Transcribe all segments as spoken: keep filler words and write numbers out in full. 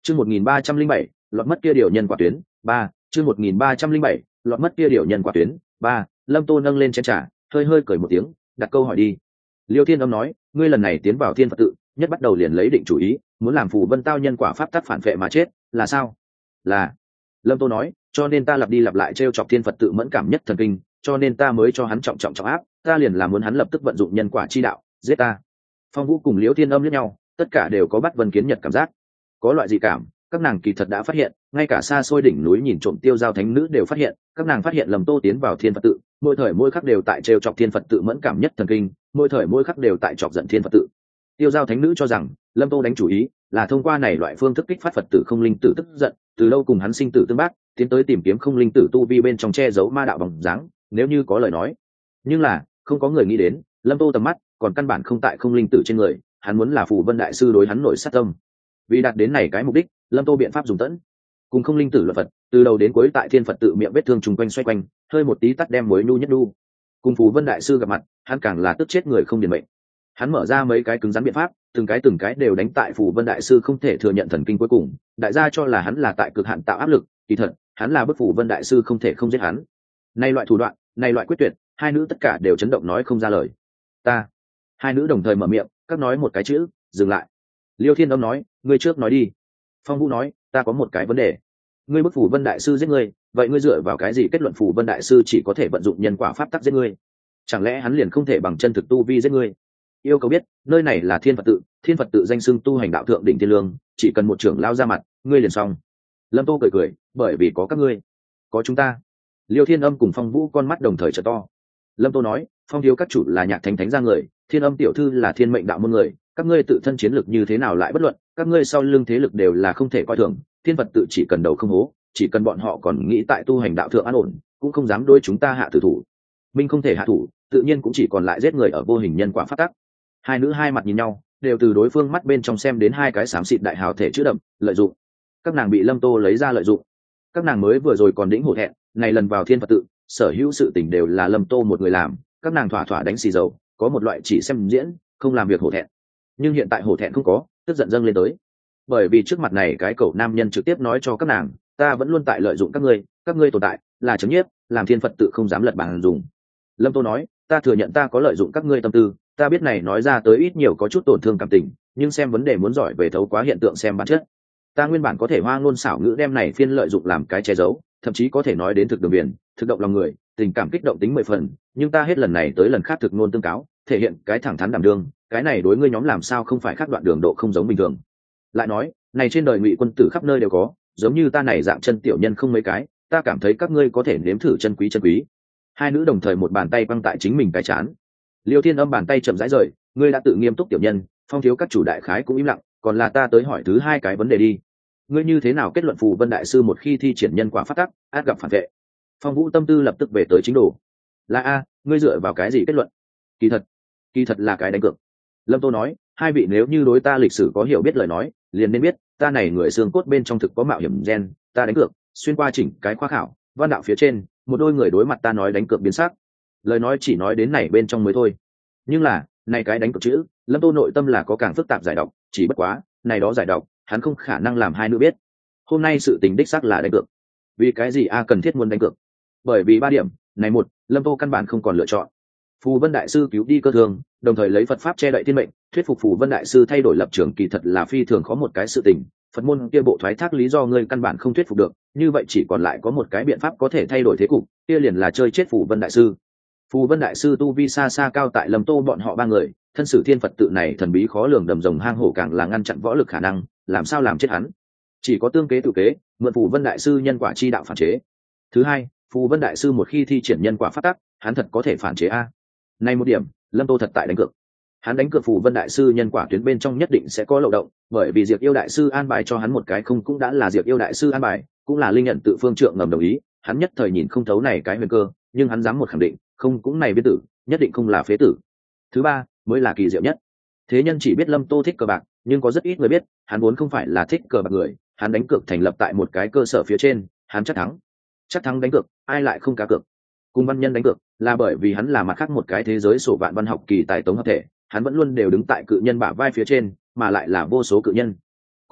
chương một nghìn ba trăm linh bảy lọt mất kia điều nhân quả tuyến ba chương một nghìn ba trăm linh bảy lọt mất kia điều nhân quả tuyến ba Lâm Tô nâng lên chén trà, hơi hơi cười một tiếng, đặt câu hỏi đi. Liêu Thiên Âm nói, ngươi lần này tiến vào Thiên Phật tự, nhất bắt đầu liền lấy định chủ ý, muốn làm phù vân tao nhân quả pháp tắc phản vệ mà chết, là sao? Là. Lâm Tô nói, cho nên ta lặp đi lặp lại trêu chọc Thiên Phật tự mẫn cảm nhất thần kinh, cho nên ta mới cho hắn trọng trọng trọng áp, ta liền là muốn hắn lập tức vận dụng nhân quả chi đạo, giết ta. Phong Vũ cùng Liêu Thiên Âm liếc nhau, tất cả đều có bắt Vân Kiến Nhật cảm giác. Có loại gì cảm, các nàng kỳ thật đã phát hiện, ngay cả xa xôi đỉnh núi nhìn trộm Tiêu Giao Thánh nữ đều phát hiện, các nàng phát hiện Lâm Tô tiến vào Thiên Phật tự, mỗi thời mỗi khắc đều tại trêu chọc Thiên Phật tự mẫn cảm nhất thần kinh, mỗi thời mỗi khắc đều tại chọc giận Thiên Phật tự. Tiêu Giao Thánh nữ cho rằng Lâm Tô đánh chủ ý là thông qua này loại phương thức kích phát Phật tử không linh tử tức giận, từ lâu cùng hắn sinh tử tương bác, tiến tới tìm kiếm không linh tử tu vi bên trong che giấu ma đạo bằng dáng, nếu như có lời nói. Nhưng là không có người nghĩ đến, Lâm Tô tầm mắt còn căn bản không tại không linh tử trên người, hắn muốn là Phù Vân đại sư đối hắn nổi sát tâm. Vì đạt đến này cái mục đích, Lâm Tô biện pháp dùng tẫn cùng không linh tử luật Phật, từ đầu đến cuối tại Thiên Phật tự miệng vết thương trùng quanh xoay quanh, hơi một tí tắt đem mối nhu nhất đu. Cùng Phù Vân đại sư gặp mặt, hắn càng là tức chết người không điền mệnh. Hắn mở ra mấy cái cứng rắn biện pháp, từng cái từng cái đều đánh tại Phù Vân đại sư không thể thừa nhận thần kinh cuối cùng, đại gia cho là hắn là tại cực hạn tạo áp lực, kỳ thật, hắn là bức Phù Vân đại sư không thể không giết hắn. Này loại thủ đoạn, này loại quyết tuyệt, hai nữ tất cả đều chấn động nói không ra lời. Ta. Hai nữ đồng thời mở miệng, các nói một cái chữ, dừng lại. Liêu Thiên Âm nói, ngươi trước nói đi. Phong Vũ nói, ta có một cái vấn đề. Ngươi bức Phù Vân đại sư giết ngươi, vậy ngươi dựa vào cái gì kết luận Phù Vân đại sư chỉ có thể vận dụng nhân quả pháp tắc giết ngươi? Chẳng lẽ hắn liền không thể bằng chân thực tu vi giết ngươi? Yêu cầu biết, nơi này là Thiên Phật tự, Thiên Phật tự danh xưng tu hành đạo thượng đỉnh thiên lương, chỉ cần một trưởng lao ra mặt, ngươi liền xong. Lâm Tô cười cười, bởi vì có các ngươi, có chúng ta. Liêu Thiên Âm cùng Phong Vũ con mắt đồng thời trợ to. Lâm Tô nói, Phong thiếu các chủ là nhạc thánh thánh ra người, Thiên Âm tiểu thư là thiên mệnh đạo môn người, các ngươi tự thân chiến lực như thế nào lại bất luận, các ngươi sau lưng thế lực đều là không thể coi thường. Thiên Phật tự chỉ cần đầu không hố, chỉ cần bọn họ còn nghĩ tại tu hành đạo thượng an ổn, cũng không dám đối chúng ta hạ tử thủ. Minh không thể hạ thủ, tự nhiên cũng chỉ còn lại giết người ở vô hình nhân quả phát tắc. Hai nữ hai mặt nhìn nhau, đều từ đối phương mắt bên trong xem đến hai cái xám xịt đại hào thể chữ đậm, lợi dụng. Các nàng bị Lâm Tô lấy ra lợi dụng. Các nàng mới vừa rồi còn đĩnh hổ thẹn, này lần vào Thiên Phật tự, sở hữu sự tình đều là Lâm Tô một người làm, các nàng thỏa thỏa đánh xì dầu, có một loại chỉ xem diễn, không làm việc hổ thẹn. Nhưng hiện tại hổ thẹn không có, tức giận dâng lên tới. Bởi vì trước mặt này cái cậu nam nhân trực tiếp nói cho các nàng, ta vẫn luôn tại lợi dụng các ngươi, các ngươi tồn tại là chấm nhiếp, làm Thiên Phật tự không dám lật bàn dùng. Lâm Tô nói, ta thừa nhận ta có lợi dụng các ngươi tâm tư, ta biết này nói ra tới ít nhiều có chút tổn thương cảm tình, nhưng xem vấn đề muốn giỏi về thấu quá hiện tượng xem bản chất. Ta nguyên bản có thể hoa ngôn xảo ngữ đem này phiên lợi dụng làm cái che giấu, thậm chí có thể nói đến thực đường biển, thực động lòng người, tình cảm kích động tính mười phần, nhưng ta hết lần này tới lần khác thực ngôn tương cáo, thể hiện cái thẳng thắn đảm đương, cái này đối ngươi nhóm làm sao không phải khác đoạn đường độ không giống bình thường. Lại nói, này trên đời ngụy quân tử khắp nơi đều có, giống như ta này dạng chân tiểu nhân không mấy cái, ta cảm thấy các ngươi có thể nếm thử chân quý chân quý. Hai nữ đồng thời một bàn tay băng tại chính mình cái chán. Liêu Thiên Âm bàn tay chậm rãi rời, ngươi đã tự nghiêm túc tiểu nhân, Phong thiếu các chủ đại khái cũng im lặng, còn là ta tới hỏi thứ hai cái vấn đề đi. Ngươi như thế nào kết luận Phù Vân đại sư một khi thi triển nhân quả phát tắc, át gặp phản vệ? Phong Vũ tâm tư lập tức về tới chính đồ. Là a, ngươi dựa vào cái gì kết luận? Kỳ thật, kỳ thật là cái đánh cược. Lâm Tô nói, hai vị nếu như đối ta lịch sử có hiểu biết lời nói, liền nên biết, ta này người xương cốt bên trong thực có mạo hiểm gen, ta đánh cược, xuyên qua chỉnh cái khoa khảo, văn đạo phía trên, một đôi người đối mặt ta nói đánh cược biến sắc. Lời nói chỉ nói đến này bên trong mới thôi. Nhưng là, này cái đánh cược chữ, Lâm Tô nội tâm là có càng phức tạp giải độc, chỉ bất quá, này đó giải độc, hắn không khả năng làm hai nữ biết. Hôm nay sự tình đích xác là đánh cược. Vì cái gì a cần thiết muốn đánh cược? Bởi vì ba điểm, này một, Lâm Tô căn bản không còn lựa chọn. Phù Vân đại sư cứu đi cơ thường, đồng thời lấy Phật pháp che đậy thiên mệnh, thuyết phục Phù Vân đại sư thay đổi lập trường kỳ thật là phi thường khó một cái sự tình. Phật môn kia bộ thoái thác lý do ngươi căn bản không thuyết phục được, như vậy chỉ còn lại có một cái biện pháp có thể thay đổi thế cục, kia liền là chơi chết Phù Vân đại sư. Phù Vân đại sư tu vi xa xa cao tại Lâm Tô bọn họ ba người, thân sử Thiên Phật tự này thần bí khó lường đầm rồng hang hổ càng là ngăn chặn võ lực khả năng, làm sao làm chết hắn? Chỉ có tương kế tự kế, mượn Phù Vân đại sư nhân quả chi đạo phản chế. Thứ hai, Phù Vân đại sư một khi thi triển nhân quả phát tắc, hắn thật có thể phản chế a. Này một điểm, Lâm Tô thật tại đánh cược. Hắn đánh cược Phù Vân đại sư nhân quả tuyến bên trong nhất định sẽ có漏động, bởi vì Diệp Yêu đại sư an bài cho hắn một cái không cũng đã là Diệp Yêu đại sư an bài, cũng là linh nhận tự phương trượng ngầm đồng ý, hắn nhất thời nhìn không thấu này cái huyền cơ, nhưng hắn dám một khẳng định, không cũng này biên tử, nhất định không là phế tử. Thứ ba, mới là kỳ diệu nhất. Thế nhân chỉ biết Lâm Tô thích cờ bạc, nhưng có rất ít người biết, hắn vốn không phải là thích cờ bạc người, hắn đánh cược thành lập tại một cái cơ sở phía trên, hắn chắc thắng. Chắc thắng đánh cược, ai lại không cá cược? Cùng văn nhân đánh cược, là bởi vì hắn là mặt khác một cái thế giới sổ vạn văn học kỳ tài tống hợp thể, hắn vẫn luôn đều đứng tại cự nhân bả vai phía trên, mà lại là vô số cự nhân.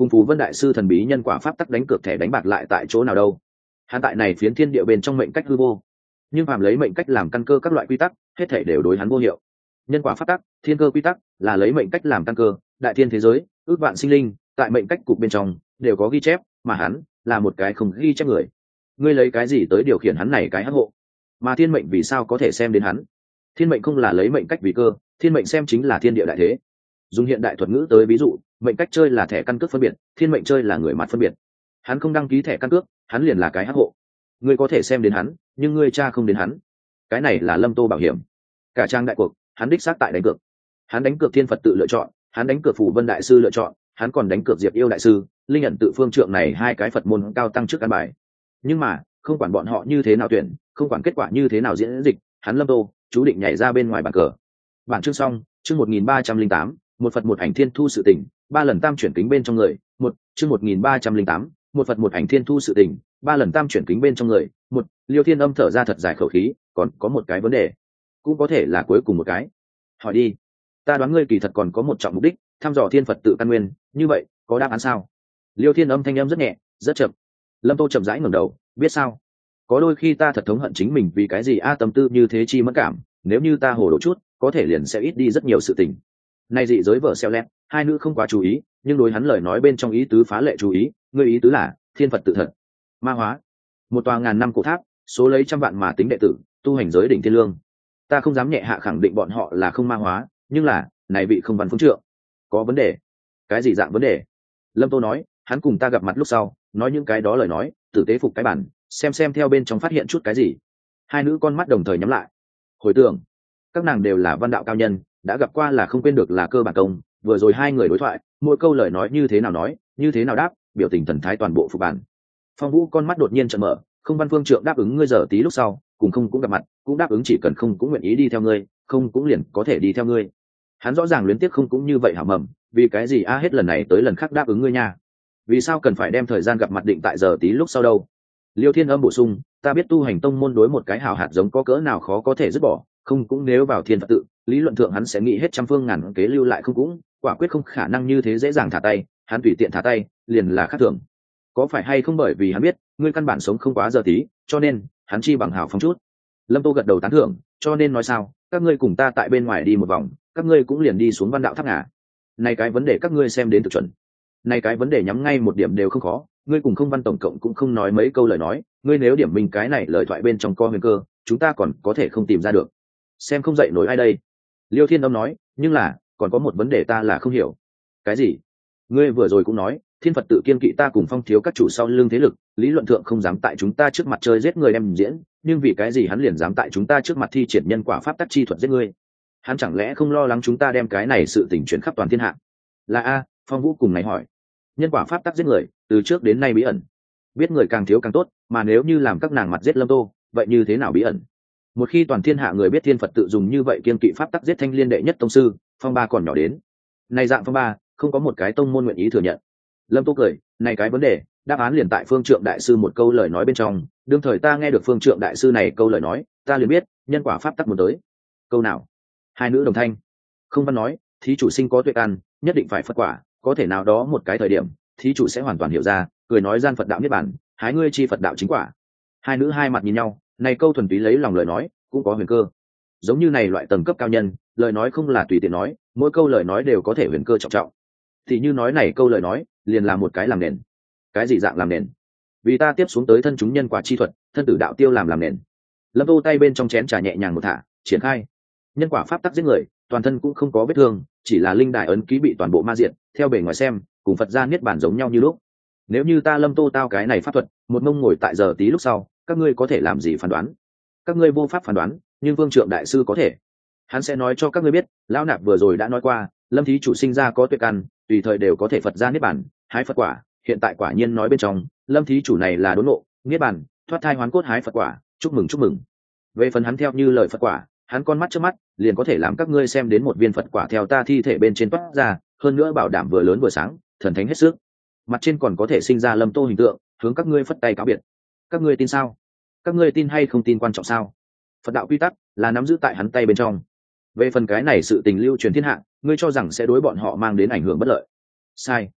cùng phù vân đại sư thần bí nhân quả pháp tắc đánh cược thẻ đánh bạc lại tại chỗ nào đâu? Hắn tại này phiến thiên địa bên trong mệnh cách hư vô, nhưng phàm lấy mệnh cách làm căn cơ các loại quy tắc hết thể đều đối hắn vô hiệu. Nhân quả pháp tắc, thiên cơ quy tắc là lấy mệnh cách làm căn cơ, đại thiên thế giới ước vạn sinh linh tại mệnh cách cục bên trong đều có ghi chép, mà hắn là một cái không ghi chép người. Ngươi lấy cái gì tới điều khiển hắn này cái hắc hộ? Mà thiên mệnh vì sao có thể xem đến hắn? Thiên mệnh không là lấy mệnh cách vì cơ, thiên mệnh xem chính là thiên địa đại thế. Dùng hiện đại thuật ngữ tới ví dụ, mệnh cách chơi là thẻ căn cước phân biệt, thiên mệnh chơi là người mặt phân biệt. Hắn không đăng ký thẻ căn cước, hắn liền là cái hắc hộ. Ngươi có thể xem đến hắn, nhưng ngươi cha không đến hắn. Cái này là Lâm Tô bảo hiểm. Cả trang đại cuộc, hắn đích xác tại đánh cược. Hắn đánh cược thiên Phật tự lựa chọn, hắn đánh cược phù vân đại sư lựa chọn, hắn còn đánh cược diệp yêu đại sư, linh ẩn tự phương trượng này hai cái Phật môn cao tăng trước căn bài. Nhưng mà không quản bọn họ như thế nào tuyển, không quản kết quả như thế nào diễn dịch, hắn Lâm Tô chú định nhảy ra bên ngoài bàn cờ. Bản chương xong, chương một nghìn ba trăm linh tám, một Phật một ảnh thiên thu sự tình, ba lần tam chuyển kính bên trong người, một, chương một nghìn ba trăm linh tám, một Phật một ảnh thiên thu sự tình, ba lần tam chuyển kính bên trong người, một. Liêu Thiên Âm thở ra thật dài khẩu khí, còn có một cái vấn đề, cũng có thể là cuối cùng một cái. Hỏi đi. Ta đoán ngươi kỳ thật còn có một trọng mục đích, thăm dò thiên Phật tự căn nguyên, như vậy, có đáp án sao? Liêu Thiên Âm thanh âm rất nhẹ, rất chậm. Lâm Tô chậm rãi ngẩng đầu, biết sao? Có đôi khi ta thật thống hận chính mình vì cái gì a tâm tư như thế chi mẫn cảm, nếu như ta hồ đồ chút, có thể liền sẽ ít đi rất nhiều sự tình. Nay dị giới vợ xeo lét, hai nữ không quá chú ý, nhưng đối hắn lời nói bên trong ý tứ phá lệ chú ý, ngươi ý tứ là thiên Phật tự thật, ma hóa, một tòa ngàn năm cổ tháp, số lấy trăm vạn mà tính đệ tử, tu hành giới đỉnh thiên lương. Ta không dám nhẹ hạ khẳng định bọn họ là không ma hóa, nhưng là này vị không văn phương trượng có vấn đề. Cái gì dạng vấn đề? Lâm Tô nói, hắn cùng ta gặp mặt lúc sau nói những cái đó lời nói, tử tế phục cái bản, xem xem theo bên trong phát hiện chút cái gì. Hai nữ con mắt đồng thời nhắm lại, hồi tưởng các nàng đều là văn đạo cao nhân, đã gặp qua là không quên được là cơ bản công. Vừa rồi hai người đối thoại, mỗi câu lời nói như thế nào nói, như thế nào đáp, biểu tình thần thái toàn bộ phục bản. Phong Vũ con mắt đột nhiên trợn mở, không văn phương trượng đáp ứng ngươi giờ tí lúc sau cùng không cũng gặp mặt, cũng đáp ứng chỉ cần không cũng nguyện ý đi theo ngươi, không cũng liền có thể đi theo ngươi. Hắn rõ ràng luyến tiếc không cũng như vậy hả mầm, vì cái gì a hết lần này tới lần khác đáp ứng ngươi nha? Vì sao cần phải đem thời gian gặp mặt định tại giờ tí lúc sau đâu? Liêu Thiên Âm bổ sung, ta biết tu hành tông môn đối một cái hào hạt giống có cỡ nào khó có thể dứt bỏ, không cũng nếu vào thiên Phật tự, lý luận thượng hắn sẽ nghĩ hết trăm phương ngàn kế lưu lại không cũng, quả quyết không khả năng như thế dễ dàng thả tay, hắn tùy tiện thả tay, liền là khác thường. Có phải hay không bởi vì hắn biết, ngươi căn bản sống không quá giờ tí, cho nên hắn chi bằng hào phóng chút. Lâm Tô gật đầu tán thưởng, cho nên nói sao, các ngươi cùng ta tại bên ngoài đi một vòng, các ngươi cũng liền đi xuống văn đạo tháp ngả. Này cái vấn đề các ngươi xem đến thực chuẩn. Này cái vấn đề nhắm ngay một điểm đều không khó, ngươi cùng không văn tổng cộng cũng không nói mấy câu lời nói, ngươi nếu điểm mình cái này lời thoại bên trong co huyền cơ, chúng ta còn có thể không tìm ra được. Xem không dậy nổi ai đây? Liêu Thiên Âm nói, nhưng là còn có một vấn đề ta là không hiểu. Cái gì? Ngươi vừa rồi cũng nói, thiên Phật tự kiên kỵ ta cùng Phong thiếu các chủ sau lưng thế lực, lý luận thượng không dám tại chúng ta trước mặt chơi giết người đem diễn, nhưng vì cái gì hắn liền dám tại chúng ta trước mặt thi triển nhân quả pháp tắc chi thuật giết ngươi? Hắn chẳng lẽ không lo lắng chúng ta đem cái này sự tình chuyển khắp toàn thiên hạ? Là a, Phong Vũ cùng này hỏi. Nhân quả pháp tắc giết người, từ trước đến nay bí ẩn. Biết người càng thiếu càng tốt, mà nếu như làm các nàng mặt giết Lâm Tô, vậy như thế nào bí ẩn? Một khi toàn thiên hạ người biết thiên Phật tự dùng như vậy kiên kỵ pháp tắc giết thanh liên đệ nhất tông sư, Phong Ba còn nhỏ đến. Này dạng Phong Ba, không có một cái tông môn nguyện ý thừa nhận. Lâm Tô cười, này cái vấn đề, đáp án liền tại Phương Trượng đại sư một câu lời nói bên trong, đương thời ta nghe được Phương Trượng đại sư này câu lời nói, ta liền biết, nhân quả pháp tắc muốn tới. Câu nào? Hai nữ đồng thanh. Không văn nói, thí chủ sinh có tuệ căn, nhất định phải phật quả, có thể nào đó một cái thời điểm, thí chủ sẽ hoàn toàn hiểu ra, cười nói gian Phật đạo niết bàn, hái ngươi chi Phật đạo chính quả. Hai nữ hai mặt nhìn nhau, này câu thuần túy lấy lòng lời nói, cũng có huyền cơ. Giống như này loại tầng cấp cao nhân, lời nói không là tùy tiện nói, mỗi câu lời nói đều có thể huyền cơ trọng trọng. Thì như nói này câu lời nói, liền là một cái làm nền. Cái gì dạng làm nền? Vì ta tiếp xuống tới thân chúng nhân quả chi thuật, thân tử đạo tiêu làm làm nền. Lâm Tô tay bên trong chén trà nhẹ nhàng một thả, triển khai. Nhân quả pháp tắc giết người, toàn thân cũng không có vết thương, chỉ là linh đài ấn ký bị toàn bộ ma diệt, theo bề ngoài xem, cùng Phật gia niết bàn giống nhau như lúc. Nếu như ta Lâm Tô tao cái này pháp thuật, một mông ngồi tại giờ tí lúc sau, các ngươi có thể làm gì phán đoán? Các ngươi vô pháp phán đoán, nhưng Vương Trượng đại sư có thể. Hắn sẽ nói cho các ngươi biết, lão nạp vừa rồi đã nói qua, Lâm thí chủ sinh ra có tuệ căn, tùy thời đều có thể Phật gia niết bàn, hái Phật quả, hiện tại quả nhiên nói bên trong, Lâm thí chủ này là đốn ngộ, niết bàn, thoát thai hoán cốt hái Phật quả, chúc mừng chúc mừng. Về phần hắn theo như lời Phật quả, hắn con mắt trước mắt liền có thể làm các ngươi xem đến một viên Phật quả theo ta thi thể bên trên toát ra, hơn nữa bảo đảm vừa lớn vừa sáng, thần thánh hết sức. Mặt trên còn có thể sinh ra Lâm Tô hình tượng, hướng các ngươi phất tay cáo biệt. Các ngươi tin sao? Các ngươi tin hay không tin quan trọng sao? Phật đạo quy tắc là nắm giữ tại hắn tay bên trong. Về phần cái này sự tình lưu truyền thiên hạ, ngươi cho rằng sẽ đối bọn họ mang đến ảnh hưởng bất lợi? Sai.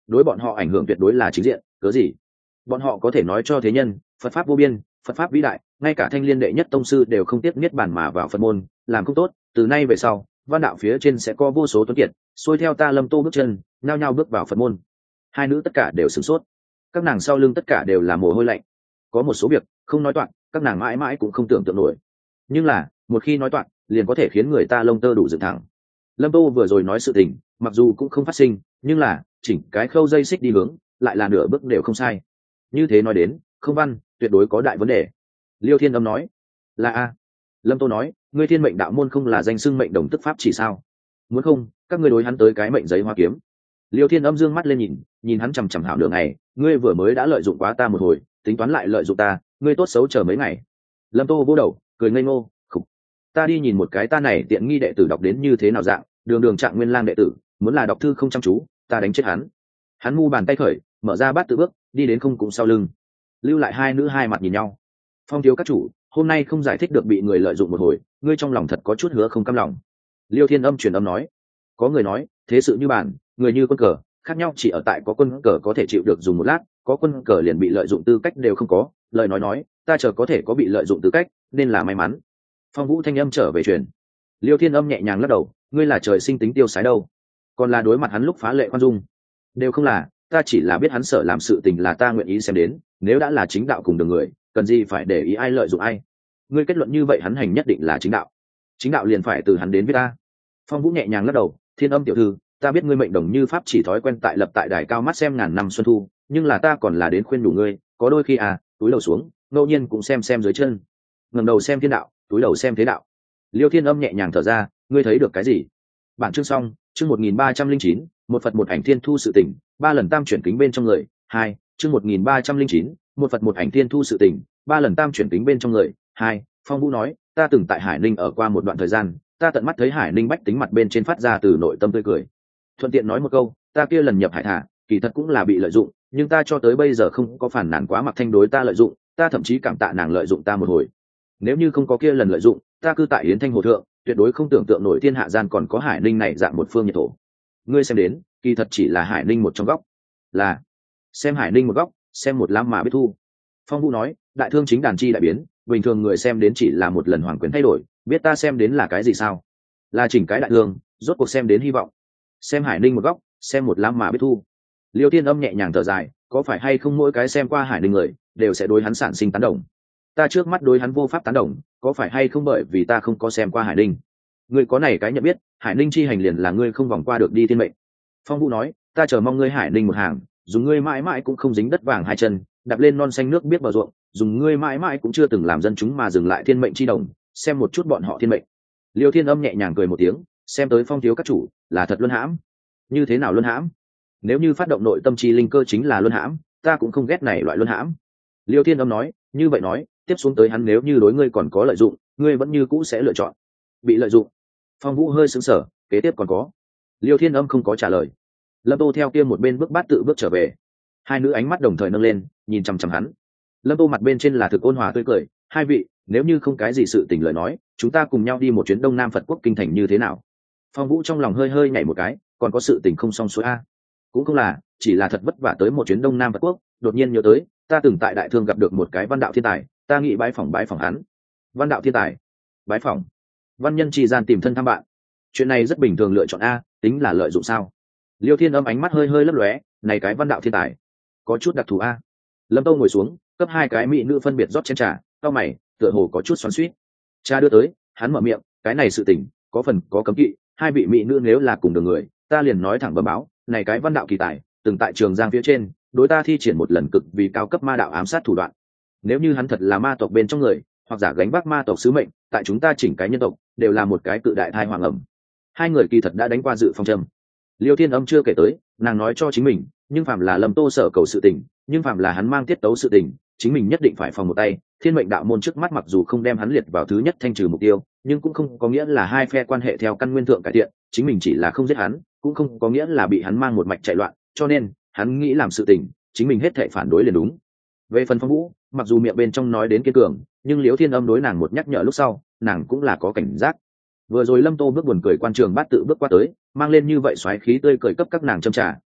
đối bọn họ ảnh hưởng tuyệt đối là chính diện. Cớ gì? Bọn họ có thể nói cho thế nhân Phật pháp vô biên, Phật pháp vĩ đại, ngay cả thanh liên đệ nhất tông sư đều không tiếc niết bàn mà vào Phật môn, làm không tốt từ nay về sau văn đạo phía trên sẽ có vô số tuấn kiệt xuôi theo ta Lâm Tô bước chân nhao nhao bước vào Phật môn. Hai nữ tất cả đều sửng sốt, các nàng sau lưng tất cả đều là mồ hôi lạnh. Có một số việc không nói toạc, các nàng mãi mãi cũng không tưởng tượng nổi, nhưng là một khi nói toạc liền có thể khiến người ta lông tơ đủ dựng thẳng. Lâm Tô vừa rồi nói sự tình mặc dù cũng không phát sinh, nhưng là chỉnh cái khâu dây xích đi hướng lại là nửa bước đều không sai. Như thế nói đến không văn tuyệt đối có đại vấn đề. Liêu Thiên Âm nói là a. Lâm Tô nói ngươi thiên mệnh đạo môn không là danh xưng mệnh đồng tức pháp chỉ sao? Muốn không các ngươi đối hắn tới cái mệnh giấy hoa kiếm. Liêu Thiên Âm dương mắt lên nhìn nhìn hắn chằm chằm hảo nửa ngày, ngươi vừa mới đã lợi dụng quá ta một hồi, tính toán lại lợi dụng ta, ngươi tốt xấu chờ mấy ngày. Lâm Tô vô đầu cười ngây ngô, khục, ta đi nhìn một cái ta này tiện nghi đệ tử đọc đến như thế nào dạng, đường đường Trạng Nguyên Lang đệ tử muốn là đọc thư không chăm chú ta đánh chết hắn. Hắn mu bàn tay khởi mở ra bát tự bước đi đến không cũng sau lưng, lưu lại hai nữ hai mặt nhìn nhau. Phong thiếu các chủ, hôm nay không giải thích được bị người lợi dụng một hồi, ngươi trong lòng thật có chút hứa không cam lòng. Liêu Thiên Âm truyền âm nói, có người nói thế sự như bản, người như quân cờ, khác nhau chỉ ở tại có quân cờ có thể chịu được dùng một lát, có quân cờ liền bị lợi dụng tư cách đều không có. Lời nói nói ta chờ có thể có bị lợi dụng tư cách nên là may mắn. Phong Vũ thanh âm trở về truyền. Liêu Thiên Âm nhẹ nhàng lắc đầu, ngươi là trời sinh tính tiêu sái đâu, còn là đối mặt hắn lúc phá lệ khoan dung. Đều không là, ta chỉ là biết hắn sợ làm sự tình là ta nguyện ý xem đến, nếu đã là chính đạo cùng đường người cần gì phải để ý ai lợi dụng ai. Ngươi kết luận như vậy hắn hành nhất định là chính đạo, chính đạo liền phải từ hắn đến với ta. Phong Vũ nhẹ nhàng lắc đầu, Thiên Âm tiểu thư, ta biết ngươi mệnh đồng như pháp chỉ thói quen tại lập tại đài cao mắt xem ngàn năm xuân thu, nhưng là ta còn là đến khuyên đủ ngươi, có đôi khi à túi đầu xuống ngẫu nhiên cũng xem xem dưới chân, ngẩng đầu xem thiên đạo, túi đầu xem thế đạo. Liêu Thiên Âm nhẹ nhàng thở ra, ngươi thấy được cái gì? Bản chương xong, chương một nghìn ba trăm linh chín, một Phật một ảnh thiên thu sự tỉnh, ba lần tam chuyển kính bên trong người, hai, chương một nghìn ba trăm linh chín, một Phật một ảnh thiên thu sự tỉnh, ba lần tam chuyển kính bên trong người, hai. Phong Vũ nói, ta từng tại Hải Ninh ở qua một đoạn thời gian, ta tận mắt thấy Hải Ninh bách tính mặt bên trên phát ra từ nội tâm tươi cười. Thuận tiện nói một câu, ta kia lần nhập hải thả, kỳ thật cũng là bị lợi dụng, nhưng ta cho tới bây giờ không có phản nàn quá Mặc Thanh đối ta lợi dụng, ta thậm chí cảm tạ nàng lợi dụng ta một hồi. Nếu như không có kia lần lợi dụng, ta cư tại Yến Thanh Hồ thượng, tuyệt đối không tưởng tượng nổi thiên hạ gian còn có Hải Ninh này dạng một phương nhiệt thổ. Ngươi xem đến, kỳ thật chỉ là Hải Ninh một trong góc, là xem Hải Ninh một góc, xem một lam mà biết thu. Phong Vũ nói, đại thương chính đàn chi đại biến, bình thường người xem đến chỉ là một lần hoàng quyền thay đổi, biết ta xem đến là cái gì sao? Là chỉnh cái đại thương, rốt cuộc xem đến hy vọng. Xem Hải Ninh một góc, xem một lam mà biết thu. Liêu Thiên Âm nhẹ nhàng thở dài, có phải hay không mỗi cái xem qua Hải Ninh người đều sẽ đối hắn sản sinh tán đồng? Ta trước mắt đối hắn vô pháp tán đồng, có phải hay không bởi vì ta không có xem qua Hải Ninh? Ngươi có này cái nhận biết, Hải Ninh chi hành liền là ngươi không vòng qua được đi thiên mệnh. Phong Vũ nói, ta chờ mong ngươi Hải Ninh một hàng, dùng ngươi mãi mãi cũng không dính đất vàng hai chân, đạp lên non xanh nước biết bờ ruộng, dùng ngươi mãi mãi cũng chưa từng làm dân chúng mà dừng lại thiên mệnh chi đồng, xem một chút bọn họ thiên mệnh. Liêu Thiên Âm nhẹ nhàng cười một tiếng, xem tới Phong thiếu các chủ là thật luân hãm. Như thế nào luân hãm? Nếu như phát động nội tâm chi linh cơ chính là luân hãm, ta cũng không ghét này loại luân hãm. Liêu Thiên Âm nói, như vậy nói, tiếp xuống tới hắn nếu như đối ngươi còn có lợi dụng, ngươi vẫn như cũ sẽ lựa chọn bị lợi dụng. Phong Vũ hơi sững sờ, kế tiếp còn có. Liêu Thiên Âm không có trả lời. Lâm Tô theo kia một bên bước bát tự bước trở về, hai nữ ánh mắt đồng thời nâng lên nhìn chằm chằm hắn. Lâm Tô mặt bên trên là thực ôn hòa tươi cười, hai vị, nếu như không cái gì sự tình lời nói, chúng ta cùng nhau đi một chuyến Đông Nam Phật quốc kinh thành như thế nào? Phong Vũ trong lòng hơi hơi nhảy một cái, còn có sự tình không xong xuôi a? Cũng không là, chỉ là thật vất vả tới một chuyến Đông Nam Phật quốc, đột nhiên nhớ tới, ta từng tại đại thương gặp được một cái văn đạo thiên tài, ta nghĩ bái phỏng bái phỏng hắn. Văn đạo thiên tài? Bái phỏng? Văn nhân chỉ gian tìm thân thăm bạn. Chuyện này rất bình thường lựa chọn a, tính là lợi dụng sao? Liêu Thiên Âm ánh mắt hơi hơi lấp lóe, này cái văn đạo thiên tài, có chút đặc thù a. Lâm Tô ngồi xuống, cấp hai cái mỹ nữ phân biệt rót chén trà, cau mày, tựa hồ có chút xoắn xuýt. Cha đưa tới, hắn mở miệng, cái này sự tình, có phần có cấm kỵ, hai vị mỹ nữ nếu là cùng đường người, ta liền nói thẳng bẩm báo, này cái văn đạo kỳ tài, từng tại Trường Giang phía trên, đối ta thi triển một lần cực vì cao cấp ma đạo ám sát thủ đoạn. Nếu như hắn thật là ma tộc bên trong người, hoặc giả gánh vác ma tộc sứ mệnh, tại chúng ta chỉnh cái nhân tộc, đều là một cái cự đại thai hoàng ẩm. Hai người kỳ thật đã đánh qua dự phong châm. Liêu Thiên Âm chưa kể tới, nàng nói cho chính mình, nhưng phạm là Lâm Tô sở cầu sự tình, nhưng phạm là hắn mang tiết tấu sự tình, chính mình nhất định phải phòng một tay. Thiên mệnh đạo môn trước mắt mặc dù không đem hắn liệt vào thứ nhất thanh trừ mục tiêu, nhưng cũng không có nghĩa là hai phe quan hệ theo căn nguyên thượng cải thiện, chính mình chỉ là không giết hắn, cũng không có nghĩa là bị hắn mang một mạch chạy loạn, cho nên hắn nghĩ làm sự tình, chính mình hết thảy phản đối liền đúng. Về phần Phong Vũ, mặc dù miệng bên trong nói đến kiên cường, nhưng Liễu Thiên Âm đối nàng một nhắc nhở lúc sau, nàng cũng là có cảnh giác. Vừa rồi Lâm Tô bước buồn cười quan trường bát tự bước qua tới, mang lên như vậy xoáy khí tươi cười cấp các nàng châm trà,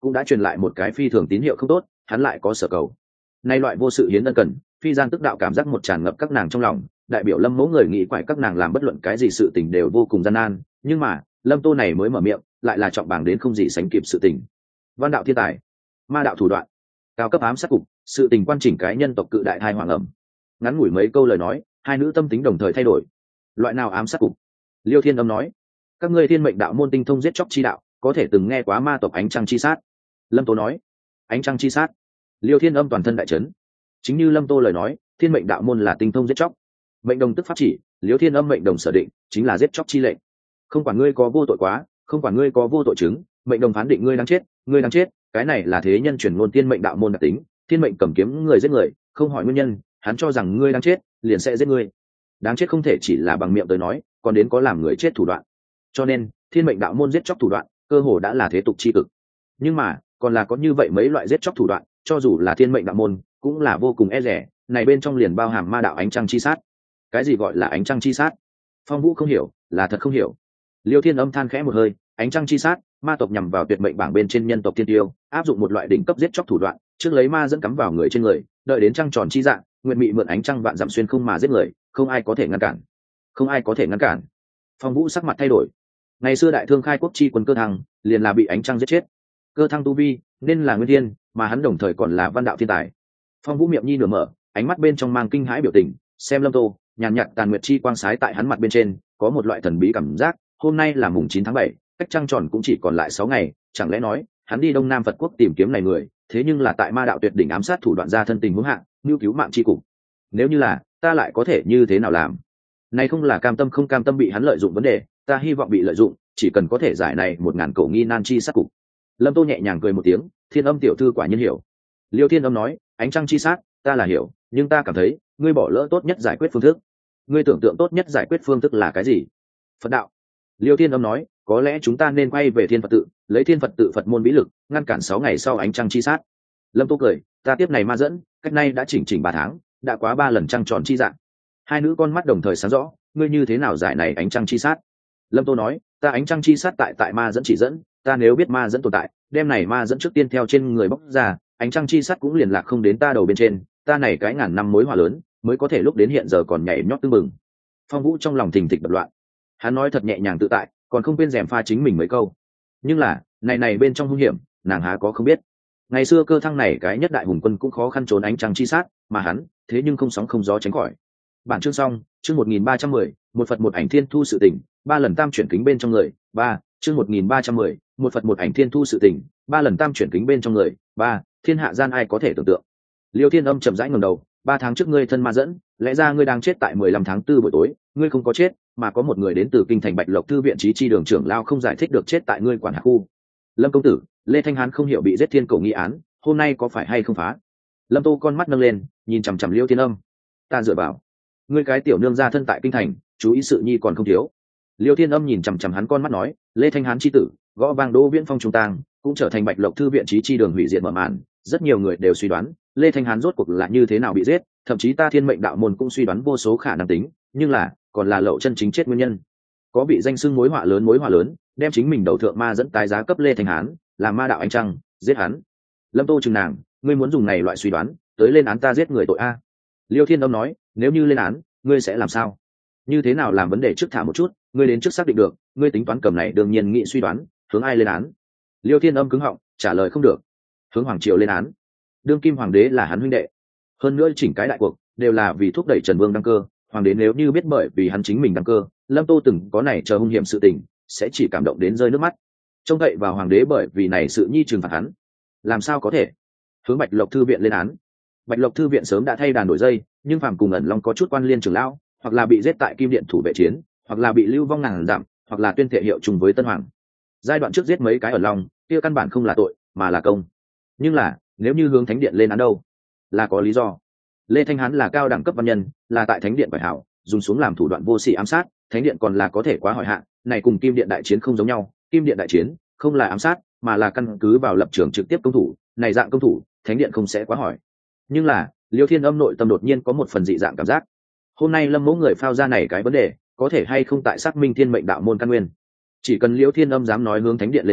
cũng đã truyền lại một cái phi thường tín hiệu không tốt, hắn lại có sở cầu. Nay loại vô sự hiến ân cần, phi gian tức đạo cảm giác một tràn ngập các nàng trong lòng, đại biểu Lâm Mẫu người nghĩ quải các nàng làm bất luận cái gì sự tình đều vô cùng gian nan, nhưng mà Lâm Tô này mới mở miệng, lại là trọng bảng đến không gì sánh kịp sự tình. Văn đạo thiên tài, ma đạo thủ đoạn, cao cấp ám sát cục, sự tình quan chỉnh cái nhân tộc cự đại thai hoàng ẩm. Ngắn ngủi mấy câu lời nói, hai nữ tâm tính đồng thời thay đổi. Loại nào ám sát cục? Liêu Thiên Âm nói, các ngươi thiên mệnh đạo môn tinh thông giết chóc chi đạo, có thể từng nghe quá ma tộc ánh trăng chi sát. Lâm Tô nói, ánh trăng chi sát. Liêu Thiên Âm toàn thân đại chấn. Chính như Lâm Tô lời nói, thiên mệnh đạo môn là tinh thông giết chóc. Mệnh đồng tức pháp chỉ, Liêu Thiên Âm mệnh đồng sở định chính là giết chóc chi lệnh. Không quản ngươi có vô tội quá, không quản ngươi có vô tội chứng, mệnh đồng phán định ngươi đang chết, ngươi đang chết, cái này là thế nhân truyền ngôn thiên mệnh đạo môn đặc tính, thiên mệnh cầm kiếm người giết người, không hỏi nguyên nhân, hắn cho rằng ngươi đang chết, liền sẽ giết ngươi. Đáng chết không thể chỉ là bằng miệng tới nói, còn đến có làm người chết thủ đoạn. Cho nên, thiên mệnh đạo môn giết chóc thủ đoạn, cơ hồ đã là thế tục chi cực. Nhưng mà, còn là có như vậy mấy loại giết chóc thủ đoạn, cho dù là thiên mệnh đạo môn, cũng là vô cùng e rẻ, này bên trong liền bao hàm ma đạo ánh trăng chi sát. Cái gì gọi là ánh trăng chi sát? Phong Vũ không hiểu, là thật không hiểu. Liêu Thiên Âm than khẽ một hơi, ánh trăng chi sát, ma tộc nhằm vào tuyệt mệnh bảng bên trên nhân tộc thiên tiêu, áp dụng một loại đỉnh cấp giết chóc thủ đoạn, trước lấy ma dẫn cắm vào người trên người, đợi đến trăng tròn chi dạng, nguyện mị mượn ánh trăng vạn dặm xuyên không mà giết người, không ai có thể ngăn cản. Không ai có thể ngăn cản. Phong Vũ sắc mặt thay đổi. Ngày xưa đại thương khai quốc chi quân Cơ Thăng, liền là bị ánh trăng giết chết. Cơ Thăng tu vi, nên là nguyên thiên, mà hắn đồng thời còn là văn đạo thiên tài. Phong Vũ miệng nhi nửa mở, ánh mắt bên trong mang kinh hãi biểu tình, xem Lâm Tô, nhàn nhạt tàn nguyệt chi quang sái tại hắn mặt bên trên, có một loại thần bí cảm giác, hôm nay là mùng chín tháng bảy, cách trăng tròn cũng chỉ còn lại sáu ngày, chẳng lẽ nói, hắn đi Đông Nam Phật quốc tìm kiếm này người, thế nhưng là tại ma đạo tuyệt đỉnh ám sát thủ đoạn ra thân tình huống hạ, nưu cứu mạng chi cục. Nếu như là, ta lại có thể như thế nào làm? Này không là cam tâm không cam tâm bị hắn lợi dụng vấn đề, ta hy vọng bị lợi dụng, chỉ cần có thể giải này một ngàn cổ nghi nan chi sát cục. Lâm Tô nhẹ nhàng cười một tiếng, Thiên Âm tiểu thư quả nhiên hiểu. Liêu Thiên Âm nói, ánh trăng chi sát, ta là hiểu, nhưng ta cảm thấy, ngươi bỏ lỡ tốt nhất giải quyết phương thức. Ngươi tưởng tượng tốt nhất giải quyết phương thức là cái gì? Phật đạo. Liêu Thiên Âm nói, có lẽ chúng ta nên quay về Thiên Phật tự, lấy Thiên Phật tự Phật môn bí lực, ngăn cản sáu ngày sau ánh trăng chi sát. Lâm Tô cười, ta tiếp này ma dẫn, cách nay đã chỉnh chỉnh ba tháng, đã quá ba lần trăng tròn chi dạng. Hai nữ con mắt đồng thời sáng rõ, ngươi như thế nào giải này ánh trăng chi sát? Lâm Tô nói, ta ánh trăng chi sát tại tại ma dẫn chỉ dẫn, ta nếu biết ma dẫn tồn tại, đem này ma dẫn trước tiên theo trên người bóc ra, ánh trăng chi sát cũng liền lạc không đến ta đầu bên trên, ta này cái ngàn năm mối hỏa lớn, mới có thể lúc đến hiện giờ còn nhảy nhót tưng bừng. Phong Vũ trong lòng thình thịch bật loạn, hắn nói thật nhẹ nhàng tự tại, còn không quên rèm pha chính mình mấy câu. Nhưng là, này này bên trong hung hiểm, nàng há có không biết. Ngày xưa Cơ Thăng này cái nhất đại hùng quân cũng khó khăn trốn ánh trăng chi sát, mà hắn, thế nhưng không sóng không gió tránh khỏi. Bản chương xong, chương một nghìn ba trăm mười, một Phật một ảnh thiên thu sự tình, ba lần tam chuyển kính bên trong người, ba, chương một nghìn ba trăm mười, một Phật một ảnh thiên thu sự tình, ba lần tam chuyển kính bên trong người, ba, thiên hạ gian ai có thể tưởng tượng. Liêu Thiên Âm chậm rãi ngẩng đầu, ba tháng trước ngươi thân ma dẫn, lẽ ra ngươi đang chết tại mười lăm tháng tư buổi tối, ngươi không có chết, mà có một người đến từ kinh thành Bạch Lộc thư viện trí chi đường trưởng lao không giải thích được chết tại ngươi quản hạt khu. Lâm công tử, Lê Thanh Hán không hiểu bị giết thiên cổ nghi án, hôm nay có phải hay không phá? Lâm Tô con mắt nâng lên, nhìn chằm chằm Liêu Thiên Âm. Ta dựa vào, ngươi cái tiểu nương gia thân tại kinh thành, chú ý sự nhi còn không thiếu. Liêu Thiên Âm nhìn chằm chằm hắn con mắt nói, Lê Thanh Hán chi tử, gõ vang Đỗ Viễn Phong trung tang, cũng trở thành Bạch Lộc thư viện trí chi đường hủy diệt mở màn, rất nhiều người đều suy đoán, Lê Thanh Hán rốt cuộc là như thế nào bị giết, thậm chí ta Thiên Mệnh đạo môn cũng suy đoán vô số khả năng tính, nhưng là, còn là lậu chân chính chết nguyên nhân. Có bị danh xưng mối họa lớn mối họa lớn, đem chính mình đầu thượng ma dẫn tái giá cấp Lê Thanh Hán, làm ma đạo ánh trăng, giết hắn. Lâm Tô chừng nàng, ngươi muốn dùng này loại suy đoán, tới lên án ta giết người tội a? Liêu Thiên Âm nói, nếu như lên án, ngươi sẽ làm sao? Như thế nào làm vấn đề trước thả một chút, ngươi đến trước xác định được, ngươi tính toán cầm này đương nhiên nghị suy đoán, hướng ai lên án? Liêu Thiên Âm cứng họng, trả lời không được. Hướng hoàng triều lên án. Đương kim hoàng đế là hắn huynh đệ, hơn nữa chỉnh cái đại cuộc đều là vì thúc đẩy Trần Vương đăng cơ. Hoàng đế nếu như biết bởi vì hắn chính mình đăng cơ, Lâm Tô từng có này chờ hung hiểm sự tình, sẽ chỉ cảm động đến rơi nước mắt. Trông cậy vào hoàng đế bởi vì này sự nhi trừng phạt hắn, làm sao có thể? Hướng Bạch Lộc thư viện lên án. Bạch Lộc thư viện sớm đã thay đàn đổi dây, nhưng phàm cùng ẩn long có chút quan liên trưởng lão, hoặc là bị giết tại Kim Điện thủ vệ chiến, hoặc là bị lưu vong ngàn dặm, hoặc là tuyên thệ hiệu trùng với Tân Hoàng. Giai đoạn trước giết mấy cái ẩn long, kia căn bản không là tội, mà là công. Nhưng là, nếu như hướng thánh điện lên án đâu, là có lý do. Lê Thanh Hán là cao đẳng cấp văn nhân, là tại thánh điện phải hảo, dùng xuống làm thủ đoạn vô sỉ ám sát, thánh điện còn là có thể quá hỏi hạn, này cùng Kim Điện đại chiến không giống nhau, Kim Điện đại chiến không là ám sát, mà là căn cứ vào lập trường trực tiếp công thủ, này dạng công thủ, thánh điện không sẽ quá hỏi. Nhưng là, Liêu Thiên Âm nội tâm đột nhiên có một phần dị dạng cảm giác. Hôm nay Lâm Mẫu người phao ra này cái vấn đề, có thể hay không tại xác minh Thiên Mệnh đạo môn căn nguyên. Chỉ cần Liêu Thiên Âm dám nói hướng thánh điện lên án,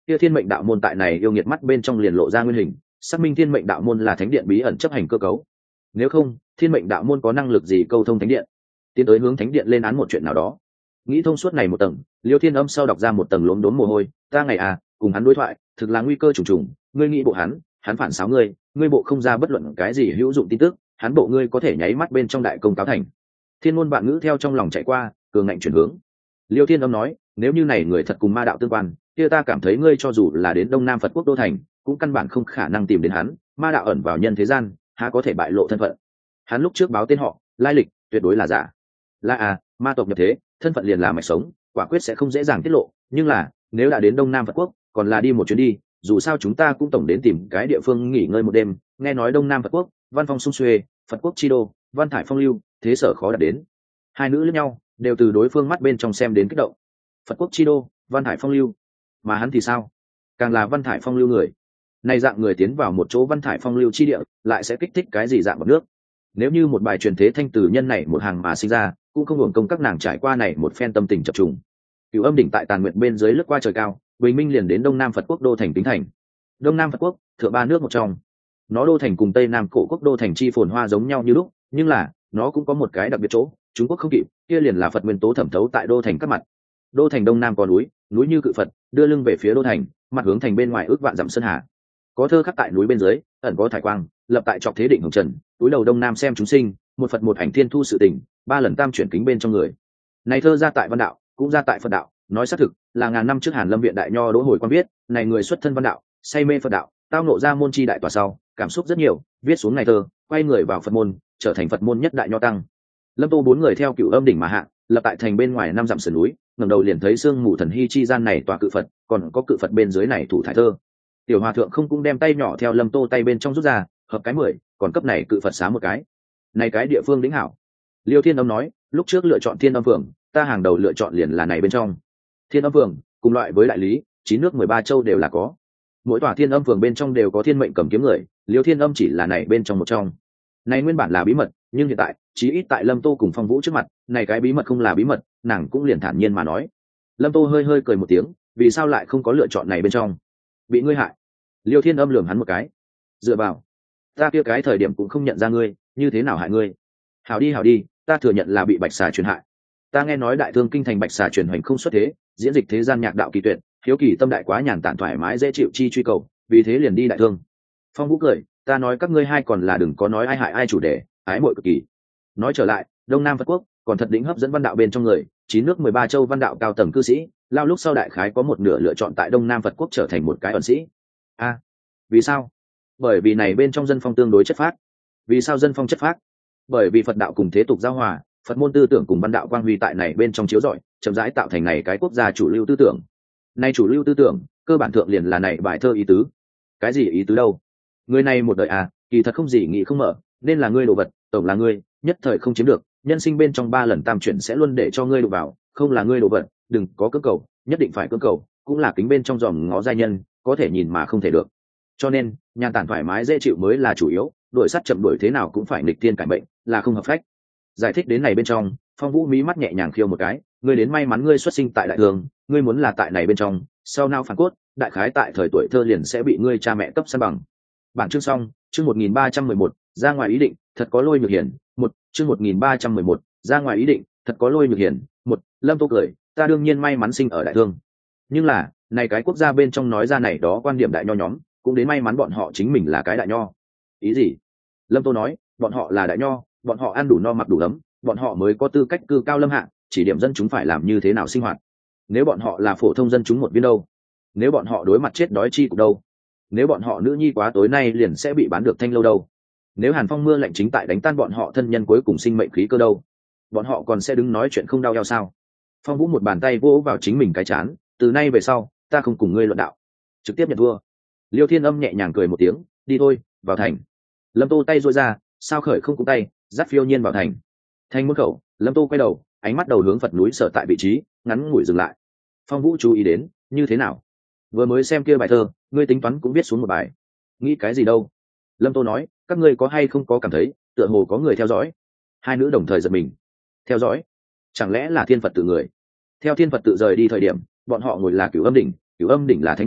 kia thiên mệnh đạo môn tại này yêu nghiệt mắt bên trong liền lộ ra nguyên hình, xác minh thiên mệnh đạo môn là thánh điện bí ẩn chấp hành cơ cấu. Nếu không, thiên mệnh đạo môn có năng lực gì câu thông thánh điện, tiến tới hướng thánh điện lên án một chuyện nào đó. Nghĩ thông suốt này một tầng, Liêu Thiên Âm sau đọc ra một tầng lốm đốm mồ hôi. Ta ngày à, cùng hắn đối thoại, thực là nguy cơ trùng trùng. Ngươi nghĩ bộ hắn, hắn phản xáo ngươi, ngươi bộ không ra bất luận cái gì hữu dụng tin tức, hắn bộ ngươi có thể nháy mắt bên trong đại công cáo thành. Thiên ngôn vạn ngữ theo trong lòng chạy qua, cường ngạnh chuyển hướng. Liêu Thiên Âm nói, nếu như này người thật cùng ma đạo tương quan, kia ta cảm thấy ngươi cho dù là đến Đông Nam Phật Quốc đô thành, cũng căn bản không khả năng tìm đến hắn. Ma đạo ẩn vào nhân thế gian, há có thể bại lộ thân phận. Hắn lúc trước báo tên họ, lai lịch tuyệt đối là giả. Là à, ma tộc nhập thế, thân phận liền là mạch sống, quả quyết sẽ không dễ dàng tiết lộ. Nhưng là, nếu đã đến Đông Nam Phật Quốc, còn là đi một chuyến đi, dù sao chúng ta cũng tổng đến tìm cái địa phương nghỉ ngơi một đêm. Nghe nói Đông Nam Phật Quốc, văn phong sung xuê, Phật Quốc chi đô, văn thải phong lưu, thế sở khó đạt đến. Hai nữ lẫn nhau, đều từ đối phương mắt bên trong xem đến kích động. Phật Quốc chi đô, văn thải phong lưu, mà hắn thì sao? Càng là văn thải phong lưu người, này dạng người tiến vào một chỗ văn thải phong lưu chi địa, lại sẽ kích thích cái gì dạng bọt nước? Nếu như một bài truyền thế thanh từ nhân này một hàng mà sinh ra, cũng không hưởng công các nàng trải qua này một phen tâm tình chập trùng. Cửu Âm đỉnh tại tàn nguyện bên dưới lướt qua trời cao, bình minh liền đến Đông Nam Phật Quốc đô thành Tính Thành. Đông Nam Phật Quốc, thượng ba nước một trong. Nó đô thành cùng Tây Nam cổ quốc đô thành chi phồn hoa giống nhau như lúc, nhưng là nó cũng có một cái đặc biệt chỗ, Trung Quốc không kịp, kia liền là Phật nguyên tố thẩm thấu tại đô thành các mặt. Đô thành Đông Nam có núi, núi như cự Phật, đưa lưng về phía đô thành, mặt hướng thành bên ngoài ước vạn dặm sơn hà. Có thơ khắc tại núi bên dưới, ẩn có thải quang, lập tại trọc thế định hồng trần, túi đầu Đông Nam xem chúng sinh, một Phật một ảnh thiên thu sự tình, ba lần tam chuyển kính bên trong người. Này thơ ra tại văn đạo, cũng ra tại Phật đạo, nói xác thực, là ngàn năm trước Hàn Lâm viện đại nho Đỗ Hồi quan viết, này người xuất thân văn đạo, say mê Phật đạo, tao nộ ra môn chi đại tòa sau, cảm xúc rất nhiều, viết xuống này thơ, quay người vào Phật môn, trở thành Phật môn nhất đại nho tăng. Lâm Tô bốn người theo Cửu Âm đỉnh mà hạ, lập tại thành bên ngoài năm dặm sườn núi, ngẩng đầu liền thấy sương mù thần hy chi gian này tòa cự Phật, còn có cự Phật bên dưới này thủ thải thơ. Tiểu hòa thượng không cũng đem tay nhỏ theo Lâm Tô tay bên trong rút ra, hợp cái mười, còn cấp này cự Phật xá một cái. Này cái địa phương đỉnh hảo. Liêu Thiên Âm nói, lúc trước lựa chọn Thiên Âm Phường, ta hàng đầu lựa chọn liền là này bên trong. Thiên Âm Phường, cùng loại với đại lý, chín nước mười ba châu đều là có. Mỗi tòa Thiên Âm Phường bên trong đều có thiên mệnh cầm kiếm người, Liêu Thiên Âm chỉ là này bên trong một trong. Này nguyên bản là bí mật, nhưng hiện tại, chí ít tại Lâm Tô cùng Phong Vũ trước mặt, này cái bí mật không là bí mật, nàng cũng liền thản nhiên mà nói. Lâm Tô hơi hơi cười một tiếng, vì sao lại không có lựa chọn này bên trong? Bị ngươi hại. Liêu Thiên Âm lườm hắn một cái. Dựa vào, ta kia cái thời điểm cũng không nhận ra ngươi, như thế nào hại ngươi? Hảo đi hảo đi, ta thừa nhận là bị bạch xà truyền hại. Ta nghe nói đại thương kinh thành bạch xà truyền hoành không xuất thế, diễn dịch thế gian nhạc đạo kỳ tuyệt, hiếu kỳ tâm đại quá nhàn tản thoải mái dễ chịu chi truy cầu, vì thế liền đi đại thương. Phong Vũ cười, ta nói các ngươi hai còn là đừng có nói ai hại ai chủ đề, ái muội cực kỳ. Nói trở lại, Đông Nam Phật Quốc còn thật đỉnh hấp dẫn văn đạo bên trong người, chín nước mười ba châu văn đạo cao tầng cư sĩ, lao lúc sau đại khái có một nửa lựa chọn tại Đông Nam Phật Quốc trở thành một cái ẩn sĩ. A, à, vì sao? Bởi vì này bên trong dân phong tương đối chất phác. Vì sao dân phong chất phác? Bởi vì Phật đạo cùng thế tục giao hòa, Phật môn tư tưởng cùng văn đạo quang huy tại này bên trong chiếu rọi, chậm rãi tạo thành này cái quốc gia chủ lưu tư tưởng. Nay chủ lưu tư tưởng, cơ bản thượng liền là này bài thơ ý tứ. Cái gì ý tứ đâu? Người này một đời à, kỳ thật không gì nghĩ không mở, nên là ngươi đồ vật, tổng là ngươi, nhất thời không chiếm được, nhân sinh bên trong ba lần tam chuyển sẽ luôn để cho ngươi đụng vào, không là ngươi đồ vật, đừng có cưỡng cầu, nhất định phải cưỡng cầu, cũng là kính bên trong dòm ngó giai nhân, có thể nhìn mà không thể được. Cho nên, nhàn tản thoải mái dễ chịu mới là chủ yếu, đuổi sát chậm đuổi thế nào cũng phải nghịch thiên cải bệnh, là không hợp phách. Giải thích đến này bên trong, Phong Vũ mí mắt nhẹ nhàng khiêu một cái, ngươi đến may mắn ngươi xuất sinh tại đại thường, ngươi muốn là tại này bên trong, sau nào phản cốt, đại khái tại thời tuổi thơ liền sẽ bị ngươi cha mẹ cấp san bằng. Bản chương xong, chương một nghìn ba trăm mười một, ra ngoài ý định, thật có lôi nhược hiển, một, chương một nghìn ba trăm mười một, ra ngoài ý định, thật có lôi nhược hiển, một, Lâm Tô cười, ta đương nhiên may mắn sinh ở đại thương. Nhưng là, này cái quốc gia bên trong nói ra này đó quan điểm đại nho nhóm, cũng đến may mắn bọn họ chính mình là cái đại nho. Ý gì? Lâm Tô nói, bọn họ là đại nho, bọn họ ăn đủ no mặc đủ ấm, bọn họ mới có tư cách cư cao lâm hạ, chỉ điểm dân chúng phải làm như thế nào sinh hoạt. Nếu bọn họ là phổ thông dân chúng một viên đâu? Nếu bọn họ đối mặt chết đói chi cục đâu? Nếu bọn họ nữ nhi quá tối nay liền sẽ bị bán được thanh lâu đâu? Nếu Hàn Phong mưa lạnh chính tại đánh tan bọn họ thân nhân cuối cùng sinh mệnh khí cơ đâu? Bọn họ còn sẽ đứng nói chuyện không đau eo sao? Phong Vũ một bàn tay vỗ vào chính mình cái chán, từ nay về sau, ta không cùng ngươi luận đạo, trực tiếp nhận thua. Liêu Thiên Âm nhẹ nhàng cười một tiếng, đi thôi, vào thành. Lâm Tô tay duỗi ra, sao khởi không cũng tay, dắt phiêu nhiên vào thành. Thành môn khẩu, Lâm Tô quay đầu, ánh mắt đầu hướng Phật núi sở tại vị trí, ngắn ngủi dừng lại. Phong Vũ chú ý đến, như thế nào? Vừa mới xem kia bài thơ, ngươi tính toán cũng viết xuống một bài. Nghĩ cái gì đâu? Lâm Tô nói, các ngươi có hay không có cảm thấy, tựa hồ có người theo dõi. Hai nữ đồng thời giật mình. Theo dõi? Chẳng lẽ là Thiên Phật tự người? Theo Thiên Phật tự rời đi thời điểm, bọn họ ngồi là Cửu Âm đỉnh, Cửu Âm đỉnh là thánh bảo,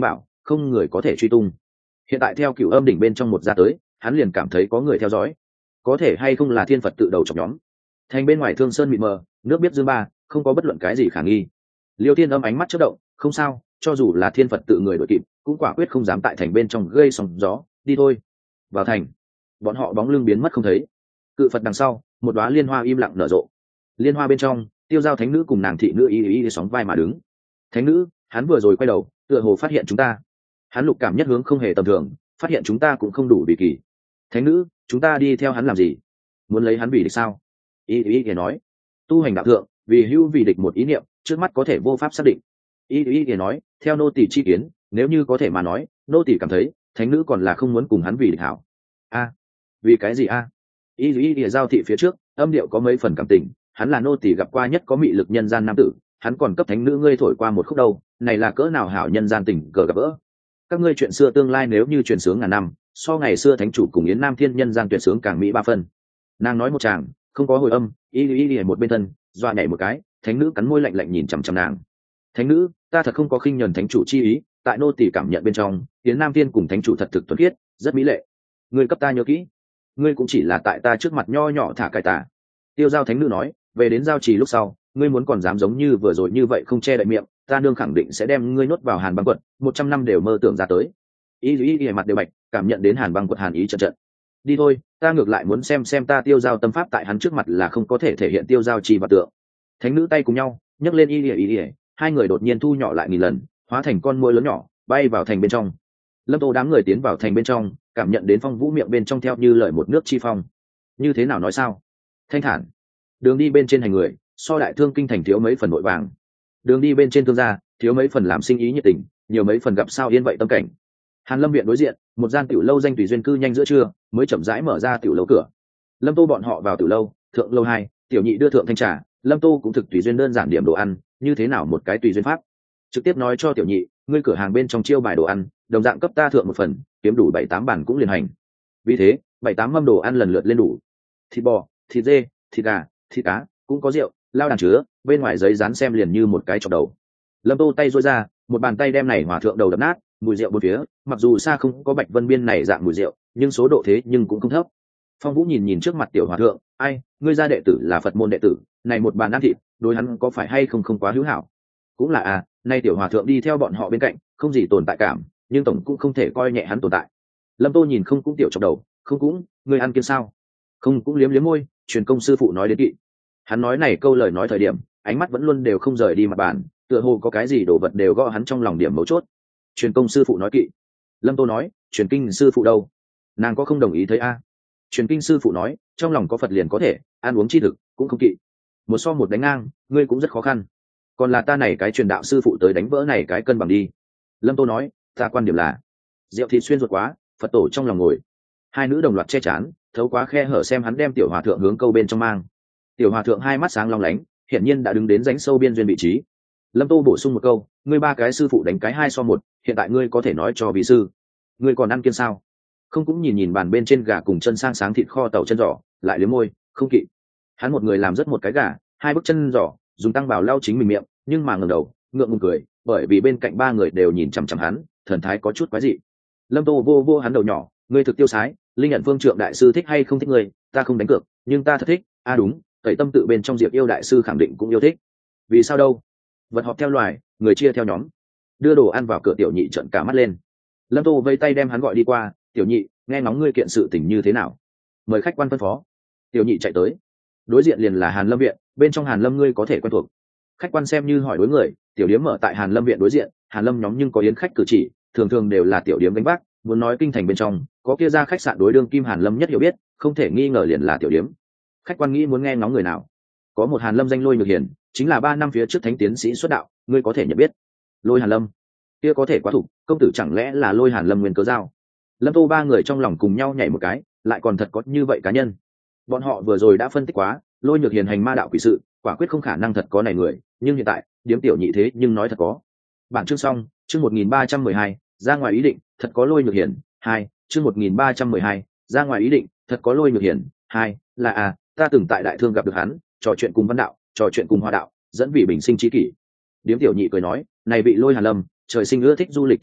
không người có thể truy tung. Hiện tại theo Cửu Âm đỉnh bên trong một ra tới, hắn liền cảm thấy có người theo dõi. Có thể hay không là thiên Phật tự đầu chọc nhóm. Thành bên ngoài Thương Sơn mịt mờ, nước biết dương ba, không có bất luận cái gì khả nghi. Liêu Thiên Âm ánh mắt chớp động, không sao, cho dù là thiên Phật tự người đội kịp, cũng quả quyết không dám tại thành bên trong gây sóng gió, đi thôi. Vào thành. Bọn họ bóng lưng biến mất không thấy. Cự Phật đằng sau, một đóa liên hoa im lặng nở rộ. Liên hoa bên trong, Tiêu Giao thánh nữ cùng nàng thị nữ y y y sóng vai mà đứng. Thánh nữ, hắn vừa rồi quay đầu, tựa hồ phát hiện chúng ta. Hắn lục cảm nhất hướng không hề tầm thường, phát hiện chúng ta cũng không đủ vị kỳ. Thánh nữ, chúng ta đi theo hắn làm gì? Muốn lấy hắn vì địch sao? Y y y nói, tu hành đạo thượng, vì hữu vì địch một ý niệm, trước mắt có thể vô pháp xác định. Y y y nói, theo nô tỳ chi kiến, nếu như có thể mà nói, nô tỳ cảm thấy, thánh nữ còn là không muốn cùng hắn vì địch hảo. A, vì cái gì a? Y y y giao thị phía trước, âm điệu có mấy phần cảm tình, hắn là nô tỳ gặp qua nhất có mị lực nhân gian nam tử, hắn còn cấp thánh nữ ngươi thổi qua một khúc đâu, này là cỡ nào hảo nhân gian tình cờ gặp gỡ. Các ngươi chuyện xưa tương lai nếu như truyền sướng ngàn năm, so ngày xưa thánh chủ cùng yến nam thiên nhân gian tuyệt sướng càng mỹ ba phân. Nàng nói một chàng, không có hồi âm, y y y một bên thân, dọa nhảy một cái, thánh nữ cắn môi lạnh lạnh nhìn chằm chằm nàng. Thánh nữ, ta thật không có khinh nhẫn thánh chủ chi ý, tại nô tỳ cảm nhận bên trong, yến nam thiên cùng thánh chủ thật thực thuần khiết, rất mỹ lệ. Ngươi cấp ta nhớ kỹ, ngươi cũng chỉ là tại ta trước mặt nho nhỏ thả cải tà. Tiêu Giao thánh nữ nói, về đến giao trì lúc sau, ngươi muốn còn dám giống như vừa rồi như vậy không che đậy miệng, ta nương khẳng định sẽ đem ngươi nuốt vào hàn băng quật, một trăm năm đều mơ tưởng ra tới. Y y y mặt đều bạch, cảm nhận đến hàn băng quật hàn ý trận trận. Đi thôi, ta ngược lại muốn xem xem ta Tiêu Giao tâm pháp tại hắn trước mặt là không có thể thể hiện Tiêu Giao chi và tượng. Thánh nữ tay cùng nhau nhấc lên y y y y, hai người đột nhiên thu nhỏ lại nghìn lần, hóa thành con muỗi lớn nhỏ, bay vào thành bên trong. Lâm Tô đám người tiến vào thành bên trong, cảm nhận đến phong vũ miệng bên trong theo như lời một nước chi phong. Như thế nào nói sao? Thanh thản. Đường đi bên trên hành người, so đại thương kinh thành thiếu mấy phần nội vàng. Đường đi bên trên thương gia, thiếu mấy phần làm sinh ý nhiệt tình, nhiều mấy phần gặp sao yên vậy tâm cảnh. Hàn Lâm viện đối diện, một gian tiểu lâu danh tùy duyên cư nhanh giữa trưa, mới chậm rãi mở ra tiểu lâu cửa. Lâm Tô bọn họ vào tiểu lâu, thượng lâu hai, tiểu nhị đưa thượng thanh trà, Lâm Tô cũng thực tùy duyên đơn giản điểm đồ ăn, như thế nào một cái tùy duyên pháp. Trực tiếp nói cho tiểu nhị, ngươi cửa hàng bên trong chiêu bài đồ ăn, đồng dạng cấp ta thượng một phần, kiếm đủ bảy tám bản cũng liền hành. Vì thế, bảy tám mâm đồ ăn lần lượt lên đủ. Thịt bò, thịt dê, thịt gà, thịt cá, cũng có rượu, lao đàn chứa, bên ngoài giấy dán xem liền như một cái chọc đầu. Lâm Tô tay duỗi ra, một bàn tay đem này hòa thượng đầu đập nát, mùi rượu bốn phía, mặc dù xa không có Bạch Vân Biên này dạng mùi rượu, nhưng số độ thế nhưng cũng không thấp. Phong Vũ nhìn nhìn trước mặt tiểu hòa thượng, ai, ngươi gia đệ tử là Phật môn đệ tử, này một bàn ăn thịt, đối hắn có phải hay không không quá hữu hảo. Cũng là à, nay tiểu hòa thượng đi theo bọn họ bên cạnh, không gì tồn tại cảm, nhưng tổng cũng không thể coi nhẹ hắn tồn tại. Lâm Tô nhìn không cũng tiểu chọc đầu, không cũng, ngươi ăn kiêng sao? Không cũng liếm liếm môi, truyền công sư phụ nói đến kỵ. Hắn nói này câu lời nói thời điểm, ánh mắt vẫn luôn đều không rời đi mặt bàn, tựa hồ có cái gì đồ vật đều gõ hắn trong lòng điểm mấu chốt. Truyền công sư phụ nói kỵ. Lâm Tô nói, truyền kinh sư phụ đâu? Nàng có không đồng ý thấy a? Truyền kinh sư phụ nói, trong lòng có Phật liền có thể, ăn uống chi thực, cũng không kỵ. Một so một đánh ngang, ngươi cũng rất khó khăn. Còn là ta này cái truyền đạo sư phụ tới đánh vỡ này cái cân bằng đi. Lâm Tô nói, ta quan điểm là, rượu thịt xuyên ruột quá, Phật tổ trong lòng ngồi. Hai nữ đồng loạt che chắn, thấu quá khe hở xem hắn đem tiểu hòa thượng hướng câu bên trong mang. Tiểu hòa thượng hai mắt sáng long lánh, hiển nhiên đã đứng đến rãnh sâu biên duyên vị trí. Lâm Tô bổ sung một câu, ngươi ba cái sư phụ đánh cái hai so một, hiện tại ngươi có thể nói cho vị sư, ngươi còn ăn kiêng sao? Không cũng nhìn nhìn bàn bên trên gà cùng chân sang sáng thịt kho tàu chân giò, lại liếm môi, không kỵ. Hắn một người làm rất một cái gà, hai bức chân giò, dùng tăng vào lau chính mình miệng, nhưng mà ngẩng đầu, ngượng ngùng cười, bởi vì bên cạnh ba người đều nhìn chằm chằm hắn, thần thái có chút quái dị. Lâm Tô vô vô hắn đầu nhỏ, ngươi thực tiêu sái, linh nhận phương trượng đại sư thích hay không thích ngươi, ta không đánh cược, nhưng ta thật thích. A à đúng, tẩy tâm tự bên trong diệp yêu đại sư khẳng định cũng yêu thích. Vì sao đâu? Vật họp theo loài, người chia theo nhóm. Đưa đồ ăn vào cửa, tiểu nhị trợn cả mắt lên. Lâm Tô vây tay đem hắn gọi đi qua, tiểu nhị, nghe ngóng ngươi kiện sự tình như thế nào, mời khách quan phân phó. Tiểu nhị chạy tới, đối diện liền là Hàn Lâm viện, bên trong Hàn Lâm ngươi có thể quen thuộc. Khách quan xem như hỏi đối người, tiểu điếm mở tại Hàn Lâm viện đối diện, Hàn Lâm nhóm nhưng có yến khách cử chỉ, thường thường đều là tiểu điếm đánh bác. Muốn nói kinh thành bên trong có kia ra khách sạn đối đương kim Hàn Lâm nhất hiểu biết, không thể nghi ngờ liền là tiểu điếm. Khách quan nghĩ muốn nghe ngóng người nào? Có một Hàn Lâm danh Lôi Nhược Hiền, chính là ba năm phía trước thánh tiến sĩ xuất đạo, ngươi có thể nhận biết. Lôi Hàn Lâm, kia có thể quá thủ, công tử chẳng lẽ là Lôi Hàn Lâm nguyên cớ giao? Lâm Tô ba người trong lòng cùng nhau nhảy một cái, lại còn thật có như vậy cá nhân. Bọn họ vừa rồi đã phân tích quá, Lôi Nhược Hiền hành ma đạo quỷ sự, quả quyết không khả năng thật có này người, nhưng hiện tại điếm tiểu nhị thế nhưng nói thật có. Bản chương xong, chương một nghìn ba trăm mười hai, ra ngoài ý định, thật có Lôi Nhược Hiền. Hai, chương một nghìn ba trăm mười hai, ra ngoài ý định, thật có Lôi Nhược Hiền. Hai, là à, ta từng tại đại thương gặp được hắn, trò chuyện cùng văn đạo, trò chuyện cùng hoa đạo, dẫn vị bình sinh trí kỷ. Điếm tiểu nhị cười nói, này vị Lôi Hàn Lâm, trời sinh ưa thích du lịch thiên hạ,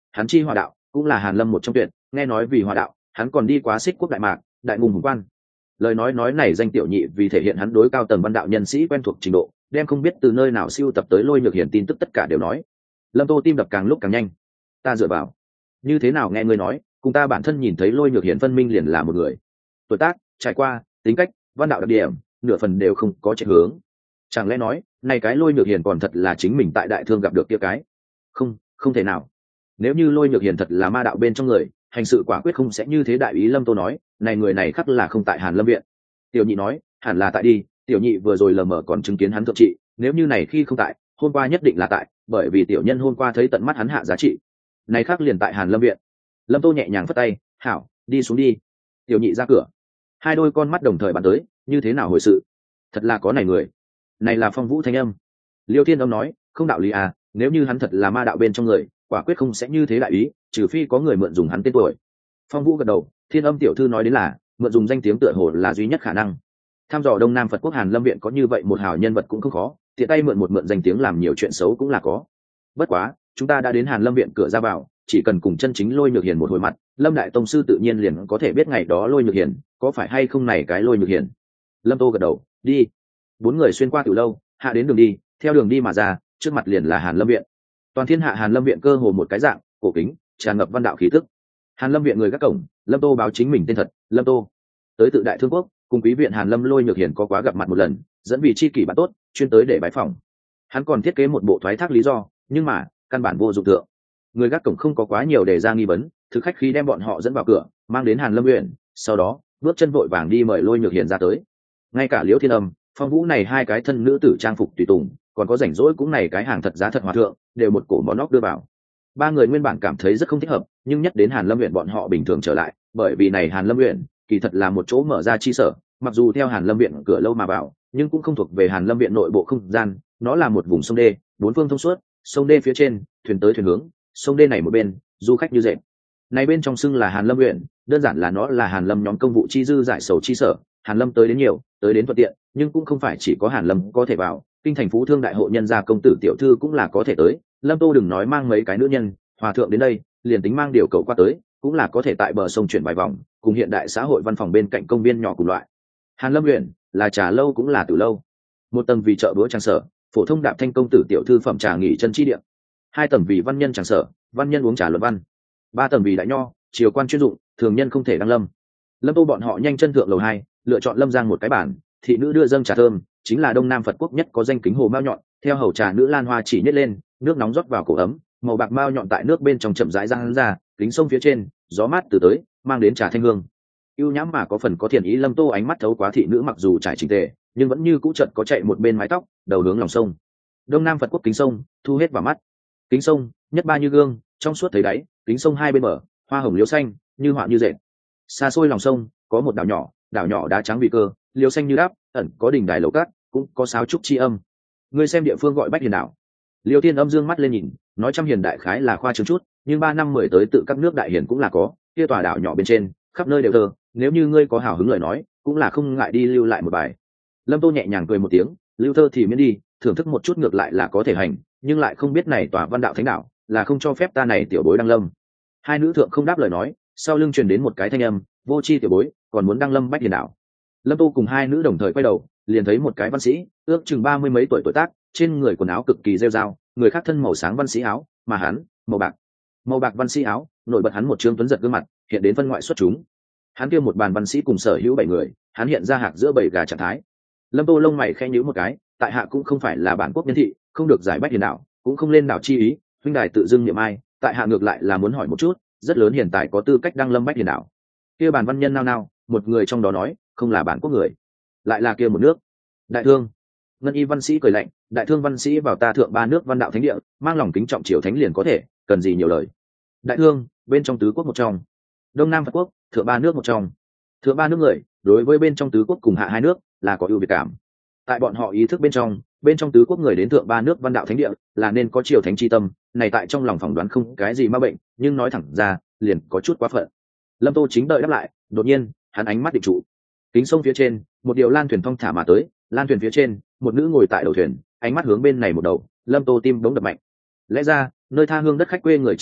hắn chi hòa đạo cũng là hàn lâm một trong tuyệt, nghe nói vì hòa đạo hắn còn đi quá xích quốc đại mạc, đại ngùng hùng quan. Lời nói nói này danh tiểu nhị vì thể hiện hắn đối cao tầng văn đạo nhân sĩ quen thuộc trình độ, đem không biết từ nơi nào siêu tập tới Lôi Nhược Hiển tin tức tất cả đều nói. Lâm Tô tim đập càng lúc càng nhanh. Ta dựa vào, như thế nào nghe ngươi nói, cùng ta bản thân nhìn thấy Lôi Nhược Hiển phân minh liền là một người. Tuổi tác, trải qua, tính cách, văn đạo đặc điểm, nửa phần đều không có chạy hướng. Chẳng lẽ nói, này cái Lôi Nhược Hiển còn thật là chính mình tại đại thương gặp được kia cái? Không, không thể nào. Nếu như Lôi Nhược Hiển thật là ma đạo bên trong người, hành sự quả quyết không sẽ như thế. Đại ý Lâm Tô nói, này người này khắc là không tại Hàn Lâm viện. Tiểu nhị nói, hẳn là tại đi, tiểu nhị vừa rồi lờ mờ còn chứng kiến hắn thượng trị, nếu như này khi không tại, hôm qua nhất định là tại, bởi vì tiểu nhân hôm qua thấy tận mắt hắn hạ giá trị. Này khác liền tại Hàn Lâm viện. Lâm Tô nhẹ nhàng phất tay, hảo, đi xuống đi. Tiểu nhị ra cửa, hai đôi con mắt đồng thời bắn tới, như thế nào hồi sự? Thật là có này người. Này là Phong Vũ thanh âm. Liêu Thiên Âm nói, không đạo lý à, nếu như hắn thật là ma đạo bên trong người, quả quyết không sẽ như thế đại ý, trừ phi có người mượn dùng hắn tên tuổi. Phong Vũ gật đầu, Thiên Âm tiểu thư nói đến là mượn dùng danh tiếng tựa hồ là duy nhất khả năng. Tham dò Đông Nam Phật Quốc Hàn Lâm viện có như vậy một hào nhân vật cũng không khó, tiện tay mượn một mượn danh tiếng làm nhiều chuyện xấu cũng là có. Bất quá, chúng ta đã đến Hàn Lâm viện cửa ra vào, chỉ cần cùng chân chính Lôi Nhược Hiển một hồi mặt, Lâm đại tông sư tự nhiên liền có thể biết ngày đó Lôi Nhược Hiển có phải hay không này cái Lôi Nhược Hiển. Lâm Tô gật đầu, đi. Bốn người xuyên qua tiểu lâu, hạ đến đường đi, theo đường đi mà ra, trước mặt liền là Hàn Lâm viện. Toàn thiên hạ Hàn Lâm viện cơ hồ một cái dạng, cổ kính, tràn ngập văn đạo khí tức. Hàn Lâm viện người gác cổng, Lâm Tô báo chính mình tên thật, Lâm Tô. Tới tự Đại Thương Quốc, cùng quý viện Hàn Lâm Lôi Nhược Hiển có quá gặp mặt một lần, dẫn vì chi kỷ bạn tốt, chuyên tới để bái phỏng. Hắn còn thiết kế một bộ thoái thác lý do, nhưng mà căn bản vô dụng tượng. Người gác cổng không có quá nhiều để ra nghi vấn, thực khách khí đem bọn họ dẫn vào cửa, mang đến Hàn Lâm viện, sau đó bước chân vội vàng đi mời Lôi Nhược Hiển ra tới. Ngay cả Liễu Thiên Âm, Phong Vũ này hai cái thân nữ tử trang phục tùy tùng, còn có rảnh rỗi cũng này cái hàng thật giá thật hòa thượng, đều một cổ món óc đưa vào. Ba người nguyên bản cảm thấy rất không thích hợp, nhưng nhất đến Hàn Lâm viện bọn họ bình thường trở lại, bởi vì này Hàn Lâm viện kỳ thật là một chỗ mở ra chi sở, mặc dù theo Hàn Lâm viện cửa lâu mà vào, nhưng cũng không thuộc về Hàn Lâm viện nội bộ không gian, nó là một vùng sông đê, bốn phương thông suốt, sông đê phía trên, thuyền tới thuyền hướng, sông đê này một bên, du khách như dệt. Này bên trong xưng là Hàn Lâm viện, đơn giản là nó là Hàn Lâm nhóm công vụ chi dư giải sầu chi sở, Hàn Lâm tới đến nhiều, tới đến thuận tiện, nhưng cũng không phải chỉ có Hàn Lâm có thể vào, kinh thành phú thương đại hộ nhân gia công tử tiểu thư cũng là có thể tới. Lâm Tô đừng nói mang mấy cái nữ nhân, hòa thượng đến đây, liền tính mang điều cậu qua tới, cũng là có thể tại bờ sông chuyển vài vòng, cùng hiện đại xã hội văn phòng bên cạnh công viên nhỏ cùng loại. Hàn Lâm viện là trà lâu cũng là tử lâu, một tầng vì chợ búa trang sở, phổ thông đạp thanh công tử tiểu thư phẩm trà nghỉ chân chi địa, hai tầng vì văn nhân trang sở, văn nhân uống trà luận văn, ba tầng vì đại nho, triều quan chuyên dụng, thường nhân không thể đăng lâm. Lâm Tô bọn họ nhanh chân thượng lầu hai, lựa chọn lâm giang một cái bản, thị nữ đưa dâng trà thơm, chính là Đông Nam Phật Quốc nhất có danh kính hồ mao nhọn, theo hầu trà nữ lan hoa chỉ nhét lên, nước nóng rót vào cổ ấm, màu bạc mao nhọn tại nước bên trong chậm rãi răng ra, kính sông phía trên, gió mát từ tới, mang đến trà thanh hương. Ưu nhãm mà có phần có thiện ý. Lâm Tô ánh mắt thấu quá thị nữ mặc dù trải chỉnh tề, nhưng vẫn như cũ chợt có chạy một bên mái tóc, đầu hướng lòng sông. Đông Nam Phật Quốc kính sông, thu hết vào mắt. Kính sông, nhất ba như gương, trong suốt thấy đáy, kính sông hai bên bờ, hoa hồng liễu xanh, như họa như dệt. Xa xôi lòng sông, có một đảo nhỏ, đảo nhỏ đá trắng vì cơ, liễu xanh như đáp, ẩn có đỉnh đài lầu cát, cũng có sáo trúc chi âm. Ngươi xem địa phương gọi Bách Hiền đảo. Liêu Tiên Âm dương mắt lên nhìn, nói trăm hiền đại khái là khoa trương chút, nhưng ba năm mười tới tự các nước đại hiền cũng là có, kia tòa đảo nhỏ bên trên, khắp nơi đều thơ, nếu như ngươi có hào hứng lời nói, cũng là không ngại đi lưu lại một bài. Lâm Tô nhẹ nhàng cười một tiếng, lưu thơ thì miễn đi, thưởng thức một chút ngược lại là có thể hành, nhưng lại không biết này tòa văn đạo thánh đạo là không cho phép ta này tiểu bối đăng lâm. Hai nữ thượng không đáp lời nói, sau lưng truyền đến một cái thanh âm, vô chi tiểu bối, còn muốn đăng lâm Bách Hiền đảo. Lâm Tô cùng hai nữ đồng thời quay đầu, liền thấy một cái văn sĩ, ước chừng ba mươi mấy tuổi tuổi tác, trên người quần áo cực kỳ rêu rao, người khác thân màu sáng văn sĩ áo, mà hắn màu bạc. Màu bạc văn sĩ áo, nổi bật hắn một trương tuấn giật gương mặt, hiện đến phân ngoại xuất chúng. Hắn kia một bàn văn sĩ cùng sở hữu bảy người, hắn hiện ra hạc giữa bảy gà trạng thái. Lâm Tô lông mày khẽ nhíu một cái, tại hạ cũng không phải là bản quốc nhân thị, không được giải Bách Hiền đảo, cũng không lên đảo chi ý, huynh đài tự dưng niệm ai, tại hạ ngược lại là muốn hỏi một chút, rất lớn hiện tại có tư cách đăng lâm Bách Hiền đảo. Kia bàn văn nhân nao nao, một người trong đó nói, không là bản quốc người, lại là kia một nước. Đại thương. Ngân y văn sĩ cười lạnh, đại thương văn sĩ vào ta thượng ba nước văn đạo thánh địa, mang lòng kính trọng triều thánh liền có thể, cần gì nhiều lời. Đại thương, bên trong tứ quốc một trong, Đông Nam Phật Quốc, thượng ba nước một trong. Thượng ba nước người, đối với bên trong tứ quốc cùng hạ hai nước là có ưu việt cảm. Tại bọn họ ý thức bên trong, bên trong tứ quốc người đến thượng ba nước văn đạo thánh địa là nên có triều thánh chi tâm, này tại trong lòng phỏng đoán không cái gì ma bệnh, nhưng nói thẳng ra, liền có chút quá phận. Lâm Tô chính đợi đáp lại, đột nhiên, hắn ánh mắt định trụ. Kính sông phía trên, một điều lan thuyền thong thả mà tới, lan thuyền phía trên, một nữ ngồi tại đầu thuyền, ánh mắt hướng bên này một đầu. Lâm Tô tim bỗng đập mạnh. Lẽ ra, nơi tha hương đất khách quê người chi địa,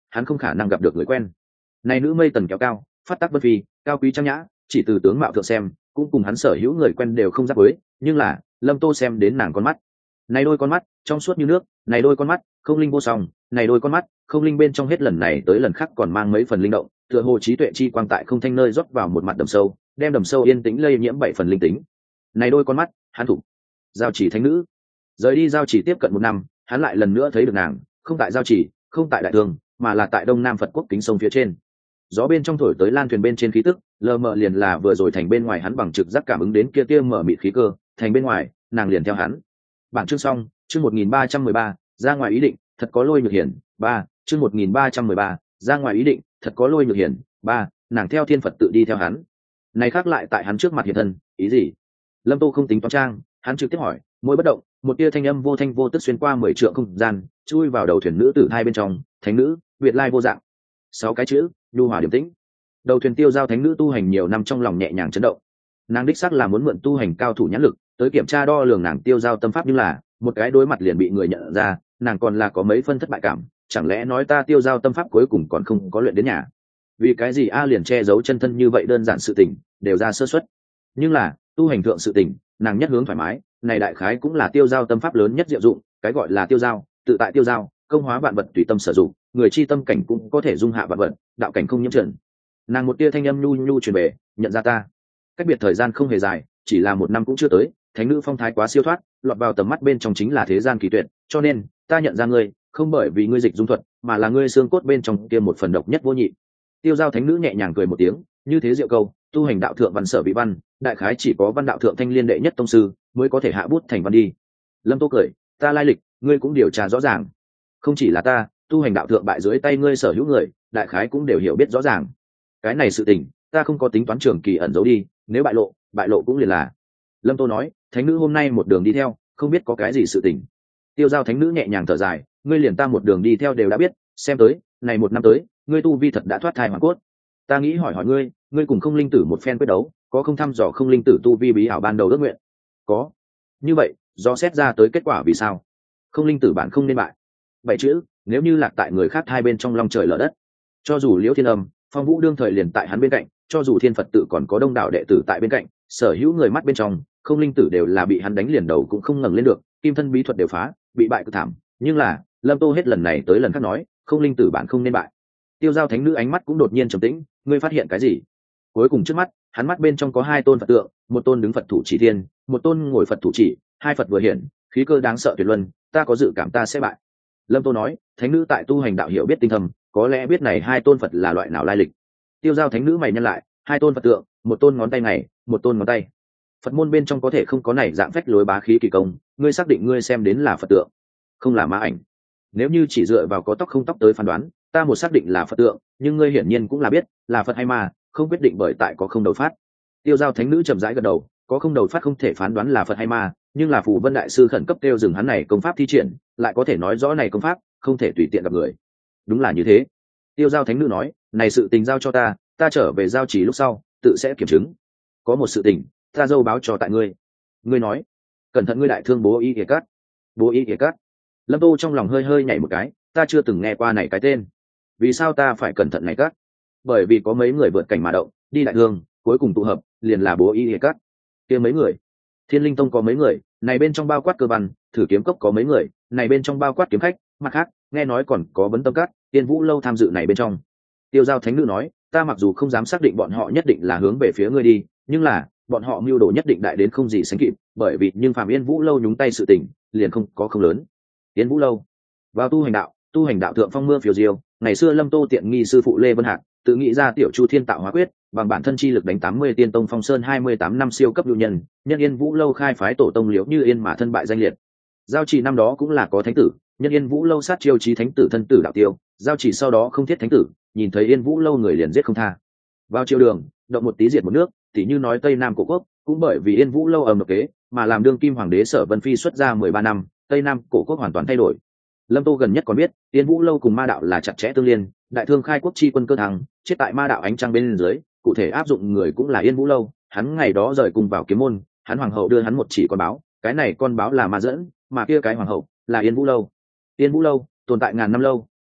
hắn không khả năng gặp được người quen. Này nữ mây tần kéo cao, phát tác vân phi, cao quý trang nhã, chỉ từ tướng mạo thượng xem cũng cùng hắn sở hữu người quen đều không giáp với, nhưng là Lâm Tô xem đến nàng con mắt, này đôi con mắt trong suốt như nước, này đôi con mắt không linh vô song, này đôi con mắt không linh bên trong hết lần này tới lần khác còn mang mấy phần linh động, tựa hồ trí tuệ chi quang tại không thanh nơi rót vào một mặt đầm sâu, đem đầm sâu yên tĩnh lây nhiễm bảy phần linh tính. Này đôi con mắt, hắn thủ Giao Chỉ thánh nữ. Rời đi Giao Chỉ tiếp cận một năm, hắn lại lần nữa thấy được nàng, không tại Giao Chỉ, không tại Đại Thương, mà là tại Đông Nam Phật quốc kính sông phía trên. Gió bên trong thổi tới lan thuyền bên trên khí tức, lờ mờ liền là vừa rồi thành bên ngoài hắn bằng trực giác cảm ứng đến kia tia mở mịt khí cơ, thành bên ngoài, nàng liền theo hắn. Bản chương xong, chương một nghìn ba trăm mười ba, ra ngoài ý định, thật có lôi nhược hiển, ba, chương một nghìn ba trăm mười ba, ra ngoài ý định, thật có lôi nhược hiển, ba, nàng theo thiên Phật tự đi theo hắn. Này khác lại tại hắn trước mặt hiện thân, ý gì? Lâm Tô không tính toán trang, hắn trực tiếp hỏi, môi bất động, một tia thanh âm vô thanh vô tức xuyên qua mười trượng không gian, chui vào đầu thuyền nữ tử hai bên trong, thánh nữ, Việt lai vô dạng. Sáu cái chữ, nhu hòa điềm tĩnh. Đầu thuyền Tiêu Giao thánh nữ tu hành nhiều năm trong lòng nhẹ nhàng chấn động. Nàng đích xác là muốn mượn tu hành cao thủ nhãn lực tới kiểm tra đo lường nàng Tiêu Giao tâm pháp, nhưng là một cái đối mặt liền bị người nhận ra, nàng còn là có mấy phân thất bại cảm, chẳng lẽ nói ta Tiêu Giao tâm pháp cuối cùng còn không có luyện đến nhà? Vì cái gì a liền che giấu chân thân như vậy đơn giản sự tình đều ra sơ suất, nhưng là tu hành thượng sự tình nàng nhất hướng thoải mái, này đại khái cũng là Tiêu Giao tâm pháp lớn nhất diệu dụng, cái gọi là Tiêu Giao, tự tại Tiêu Giao, công hóa vạn vật tùy tâm sử dụng, người chi tâm cảnh cũng có thể dung hạ vạn vật, đạo cảnh không nhiễm trần. Nàng một tia thanh âm nhu nhu truyền về, nhận ra ta. Cách biệt thời gian không hề dài, chỉ là một năm cũng chưa tới, thánh nữ phong thái quá siêu thoát, lọt vào tầm mắt bên trong chính là thế gian kỳ tuyệt, cho nên ta nhận ra ngươi, không bởi vì ngươi dịch dung thuật, mà là ngươi xương cốt bên trong kia một phần độc nhất vô nhị. Tiêu Giao thánh nữ nhẹ nhàng cười một tiếng, như thế diệu câu, tu hành đạo thượng văn sở bị văn, đại khái chỉ có văn đạo thượng thanh liên đệ nhất tông sư mới có thể hạ bút thành văn đi. Lâm Tô cười, ta lai lịch, ngươi cũng điều tra rõ ràng. Không chỉ là ta, tu hành đạo thượng bại dưới tay ngươi sở hữu người, đại khái cũng đều hiểu biết rõ ràng. Cái này sự tình, ta không có tính toán trường kỳ ẩn giấu đi, nếu bại lộ, bại lộ cũng liền là. Lâm Tô nói, thánh nữ hôm nay một đường đi theo, không biết có cái gì sự tình. Tiêu Giao thánh nữ nhẹ nhàng thở dài, ngươi liền ta một đường đi theo đều đã biết, xem tới, này một năm tới, ngươi tu vi thật đã thoát thai hoàn cốt. Ta nghĩ hỏi hỏi ngươi, ngươi cùng không linh tử một phen quyết đấu, có không thăm dò không linh tử tu vi bí ảo ban đầu ước nguyện? Có. Như vậy, do xét ra tới kết quả vì sao? Không linh tử bạn không nên bại. Bảy chữ, nếu như lạc tại người khác hai bên trong long trời lở đất, cho dù Liễu Thiên Âm, Phong Vũ đương thời liền tại hắn bên cạnh, cho dù Thiên Phật tự còn có đông đảo đệ tử tại bên cạnh, sở hữu người mắt bên trong, không linh tử đều là bị hắn đánh liền đầu cũng không ngẩng lên được, kim thân bí thuật đều phá, bị bại cực thảm. Nhưng là Lâm Tô hết lần này tới lần khác nói, không linh tử bạn không nên bại. Tiêu Giao thánh nữ ánh mắt cũng đột nhiên trầm tĩnh, ngươi phát hiện cái gì? Cuối cùng trước mắt, hắn mắt bên trong có hai tôn Phật tượng, một tôn đứng Phật thủ chỉ thiên, một tôn ngồi Phật thủ chỉ, hai Phật vừa hiện, khí cơ đáng sợ tuyệt luân, ta có dự cảm ta sẽ bại. Lâm Tô nói, thánh nữ tại tu hành đạo hiểu biết tinh thầm, có lẽ biết này hai tôn Phật là loại nào lai lịch. Tiêu Giao thánh nữ mày nhân lại, hai tôn Phật tượng, một tôn ngón tay này, một tôn ngón tay. Phật môn bên trong có thể không có này dạng phách lối bá khí kỳ công, ngươi xác định ngươi xem đến là Phật tượng, không là ma ảnh. Nếu như chỉ dựa vào có tóc không tóc tới phán đoán, ta một xác định là Phật tượng, nhưng ngươi hiển nhiên cũng là biết là Phật hay ma, không quyết định bởi tại có không đầu phát. Tiêu Giao thánh nữ chậm rãi gật đầu, có không đầu phát không thể phán đoán là Phật hay ma, nhưng là Phù Vân đại sư khẩn cấp kêu dừng hắn này công pháp thi triển, lại có thể nói rõ này công pháp không thể tùy tiện gặp người. Đúng là như thế. Tiêu Giao thánh nữ nói, này sự tình giao cho ta, ta trở về Giao Chỉ lúc sau tự sẽ kiểm chứng. Có một sự tình, ta dâu báo cho tại ngươi. Ngươi nói, cẩn thận ngươi đại thương bố y kể cắt. Bố y kể cắt. Lâm Tô trong lòng hơi hơi nhảy một cái, ta chưa từng nghe qua này cái tên. Vì sao ta phải cẩn thận này cắt? Bởi vì có mấy người vượt cảnh mà động, đi đại thương, cuối cùng tụ hợp, liền là bố y kể cắt. Kia mấy người, Thiên Linh Tông có mấy người, này bên trong bao quát cơ văn, Thử Kiếm Cốc có mấy người, này bên trong bao quát kiếm khách, mặt khác, nghe nói còn có Vấn Tâm Cát, Tiên Vũ lâu tham dự này bên trong. Tiêu Giao thánh nữ nói, ta mặc dù không dám xác định bọn họ nhất định là hướng về phía ngươi đi, nhưng là bọn họ mưu đồ nhất định đại đến không gì sánh kịp, bởi vì nhưng phạm Yên Vũ lâu nhúng tay sự tình, liền không có không lớn. Yên Vũ lâu vào tu hành đạo, tu hành đạo thượng phong mưa phiêu diêu, ngày xưa Lâm Tô tiện nghi sư phụ Lê Vân Hạc tự nghĩ ra tiểu Chu Thiên tạo hóa quyết, bằng bản thân chi lực đánh tám mươi tiên tông phong sơn hai mươi tám năm siêu cấp lưu nhân, nhân Yên Vũ lâu khai phái tổ tông Liễu Như Yên mà thân bại danh liệt. Giao Chỉ năm đó cũng là có thánh tử, nhân Yên Vũ lâu sát chiêu chí thánh tử thân tử đạo tiêu, Giao Chỉ sau đó không thiết thánh tử, nhìn thấy Yên Vũ lâu người liền giết không tha. Vào triều đường, động một tí diệt một nước, tỉ như nói Tây Nam cổ quốc, cũng bởi vì Yên Vũ lâu ầm ầm kế, mà làm đương kim hoàng đế Sở Vân Phi xuất ra mười ba năm, Tây Nam cổ quốc hoàn toàn thay đổi. Lâm Tô gần nhất còn biết, Yên Vũ lâu cùng ma đạo là chặt chẽ tương liên, đại thương khai quốc chi quân cơ thắng, chết tại ma đạo ánh trăng bên dưới, cụ thể áp dụng người cũng là Yên Vũ lâu, hắn ngày đó rời cùng vào kiếm môn, hắn hoàng hậu đưa hắn một chỉ con báo, cái này con báo là ma dẫn, mà kia cái hoàng hậu là Yên Vũ lâu. Yên Vũ lâu tồn tại ngàn năm lâu,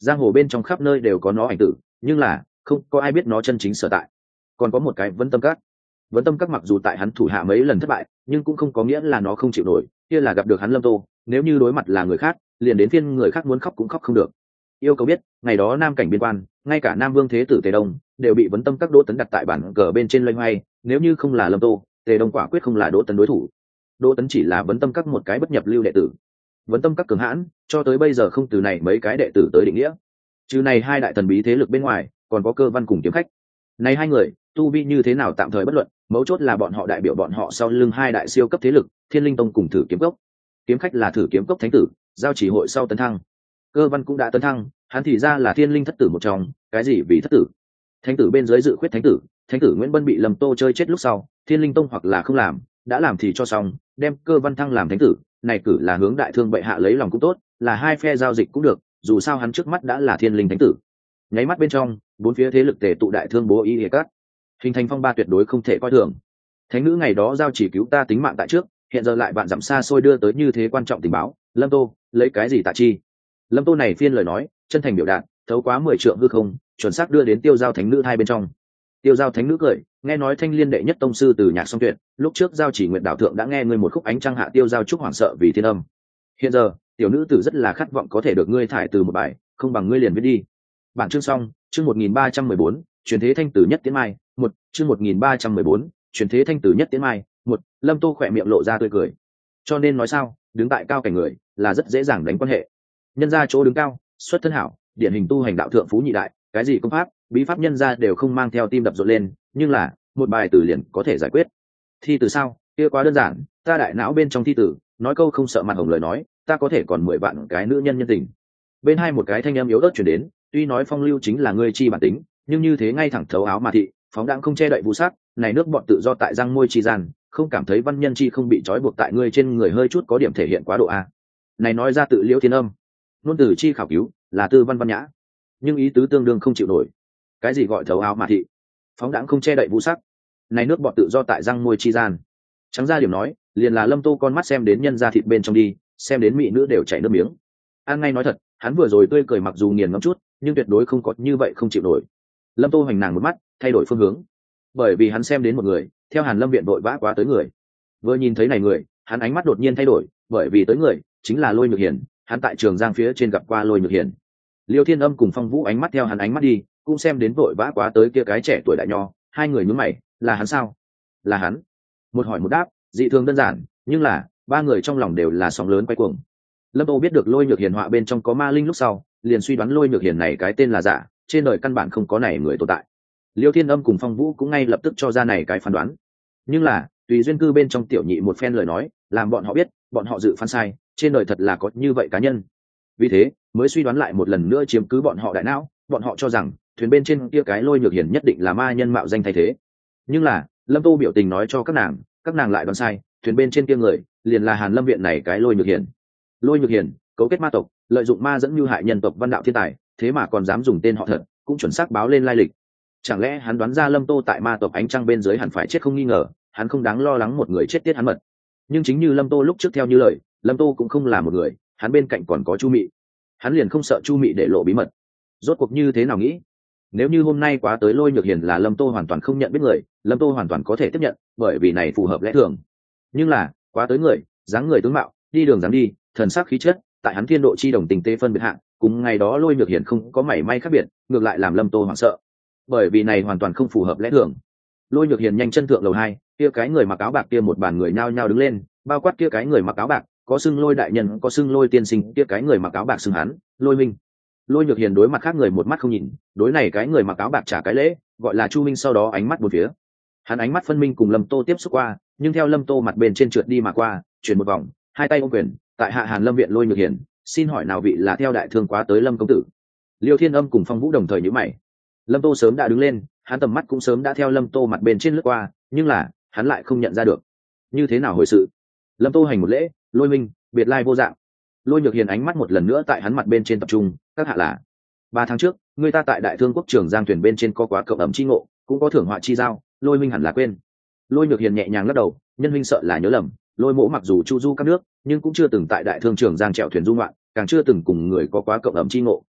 giang hồ bên trong khắp nơi đều có nó ảnh tử, nhưng là không có ai biết nó chân chính sở tại. Còn có một cái Vấn Tâm Các. Vấn Tâm Các mặc dù tại hắn thủ hạ mấy lần thất bại, nhưng cũng không có nghĩa là nó không chịu nổi, kia là gặp được hắn Lâm Tô, nếu như đối mặt là người khác, liền đến phiên người khác muốn khóc cũng khóc không được. Yêu cầu biết, ngày đó Nam cảnh biên quan, ngay cả Nam Vương Thế tử Tề Đông đều bị Vấn Tâm Các Đỗ Tấn đặt tại bản cờ bên trên loay hoay, nếu như không là Lâm Tô, Tề Đông quả quyết không là Đỗ Tấn đối thủ. Đỗ Tấn chỉ là Vấn Tâm Các một cái bất nhập lưu đệ tử. Vấn Tâm Các cường hãn, cho tới bây giờ không từ này mấy cái đệ tử tới định nghĩa. Trừ này hai đại thần bí thế lực bên ngoài, còn có Cơ Văn cùng Kiếm Khách. Này hai người, tu vi như thế nào tạm thời bất luận, mấu chốt là bọn họ đại biểu bọn họ sau lưng hai đại siêu cấp thế lực, Thiên Linh Tông cùng Thử Kiếm Cốc. Kiếm Khách là Thử Kiếm Cốc thánh tử, giao chỉ hội sau tấn thăng. Cơ Văn cũng đã tấn thăng, hắn thì ra là Thiên Linh thất tử một trong, cái gì vì thất tử? Thánh tử bên dưới dự khuyết thánh tử, thánh tử Nguyễn Bân bị Lâm Tô chơi chết lúc sau, Thiên Linh Tông hoặc là không làm, đã làm thì cho xong, đem Cơ Văn thăng làm thánh tử, này cử là hướng đại thương bệ hạ lấy lòng cũng tốt, là hai phe giao dịch cũng được, dù sao hắn trước mắt đã là Thiên Linh thánh tử. Nháy mắt bên trong, bốn phía thế lực tề tụ đại thương bố ý địa cát, hình thành phong ba tuyệt đối không thể coi thường. Thánh nữ ngày đó giao chỉ cứu ta tính mạng tại trước, hiện giờ lại bạn dặm xa xôi đưa tới như thế quan trọng tình báo, Lâm Tô lấy cái gì tạ chi? Lâm Tô này phiên lời nói chân thành biểu đạt, thấu quá mười trượng hư không, chuẩn xác đưa đến tiêu giao thánh nữ hai bên trong. Tiêu giao thánh nữ cười, nghe nói thanh liên đệ nhất tông sư từ nhạc song tuyệt, lúc trước giao chỉ nguyện đảo thượng đã nghe ngươi một khúc ánh trăng hạ tiêu giao trúc hoảng sợ vì thiên âm. Hiện giờ tiểu nữ tử rất là khát vọng có thể được ngươi thải từ một bài, không bằng ngươi liền viết đi. Bản chương xong, chương một nghìn ba trăm mười bốn, truyền thế thanh tử nhất tiến mai, một, chương một nghìn ba trăm mười bốn, truyền thế thanh tử nhất tiến mai, một. Lâm Tô khỏe miệng lộ ra tươi cười. Cho nên nói sao, đứng tại cao cảnh người là rất dễ dàng đánh quan hệ. Nhân ra chỗ đứng cao, xuất thân hảo, điển hình tu hành đạo thượng phú nhị đại, cái gì công pháp bí pháp nhân ra đều không mang theo tim đập rộn lên, nhưng là một bài từ liền có thể giải quyết. Thi từ sao, kia quá đơn giản, ta đại não bên trong thi tử nói câu không sợ mặt hồng lời nói, ta có thể còn mười vạn cái nữ nhân nhân tình. Bên hai một cái thanh âm yếu ớt chuyển đến, tuy nói phong lưu chính là ngươi chi bản tính, nhưng như thế ngay thẳng thấu áo mà thị, phóng đãng không che đậy vũ sắc, này nước bọn tự do tại răng môi chi gian, không cảm thấy văn nhân chi không bị trói buộc tại ngươi trên người hơi chút có điểm thể hiện quá độ a. Này nói ra tự liễu thiên âm, nôn từ chi khảo cứu là tư văn văn nhã, nhưng ý tứ tương đương không chịu nổi. Cái gì gọi thấu áo mà thị, phóng đãng không che đậy vũ sắc, này nước bọn tự do tại răng môi chi gian. Trắng ra điểm nói, liền là Lâm Tô con mắt xem đến nhân ra thịt bên trong đi, xem đến mỹ nữ đều chảy nước miếng. An ngay nói thật, hắn vừa rồi tươi cười mặc dù nghiền ngẫm chút, nhưng tuyệt đối không có như vậy không chịu nổi. Lâm Tô hoành nàng một mắt, thay đổi phương hướng, bởi vì hắn xem đến một người theo Hàn Lâm viện vội vã quá tới người. Vừa nhìn thấy này người, hắn ánh mắt đột nhiên thay đổi, bởi vì tới người chính là Lôi Nhược Hiền. Hắn tại Trường Giang phía trên gặp qua Lôi Nhược Hiền. Liêu Thiên Âm cùng Phong Vũ ánh mắt theo hắn ánh mắt đi, cũng xem đến vội vã quá tới kia cái trẻ tuổi đại nho. Hai người nhướng mày, là hắn sao? Là hắn. Một hỏi một đáp, dị thường đơn giản, nhưng là ba người trong lòng đều là sóng lớn quay cuồng. Lâm Tô biết được Lôi Nhược Hiền họa bên trong có ma linh lúc sau, liền suy đoán Lôi Nhược Hiền này cái tên là giả, trên đời căn bản không có này người tồn tại. Liêu Thiên Âm cùng Phong Vũ cũng ngay lập tức cho ra này cái phán đoán. Nhưng là tùy duyên cư bên trong tiểu nhị một phen lời nói, làm bọn họ biết bọn họ dự phán sai, trên đời thật là có như vậy cá nhân. Vì thế mới suy đoán lại một lần nữa chiếm cứ bọn họ đại não. Bọn họ cho rằng thuyền bên trên kia cái Lôi Nhược Hiền nhất định là ma nhân mạo danh thay thế. Nhưng là Lâm Tô biểu tình nói cho các nàng, các nàng lại đoán sai, thuyền bên trên kia người liền là Hàn Lâm viện này cái Lôi Nhược Hiền. Lôi Nhược Hiền cấu kết ma tộc, lợi dụng ma dẫn mưu hại nhân tộc văn đạo thiên tài, thế mà còn dám dùng tên họ thật, cũng chuẩn xác báo lên lai lịch. Chẳng lẽ hắn đoán ra Lâm Tô tại ma tộc ánh trăng bên dưới hẳn phải chết không nghi ngờ, hắn không đáng lo lắng một người chết tiết hắn mật. Nhưng chính như Lâm Tô lúc trước theo như lời, Lâm Tô cũng không là một người, hắn bên cạnh còn có Chu Mị. Hắn liền không sợ Chu Mị để lộ bí mật. Rốt cuộc như thế nào nghĩ? Nếu như hôm nay quá tới Lôi Nhược Hiền là Lâm Tô hoàn toàn không nhận biết người, Lâm Tô hoàn toàn có thể tiếp nhận, bởi vì này phù hợp lẽ thường. Nhưng là quá tới người, dáng người tướng mạo, đi đường dáng đi, thần sắc khí chất, tại hắn thiên độ chi đồng tình tế phân biệt hạng, cùng ngày đó Lôi Nhược Hiền không có mảy may khác biệt, ngược lại làm Lâm Tô hoảng sợ. Bởi vì này hoàn toàn không phù hợp lẽ thường. Lôi Nhược Hiền nhanh chân thượng lầu hai, kia cái người mặc áo bạc kia một bàn người nhao nhao đứng lên, bao quát kia cái người mặc áo bạc, có xưng Lôi đại nhân, có xưng Lôi tiên sinh, kia cái người mặc áo bạc xưng hắn Lôi Minh. Lôi Nhược Hiền đối mặt khác người một mắt không nhìn, đối này cái người mặc áo bạc trả cái lễ, gọi là Chu Minh, sau đó ánh mắt bốn phía. Hắn ánh mắt phân minh cùng Lâm Tô tiếp xúc qua, nhưng theo Lâm Tô mặt bên trên trượt đi mà qua, chuyển một vòng, hai tay ôm quyền, tại hạ Hàn Lâm viện Lôi Nhược Hiền, xin hỏi nào vị là theo đại thương quá tới Lâm công tử? Liêu Thiên Âm cùng Phong Vũ đồng thời nhíu mày. Lâm Tô sớm đã đứng lên, hắn tầm mắt cũng sớm đã theo Lâm Tô mặt bên trên lướt qua, nhưng là hắn lại không nhận ra được. Như thế nào hồi sự? Lâm Tô hành một lễ, Lôi Minh, biệt lai vô dạng. Lôi Nhược Hiền ánh mắt một lần nữa tại hắn mặt bên trên tập trung, các hạ là. Ba tháng trước, người ta tại Đại Thương quốc Trường Giang thuyền bên trên có quá cậu ẩm chi ngộ, cũng có thưởng họa chi giao, Lôi Minh hẳn là quên. Lôi Nhược Hiền nhẹ nhàng lắc đầu, nhân huynh sợ là nhớ lầm, Lôi mỗ mặc dù chu du các nước, nhưng cũng chưa từng tại Đại Thương Trường Giang chèo thuyền du ngoạn, càng chưa từng cùng người có quá cậu ẩm chi ngộ,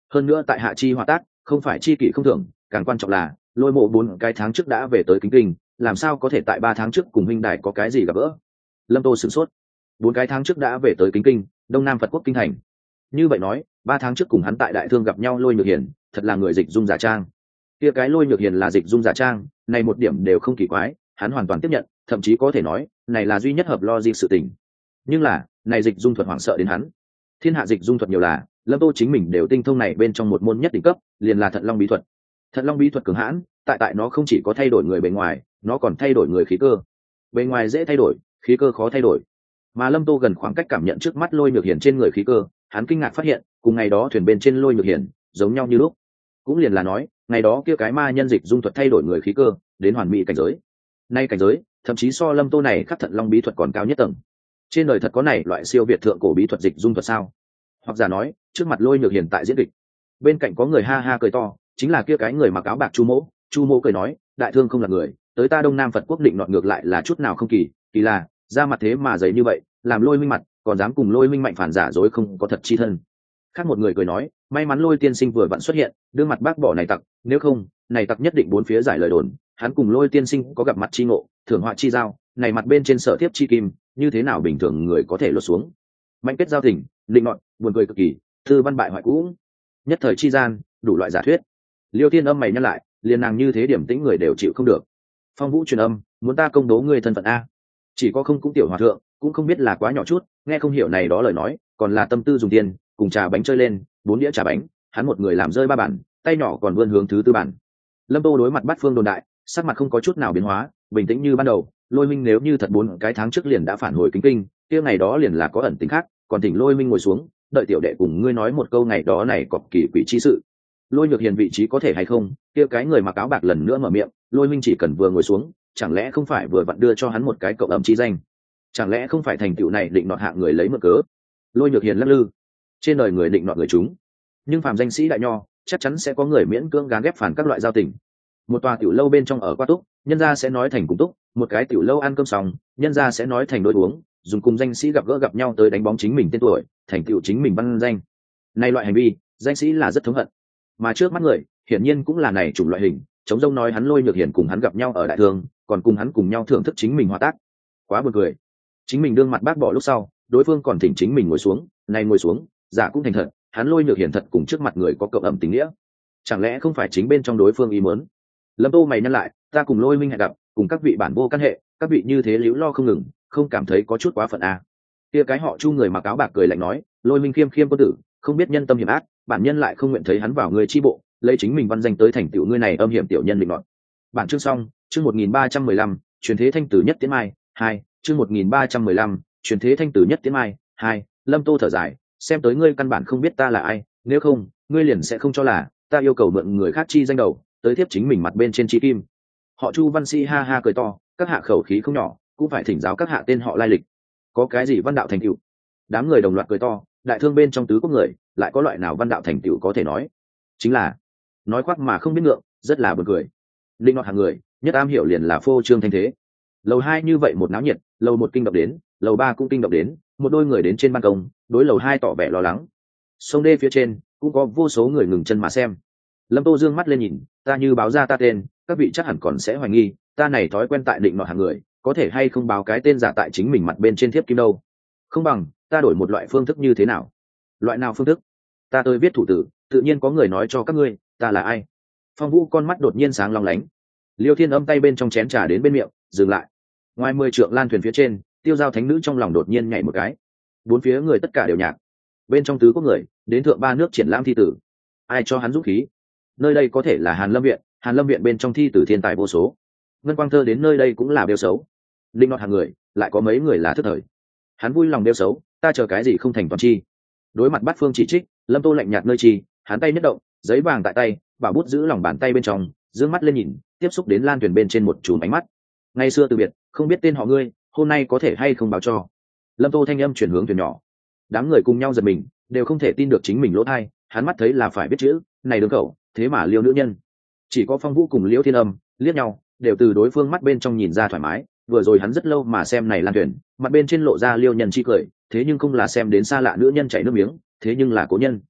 hơn nữa tại hạ chi hòa tác không phải chi kỷ không thưởng, càng quan trọng là lôi mộ bốn cái tháng trước đã về tới kính kinh, làm sao có thể tại ba tháng trước cùng huynh đài có cái gì gặp gỡ. Lâm Tô sửng sốt. Bốn cái tháng trước đã về tới kính kinh, đông nam Phật quốc kinh thành. Như vậy nói ba tháng trước cùng hắn tại đại thương gặp nhau lôi nhược hiền thật là người dịch dung giả trang. Kia cái lôi nhược hiền là dịch dung giả trang, này một điểm đều không kỳ quái, hắn hoàn toàn tiếp nhận, thậm chí có thể nói này là duy nhất hợp logic sự tình. Nhưng là này dịch dung thuật hoảng sợ đến hắn. Thiên hạ dịch dung thuật nhiều là, Lâm Tô chính mình đều tinh thông này bên trong một môn nhất đỉnh cấp, liền là Thận Long bí thuật. Thận Long bí thuật cường hãn, tại tại nó không chỉ có thay đổi người bề ngoài, nó còn thay đổi người khí cơ. Bề ngoài dễ thay đổi, khí cơ khó thay đổi. Mà Lâm Tô gần khoảng cách cảm nhận trước mắt lôi nhược hiền trên người khí cơ, hắn kinh ngạc phát hiện, cùng ngày đó thuyền bên trên lôi nhược hiền giống nhau như lúc. Cũng liền là nói, ngày đó kia cái ma nhân dịch dung thuật thay đổi người khí cơ, đến hoàn mỹ cảnh giới. Nay cảnh giới, thậm chí so Lâm Tô này khắc Thận Long bí thuật còn cao nhất tầng. Trên đời thật có này loại siêu việt thượng cổ bí thuật dịch dung thuật sao? Hoặc giả nói, trước mặt lôi nhược hiền tại diễn kịch, bên cạnh có người ha ha cười to, chính là kia cái người mặc áo bạc Chu Mỗ. Chu Mỗ cười nói, đại thương không là người, tới ta đông nam Phật quốc định nọt ngược lại là chút nào không kỳ, kỳ là ra mặt thế mà dày như vậy, làm lôi minh mặt còn dám cùng lôi minh mạnh phản giả dối không có thật chi thân. Khác một người cười nói, may mắn lôi tiên sinh vừa vặn xuất hiện, đưa mặt bác bỏ này tặc, nếu không này tặc nhất định bốn phía giải lời đồn, hắn cùng lôi tiên sinh có gặp mặt chi ngộ, thưởng họa chi giao, này mặt bên trên sở tiếp chi kim, như thế nào bình thường người có thể lột xuống. Mạnh kết giao tình, định nọt, buồn cười cực kỳ, thư văn bại hoại cũ, nhất thời chi gian đủ loại giả thuyết. Liêu Thiên Âm mày nhắc lại, liền nàng như thế điểm tĩnh người đều chịu không được. Phong Vũ truyền âm, muốn ta công đố ngươi thân phận a? Chỉ có không cũng tiểu hòa thượng, cũng không biết là quá nhỏ chút, nghe không hiểu này đó lời nói, còn là tâm tư dùng tiền, cùng trà bánh chơi lên, bốn đĩa trà bánh, hắn một người làm rơi ba bản, tay nhỏ còn vươn hướng thứ tư bản. Lâm Tô đối mặt Bát Phương đồn đại, sắc mặt không có chút nào biến hóa, bình tĩnh như ban đầu. Lôi Minh nếu như thật bốn cái tháng trước liền đã phản hồi kính kinh, kia ngày đó liền là có ẩn tính khác, còn thỉnh Lôi Minh ngồi xuống, đợi tiểu đệ cùng ngươi nói một câu ngày đó này cọp kỳ quỷ chi sự. Lôi Nhược Hiền vị trí có thể hay không, kia cái người mặc áo bạc lần nữa mở miệng. Lôi Minh chỉ cần vừa ngồi xuống, chẳng lẽ không phải vừa vặn đưa cho hắn một cái cậu ẩm chi danh, chẳng lẽ không phải thành tựu này định nọt hạng người lấy mượn cớ. Lôi Nhược Hiền lắc lư, trên đời người định nọt người chúng, nhưng phàm danh sĩ đại nho chắc chắn sẽ có người miễn cưỡng gán ghép phản các loại giao tình. Một tòa tiểu lâu bên trong ở qua túc, nhân gia sẽ nói thành cùng túc, một cái tiểu lâu ăn cơm xong, nhân gia sẽ nói thành đôi uống, dùng cùng danh sĩ gặp gỡ gặp nhau tới đánh bóng chính mình tên tuổi, thành tựu chính mình văn danh. Này loại hành vi, danh sĩ là rất thống hận, mà trước mắt người hiển nhiên cũng là này chủng loại hình. Chống rông nói hắn Lôi Nhược Hiền cùng hắn gặp nhau ở đại thương, còn cùng hắn cùng nhau thưởng thức chính mình hòa tác, quá buồn cười. Chính mình đương mặt bác bỏ lúc sau, đối phương còn thỉnh chính mình ngồi xuống, này ngồi xuống, giả cũng thành thật, hắn Lôi Nhược Hiền thật cùng trước mặt người có cộng ẩm tình nghĩa, chẳng lẽ không phải chính bên trong đối phương ý muốn. Lâm Tô mày nhăn lại, ta cùng Lôi Minh hẹn gặp, cùng các vị bản vô căn hệ, các vị như thế liễu lo không ngừng, không cảm thấy có chút quá phận à? Kia cái họ Chu người mặc áo bạc cười lạnh nói, Lôi Minh khiêm khiêm quân tử, không biết nhân tâm hiểm ác, bản nhân lại không nguyện thấy hắn vào người chi bộ, lấy chính mình văn danh tới thành tựu ngươi này âm hiểm tiểu nhân định nọt. Bản chương xong, chương một nghìn ba trăm mười lăm, truyền thế thanh tử nhất tiến mai, hai, chương một nghìn ba trăm mười lăm, truyền thế thanh tử nhất tiến mai, hai. Lâm Tô thở dài, xem tới ngươi căn bản không biết ta là ai, nếu không, ngươi liền sẽ không cho là ta yêu cầu mượn người khác chi danh đầu, tới tiếp chính mình mặt bên trên chi kim. Họ Chu văn sĩ ha ha cười to, các hạ khẩu khí không nhỏ, cũng phải thỉnh giáo các hạ tên họ lai lịch, có cái gì văn đạo thành tựu. Đám người đồng loạt cười to, đại thương bên trong tứ quốc người, lại có loại nào văn đạo thành tựu có thể nói, chính là nói khoác mà không biết ngượng, rất là buồn cười. Linh nọt hàng người nhất am hiểu liền là phô trương thanh thế. Lầu hai như vậy một náo nhiệt, lầu một kinh động đến, lầu ba cũng kinh động đến, một đôi người đến trên ban công, đối lầu hai tỏ vẻ lo lắng. Sông đê phía trên cũng có vô số người ngừng chân mà xem. Lâm Tô dương mắt lên nhìn, ta như báo ra ta tên, các vị chắc hẳn còn sẽ hoài nghi, ta này thói quen tại định nọt hàng người, có thể hay không báo cái tên giả tại chính mình mặt bên trên thiếp kim đâu. Không bằng ta đổi một loại phương thức như thế nào? Loại nào phương thức? Ta tôi viết thủ tử, tự nhiên có người nói cho các ngươi ta là ai. Phong Vũ con mắt đột nhiên sáng long lánh. Liêu Thiên Âm tay bên trong chén trà đến bên miệng, dừng lại. Ngoài mười trượng lan thuyền phía trên, Tiêu Giao thánh nữ trong lòng đột nhiên nhảy một cái. Bốn phía người tất cả đều nhạc. Bên trong tứ quốc người, đến thượng ba nước triển lãm thi tử. Ai cho hắn dũng khí? Nơi đây có thể là Hàn Lâm viện, Hàn Lâm viện bên trong thi tử thiên tài vô số. Ngân Quang Thơ đến nơi đây cũng là đeo xấu. Linh nọt hàng người, lại có mấy người là thất thời. Hắn vui lòng đeo xấu, ta chờ cái gì không thành toàn chi. Đối mặt Bát Phương chỉ trích, Lâm Tô lạnh nhạt nơi chi, hắn tay nhất động, giấy vàng tại tay, bảo bút giữ lòng bàn tay bên trong, dương mắt lên nhìn, tiếp xúc đến lan thuyền bên trên một chùm ánh mắt. Ngày xưa từ biệt, không biết tên họ ngươi, hôm nay có thể hay không báo cho. Lâm Tô thanh âm chuyển hướng thuyền nhỏ. Đám người cùng nhau giật mình, đều không thể tin được chính mình lỗ tai, hắn mắt thấy là phải biết chữ, này đường khẩu, thế mà Liêu nữ nhân. Chỉ có Phong Vũ cùng Liêu Thiên Âm liếc nhau, đều từ đối phương mắt bên trong nhìn ra thoải mái. Vừa rồi hắn rất lâu mà xem này lan thuyền, mặt bên trên lộ ra Liêu nhân chi cười, thế nhưng không là xem đến xa lạ nữ nhân chảy nước miếng, thế nhưng là cố nhân.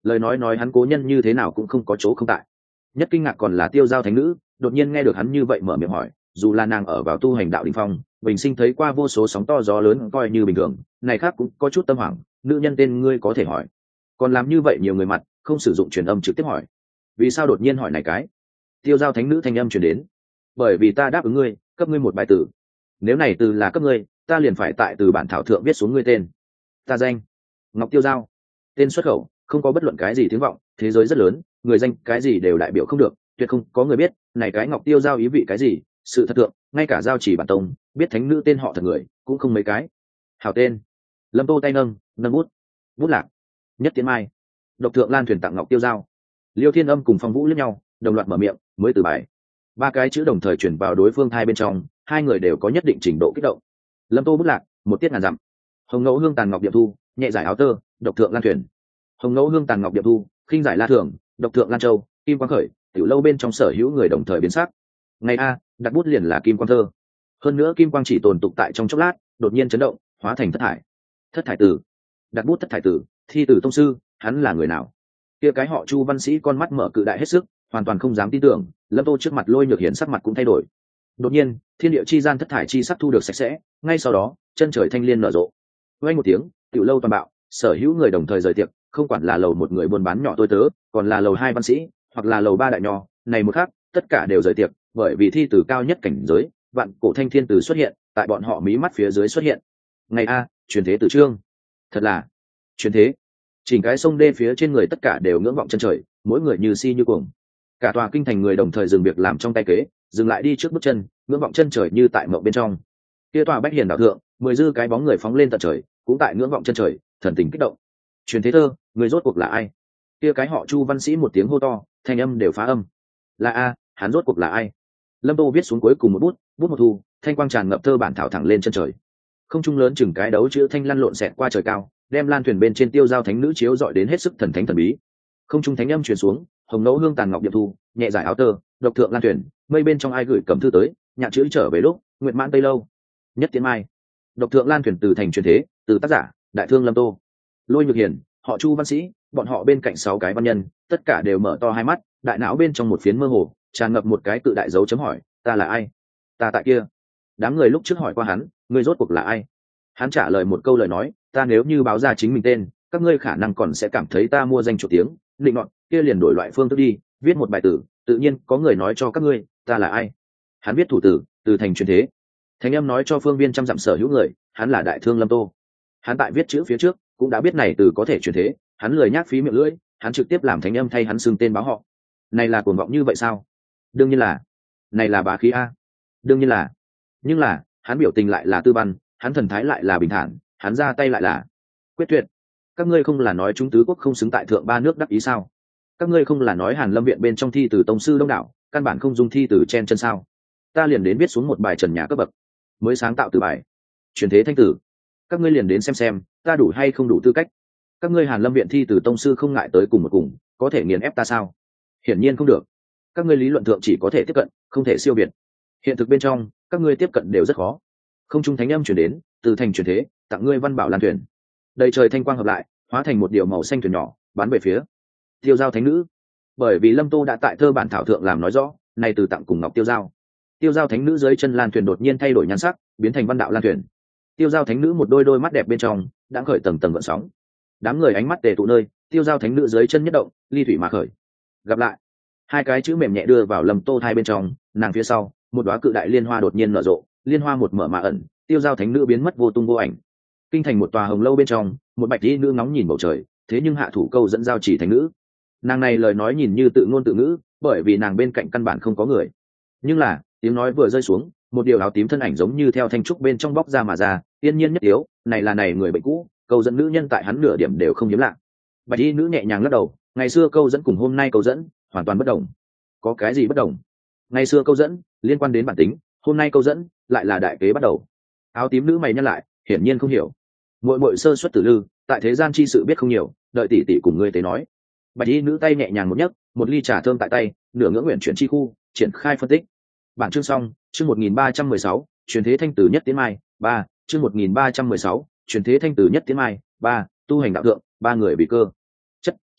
lời nói nói hắn cố nhân như thế nào cũng không có chỗ không tại. Nhất kinh ngạc còn là Tiêu Giao thánh nữ, đột nhiên nghe được hắn như vậy mở miệng hỏi, dù là nàng ở vào tu hành đạo đỉnh phong, bình sinh thấy qua vô số sóng to gió lớn coi như bình thường, này khác cũng có chút tâm hoảng, nữ nhân tên ngươi có thể hỏi. Còn làm như vậy nhiều người mặt, không sử dụng truyền âm trực tiếp hỏi. Vì sao đột nhiên hỏi này cái? Tiêu Giao thánh nữ thanh âm truyền đến. Bởi vì ta đáp ứng ngươi, cấp ngươi một bài tử. Nếu này từ là cấp ngươi, ta liền phải tại từ bản thảo thượng viết xuống ngươi tên. Ta danh Ngọc Tiêu Giao. Tên xuất khẩu, không có bất luận cái gì tiếng vọng, thế giới rất lớn, người danh cái gì đều đại biểu không được, tuyệt không có người biết này cái Ngọc Tiêu Giao ý vị cái gì. Sự thật thượng, ngay cả giao chỉ bản tông biết thánh nữ tên họ thật người cũng không mấy cái. Hảo tên. Lâm Tô tay nâng nâng bút. Bút lạc. Nhất Tiễn Mai. Độc thượng lan thuyền tặng Ngọc Tiêu Giao. Liêu Thiên Âm cùng Phong Vũ liếc nhau, đồng loạt mở miệng mới từ bài. Ba cái chữ đồng thời chuyển vào đối phương hai bên trong, hai người đều có nhất định trình độ kích động. Lâm Tô bút lạc, một tiết ngàn dặm. Hồng ngẫu hương tàn ngọc điệp thu, nhẹ giải áo tơ, độc thượng lan thuyền. Hồng ngẫu hương tàn ngọc điệp thu, khinh giải la thường, độc thượng lan châu, kim quang khởi, tiểu lâu bên trong sở hữu người đồng thời biến sắc. Ngày a, đặt bút liền là kim quang thơ. Hơn nữa kim quang chỉ tồn tụ tại trong chốc lát, đột nhiên chấn động, hóa thành thất thải. Thất thải tử. Đặt bút thất thải tử, thi tử tông sư, hắn là người nào? Kia cái họ Chu văn sĩ con mắt mở cự đại hết sức, hoàn toàn không dám tin tưởng. Lâm Tô trước mặt Lôi Nhược Hiển sắc mặt cũng thay đổi. Đột nhiên, thiên địa chi gian thất thải chi sắc thu được sạch sẽ, ngay sau đó, chân trời thanh liên nở rộ. Vang một tiếng, tiểu lâu toàn bạo, sở hữu người đồng thời rời tiệc, không quản là lầu một người buôn bán nhỏ tôi tớ, còn là lầu hai văn sĩ, hoặc là lầu ba đại nho, này một khác, tất cả đều rời tiệc, bởi vì thi tử cao nhất cảnh giới, vạn cổ thanh thiên tử xuất hiện, tại bọn họ mí mắt phía dưới xuất hiện. Ngày a, truyền thế tử trương. Thật là truyền thế. Chỉnh cái sông đê phía trên người tất cả đều ngưỡng vọng chân trời, mỗi người như si như cuồng. Cả tòa kinh thành người đồng thời dừng việc làm trong tay kế, dừng lại đi trước bước chân, ngưỡng vọng chân trời như tại mộng bên trong. Kia tòa bách hiền đạo thượng, mười dư cái bóng người phóng lên tận trời, cũng tại ngưỡng vọng chân trời, thần tình kích động. Truyền thế thơ, người rốt cuộc là ai? Kia cái họ Chu văn sĩ một tiếng hô to, thanh âm đều phá âm. Là a, hắn rốt cuộc là ai? Lâm Tô viết xuống cuối cùng một bút, bút một thu, thanh quang tràn ngập thơ bản thảo thẳng lên chân trời. Không trung lớn chừng cái đấu chữ thanh lăn lộn xẹt qua trời cao, đem lan thuyền bên trên Tiêu Giao thánh nữ chiếu dọi đến hết sức thần thánh thần bí. Không trung thánh âm truyền xuống, hồng nấu hương tàn ngọc điệp thu, nhẹ giải áo tơ, độc thượng lan thuyền, mây bên trong ai gửi cầm thư tới, nhạc chữ trở về lúc, nguyện mãn tây lâu. Nhất Tiễn Mai. Độc thượng lan thuyền từ thành truyền thế, từ tác giả, đại thương Lâm Tô. Lôi Nhược Hiển, họ Chu văn sĩ, bọn họ bên cạnh sáu cái văn nhân, tất cả đều mở to hai mắt, đại não bên trong một phiến mơ hồ, tràn ngập một cái cự đại dấu chấm hỏi, ta là ai? Ta tại kia. Đám người lúc trước hỏi qua hắn, ngươi rốt cuộc là ai? Hắn trả lời một câu lời nói, ta nếu như báo ra chính mình tên, các ngươi khả năng còn sẽ cảm thấy ta mua danh chủ tiếng, định nọt, kia liền đổi loại phương thức đi, viết một bài tử, tự nhiên có người nói cho các ngươi, ta là ai? Hắn viết thủ tử, từ thành truyền thế. Thánh âm nói cho phương viên trăm dặm sở hữu người, hắn là đại thương Lâm Tô. Hắn tại viết chữ phía trước, cũng đã biết này từ có thể truyền thế, hắn lười nhác phí miệng lưỡi, hắn trực tiếp làm thánh âm thay hắn xưng tên báo họ. Này là cuồng vọng như vậy sao? Đương nhiên là. Này là bá khí a. Đương nhiên là. Nhưng là, hắn biểu tình lại là tư văn, hắn thần thái lại là bình thản, hắn ra tay lại là quyết tuyệt. Các ngươi không là nói chúng tứ quốc không xứng tại thượng ba nước đắc ý sao? Các ngươi không là nói Hàn Lâm viện bên trong thi từ tông sư đông đảo, căn bản không dung thi từ chen chân sao? Ta liền đến viết xuống một bài trần nhà cấp bậc, mới sáng tạo từ bài truyền thế thanh tử. Các ngươi liền đến xem xem, ta đủ hay không đủ tư cách. Các ngươi Hàn Lâm viện thi từ tông sư không ngại tới cùng một cùng, có thể nghiền ép ta sao? Hiển nhiên không được. Các ngươi lý luận thượng chỉ có thể tiếp cận, không thể siêu việt. Hiện thực bên trong, các ngươi tiếp cận đều rất khó. Không trung thánh âm truyền đến, từ thành truyền thế, tặng ngươi văn bảo lan thuyền. Đầy trời thanh quang hợp lại, hóa thành một điều màu xanh thuyền nhỏ, bắn về phía Tiêu Giao thánh nữ. Bởi vì Lâm Tô đã tại thơ bản thảo thượng làm nói rõ, này từ tặng cùng Ngọc Tiêu Giao. Tiêu Giao thánh nữ dưới chân lan thuyền đột nhiên thay đổi nhan sắc, biến thành văn đạo lan thuyền. Tiêu Giao thánh nữ một đôi đôi mắt đẹp bên trong, đã khởi tầng tầng gợn sóng. Đám người ánh mắt tề tụ nơi, Tiêu Giao thánh nữ dưới chân nhất động, ly thủy mà khởi. Gặp lại. Hai cái chữ mềm nhẹ đưa vào Lâm Tô thai bên trong, nàng phía sau, một đóa cự đại liên hoa đột nhiên nở rộ, liên hoa một mở mà ẩn, Tiêu Giao thánh nữ biến mất vô tung vô ảnh. Kinh thành một tòa hồng lâu bên trong, một bạch y nữ ngóng nhìn bầu trời, thế nhưng hạ thủ câu dẫn giao chỉ thánh nữ. Nàng này lời nói nhìn như tự ngôn tự ngữ, bởi vì nàng bên cạnh căn bản không có người. Nhưng là, tiếng nói vừa rơi xuống, một điều áo tím thân ảnh giống như theo thanh trúc bên trong bóc ra mà ra, tiên nhiên nhất yếu, này là này người bệnh cũ, câu dẫn nữ nhân tại hắn nửa điểm đều không hiếm lạ. Bạch y nữ nhẹ nhàng lắc đầu, ngày xưa câu dẫn cùng hôm nay câu dẫn, hoàn toàn bất đồng. Có cái gì bất đồng? Ngày xưa câu dẫn liên quan đến bản tính, hôm nay câu dẫn lại là đại kế bắt đầu. Áo tím nữ mày nhăn lại, hiển nhiên không hiểu. Muội muội sơ xuất tử lư, tại thế gian chi sự biết không nhiều, đợi tỷ tỷ cùng ngươi tế nói. Bạch y nữ tay nhẹ nhàng một nhấc, một ly trà thơm tại tay, nửa ngưỡng nguyện chuyển chi khu, triển khai phân tích. Bản chương xong, chương một nghìn ba trăm mười sáu, truyền thế thanh tử Nhất Tiễn Mai, ba, chương một nghìn ba trăm mười sáu, truyền thế thanh tử Nhất Tiễn Mai, ba, tu hành đạo thượng, ba người bị cơ chất trí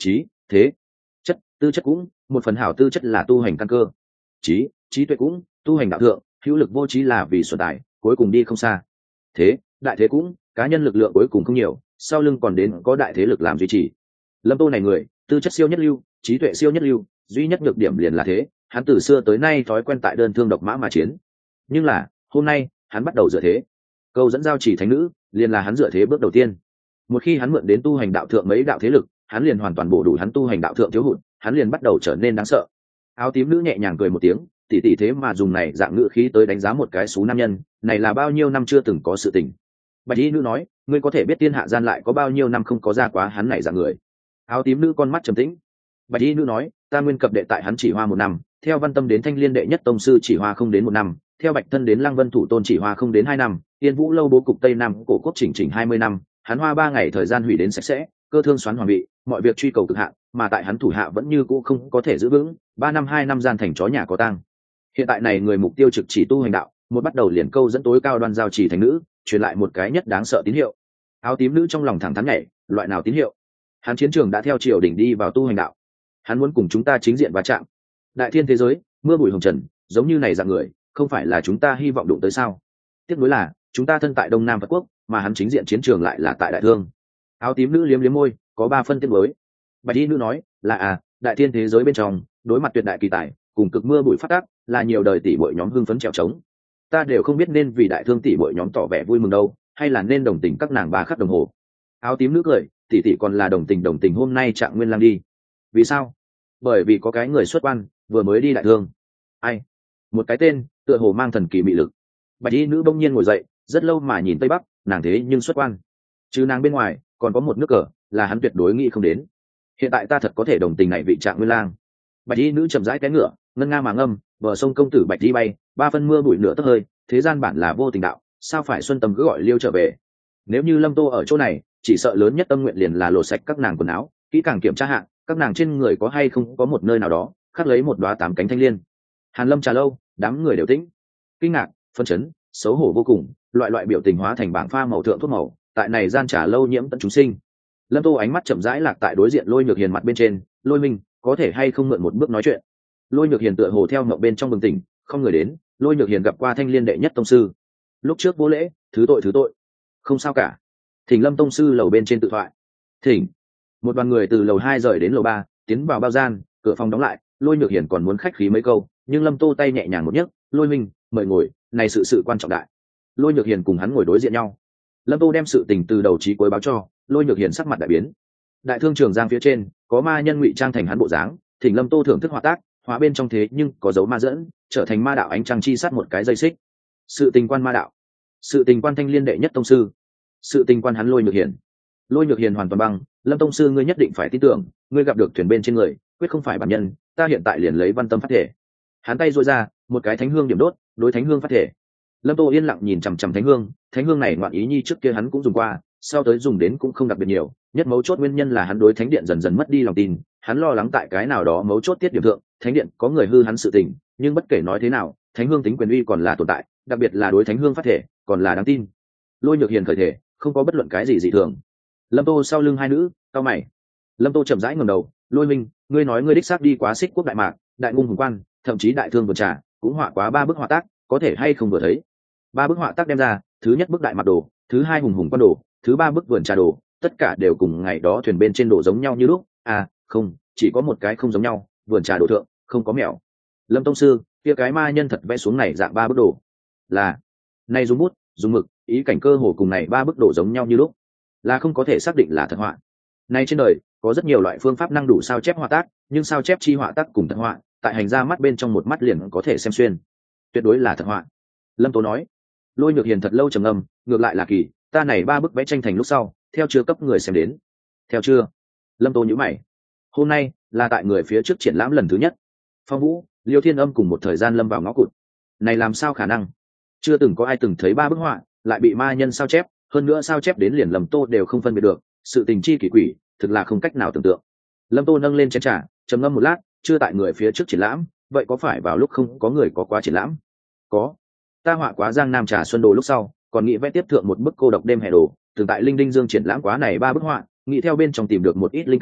thế chất tư chất cũng một phần hảo tư chất là tu hành căn cơ, trí trí tuệ cũng tu hành đạo thượng, hữu lực vô trí là vì xuân tài, cuối cùng đi không xa. Thế đại thế cũng cá nhân lực lượng cuối cùng không nhiều, sau lưng còn đến có đại thế lực làm duy trì. Lâm Tô này người tư chất siêu nhất lưu, trí tuệ siêu nhất lưu, duy nhất nhược điểm liền là thế, hắn từ xưa tới nay thói quen tại đơn thương độc mã mà chiến. Nhưng là hôm nay hắn bắt đầu dựa thế, câu dẫn giao chỉ thánh nữ liền là hắn dựa thế bước đầu tiên. Một khi hắn mượn đến tu hành đạo thượng mấy đạo thế lực, hắn liền hoàn toàn bổ đủ hắn tu hành đạo thượng thiếu hụt, hắn liền bắt đầu trở nên đáng sợ. Áo tím nữ nhẹ nhàng cười một tiếng, tỷ tỷ thế mà dùng này dạng ngữ khí tới đánh giá một cái xú nam nhân, này là bao nhiêu năm chưa từng có sự tình. Bạch y nữ nói, ngươi có thể biết thiên hạ gian lại có bao nhiêu năm không có ra quá hắn này dạng người. Áo tím nữ con mắt trầm tĩnh. Bạch y nữ nói, ta nguyên cập đệ tại hắn chỉ hoa một năm, theo Văn Tâm đến Thanh Liên đệ nhất tông sư chỉ hoa không đến một năm, theo Bạch Thân đến Lăng Vân thủ tôn chỉ hoa không đến hai năm, Tiên Vũ lâu bố cục Tây Nam cổ quốc chỉnh chỉnh hai mươi năm, hắn hoa ba ngày thời gian hủy đến sạch sẽ, cơ thương xoắn hoàng vị, mọi việc truy cầu cực hạn, mà tại hắn thủ hạ vẫn như cũ không có thể giữ vững, ba năm hai năm gian thành chó nhà có tang. Hiện tại này người mục tiêu trực chỉ tu hành đạo, một bắt đầu liền câu dẫn tối cao đoan giao chỉ thành nữ, truyền lại một cái nhất đáng sợ tín hiệu. Áo tím nữ trong lòng thẳng thắn nhảy, loại nào tín hiệu? Hắn chiến trường đã theo triều đỉnh đi vào tu hành đạo, hắn muốn cùng chúng ta chính diện va chạm. Đại thiên thế giới, mưa bụi hồng trần, giống như này dạng người, không phải là chúng ta hy vọng đụng tới sao? Tiếc nuối là, chúng ta thân tại Đông Nam Phật quốc, mà hắn chính diện chiến trường lại là tại Đại Thương. Áo tím nữ liếm liếm môi, có ba phân tiếc nuối. Bạch y nữ nói, là à, đại thiên thế giới bên trong, đối mặt tuyệt đại kỳ tài, cùng cực mưa bụi phát tác, là nhiều đời tỷ muội nhóm hưng phấn trèo trống. Ta đều không biết nên vì Đại Thương tỷ muội nhóm tỏ vẻ vui mừng đâu, hay là nên đồng tình các nàng ba khắc đồng hồ. Áo tím nữ cười, tỷ tỷ còn là đồng tình đồng tình hôm nay Trạng Nguyên Lang đi. Vì sao? Bởi vì có cái người xuất quan vừa mới đi Đại Thương. Ai? Một cái tên tựa hồ mang thần kỳ mị lực. Bạch y nữ bỗng nhiên ngồi dậy, rất lâu mà nhìn tây bắc, nàng thế nhưng xuất quan, chứ nàng bên ngoài còn có một nước cờ là hắn tuyệt đối nghĩ không đến. Hiện tại ta thật có thể đồng tình này vị Trạng Nguyên Lang. Bạch y nữ chậm rãi té ngựa, ngân nga mà ngâm, bờ sông công tử bạch đi bay, ba phân mưa bụi nửa tấc hơi, thế gian bản là vô tình đạo, sao phải xuân tâm cứ gọi liêu trở về. Nếu như Lâm Tô ở chỗ này, chỉ sợ lớn nhất tâm nguyện liền là lột sạch các nàng quần áo, kỹ càng kiểm tra hạng các nàng trên người có hay không có một nơi nào đó khắc lấy một đóa tám cánh thanh liên. Hàn Lâm trà lâu, đám người đều tĩnh, kinh ngạc, phân chấn, xấu hổ vô cùng, loại loại biểu tình hóa thành bảng pha màu thượng thuốc màu, tại này gian trà lâu nhiễm tận chúng sinh. Lâm Tô ánh mắt chậm rãi lạc tại đối diện Lôi Nhược Hiền mặt bên trên, Lôi Minh, có thể hay không mượn một bước nói chuyện. Lôi Nhược Hiền tựa hồ theo ngậm bên trong bừng tỉnh, không người đến. Lôi Nhược Hiền gặp qua Thanh Liên đệ nhất tông sư, lúc trước vô lễ, thứ tội thứ tội. Không sao cả. Thỉnh Lâm tông sư lầu bên trên tự thoại. Thỉnh. Một đoàn người từ lầu hai rời đến lầu ba, tiến vào bao gian, cửa phòng đóng lại. Lôi Nhược Hiền còn muốn khách khí mấy câu, nhưng Lâm Tô tay nhẹ nhàng một nhấc, Lôi Minh, mời ngồi, này sự sự quan trọng đại. Lôi Nhược Hiền cùng hắn ngồi đối diện nhau. Lâm Tô đem sự tình từ đầu chí cuối báo cho. Lôi Nhược Hiền sắc mặt đại biến. Đại thương trường giang phía trên có ma nhân ngụy trang thành hắn bộ dáng, thỉnh Lâm Tô thưởng thức họa tác, họa bên trong thế nhưng có dấu ma dẫn, trở thành ma đạo ánh trăng chi sát một cái dây xích. Sự tình quan ma đạo, sự tình quan Thanh Liên đệ nhất tông sư, sự tình quan hắn Lôi Nhược Hiền. Lôi Nhược Hiền hoàn toàn băng, Lâm tông sư ngươi nhất định phải tin tưởng, ngươi gặp được thuyền bên trên người quyết không phải bản nhân, ta hiện tại liền lấy Văn Tâm phát thể. Hắn tay duỗi ra, một cái thánh hương điểm đốt, đối thánh hương phát thể. Lâm Tô yên lặng nhìn chằm chằm thánh hương, thánh hương này ngoạn ý nhi trước kia hắn cũng dùng qua, sau tới dùng đến cũng không đặc biệt nhiều, nhất mấu chốt nguyên nhân là hắn đối thánh điện dần dần mất đi lòng tin, hắn lo lắng tại cái nào đó mấu chốt tiết điểm thượng, thánh điện có người hư hắn sự tình, nhưng bất kể nói thế nào, thánh hương tính quyền uy còn là tồn tại, đặc biệt là đối thánh hương phát thể, còn là đáng tin. Lôi Nhược Hiền khởi thể, không có bất luận cái gì dị thường. Lâm Tô sau lưng hai nữ, cao mày. Lâm Tô chậm rãi ngẩng đầu, Lôi Minh, ngươi nói ngươi đích xác đi quá Xích Quốc đại mạc, đại ngung hùng quan, thậm chí đại thương vườn trà, cũng họa quá ba bức họa tác, có thể hay không vừa thấy. Ba bức họa tác đem ra, thứ nhất bức đại mạc đồ, thứ hai hùng hùng quan đồ, thứ ba bức vườn trà đồ, tất cả đều cùng ngày đó thuyền bên trên đồ giống nhau như lúc. À, không, chỉ có một cái không giống nhau, vườn trà đồ thượng không có mèo. Lâm tông sư, kia cái ma nhân thật vẽ xuống này dạng ba bức đồ, là này dùng bút, dùng mực, ý cảnh cơ hồ cùng này ba bức đồ giống nhau như lúc, là không có thể xác định là thật họa. Này trên đời có rất nhiều loại phương pháp năng đủ sao chép họa tác, nhưng sao chép chi họa tác cùng thật họa, tại hành ra mắt bên trong một mắt liền có thể xem xuyên, tuyệt đối là thật họa. Lâm Tố nói. Lôi Nhược Hiền thật lâu trầm ngâm, ngược lại là kỳ, ta này ba bức vẽ tranh thành lúc sau, theo chưa cấp người xem đến. Theo chưa? Lâm Tô nhíu mày. Hôm nay là tại người phía trước triển lãm lần thứ nhất. Phong Vũ, Liêu Thiên Âm cùng một thời gian lâm vào ngõ cụt. Này làm sao khả năng? Chưa từng có ai từng thấy ba bức họa, lại bị ma nhân sao chép, hơn nữa sao chép đến liền Lâm Tô đều không phân biệt được, sự tình chi kỳ quỷ, thực là không cách nào tưởng tượng. Lâm Tô nâng lên chén trà, trầm ngâm một lát, chưa tại người phía trước triển lãm, vậy có phải vào lúc không có người có quá triển lãm? Có. Ta họa quá Giang Nam Trà Xuân đồ lúc sau, còn nghĩ vẽ tiếp thượng một bức cô độc đêm hè đồ, từng tại Linh Đinh Dương triển lãm quá này ba bức họa, nghĩ theo bên trong tìm được một ít linh cảm,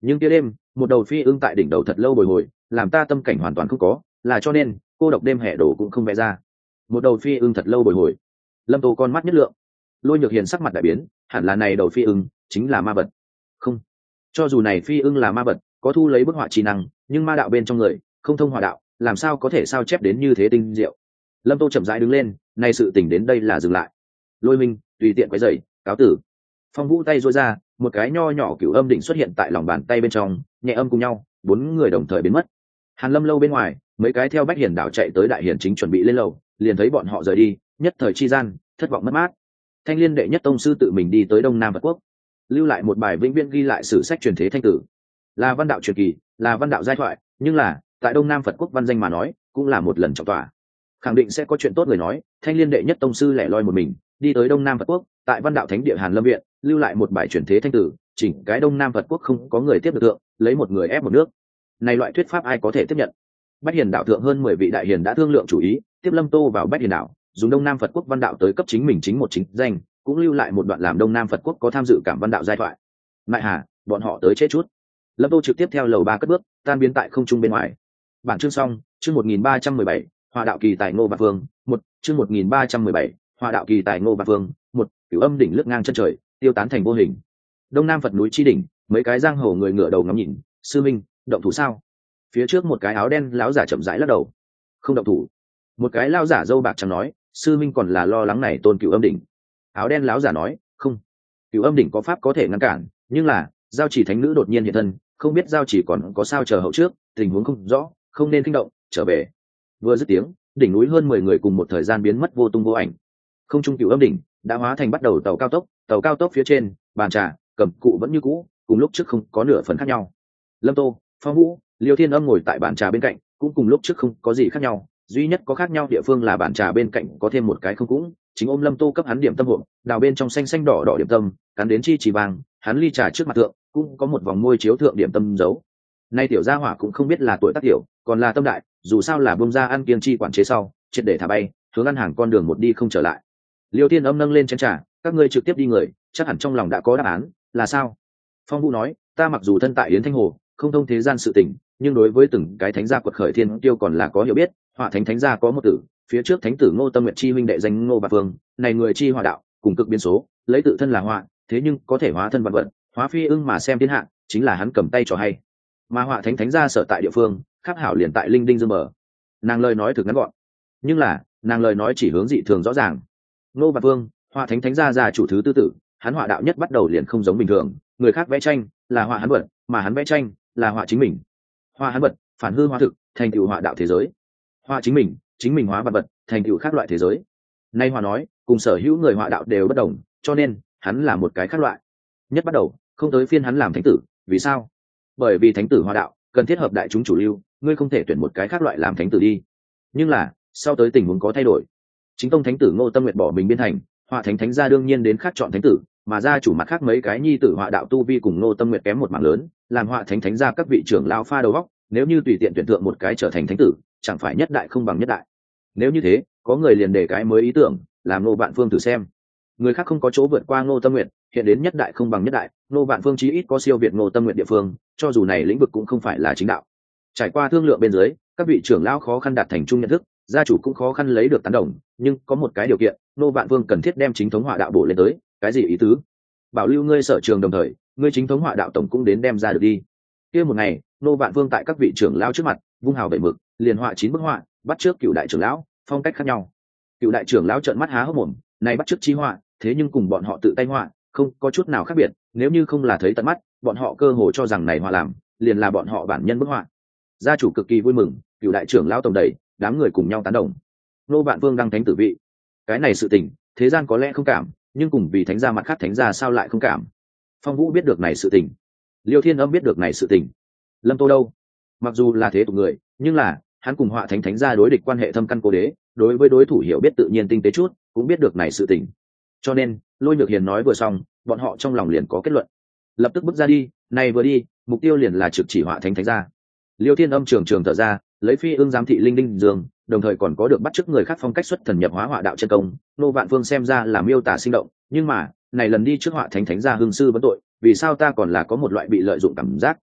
Nhưng kia đêm một đầu phi ưng tại đỉnh đầu thật lâu bồi hồi, làm ta tâm cảnh hoàn toàn không có, là cho nên cô độc đêm hè đổ cũng không vẽ ra. Một đầu phi ưng thật lâu bồi hồi. Lâm Tô con mắt nhất lượng. Lôi Nhược Hiền sắc mặt đại biến, hẳn là này đầu phi ưng chính là ma vật. Không, cho dù này phi ưng là ma vật, có thu lấy bức họa trí năng, nhưng ma đạo bên trong người không thông hỏa đạo, làm sao có thể sao chép đến như thế tinh diệu. Lâm Tô chậm rãi đứng lên, nay sự tình đến đây là dừng lại. Lôi Minh tùy tiện quấy rầy, cáo tử. Phong Vũ tay duỗi ra, một cái nho nhỏ cửu âm định xuất hiện tại lòng bàn tay bên trong, nhẹ âm cùng nhau, bốn người đồng thời biến mất. Hàn Lâm lâu bên ngoài, mấy cái theo Bách Hiền đảo chạy tới đại hiển chính chuẩn bị lên lầu, liền thấy bọn họ rời đi, nhất thời chi gian thất vọng mất mát. Thanh Liên đệ nhất tông sư tự mình đi tới Đông Nam Phật quốc, lưu lại một bài vĩnh viễn ghi lại sử sách truyền thế thanh tử, là văn đạo truyền kỳ, là văn đạo giai thoại, nhưng là tại Đông Nam Phật quốc văn danh mà nói, cũng là một lần trọng tỏa. Khẳng định sẽ có chuyện tốt người nói, Thanh Liên đệ nhất tông sư lẻ loi một mình đi tới Đông Nam Phật quốc, tại văn đạo thánh địa Hàn Lâm viện lưu lại một bài truyền thế thanh tử, chỉnh cái Đông Nam Phật quốc không có người tiếp được tượng, lấy một người ép một nước. Này loại thuyết pháp ai có thể tiếp nhận? Bách Hiền đạo thượng hơn mười vị đại hiền đã thương lượng chủ ý, tiếp Lâm Tô vào Bách Hiền đạo, dùng Đông Nam Phật quốc văn đạo tới cấp chính mình chính một chính danh, cũng lưu lại một đoạn làm Đông Nam Phật quốc có tham dự cảm văn đạo giai thoại. Mại Hà, bọn họ tới chết chút. Lâm Tô trực tiếp theo lầu ba cất bước, tan biến tại không trung bên ngoài. Bản chương xong, chương một nghìn ba trăm mười bảy, Hỏa đạo kỳ tài Ngô Vạn Vương, một, chương một nghìn ba trăm mười bảy, Hỏa đạo kỳ tài Ngô Vạn Vương, một, Cửu Âm đỉnh lướt ngang chân trời, tiêu tán thành vô hình. Đông Nam Phật núi chi đỉnh, mấy cái giang hồ người ngửa đầu ngắm nhìn, sư minh, động thủ sao? Phía trước một cái áo đen lão giả chậm rãi lắc đầu. Không động thủ. Một cái lão giả râu bạc trắng nói, sư minh còn là lo lắng này tôn Cửu Âm đỉnh. Áo đen lão giả nói, không, Cửu Âm đỉnh có pháp có thể ngăn cản, nhưng là giao chỉ thánh nữ đột nhiên hiện thân, không biết giao chỉ còn có sao chờ hậu trước, tình huống không rõ, không nên kinh động, trở về. Vừa dứt tiếng, đỉnh núi hơn mười người cùng một thời gian biến mất vô tung vô ảnh. Không trung Cửu Âm đỉnh đã hóa thành bắt đầu tàu cao tốc, tàu cao tốc phía trên, bàn trà, cầm cụ vẫn như cũ, cùng lúc trước không có nửa phần khác nhau. Lâm Tô, Phong Vũ, Liêu Thiên Âm ngồi tại bàn trà bên cạnh, cũng cùng lúc trước không có gì khác nhau, duy nhất có khác nhau địa phương là bàn trà bên cạnh có thêm một cái không cũng, chính ôm Lâm Tô cấp hắn điểm tâm hộp, đào bên trong xanh xanh đỏ đỏ điểm tâm, cắn đến chi chỉ vàng, hắn ly trà trước mặt thượng, cũng có một vòng môi chiếu thượng điểm tâm dấu. Nay tiểu gia hỏa cũng không biết là tuổi tác tiểu, còn là tâm đại, dù sao là bông ra ăn kiêng chi quản chế sau, triệt để thả bay, hướng ăn hàng con đường một đi không trở lại. Liêu Thiên Âm nâng lên chén trà, các ngươi trực tiếp đi người, chắc hẳn trong lòng đã có đáp án, là sao? Phong Vũ nói, ta mặc dù thân tại Yến Thanh Hồ, không thông thế gian sự tình, nhưng đối với từng cái thánh gia quật khởi thiên tiêu còn là có hiểu biết. Hỏa thánh thánh gia có một tử, phía trước thánh tử Ngô Tâm Nguyệt chi huynh đệ danh Ngô Bạc Vương, này người chi hỏa đạo, cùng cực biến số, lấy tự thân là hỏa, thế nhưng có thể hóa thân vạn vật, hóa phi ưng mà xem thiên hạ, chính là hắn cầm tay trò hay. Mà Hỏa thánh thánh gia sở tại địa phương, khác hảo liền tại Linh Đinh Dương Bờ. Nàng lời nói thực ngắn gọn, nhưng là nàng lời nói chỉ hướng dị thường rõ ràng. Ngô Bạc Vương, Hỏa thánh thánh gia gia chủ thứ tư tử, hắn hỏa đạo nhất bắt đầu liền không giống bình thường, người khác vẽ tranh là họa hắn vật, mà hắn vẽ tranh là họa chính mình. Họa hắn vật, phản hư hóa thực, thành tựu họa đạo thế giới. Họa chính mình, chính mình hóa vật vật, thành tựu khác loại thế giới. Nay Họa nói, cùng sở hữu người họa đạo đều bất đồng, cho nên hắn là một cái khác loại. Nhất bắt đầu, không tới phiên hắn làm thánh tử, vì sao? Bởi vì thánh tử họa đạo cần thiết hợp đại chúng chủ lưu, ngươi không thể tuyển một cái khác loại làm thánh tử đi. Nhưng là, sau tới tình huống có thay đổi. Chính tông thánh tử Ngô Tâm Nguyệt bỏ mình biên thành, Họa thánh thánh gia đương nhiên đến khác chọn thánh tử, mà gia chủ mặt khác mấy cái nhi tử họa đạo tu vi cùng Ngô Tâm Nguyệt kém một mảng lớn, làm Họa thánh thánh gia các vị trưởng lao pha đầu góc, nếu như tùy tiện tuyển thượng một cái trở thành thánh tử, chẳng phải nhất đại không bằng nhất đại. Nếu như thế, có người liền để cái mới ý tưởng, làm Ngô Vạn Phương thử xem. Người khác không có chỗ vượt qua Ngô Tâm Nguyệt, hiện đến nhất đại không bằng nhất đại, Ngô Vạn Phương chí ít có siêu việt Ngô Tâm Nguyệt địa phương, cho dù này lĩnh vực cũng không phải là chính đạo. Trải qua thương lượng bên dưới, các vị trưởng lão khó khăn đạt thành chung nhận thức, gia chủ cũng khó khăn lấy được tán đồng, nhưng có một cái điều kiện, Ngô Vạn Phương cần thiết đem chính thống họa đạo bổ lên tới. Cái gì ý tứ? Bảo lưu ngươi sở trường đồng thời, ngươi chính thống họa đạo tổng cũng đến đem ra được đi. Kia một ngày, Ngô Vạn Phương tại các vị trưởng lão trước mặt, vung hào bảy mực, liền họa chín bức họa, bắt trước cựu đại trưởng lão, phong cách khác nhau. Cựu đại trưởng lão trợn mắt há hốc mồm, này bắt trước chi họa, thế nhưng cùng bọn họ tự tay họa, không có chút nào khác biệt, nếu như không là thấy tận mắt, bọn họ cơ hồ cho rằng này họa làm, liền là bọn họ bản nhân bức họa. Gia chủ cực kỳ vui mừng, cựu đại trưởng lão tổng đẩy, đám người cùng nhau tán đồng. Ngô Vạn Vương đăng thánh tử vị. Cái này sự tình, thế gian có lẽ không cảm, nhưng cùng vì thánh gia mặt khác thánh gia sao lại không cảm? Phong Vũ biết được này sự tình, Liêu Thiên Âm biết được này sự tình, Lâm Tô đâu? Mặc dù là thế tục người, nhưng là hắn cùng Họa thánh thánh gia đối địch quan hệ thâm căn cố đế, đối với đối thủ hiểu biết tự nhiên tinh tế chút, cũng biết được này sự tình. Cho nên, Lôi Nhược Hiền nói vừa xong, bọn họ trong lòng liền có kết luận, lập tức bước ra đi. Này vừa đi, mục tiêu liền là trực chỉ Họa thánh thánh gia. Liêu Thiên Âm trường trường thở ra, lấy phi ương giám thị Linh Đinh Dương, đồng thời còn có được bắt chước người khác phong cách xuất thần nhập hóa họa đạo chân công. Nô Vạn Phương xem ra là miêu tả sinh động, nhưng mà này lần đi trước Họa thánh thánh gia hương sư vấn tội, vì sao ta còn là có một loại bị lợi dụng cảm giác?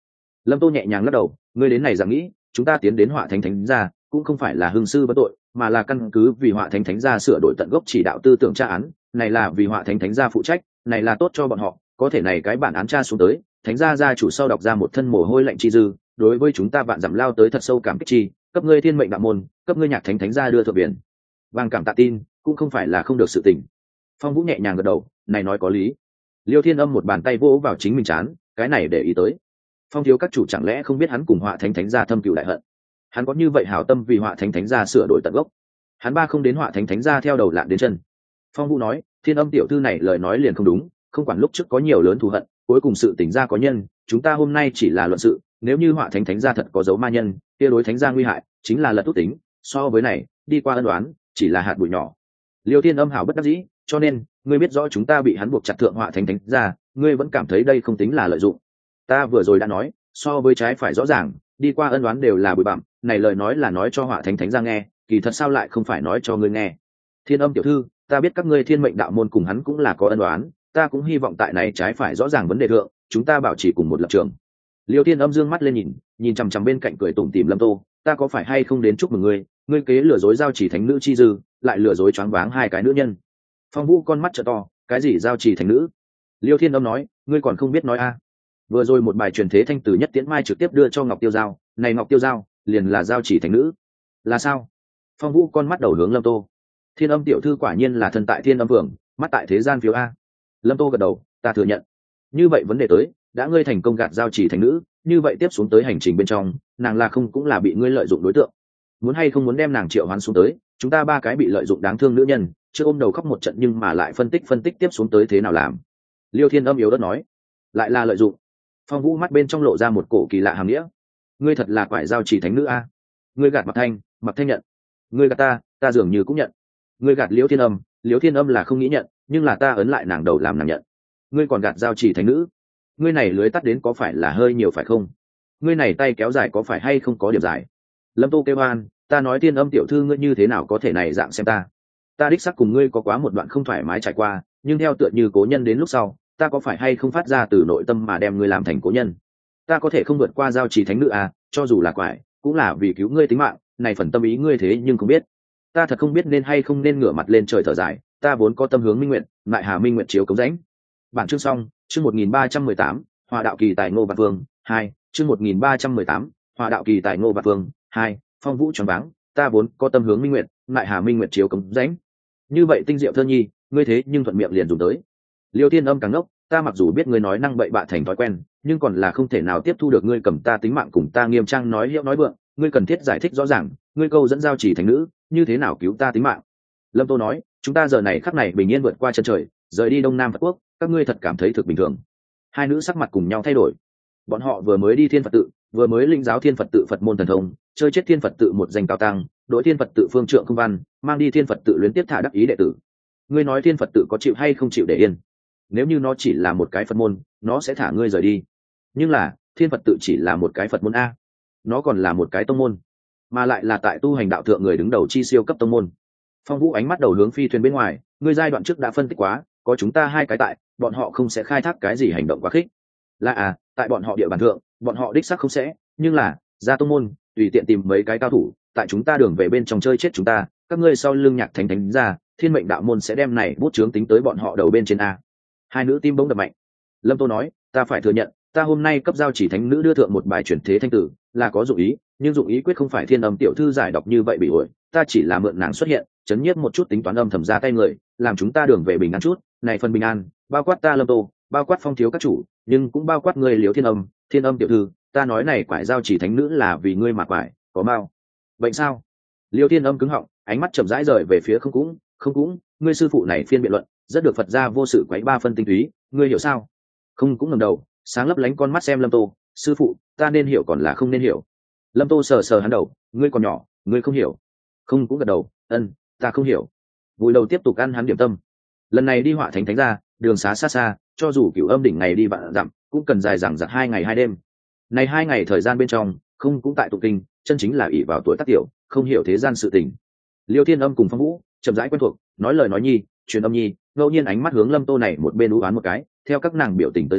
Lâm Tô nhẹ nhàng lắc đầu, ngươi đến này rằng nghĩ chúng ta tiến đến Họa Thánh Thánh gia cũng không phải là hưng sư bất tội, mà là căn cứ vì Họa Thánh Thánh gia sửa đổi tận gốc chỉ đạo tư tưởng tra án, này là vì Họa Thánh Thánh gia phụ trách, này là tốt cho bọn họ, có thể này cái bản án tra xuống tới, Thánh gia gia chủ sau đọc ra một thân mồ hôi lạnh chi dư, đối với chúng ta vạn dặm lao tới thật sâu cảm kích chi, cấp ngươi thiên mệnh đạo môn, cấp ngươi Nhạc Thánh Thánh gia đưa thượng biển. Vàng cảm tạ tin, cũng không phải là không được sự tình. Phong Vũ nhẹ nhàng gật đầu, này nói có lý. Liêu Thiên Âm một bàn tay vỗ vào chính mình chán, cái này để ý tới. Phong thiếu các chủ chẳng lẽ không biết hắn cùng Họa Thánh Thánh gia thâm cừu đại hận? Hắn có như vậy hảo tâm vì Họa Thánh Thánh gia sửa đổi tận gốc. Hắn ba không đến Họa Thánh Thánh gia theo đầu lạn đến chân. Phong Vũ nói, Thiên Âm tiểu thư này lời nói liền không đúng, không quản lúc trước có nhiều lớn thù hận, cuối cùng sự tỉnh ra có nhân, chúng ta hôm nay chỉ là luận sự, nếu như Họa Thánh Thánh gia thật có dấu ma nhân, kia đối thánh gia nguy hại, chính là lật tốt tính, so với này, đi qua ân đoán, chỉ là hạt bụi nhỏ. Liêu Thiên Âm hảo bất đắc dĩ, cho nên, ngươi biết rõ chúng ta bị hắn buộc chặt thượng Họa Thánh Thánh gia, ngươi vẫn cảm thấy đây không tính là lợi dụng. Ta vừa rồi đã nói, so với trái phải rõ ràng, đi qua ân đoán đều là bụi bặm, này lời nói là nói cho Họa Thánh Thánh gia nghe, kỳ thật sao lại không phải nói cho ngươi nghe. Thiên Âm tiểu thư, ta biết các ngươi Thiên Mệnh đạo môn cùng hắn cũng là có ân đoán, ta cũng hy vọng tại này trái phải rõ ràng vấn đề thượng, chúng ta bảo trì cùng một lập trường. Liêu Thiên Âm dương mắt lên nhìn, nhìn chằm chằm bên cạnh cười tủm tỉm Lâm Tô, ta có phải hay không đến chúc mừng ngươi, ngươi kế lừa dối giao chỉ thánh nữ chi dư, lại lừa dối choáng váng hai cái nữ nhân. Phong Vũ con mắt trợ to, cái gì giao chỉ thánh nữ? Liêu Thiên Âm nói, ngươi còn không biết nói a? À. Vừa rồi một bài truyền thế thanh từ Nhất Tiễn Mai trực tiếp đưa cho Ngọc Tiêu Giao, này Ngọc Tiêu Giao, liền là giao chỉ thánh nữ. Là sao? Phong Vũ con mắt đầu hướng Lâm Tô. Thiên Âm tiểu thư quả nhiên là thân tại Thiên Âm Phường, mắt tại thế gian phiếu a. Lâm Tô gật đầu, ta thừa nhận. Như vậy vấn đề tới, đã ngươi thành công gạt giao chỉ thánh nữ, như vậy tiếp xuống tới hành trình bên trong, nàng là không cũng là bị ngươi lợi dụng đối tượng. Muốn hay không muốn đem nàng triệu hoán xuống tới, chúng ta ba cái bị lợi dụng đáng thương nữ nhân, chưa ôm đầu khóc một trận nhưng mà lại phân tích phân tích tiếp xuống tới thế nào làm. Liêu Thiên Âm yếu đất nói, lại là lợi dụng. Phong Vũ mắt bên trong lộ ra một cổ kỳ lạ hàm nghĩa. Ngươi thật là quải giao chỉ thánh nữ a. Ngươi gạt Mặc Thanh, Mặc Thanh nhận. Ngươi gạt ta, ta dường như cũng nhận. Ngươi gạt Liêu Thiên Âm, Liêu Thiên Âm là không nghĩ nhận, nhưng là ta ấn lại nàng đầu làm nàng nhận. Ngươi còn gạt giao chỉ thánh nữ. Ngươi này lưới tắt đến có phải là hơi nhiều phải không? Ngươi này tay kéo dài có phải hay không có điểm dài? Lâm Tô kêu oan, ta nói Thiên Âm tiểu thư ngươi như thế nào có thể này dạng xem ta. Ta đích xác cùng ngươi có quá một đoạn không thoải mái trải qua, nhưng theo tựa như cố nhân đến lúc sau, ta có phải hay không phát ra từ nội tâm mà đem ngươi làm thành cố nhân. Ta có thể không vượt qua giao trì thánh nữ à, cho dù là quải, cũng là vì cứu ngươi tính mạng, này phần tâm ý ngươi thế nhưng không biết. Ta thật không biết nên hay không nên ngửa mặt lên trời thở dài, ta vốn có tâm hướng minh nguyện, lại hà minh nguyện chiếu cống rãnh. Bản chương xong, chương một nghìn ba trăm mười tám, Hòa đạo kỳ tài Ngô Bạt Vương, hai, chương một nghìn ba trăm mười tám, Hòa đạo kỳ tài Ngô Bạt Vương, hai, Phong Vũ tròn váng, ta vốn có tâm hướng minh nguyện, lại hà minh nguyện chiếu cống rãnh. Như vậy tinh diệu thơ nhi, ngươi thế nhưng thuận miệng liền dùng tới. Liêu Thiên Âm càng ngốc, ta mặc dù biết ngươi nói năng bậy bạ thành thói quen, nhưng còn là không thể nào tiếp thu được ngươi cầm ta tính mạng cùng ta nghiêm trang nói hiệu nói vượng, ngươi cần thiết giải thích rõ ràng, ngươi câu dẫn giao chỉ thành nữ, như thế nào cứu ta tính mạng. Lâm Tô nói, chúng ta giờ này khắc này bình yên vượt qua chân trời, rời đi Đông Nam Phật quốc, các ngươi thật cảm thấy thực bình thường. Hai nữ sắc mặt cùng nhau thay đổi. Bọn họ vừa mới đi Thiên Phật tự, vừa mới linh giáo Thiên Phật tự Phật môn thần thông, chơi chết Thiên Phật tự một danh cao tăng, đội Thiên Phật tự phương trượng không văn, mang đi Thiên Phật tự luyến tiếp thả đắc ý đệ tử. Ngươi nói Thiên Phật tự có chịu hay không chịu để yên? Nếu như nó chỉ là một cái Phật môn, nó sẽ thả ngươi rời đi. Nhưng là Thiên Phật tự chỉ là một cái Phật môn a, nó còn là một cái tông môn, mà lại là tại tu hành đạo thượng người đứng đầu chi siêu cấp tông môn. Phong Vũ ánh mắt đầu hướng phi thuyền bên ngoài, ngươi giai đoạn trước đã phân tích quá, có chúng ta hai cái tại, bọn họ không sẽ khai thác cái gì hành động quá khích. Là à, tại bọn họ địa bàn thượng, bọn họ đích xác không sẽ, nhưng là ra tông môn, tùy tiện tìm mấy cái cao thủ, tại chúng ta đường về bên trong chơi chết chúng ta, các ngươi sau lưng Nhạc Thánh Thánh ra, Thiên Mệnh đạo môn sẽ đem này bút chướng tính tới bọn họ đầu bên trên a. Hai nữ tim bỗng đập mạnh. Lâm Tô nói, ta phải thừa nhận, ta hôm nay cấp giao chỉ thánh nữ đưa thượng một bài chuyển thế thanh tử, là có dụng ý, nhưng dụng ý quyết không phải Thiên Âm tiểu thư giải đọc như vậy bị ổi, ta chỉ là mượn nàng xuất hiện, chấn nhiếp một chút tính toán âm thầm ra tay người, làm chúng ta đường về bình an chút, này phần bình an, bao quát ta Lâm Tô, bao quát Phong thiếu các chủ, nhưng cũng bao quát người Liễu Thiên Âm, Thiên Âm tiểu thư, ta nói này quải giao chỉ thánh nữ là vì ngươi mà quải, có mau. Vậy sao? Liễu Thiên Âm cứng họng, ánh mắt chậm rãi rời về phía không cũng, không cũng, ngươi sư phụ này phiên biện luận, rất được Phật gia vô sự quấy ba phân tinh túy, ngươi hiểu sao? Không cũng ngẩng đầu, sáng lấp lánh con mắt xem Lâm Tô, sư phụ, ta nên hiểu còn là không nên hiểu. Lâm Tô sờ sờ hắn đầu, ngươi còn nhỏ, ngươi không hiểu. Không cũng gật đầu, ân, ta không hiểu. Vùi đầu tiếp tục ăn hắn điểm tâm. Lần này đi Họa Thánh Thánh ra, đường xá xa xa, cho dù Cửu Âm đỉnh ngày đi vạn dặm, cũng cần dài dằng dặc hai ngày hai đêm. Này hai ngày thời gian bên trong, không cũng tại tụng kinh, chân chính là ỷ vào tuổi tác tiểu, không hiểu thế gian sự tình. Liêu Thiên Âm cùng Phong Vũ chậm rãi quen thuộc, nói lời nói nhi, truyền âm nhi, ngẫu nhiên ánh mắt hướng Lâm Tô này một bên ú oán một cái, theo các nàng biểu tình tới xem,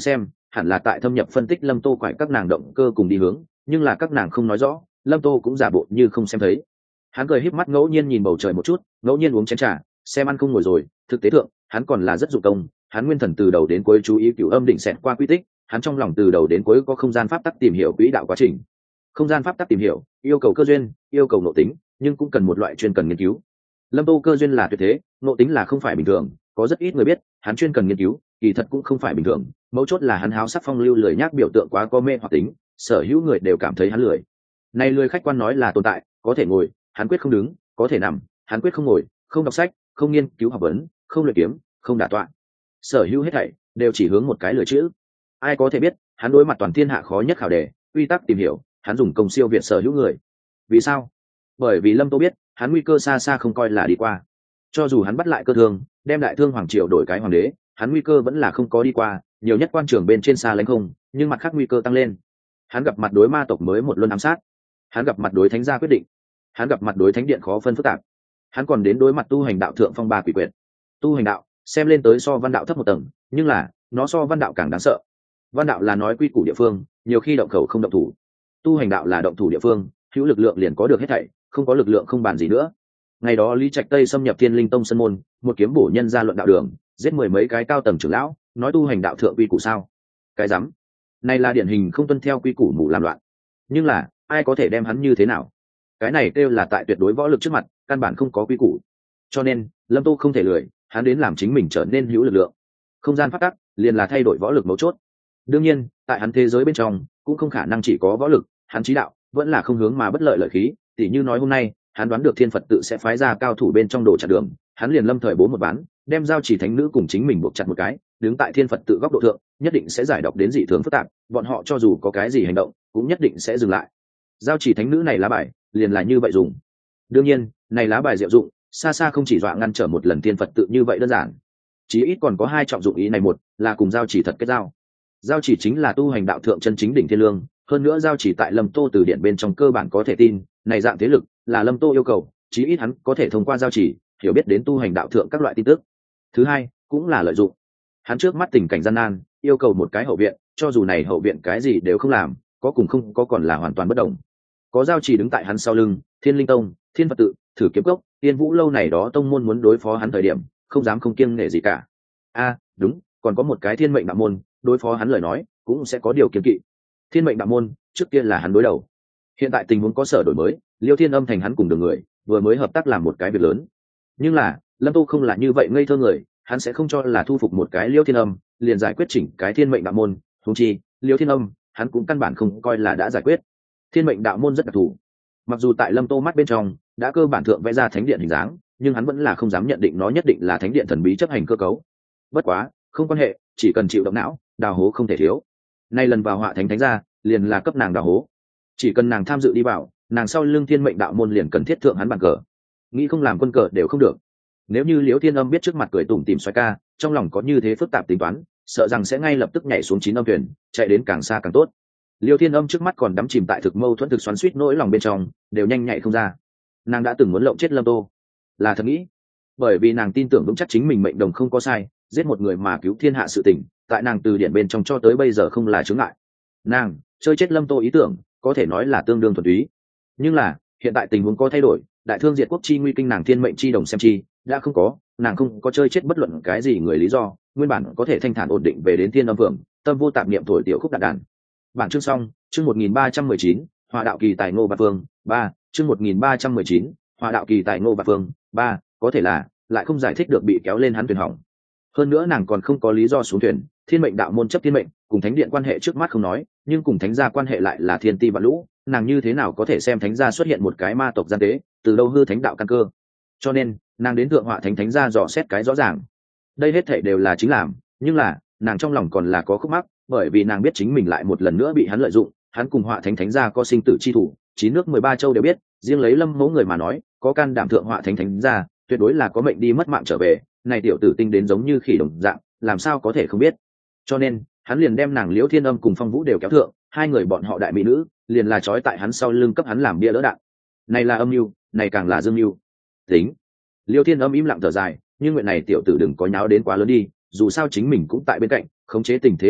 hẳn là tại thâm nhập phân tích lâm tô quải các nàng động cơ cùng đi hướng, nhưng là các nàng không nói rõ, lâm tô cũng giả bộ như không xem thấy. Hắn cười híp mắt ngẫu nhiên nhìn bầu trời một chút, ngẫu nhiên uống chén trà, xem ăn không ngồi rồi. Thực tế thượng hắn còn là rất dụng công, hắn nguyên thần từ đầu đến cuối chú ý cửu âm định xẹt qua quy tích, hắn trong lòng từ đầu đến cuối có không gian pháp tắc tìm hiểu quỹ đạo quá trình. Không gian pháp tắc tìm hiểu yêu cầu cơ duyên, yêu cầu nội tính, nhưng cũng cần một loại chuyên cần nghiên cứu. Lâm tô cơ duyên là tuyệt thế, nội tính là không phải bình thường, có rất ít người biết hắn chuyên cần nghiên cứu, kỳ thật cũng không phải bình thường. Mấu chốt là hắn háo sắc phong lưu lười nhác biểu tượng quá có mê hoặc tính, sở hữu người đều cảm thấy hắn lười. Này lười khách quan nói là tồn tại, có thể ngồi hắn quyết không đứng, có thể nằm hắn quyết không ngồi, không đọc sách, không nghiên cứu học vấn, không luyện kiếm, không đả tọa, sở hữu hết thảy đều chỉ hướng một cái lười chữ. Ai có thể biết hắn đối mặt toàn thiên hạ khó nhất khảo đề quy tắc tìm hiểu, hắn dùng công siêu việt sở hữu người. Vì sao? Bởi vì lâm tô biết hắn nguy cơ xa xa không coi là đi qua. Cho dù hắn bắt lại cơ thương, đem đại thương hoàng triều đổi cái hoàng đế, hắn nguy cơ vẫn là không có đi qua, nhiều nhất quan trường bên trên xa lánh không, nhưng mặt khác nguy cơ tăng lên. Hắn gặp mặt đối ma tộc mới một luân ám sát, hắn gặp mặt đối thánh gia quyết định, hắn gặp mặt đối thánh điện khó phân phức tạp, hắn còn đến đối mặt tu hành đạo thượng phong ba quỷ quyệt. Tu hành đạo xem lên tới so văn đạo thấp một tầng, nhưng là nó so văn đạo càng đáng sợ. Văn đạo là nói quy củ địa phương, nhiều khi động khẩu không động thủ. Tu hành đạo là động thủ địa phương, hữu lực lượng liền có được hết thảy, không có lực lượng không bàn gì nữa. Ngày đó Lý Trạch Tây xâm nhập Thiên Linh Tông sân môn, một kiếm bổ nhân ra luận đạo đường, giết mười mấy cái cao tầng trưởng lão, nói tu hành đạo thượng quy củ sao? Cái rắm. Này là điển hình không tuân theo quy củ mù làm loạn. Nhưng là, ai có thể đem hắn như thế nào? Cái này kêu là tại tuyệt đối võ lực trước mặt, căn bản không có quy củ. Cho nên, Lâm Tô không thể lười, hắn đến làm chính mình trở nên hữu lực lượng. Không gian phát tắc, liền là thay đổi võ lực mấu chốt. Đương nhiên, tại hắn thế giới bên trong, cũng không khả năng chỉ có võ lực, hắn chí đạo vẫn là không hướng mà bất lợi lợi khí, tỉ như nói hôm nay, hắn đoán được Thiên Phật tự sẽ phái ra cao thủ bên trong đồ chặn đường, hắn liền lâm thời bố một bán, đem giao chỉ thánh nữ cùng chính mình buộc chặt một cái, đứng tại Thiên Phật tự góc độ thượng, nhất định sẽ giải độc đến dị thường phức tạp, bọn họ cho dù có cái gì hành động, cũng nhất định sẽ dừng lại. Giao chỉ thánh nữ này lá bài, liền là như vậy dùng. Đương nhiên, này lá bài diệu dụng, xa xa không chỉ dọa ngăn trở một lần Thiên Phật tự như vậy đơn giản. Chí ít còn có hai trọng dụng ý này, một là cùng giao chỉ thật kết giao. Giao chỉ chính là tu hành đạo thượng chân chính đỉnh thiên lương, hơn nữa giao chỉ tại Lâm Tô từ điển bên trong cơ bản có thể tin, này dạng thế lực là Lâm Tô yêu cầu, chí ít hắn có thể thông qua giao chỉ hiểu biết đến tu hành đạo thượng các loại tin tức. Thứ hai, cũng là lợi dụng. Hắn trước mắt tình cảnh gian nan, yêu cầu một cái hậu viện, cho dù này hậu viện cái gì đều không làm, có cùng không có còn là hoàn toàn bất động. Có giao chỉ đứng tại hắn sau lưng, Thiên Linh Tông, Thiên Phật tự, Thử Kiếm Cốc, Tiên Vũ lâu này đó tông môn muốn đối phó hắn thời điểm, không dám không kiêng nể gì cả. A, à, đúng, còn có một cái Thiên Mệnh đạo môn, đối phó hắn lời nói, cũng sẽ có điều kiêng kỵ. Thiên Mệnh đạo môn, trước kia là hắn đối đầu. Hiện tại tình huống có sở đổi mới, Liêu Thiên Âm thành hắn cùng đường người, vừa mới hợp tác làm một cái việc lớn. Nhưng là, Lâm Tô không là như vậy ngây thơ người, hắn sẽ không cho là thu phục một cái Liêu Thiên Âm, liền giải quyết chỉnh cái Thiên Mệnh đạo môn, huống chi, Liêu Thiên Âm, hắn cũng căn bản không coi là đã giải quyết. Thiên Mệnh đạo môn rất đặc thù. Mặc dù tại Lâm Tô mắt bên trong, đã cơ bản thượng vẽ ra thánh điện hình dáng, nhưng hắn vẫn là không dám nhận định nó nhất định là thánh điện thần bí chấp hành cơ cấu. Bất quá, không quan hệ, chỉ cần chịu động não, đào hố không thể thiếu. Nay lần vào họa thánh thánh ra, liền là cấp nàng đào hố. Chỉ cần nàng tham dự đi vào, nàng sau lưng Thiên Mệnh đạo môn liền cần thiết thượng hắn bàn cờ. Nghĩ không làm quân cờ đều không được. Nếu như Liễu Thiên Âm biết trước mặt cười tủm tỉm xoay ca, trong lòng có như thế phức tạp tính toán, sợ rằng sẽ ngay lập tức nhảy xuống chín âm thuyền, chạy đến càng xa càng tốt. Liêu Thiên Âm trước mắt còn đắm chìm tại thực mâu thuẫn thực xoắn suýt nỗi lòng bên trong, đều nhanh nhạy không ra. Nàng đã từng muốn lộng chết Lâm Tô, là thật nghĩ, bởi vì nàng tin tưởng vững chắc chính mình mệnh đồng không có sai, giết một người mà cứu thiên hạ sự tình, tại nàng từ điển bên trong cho tới bây giờ không là chướng ngại. Nàng chơi chết Lâm Tô ý tưởng, có thể nói là tương đương thuần túy. Nhưng là hiện tại tình huống có thay đổi, đại thương diệt quốc chi nguy kinh nàng thiên mệnh chi đồng xem chi đã không có, nàng không có chơi chết bất luận cái gì người lý do, nguyên bản có thể thanh thản ổn định về đến Thiên Âm Phượng, tâm vô tạp niệm thổi tiểu khúc đàn đàn. Bản chương xong, chương một nghìn ba trăm mười chín, Hỏa đạo kỳ tài Ngô Bạt Phương, ba, chương một nghìn ba trăm mười chín, Hỏa đạo kỳ tài Ngô Bạt Phương, ba, có thể là lại không giải thích được bị kéo lên hắn thuyền hỏng. Hơn nữa nàng còn không có lý do xuống thuyền, Thiên Mệnh đạo môn chấp thiên mệnh, cùng thánh điện quan hệ trước mắt không nói, nhưng cùng thánh gia quan hệ lại là thiên ti vạn lũ, nàng như thế nào có thể xem thánh gia xuất hiện một cái ma tộc gian tế, từ đâu hư thánh đạo căn cơ. Cho nên, nàng đến thượng họa thánh thánh gia dò xét cái rõ ràng. Đây hết thảy đều là chính làm, nhưng là, nàng trong lòng còn là có khúc mắc, bởi vì nàng biết chính mình lại một lần nữa bị hắn lợi dụng, hắn cùng họa thánh thánh gia có sinh tử chi thủ, chín nước mười ba châu đều biết, riêng lấy Lâm Mẫu người mà nói, có can đảm thượng họa thánh thánh gia, tuyệt đối là có mệnh đi mất mạng trở về, này tiểu tử tinh đến giống như khỉ đồng dạng, làm sao có thể không biết. Cho nên, hắn liền đem nàng Liễu Thiên Âm cùng Phong Vũ đều kéo thượng, hai người bọn họ đại mỹ nữ, liền là trói tại hắn sau lưng cấp hắn làm bia đỡ đạn. Này là âm mưu, này càng là dương mưu. Tính. Liễu Thiên Âm im lặng thở dài, nhưng nguyện này tiểu tử đừng có nháo đến quá lớn đi, dù sao chính mình cũng tại bên cạnh, khống chế tình thế liệt độ,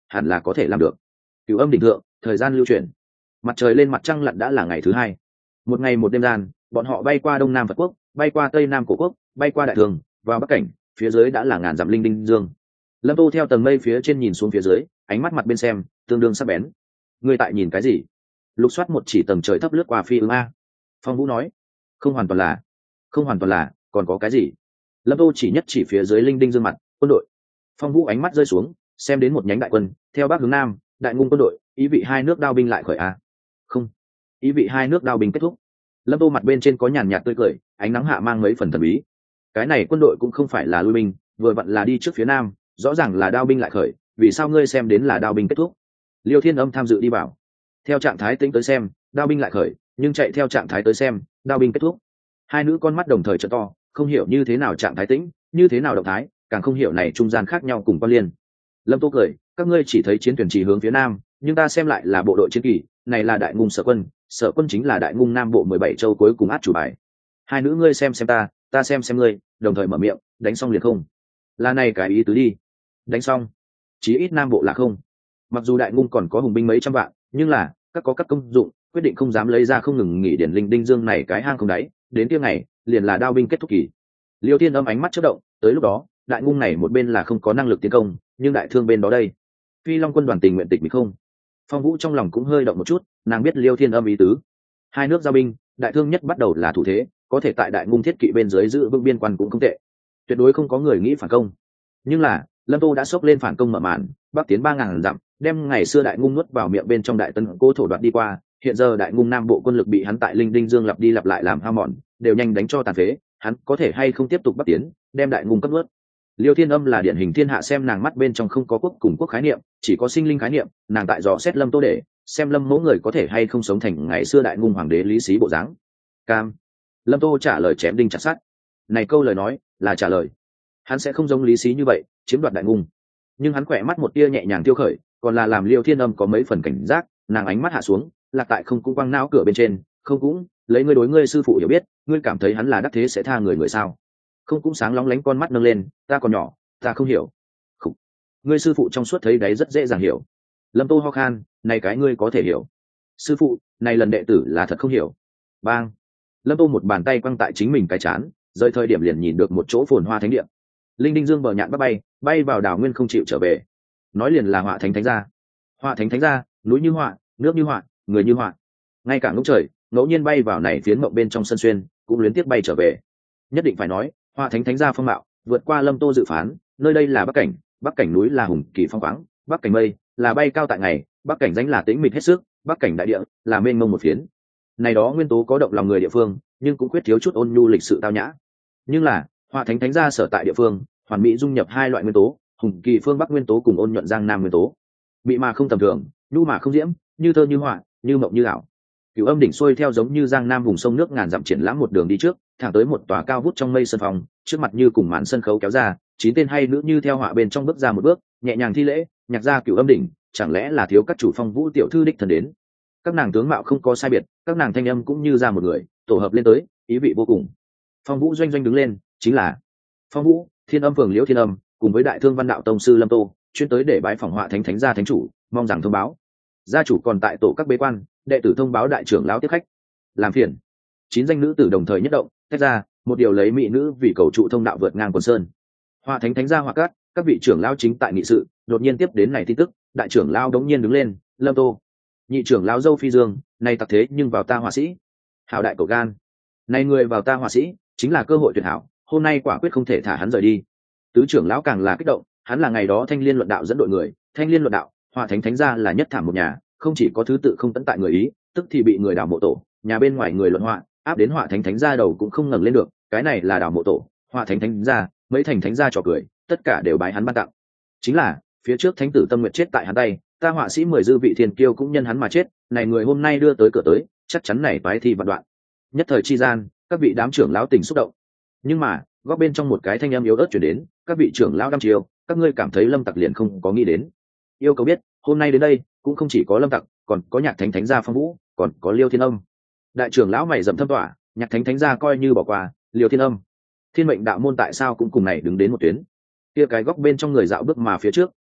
hẳn là có thể làm được. Cửu âm đỉnh thượng, thời gian lưu chuyển, mặt trời lên mặt trăng lặn đã là ngày thứ hai. Một ngày một đêm gian, bọn họ bay qua đông nam Phật quốc, bay qua tây nam cổ quốc, bay qua đại thường, vào bắc cảnh, phía dưới đã là ngàn dặm linh đinh dương. Lâm Tô theo tầng mây phía trên nhìn xuống phía dưới, ánh mắt mặt bên xem tương đương sắc bén. Ngươi tại nhìn cái gì? Lục soát một chỉ tầng trời thấp lướt qua phi ứng a. Phong Vũ nói. Không hoàn toàn là, không hoàn toàn là, còn có cái gì? Lâm Tô chỉ nhất chỉ phía dưới linh đinh dương mặt, quân đội. Phong Vũ ánh mắt rơi xuống, xem đến một nhánh đại quân, theo bắc hướng nam, đại ngung quân đội, ý vị hai nước đao binh lại khởi a. Không, ý vị hai nước đao binh kết thúc. Lâm Tô mặt bên trên có nhàn nhạt tươi cười, ánh nắng hạ mang mấy phần thần bí. Cái này quân đội cũng không phải là lui binh, vừa vặn là đi trước phía nam, rõ ràng là đao binh lại khởi, vì sao ngươi xem đến là đao binh kết thúc? Liêu Thiên Âm tham dự đi bảo. Theo trạng thái tính tới xem, đao binh lại khởi, nhưng chạy theo trạng thái tới xem, đao binh kết thúc. Hai nữ con mắt đồng thời trợ to, không hiểu như thế nào trạng thái tĩnh, như thế nào động thái, càng không hiểu này trung gian khác nhau cùng quan liên. Lâm Tô cười, các ngươi chỉ thấy chiến thuyền chỉ hướng phía nam, nhưng ta xem lại là bộ đội chiến kỳ, này là đại ngung sở quân, sở quân chính là đại ngung nam bộ mười bảy châu cuối cùng át chủ bài. Hai nữ ngươi xem xem ta, ta xem xem ngươi, đồng thời mở miệng, đánh xong liền không? Là này cái ý tứ đi. Đánh xong, chí ít nam bộ là không. Mặc dù đại ngung còn có hùng binh mấy trăm vạn, nhưng là các có các công dụng, quyết định không dám lấy ra không ngừng nghỉ điển linh đinh dương này cái hang không đáy, đến kia ngày liền là đao binh kết thúc kỳ. Liêu Thiên Âm ánh mắt chớp động, tới lúc đó đại ngung này một bên là không có năng lực tiến công, nhưng đại thương bên đó đây, Phi Long quân đoàn tình nguyện tịch bị không? Phong Vũ trong lòng cũng hơi động một chút, nàng biết Liêu Thiên Âm ý tứ. Hai nước giao binh, đại thương nhất bắt đầu là thủ thế, có thể tại đại ngung thiết kỵ bên dưới giữ vững biên quan cũng không tệ, tuyệt đối không có người nghĩ phản công. Nhưng là Lâm Tô đã xốc lên phản công mở màn, bắc tiến ba ngàn dặm, đem ngày xưa đại ngung nuốt vào miệng bên trong đại tân cố thổ đoạt đi qua. Hiện giờ đại ngung nam bộ quân lực bị hắn tại linh đinh dương lặp đi lặp lại làm hao mòn, đều nhanh đánh cho tàn phế, hắn có thể hay không tiếp tục bắc tiến, đem đại ngung cấp nuốt? Liêu Thiên Âm là điển hình thiên hạ xem nàng mắt bên trong không có quốc cùng quốc khái niệm, chỉ có sinh linh khái niệm, nàng tại dò xét Lâm Tô để xem Lâm mẫu người có thể hay không sống thành ngày xưa đại ngung hoàng đế lý xí bộ dáng. Cam. Lâm Tô trả lời chém đinh chặt sắt. Này câu lời nói là trả lời. Hắn sẽ không giống lý xí như vậy, chiếm đoạt đại ngung. Nhưng hắn khỏe mắt một tia nhẹ nhàng tiêu khởi, còn là làm Liêu Thiên Âm có mấy phần cảnh giác, nàng ánh mắt hạ xuống, lạc tại không cũng quăng não cửa bên trên, không cũng, lấy ngươi đối ngươi sư phụ hiểu biết, ngươi cảm thấy hắn là đắc thế sẽ tha người người sao? Không cũng sáng lóng lánh con mắt nâng lên, ta còn nhỏ, ta không hiểu. Không. Ngươi sư phụ trong suốt thấy đấy rất dễ dàng hiểu. Lâm Tô ho khan, này cái ngươi có thể hiểu. Sư phụ, này lần đệ tử là thật không hiểu. Bang. Lâm Tô một bàn tay quăng tại chính mình cái chán, rơi thời điểm liền nhìn được một chỗ phồn hoa thánh địa. Linh đinh dương bờ nhạn bắt bay, bay vào đảo nguyên không chịu trở về. Nói liền là họa thánh thánh gia. Họa thánh thánh gia, núi như họa, nước như họa, người như họa. Ngay cả lúc trời, ngẫu nhiên bay vào này phiến mộng bên trong sân xuyên, cũng luyến tiếc bay trở về. Nhất định phải nói, họa thánh thánh gia phong mạo vượt qua Lâm Tô dự phán, nơi đây là bắc cảnh, bắc cảnh núi là hùng kỳ phong khoáng, bắc cảnh mây là bay cao tại ngày, bắc cảnh danh là tĩnh mịch hết sức, bắc cảnh đại địa là mênh mông một phiến. Này đó nguyên tố có động lòng người địa phương, nhưng cũng quyết thiếu chút ôn nhu lịch sự tao nhã. Nhưng là họa thánh thánh gia sở tại địa phương, hoàn mỹ dung nhập hai loại nguyên tố, hùng kỳ phương bắc nguyên tố cùng ôn nhuận giang nam nguyên tố, mỹ mà không tầm thường, nhu mà không diễm, như thơ như họa, như mộng như ảo. Cửu âm đỉnh xuôi theo giống như giang nam vùng sông nước ngàn dặm triển lãm một đường đi trước, thẳng tới một tòa cao vút trong mây sân phòng, trước mặt như cùng màn sân khấu kéo ra, chín tên hay nữ như theo họa bên trong bước ra một bước, nhẹ nhàng thi lễ, nhạc ra Cửu âm đỉnh, chẳng lẽ là thiếu các chủ Phong Vũ tiểu thư đích thân đến? Các nàng tướng mạo không có sai biệt, các nàng thanh âm cũng như ra một người, tổ hợp lên tới, ý vị vô cùng. Phong Vũ doanh doanh đứng lên, chính là Phong Vũ, Thiên Âm phường Liễu Thiên Âm, cùng với Đại Thương Văn Đạo tông sư Lâm Tô, chuyên tới để bái phỏng họa thánh thánh gia thánh chủ, mong rằng thông báo. Gia chủ còn tại tổ các bế quan, đệ tử thông báo đại trưởng lão tiếp khách. Làm phiền. Chín danh nữ tử đồng thời nhất động, tách ra, một điều lấy mỹ nữ vì cầu trụ thông đạo vượt ngang quần sơn. Họa thánh thánh gia họa cát, các vị trưởng lão chính tại nghị sự, đột nhiên tiếp đến này tin tức, đại trưởng lão đống nhiên đứng lên, Lâm Tô, nhị trưởng lão dâu phi dương, này tặc thế nhưng vào ta họa sĩ. Hảo đại cổ gan. Này người vào ta họa sĩ, chính là cơ hội tuyệt hảo, hôm nay quả quyết không thể thả hắn rời đi. Tứ trưởng lão càng là kích động, hắn là ngày đó thanh liên luận đạo dẫn đội người, thanh liên luận đạo, họa thánh thánh gia là nhất thảm một nhà, không chỉ có thứ tự không tận tại người ý, tức thì bị người đào mộ tổ, nhà bên ngoài người luận họa, áp đến họa thánh thánh gia đầu cũng không ngẩng lên được, cái này là đào mộ tổ, họa thánh thánh gia, mấy thành thánh gia trò cười, tất cả đều bái hắn ban tặng. Chính là, phía trước thánh tử Tâm Nguyệt chết tại hắn tay, ta họa sĩ mười dư vị thiên kiêu cũng nhân hắn mà chết, này người hôm nay đưa tới cửa tới, chắc chắn này bái thi vạn đoạn. Nhất thời chi gian, các vị đám trưởng lão tình xúc động. Nhưng mà, góc bên trong một cái thanh âm yếu ớt truyền đến, các vị trưởng lão đăm chiêu, các ngươi cảm thấy Lâm Tặc liền không có nghĩ đến. Yêu cầu biết, hôm nay đến đây, cũng không chỉ có Lâm Tặc, còn có Nhạc Thánh Thánh gia Phong Vũ, còn có Liêu Thiên Âm. Đại trưởng lão mày rậm thâm tỏa, Nhạc Thánh Thánh gia coi như bỏ qua, Liêu Thiên Âm, Thiên Mệnh đạo môn tại sao cũng cùng này đứng đến một tuyến. Kia cái góc bên trong người dạo bước mà phía trước,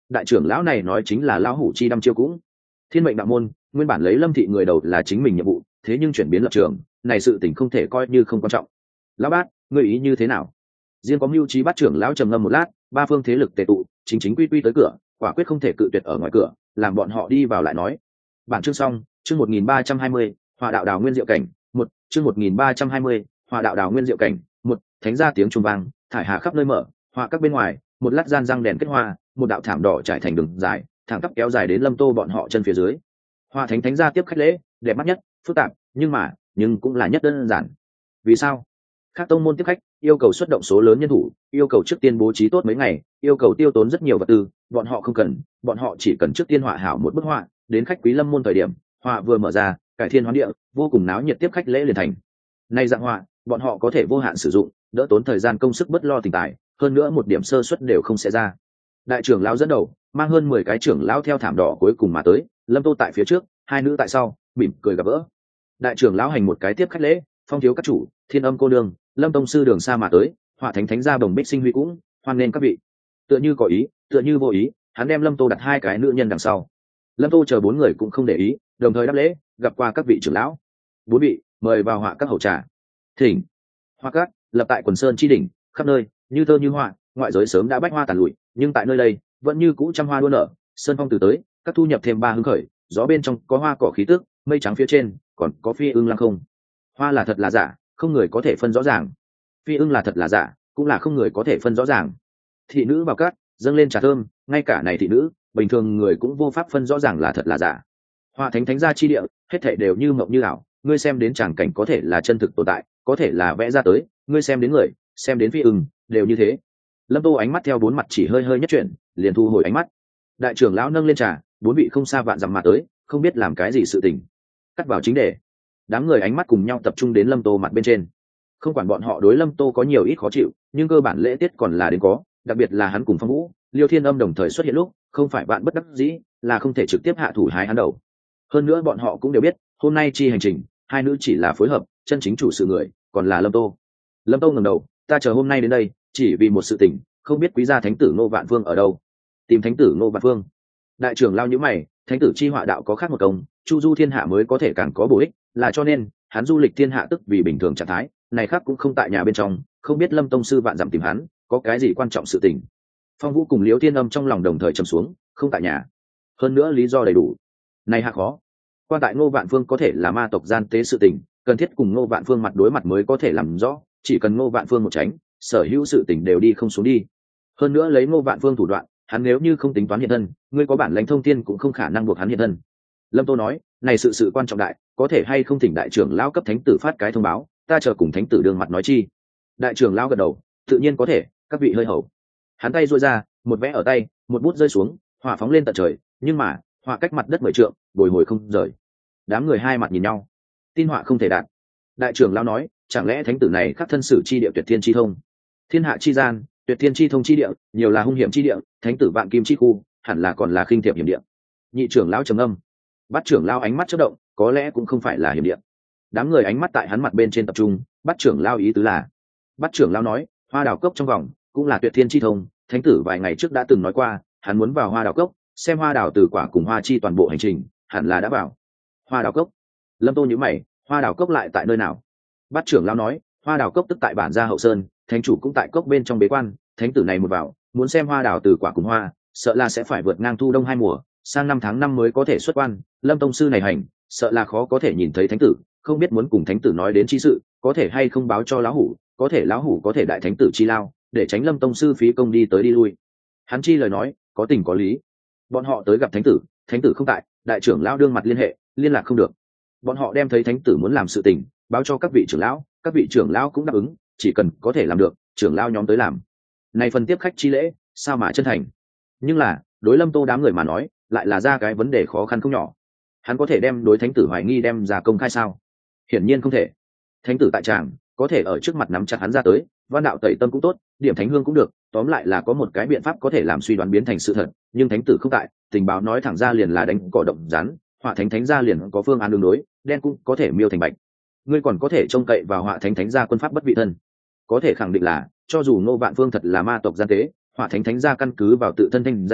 đại trưởng lão này nói chính là lão hủ chi đăm chiêu cũng. Thiên mệnh đạo môn nguyên bản lấy Lâm thị người đầu là chính mình nhiệm vụ, thế nhưng chuyển biến lập trường này sự tình không thể coi như không quan trọng. Lão bát, ngươi ý như thế nào? Riêng có mưu trí bát trưởng lão trầm ngâm một lát, ba phương thế lực tề tụ, chính chính quy quy tới cửa, quả quyết không thể cự tuyệt ở ngoài cửa, làm bọn họ đi vào lại nói. Bản chương xong, chương một nghìn ba trăm hai mươi, Hỏa đạo đào nguyên diệu cảnh, một, chương một nghìn ba trăm hai mươi, Hỏa đạo đào nguyên diệu cảnh, một, thánh ra tiếng trung vang, thải hà khắp nơi mở, hỏa các bên ngoài, một lát gian răng đèn kết hoa, một đạo thảm đỏ trải thành đường dài, thẳng tắp kéo dài đến Lâm Tô bọn họ chân phía dưới. Hoa thánh thánh ra tiếp khách lễ, đẹp mắt nhất, phức tạp, nhưng mà, nhưng cũng là nhất đơn giản. Vì sao? Các tông môn tiếp khách yêu cầu xuất động số lớn nhân thủ, yêu cầu trước tiên bố trí tốt mấy ngày, yêu cầu tiêu tốn rất nhiều vật tư, bọn họ không cần, bọn họ chỉ cần trước tiên họa hảo một bức họa, đến khách quý Lâm môn thời điểm, họa vừa mở ra, cải thiên hoán địa, vô cùng náo nhiệt tiếp khách lễ liền thành. Nay dạng họa, bọn họ có thể vô hạn sử dụng, đỡ tốn thời gian công sức bất lo tình tài, hơn nữa một điểm sơ suất đều không sẽ ra. Đại trưởng lão dẫn đầu, mang hơn mười cái trưởng lão theo thảm đỏ cuối cùng mà tới, Lâm Tô tại phía trước, hai nữ tại sau, mỉm cười gặp gỡ. Đại trưởng lão hành một cái tiếp khách lễ, phong thiếu các chủ, thiên âm cô đương, Lâm tông sư đường xa mà tới, họa thánh thánh gia bồng bích sinh huy cũng, hoan nên các vị. Tựa như có ý, tựa như vô ý, hắn đem Lâm Tô đặt hai cái nữ nhân đằng sau. Lâm Tô chờ bốn người cũng không để ý, đồng thời đáp lễ, gặp qua các vị trưởng lão. Bốn vị, mời vào họa các hậu trà. Thỉnh. Hoa các lập tại quần sơn chi đỉnh, khắp nơi như thơ như họa, ngoại giới sớm đã bách hoa tàn lụi, nhưng tại nơi đây vẫn như cũ trăm hoa đua nở, sơn phong từ tới, các thu nhập thêm ba hứng khởi, gió bên trong có hoa cỏ khí tức, mây trắng phía trên còn có phi ưng lăng không. Hoa là thật là giả, không người có thể phân rõ ràng. Phi ưng là thật là giả, cũng là không người có thể phân rõ ràng. Thị nữ vào cát dâng lên trà thơm, ngay cả này thị nữ bình thường người cũng vô pháp phân rõ ràng là thật là giả. Hoa thánh thánh gia chi địa, hết thảy đều như mộng như ảo, ngươi xem đến tràng cảnh có thể là chân thực tồn tại, có thể là vẽ ra tới, ngươi xem đến người, xem đến phi ưng, đều như thế. Lâm Tô ánh mắt theo bốn mặt chỉ hơi hơi nhất chuyển, liền thu hồi ánh mắt. Đại trưởng lão nâng lên trà, bốn vị không xa vạn dặm mà tới, không biết làm cái gì sự tình. Cắt vào chính đề. Đám người ánh mắt cùng nhau tập trung đến Lâm Tô mặt bên trên. Không quản bọn họ đối Lâm Tô có nhiều ít khó chịu, nhưng cơ bản lễ tiết còn là đến có, đặc biệt là hắn cùng Phong Vũ, Liêu Thiên Âm đồng thời xuất hiện lúc, không phải bạn bất đắc dĩ, là không thể trực tiếp hạ thủ hái hắn đầu. Hơn nữa bọn họ cũng đều biết, hôm nay chi hành trình, hai nữ chỉ là phối hợp, chân chính chủ sự người còn là Lâm Tô. Lâm Tô ngẩng đầu, ta chờ hôm nay đến đây chỉ vì một sự tình, không biết quý gia thánh tử Ngô Vạn Vương ở đâu. Tìm thánh tử Ngô Vạn Vương. Đại trưởng lao nhíu mày, thánh tử chi họa đạo có khác một công, chu du thiên hạ mới có thể càng có bổ ích, là cho nên hắn du lịch thiên hạ tức vì bình thường trạng thái, này khác cũng không tại nhà bên trong, không biết Lâm tông sư vạn dặm tìm hắn, có cái gì quan trọng sự tình. Phong Vũ cùng Liễu Thiên Âm trong lòng đồng thời trầm xuống, không tại nhà. Hơn nữa lý do đầy đủ. Này hạ khó. Quan tại Ngô Vạn Vương có thể là ma tộc gian tế sự tình, cần thiết cùng Ngô Vạn Vương mặt đối mặt mới có thể làm rõ, chỉ cần Ngô Vạn Vương một tránh, sở hữu sự tình đều đi không xuống đi. Hơn nữa lấy Ngô Vạn Vương thủ đoạn, hắn nếu như không tính toán hiện thân, ngươi có bản lãnh thông thiên cũng không khả năng buộc hắn hiện thân. Lâm Tô nói, này sự sự quan trọng đại, có thể hay không thỉnh đại trưởng lão cấp thánh tử phát cái thông báo, ta chờ cùng thánh tử đường mặt nói chi. Đại trưởng lão gật đầu, tự nhiên có thể, các vị hơi hầu. Hắn tay duỗi ra, một vẽ ở tay, một bút rơi xuống, hỏa phóng lên tận trời, nhưng mà hỏa cách mặt đất mười trượng, bồi hồi không rời. Đám người hai mặt nhìn nhau, tin họa không thể đạt. Đại trưởng lão nói, chẳng lẽ thánh tử này khắc thân sử chi địa tuyệt thiên chi thông, thiên hạ chi gian tuyệt thiên chi thông chi địa, nhiều là hung hiểm chi địa, thánh tử vạn kim chi khu, hẳn là còn là khinh thiệp hiểm địa. Nhị trưởng lão trầm âm, bắt trưởng lão ánh mắt chớp động, có lẽ cũng không phải là hiểm địa. Đám người ánh mắt tại hắn mặt bên trên tập trung, bắt trưởng lão ý tứ là, bắt trưởng lão nói, hoa đào cốc trong vòng cũng là tuyệt thiên chi thông, thánh tử vài ngày trước đã từng nói qua, hắn muốn vào hoa đào cốc, xem hoa đào từ quả cùng hoa chi toàn bộ hành trình, hẳn là đã vào. Hoa đào cốc. Lâm Tô nhíu mày, hoa đào cốc lại tại nơi nào? Bắt trưởng lão nói, hoa đào cốc tức tại bản gia hậu sơn, thánh chủ cũng tại cốc bên trong bế quan, thánh tử này một vào, muốn xem hoa đào từ quả cùng hoa, sợ là sẽ phải vượt ngang thu đông hai mùa, sang năm tháng năm mới có thể xuất quan. Lâm tông sư này hành, sợ là khó có thể nhìn thấy thánh tử, không biết muốn cùng thánh tử nói đến chi sự, có thể hay không báo cho lão hủ, có thể lão hủ có thể đại thánh tử chi lao, để tránh Lâm tông sư phí công đi tới đi lui. Hắn chi lời nói, có tình có lý. Bọn họ tới gặp thánh tử, thánh tử không tại, đại trưởng lão đương mặt liên hệ, liên lạc không được. Bọn họ đem thấy thánh tử muốn làm sự tình, báo cho các vị trưởng lão, các vị trưởng lão cũng đáp ứng, chỉ cần có thể làm được, trưởng lão nhóm tới làm. Này phần tiếp khách chi lễ, sao mà chân thành. Nhưng là, đối Lâm Tô đám người mà nói, lại là ra cái vấn đề khó khăn không nhỏ. Hắn có thể đem đối thánh tử hoài nghi đem ra công khai sao? Hiển nhiên không thể. Thánh tử tại tràng, có thể ở trước mặt nắm chặt hắn ra tới, văn đạo tẩy tâm cũng tốt, điểm thánh hương cũng được, tóm lại là có một cái biện pháp có thể làm suy đoán biến thành sự thật, nhưng thánh tử không tại, tình báo nói thẳng ra liền là đánh cỏ động rắn, họa thánh thánh ra liền có phương án đường đối, đen cũng có thể miêu thành bạch. Ngươi còn có thể trông cậy vào họa thánh thánh gia quân pháp bất vị thân. Có thể khẳng định là, cho dù Ngô Vạn Phương thật là ma tộc gian tế, họa thánh thánh gia căn cứ vào tự thân thanh danh,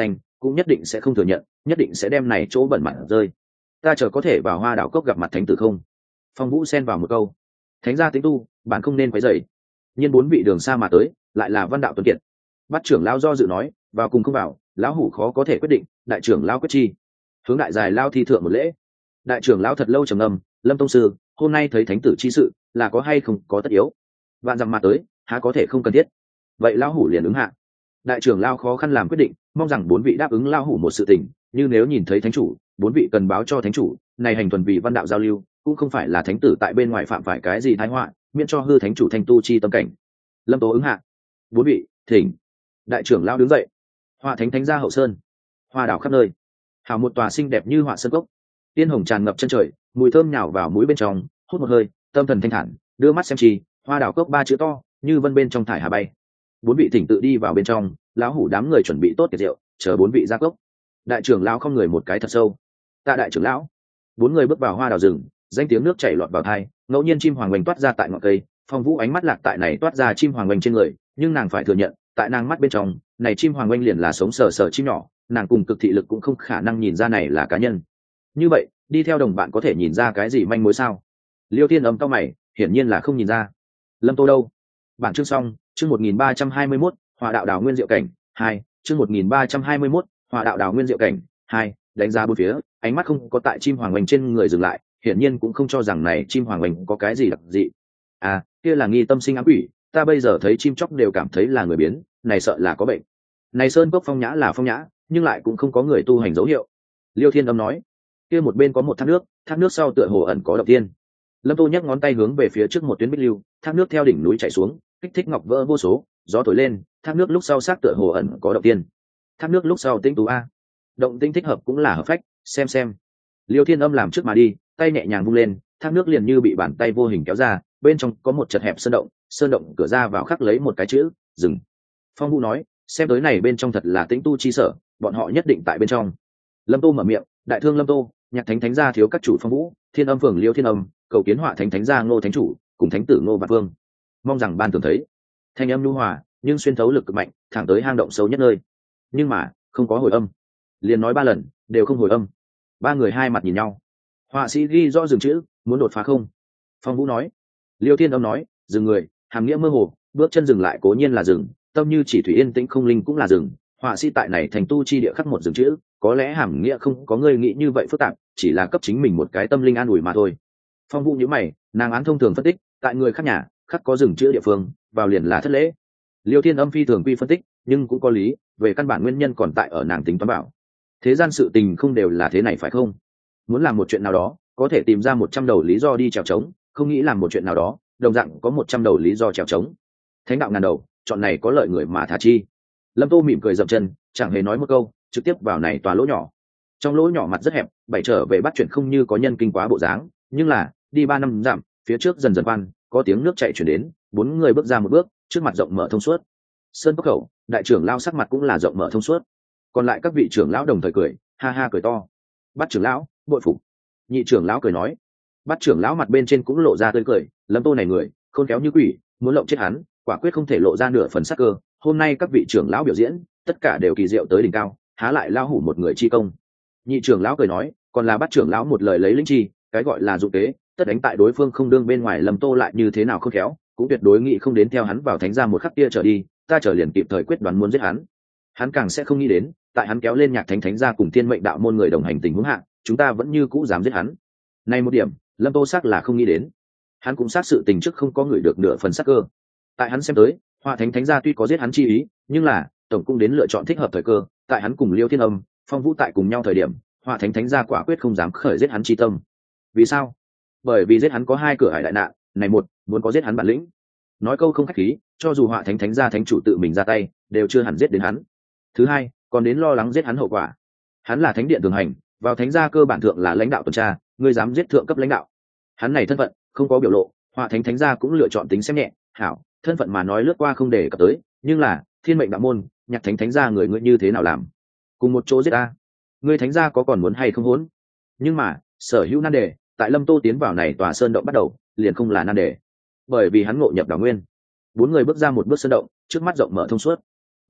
cũng nhất định sẽ không thừa nhận, nhất định sẽ đem này chỗ bẩn mặt rơi. Ta chờ có thể vào Hoa Đảo cốc gặp mặt thánh tử không? Phong Vũ xen vào một câu. Thánh gia tính tu, bạn không nên quấy rầy. Nhiên bốn vị đường xa mà tới, lại là Văn Đạo tuấn kiệt. Bắt trưởng lão do dự nói, vào cùng không vào, lão hủ khó có thể quyết định, đại trưởng lão quyết chi. Hướng đại dài lao thi thượng một lễ. Đại trưởng lão thật lâu trầm ngâm, Lâm tông sư, hôm nay thấy thánh tử chi sự, là có hay không có tất yếu? Vạn dặm mà tới, há có thể không cần thiết. Vậy lão hủ liền ứng hạ. Đại trưởng lão khó khăn làm quyết định, mong rằng bốn vị đáp ứng lão hủ một sự tình, như nếu nhìn thấy thánh chủ, bốn vị cần báo cho thánh chủ, này hành thuần vì văn đạo giao lưu, cũng không phải là thánh tử tại bên ngoài phạm phải cái gì thái họa, miễn cho hư thánh chủ thanh tu chi tâm cảnh. Lâm Tố ứng hạ. Bốn vị, thỉnh. Đại trưởng lão đứng dậy. Họa thánh thánh gia hậu sơn, hoa đảo khắp nơi, hào một tòa xinh đẹp như họa sơn cốc, tiên hồng tràn ngập chân trời, mùi thơm nhào vào mũi bên trong, hút một hơi, tâm thần thanh thản, đưa mắt xem chi, hoa đảo cốc ba chữ to, như vân bên trong thải hà bay. Bốn vị thỉnh tự đi vào bên trong, lão hủ đám người chuẩn bị tốt tiệc rượu, chờ bốn vị ra cốc. Đại trưởng lão không người một cái thật sâu. Tạ đại trưởng lão. Bốn người bước vào hoa đào rừng, danh tiếng nước chảy lọt vào tai, ngẫu nhiên chim hoàng oanh toát ra tại ngọn cây, Phong Vũ ánh mắt lạc tại này toát ra chim hoàng oanh trên người, nhưng nàng phải thừa nhận, tại nàng mắt bên trong, này chim hoàng oanh liền là sống sờ sờ chim nhỏ, nàng cùng cực thị lực cũng không khả năng nhìn ra này là cá nhân. Như vậy, đi theo đồng bạn có thể nhìn ra cái gì manh mối sao? Liêu Thiên Âm cau mày, hiển nhiên là không nhìn ra. Lâm Tô đâu? Bản chương xong, chương một nghìn ba trăm hai mươi mốt, Hỏa đạo đào nguyên diệu cảnh hai, chương một nghìn ba trăm hai mươi mốt, Hỏa đạo đào nguyên diệu cảnh hai, đánh giá bốn phía, ánh mắt không có tại chim hoàng oanh trên người dừng lại, hiển nhiên cũng không cho rằng này chim hoàng oanh có cái gì đặc dị. À, kia là nghi tâm sinh ám quỷ, ta bây giờ thấy chim chóc đều cảm thấy là người biến, này sợ là có bệnh. Này sơn cốc phong nhã là phong nhã, nhưng lại cũng không có người tu hành dấu hiệu. Liêu Thiên Âm nói, kia một bên có một thác nước, thác nước sau tựa hồ ẩn có động tiên. Lâm Tô nhấc ngón tay hướng về phía trước một tuyến bích lưu, thác nước theo đỉnh núi chảy xuống, kích thích ngọc vỡ vô số, gió thổi lên, thác nước lúc sau xác tựa hồ ẩn có động tiên. Thác nước lúc sau tinh tú a, động tinh thích hợp cũng là hợp phách, xem xem. Liêu Thiên Âm làm trước mà đi, tay nhẹ nhàng vung lên, thác nước liền như bị bàn tay vô hình kéo ra, bên trong có một chật hẹp sơn động, sơn động cửa ra vào khắc lấy một cái chữ dừng. Phong Vũ nói, xem tới này bên trong thật là tĩnh tu chi sở, bọn họ nhất định tại bên trong. Lâm Tô mở miệng, đại thương Lâm Tô, nhạc thánh thánh gia thiếu các chủ Phong Vũ, Thiên Âm phường Liêu Thiên Âm, cầu kiến họa thánh thánh gia Ngô thánh chủ cùng thánh tử Ngô Vạn Vương, mong rằng ban tưởng thấy. Thanh âm nhu hòa nhưng xuyên thấu lực cực mạnh, thẳng tới hang động sâu nhất nơi, nhưng mà không có hồi âm. Liền nói ba lần đều không hồi âm. Ba người hai mặt nhìn nhau. Họa sĩ ghi rõ dừng chữ, muốn đột phá không? Phong Vũ nói. Liêu Thiên Âm nói, dừng người, hàm nghĩa mơ hồ, bước chân dừng lại cố nhiên là dừng, tâm như chỉ thủy yên tĩnh không linh cũng là dừng. Họa sĩ tại này thành tu chi địa khắc một dừng chữ, có lẽ hàm nghĩa không có người nghĩ như vậy phức tạp, chỉ là cấp chính mình một cái tâm linh an ủi mà thôi. Phong Vũ nhíu mày, nàng án thông thường phân tích, tại người khác nhà khắc có dừng chữ địa phương, vào liền là thất lễ. Liêu Thiên Âm phi thường quy phân tích, nhưng cũng có lý, về căn bản nguyên nhân còn tại ở nàng tính toán bảo. Thế gian sự tình không đều là thế này phải không? Muốn làm một chuyện nào đó, có thể tìm ra một trăm đầu lý do đi trèo trống, không nghĩ làm một chuyện nào đó, đồng dạng có một trăm đầu lý do trèo trống. Thánh đạo ngàn đầu, chọn này có lợi người mà thả chi. Lâm Tô mỉm cười dậm chân, chẳng hề nói một câu, trực tiếp vào này tòa lỗ nhỏ. Trong lỗ nhỏ mặt rất hẹp, bảy trở về bắt chuyện không như có nhân kinh quá bộ dáng, nhưng là đi ba năm giảm, phía trước dần dần quan, có tiếng nước chảy chuyển đến, bốn người bước ra một bước, trước mặt rộng mở thông suốt. Sơn cốc khẩu, đại trưởng lão sắc mặt cũng là rộng mở thông suốt. Còn lại các vị trưởng lão đồng thời cười, ha ha cười to. Bắt trưởng lão, bội phục. Nhị trưởng lão cười nói. Bắt trưởng lão mặt bên trên cũng lộ ra tươi cười, Lâm Tô này người, khôn khéo như quỷ, muốn lộng chết hắn, quả quyết không thể lộ ra nửa phần sắc cơ. Hôm nay các vị trưởng lão biểu diễn, tất cả đều kỳ diệu tới đỉnh cao, há lại lao hủ một người chi công. Nhị trưởng lão cười nói, còn là bắt trưởng lão một lời lấy linh chi, cái gọi là dụng kế, tất đánh tại đối phương không đương bên ngoài. Lâm Tô lại như thế nào khôn khéo, cũng tuyệt đối nghĩ không đến theo hắn vào thánh gia một khắc kia trở đi, ta trở liền kịp thời quyết đoán muốn giết hắn. Hắn càng sẽ không nghĩ đến, tại hắn kéo lên nhạc thánh thánh gia cùng thiên mệnh đạo môn người đồng hành tình huống hạ, chúng ta vẫn như cũ dám giết hắn. Này một điểm, Lâm Tô xác là không nghĩ đến. Hắn cũng xác sự tình trước không có người được nửa phần sắc cơ. Tại hắn xem tới, Họa thánh thánh gia tuy có giết hắn chi ý, nhưng là tổng cũng đến lựa chọn thích hợp thời cơ. Tại hắn cùng Liêu Thiên Âm, Phong Vũ tại cùng nhau thời điểm, Họa thánh thánh gia quả quyết không dám khởi giết hắn chi tâm. Vì sao? Bởi vì giết hắn có hai cửa hải đại nạn, này một, muốn có giết hắn bản lĩnh. Nói câu không khách khí, cho dù Họa thánh thánh gia thánh chủ tự mình ra tay, đều chưa hẳn giết đến hắn. Thứ hai, còn đến lo lắng giết hắn hậu quả. Hắn là thánh điện thường hành, vào thánh gia cơ bản thượng là lãnh đạo tuần tra, ngươi dám giết thượng cấp lãnh đạo. Hắn này thân phận không có biểu lộ, Họa thánh thánh gia cũng lựa chọn tính xem nhẹ. Hảo, thân phận mà nói lướt qua không để cập tới, nhưng là thiên mệnh đạo môn, nhạc thánh thánh gia người ngươi như thế nào làm? Cùng một chỗ giết ta, ngươi thánh gia có còn muốn hay không hỗn? Nhưng mà sở hữu nan đề, tại Lâm Tô tiến vào này tòa sơn động bắt đầu, liền không là nan đề, bởi vì hắn ngộ nhập đảo nguyên. Bốn người bước ra một bước sơn động, trước mắt rộng mở thông suốt.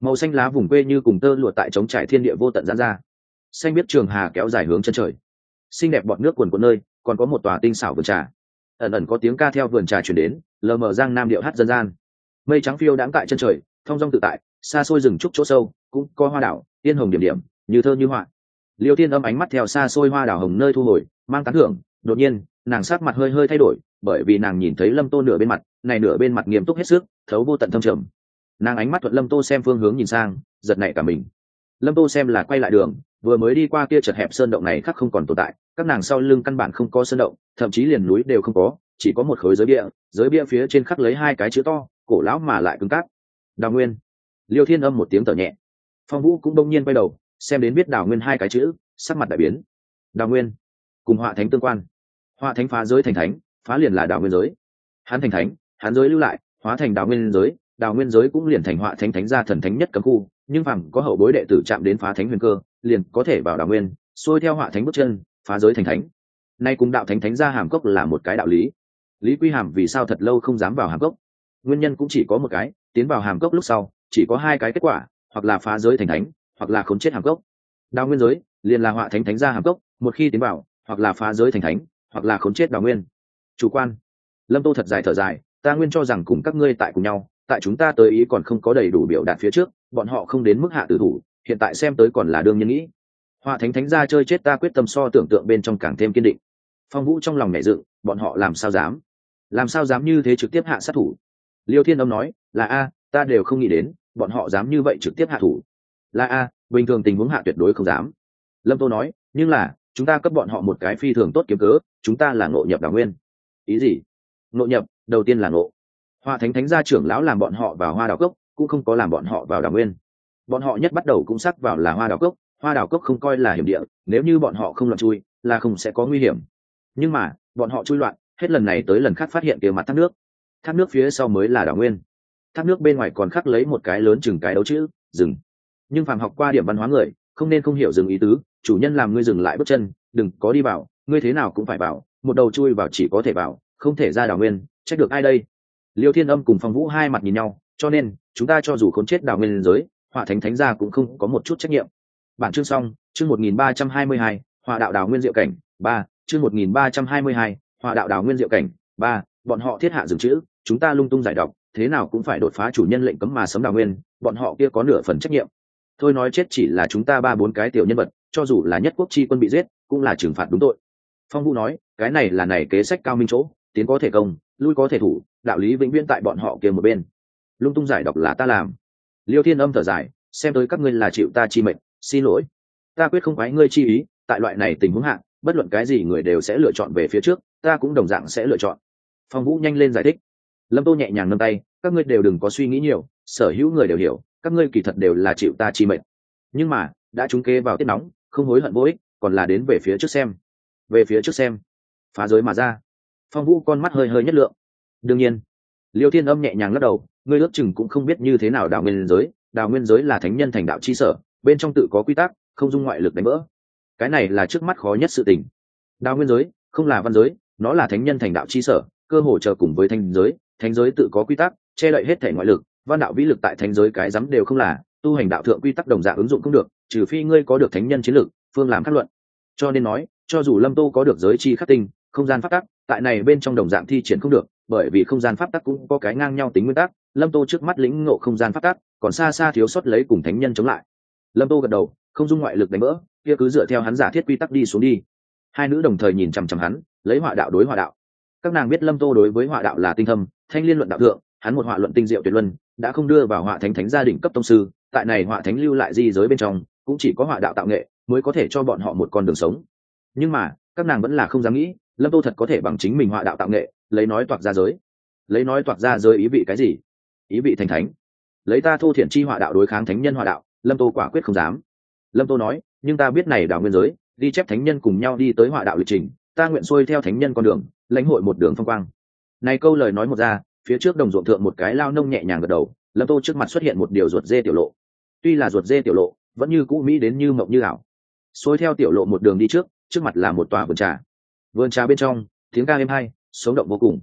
Màu xanh lá vùng quê như cùng tơ lụa tại trống trải thiên địa vô tận giãn ra, xanh biết trường hà kéo dài hướng chân trời, xinh đẹp bọt nước quần quần nơi còn có một tòa tinh xảo vườn trà, ẩn ẩn có tiếng ca theo vườn trà chuyển đến, lờ mờ giang nam điệu hát dân gian. Mây trắng phiêu đãng tại chân trời, thong dong tự tại, xa xôi rừng trúc chỗ sâu cũng có hoa đảo tiên hồng điểm điểm, như thơ như họa. Liêu Thiên Âm ánh mắt theo xa xôi hoa đảo hồng nơi thu hồi, mang tán thưởng. Đột nhiên nàng sắc mặt hơi hơi thay đổi, bởi vì nàng nhìn thấy Lâm Tô nửa bên mặt này nửa bên mặt nghiêm túc hết sức, thấu vô tận thâm trầm. Nàng ánh mắt thuận Lâm Tô xem phương hướng nhìn sang, giật nảy cả mình. Lâm Tô xem là quay lại đường, vừa mới đi qua kia chật hẹp sơn động này khác không còn tồn tại, các nàng sau lưng căn bản không có sơn động, thậm chí liền núi đều không có, chỉ có một khối giới bia, giới bia phía trên khắc lấy hai cái chữ to, cổ lão mà lại cứng cáp. Đào Nguyên. Liêu Thiên Âm một tiếng thở nhẹ. Phong Vũ cũng đông nhiên quay đầu, xem đến biết Đào Nguyên hai cái chữ, sắc mặt đại biến. Đào Nguyên cùng Họa Thánh tương quan. Họa Thánh phá giới thành thánh, phá liền là Đào Nguyên giới. Hắn thành thánh, hắn giới lưu lại, hóa thành Đào Nguyên giới, Đào Nguyên giới cũng liền thành Họa Thánh thánh gia thần thánh nhất cấm khu, nhưng phàm có hậu bối đệ tử chạm đến phá thánh huyền cơ, liền có thể vào Đào Nguyên, xuôi theo Họa Thánh bước chân, phá giới thành thánh. Nay cùng đạo thánh thánh gia hàm cốc là một cái đạo lý. Lý Quy Hàm vì sao thật lâu không dám vào hàm cốc? Nguyên nhân cũng chỉ có một cái, tiến vào hàm cốc lúc sau, chỉ có hai cái kết quả, hoặc là phá giới thành thánh, hoặc là khốn chết hàm cốc. Đào Nguyên giới liền là Họa Thánh thánh gia hàm cốc, một khi tiến vào, hoặc là phá giới thành thánh, hoặc là khốn chết Đào Nguyên. Chủ quan. Lâm Tô thật dài thở dài, ta nguyên cho rằng cùng các ngươi tại cùng nhau, tại chúng ta tới ý còn không có đầy đủ biểu đạt phía trước, bọn họ không đến mức hạ tử thủ, hiện tại xem tới còn là đương nhân nghĩ. Họa Thánh thánh gia chơi chết ta quyết tâm so tưởng tượng bên trong càng thêm kiên định. Phong Vũ trong lòng nhẹ dựng, bọn họ làm sao dám? Làm sao dám như thế trực tiếp hạ sát thủ? Liêu Thiên Âm nói, là a, ta đều không nghĩ đến, bọn họ dám như vậy trực tiếp hạ thủ. Là a, bình thường tình huống hạ tuyệt đối không dám. Lâm Tô nói, nhưng là, chúng ta cấp bọn họ một cái phi thường tốt kiếm cớ, chúng ta là ngộ nhập Đào Nguyên. Ý gì? Ngộ nhập, đầu tiên là ngộ. Họa Thánh thánh gia trưởng lão làm bọn họ vào Hoa Đào Cốc, cũng không có làm bọn họ vào Đào Nguyên. Bọn họ nhất bắt đầu cũng sắc vào là Hoa Đào Cốc, Hoa Đào Cốc không coi là hiểm địa, nếu như bọn họ không loạn chui, là không sẽ có nguy hiểm. Nhưng mà, bọn họ chui loạn, hết lần này tới lần khác phát hiện kia mặt thác nước. Thác nước phía sau mới là Đào Nguyên. Thác nước bên ngoài còn khắc lấy một cái lớn chừng cái đấu chữ, dừng. Nhưng phàm học qua điểm văn hóa người, không nên không hiểu dừng ý tứ, chủ nhân làm ngươi dừng lại bước chân, đừng có đi vào, ngươi thế nào cũng phải vào, một đầu chui vào chỉ có thể vào, không thể ra Đào Nguyên, trách được ai đây? Liêu Thiên Âm cùng Phong Vũ hai mặt nhìn nhau, cho nên chúng ta cho dù khốn chết Đào Nguyên giới, Họa Thánh thánh gia cũng không có một chút trách nhiệm. Bản chương xong, chương một nghìn ba trăm hai mươi hai, Họa đạo Đào Nguyên diệu cảnh, ba, chương một nghìn ba trăm hai mươi hai, Họa đạo Đào Nguyên diệu cảnh, ba, bọn họ thiết hạ dừng chữ, chúng ta lung tung giải đọc, thế nào cũng phải đột phá chủ nhân lệnh cấm mà sấm Đào Nguyên, bọn họ kia có nửa phần trách nhiệm. Thôi nói chết chỉ là chúng ta ba bốn cái tiểu nhân vật, cho dù là nhất quốc chi quân bị giết, cũng là trừng phạt đúng tội. Phong Vũ nói, cái này là này kế sách cao minh chỗ, tiến có thể công, lui có thể thủ, đạo lý vĩnh viễn tại bọn họ kia một bên. Lung tung giải đọc là ta làm. Liêu Thiên Âm thở dài, xem tới các ngươi là chịu ta chi mệnh, xin lỗi. Ta quyết không quái ngươi chi ý, tại loại này tình huống hạ, bất luận cái gì người đều sẽ lựa chọn về phía trước, ta cũng đồng dạng sẽ lựa chọn. Phong Vũ nhanh lên giải thích. Lâm Tô nhẹ nhàng nâng tay, các ngươi đều đừng có suy nghĩ nhiều, sở hữu người đều hiểu, các ngươi kỳ thật đều là chịu ta chi mệnh. Nhưng mà, đã trúng kế vào tiết nóng, không hối hận vô ích, còn là đến về phía trước xem. Về phía trước xem. Phá giới mà ra. Phong Vũ con mắt hơi hơi nhất lượng. Đương nhiên. Liêu Thiên Âm nhẹ nhàng lắc đầu, ngươi ước chừng cũng không biết như thế nào Đào Nguyên giới, Đào Nguyên giới là thánh nhân thành đạo chi sở, bên trong tự có quy tắc, không dung ngoại lực đánh vỡ. Cái này là trước mắt khó nhất sự tình. Đào Nguyên giới không là văn giới, nó là thánh nhân thành đạo chi sở, cơ hồ chờ cùng với thánh giới, thánh giới tự có quy tắc, che đậy hết thể ngoại lực, văn đạo vĩ lực tại thánh giới cái dám đều không là, tu hành đạo thượng quy tắc đồng dạng ứng dụng không được, trừ phi ngươi có được thánh nhân chiến lực, phương làm khắc luận. Cho nên nói, cho dù Lâm Tô có được giới chi khắc tinh, không gian pháp tắc, tại này bên trong đồng dạng thi triển không được, bởi vì không gian pháp tắc cũng có cái ngang nhau tính nguyên tắc, Lâm Tô trước mắt lĩnh ngộ không gian pháp tắc, còn xa xa thiếu sót lấy cùng thánh nhân chống lại. Lâm Tô gật đầu, không dung ngoại lực đánh vỡ, kia cứ dựa theo hắn giả thiết quy tắc đi xuống đi. Hai nữ đồng thời nhìn chằm chằm hắn, lấy họa đạo đối họa đạo. Các nàng biết Lâm Tô đối với họa đạo là tinh thâm, thanh liên luận đạo thượng, hắn một họa luận tinh diệu tuyệt luân, đã không đưa vào họa thánh thánh gia đình cấp tông sư, tại này họa thánh lưu lại di giới bên trong, cũng chỉ có họa đạo tạo nghệ mới có thể cho bọn họ một con đường sống. Nhưng mà, các nàng vẫn là không dám nghĩ, Lâm Tô thật có thể bằng chính mình họa đạo tạo nghệ, lấy nói toạc ra giới. Lấy nói toạc ra giới ý vị cái gì? Ý vị thành thánh. Lấy ta thô thiển chi họa đạo đối kháng thánh nhân họa đạo, Lâm Tô quả quyết không dám. Lâm Tô nói, nhưng ta biết này Đào Nguyên giới, đi chép thánh nhân cùng nhau đi tới họa đạo lịch trình, ta nguyện xuôi theo thánh nhân con đường, lãnh hội một đường phong quang. Này câu lời nói một ra, phía trước đồng ruộng thượng một cái lao nông nhẹ nhàng gật đầu, Lâm Tô trước mặt xuất hiện một điều ruột dê tiểu lộ. Tuy là ruột dê tiểu lộ, vẫn như cũ mỹ đến như mộng như ảo. Xuôi theo tiểu lộ một đường đi trước, trước mặt là một tòa vườn trà. Vườn trà bên trong, tiếng ca êm hay, sống động vô cùng.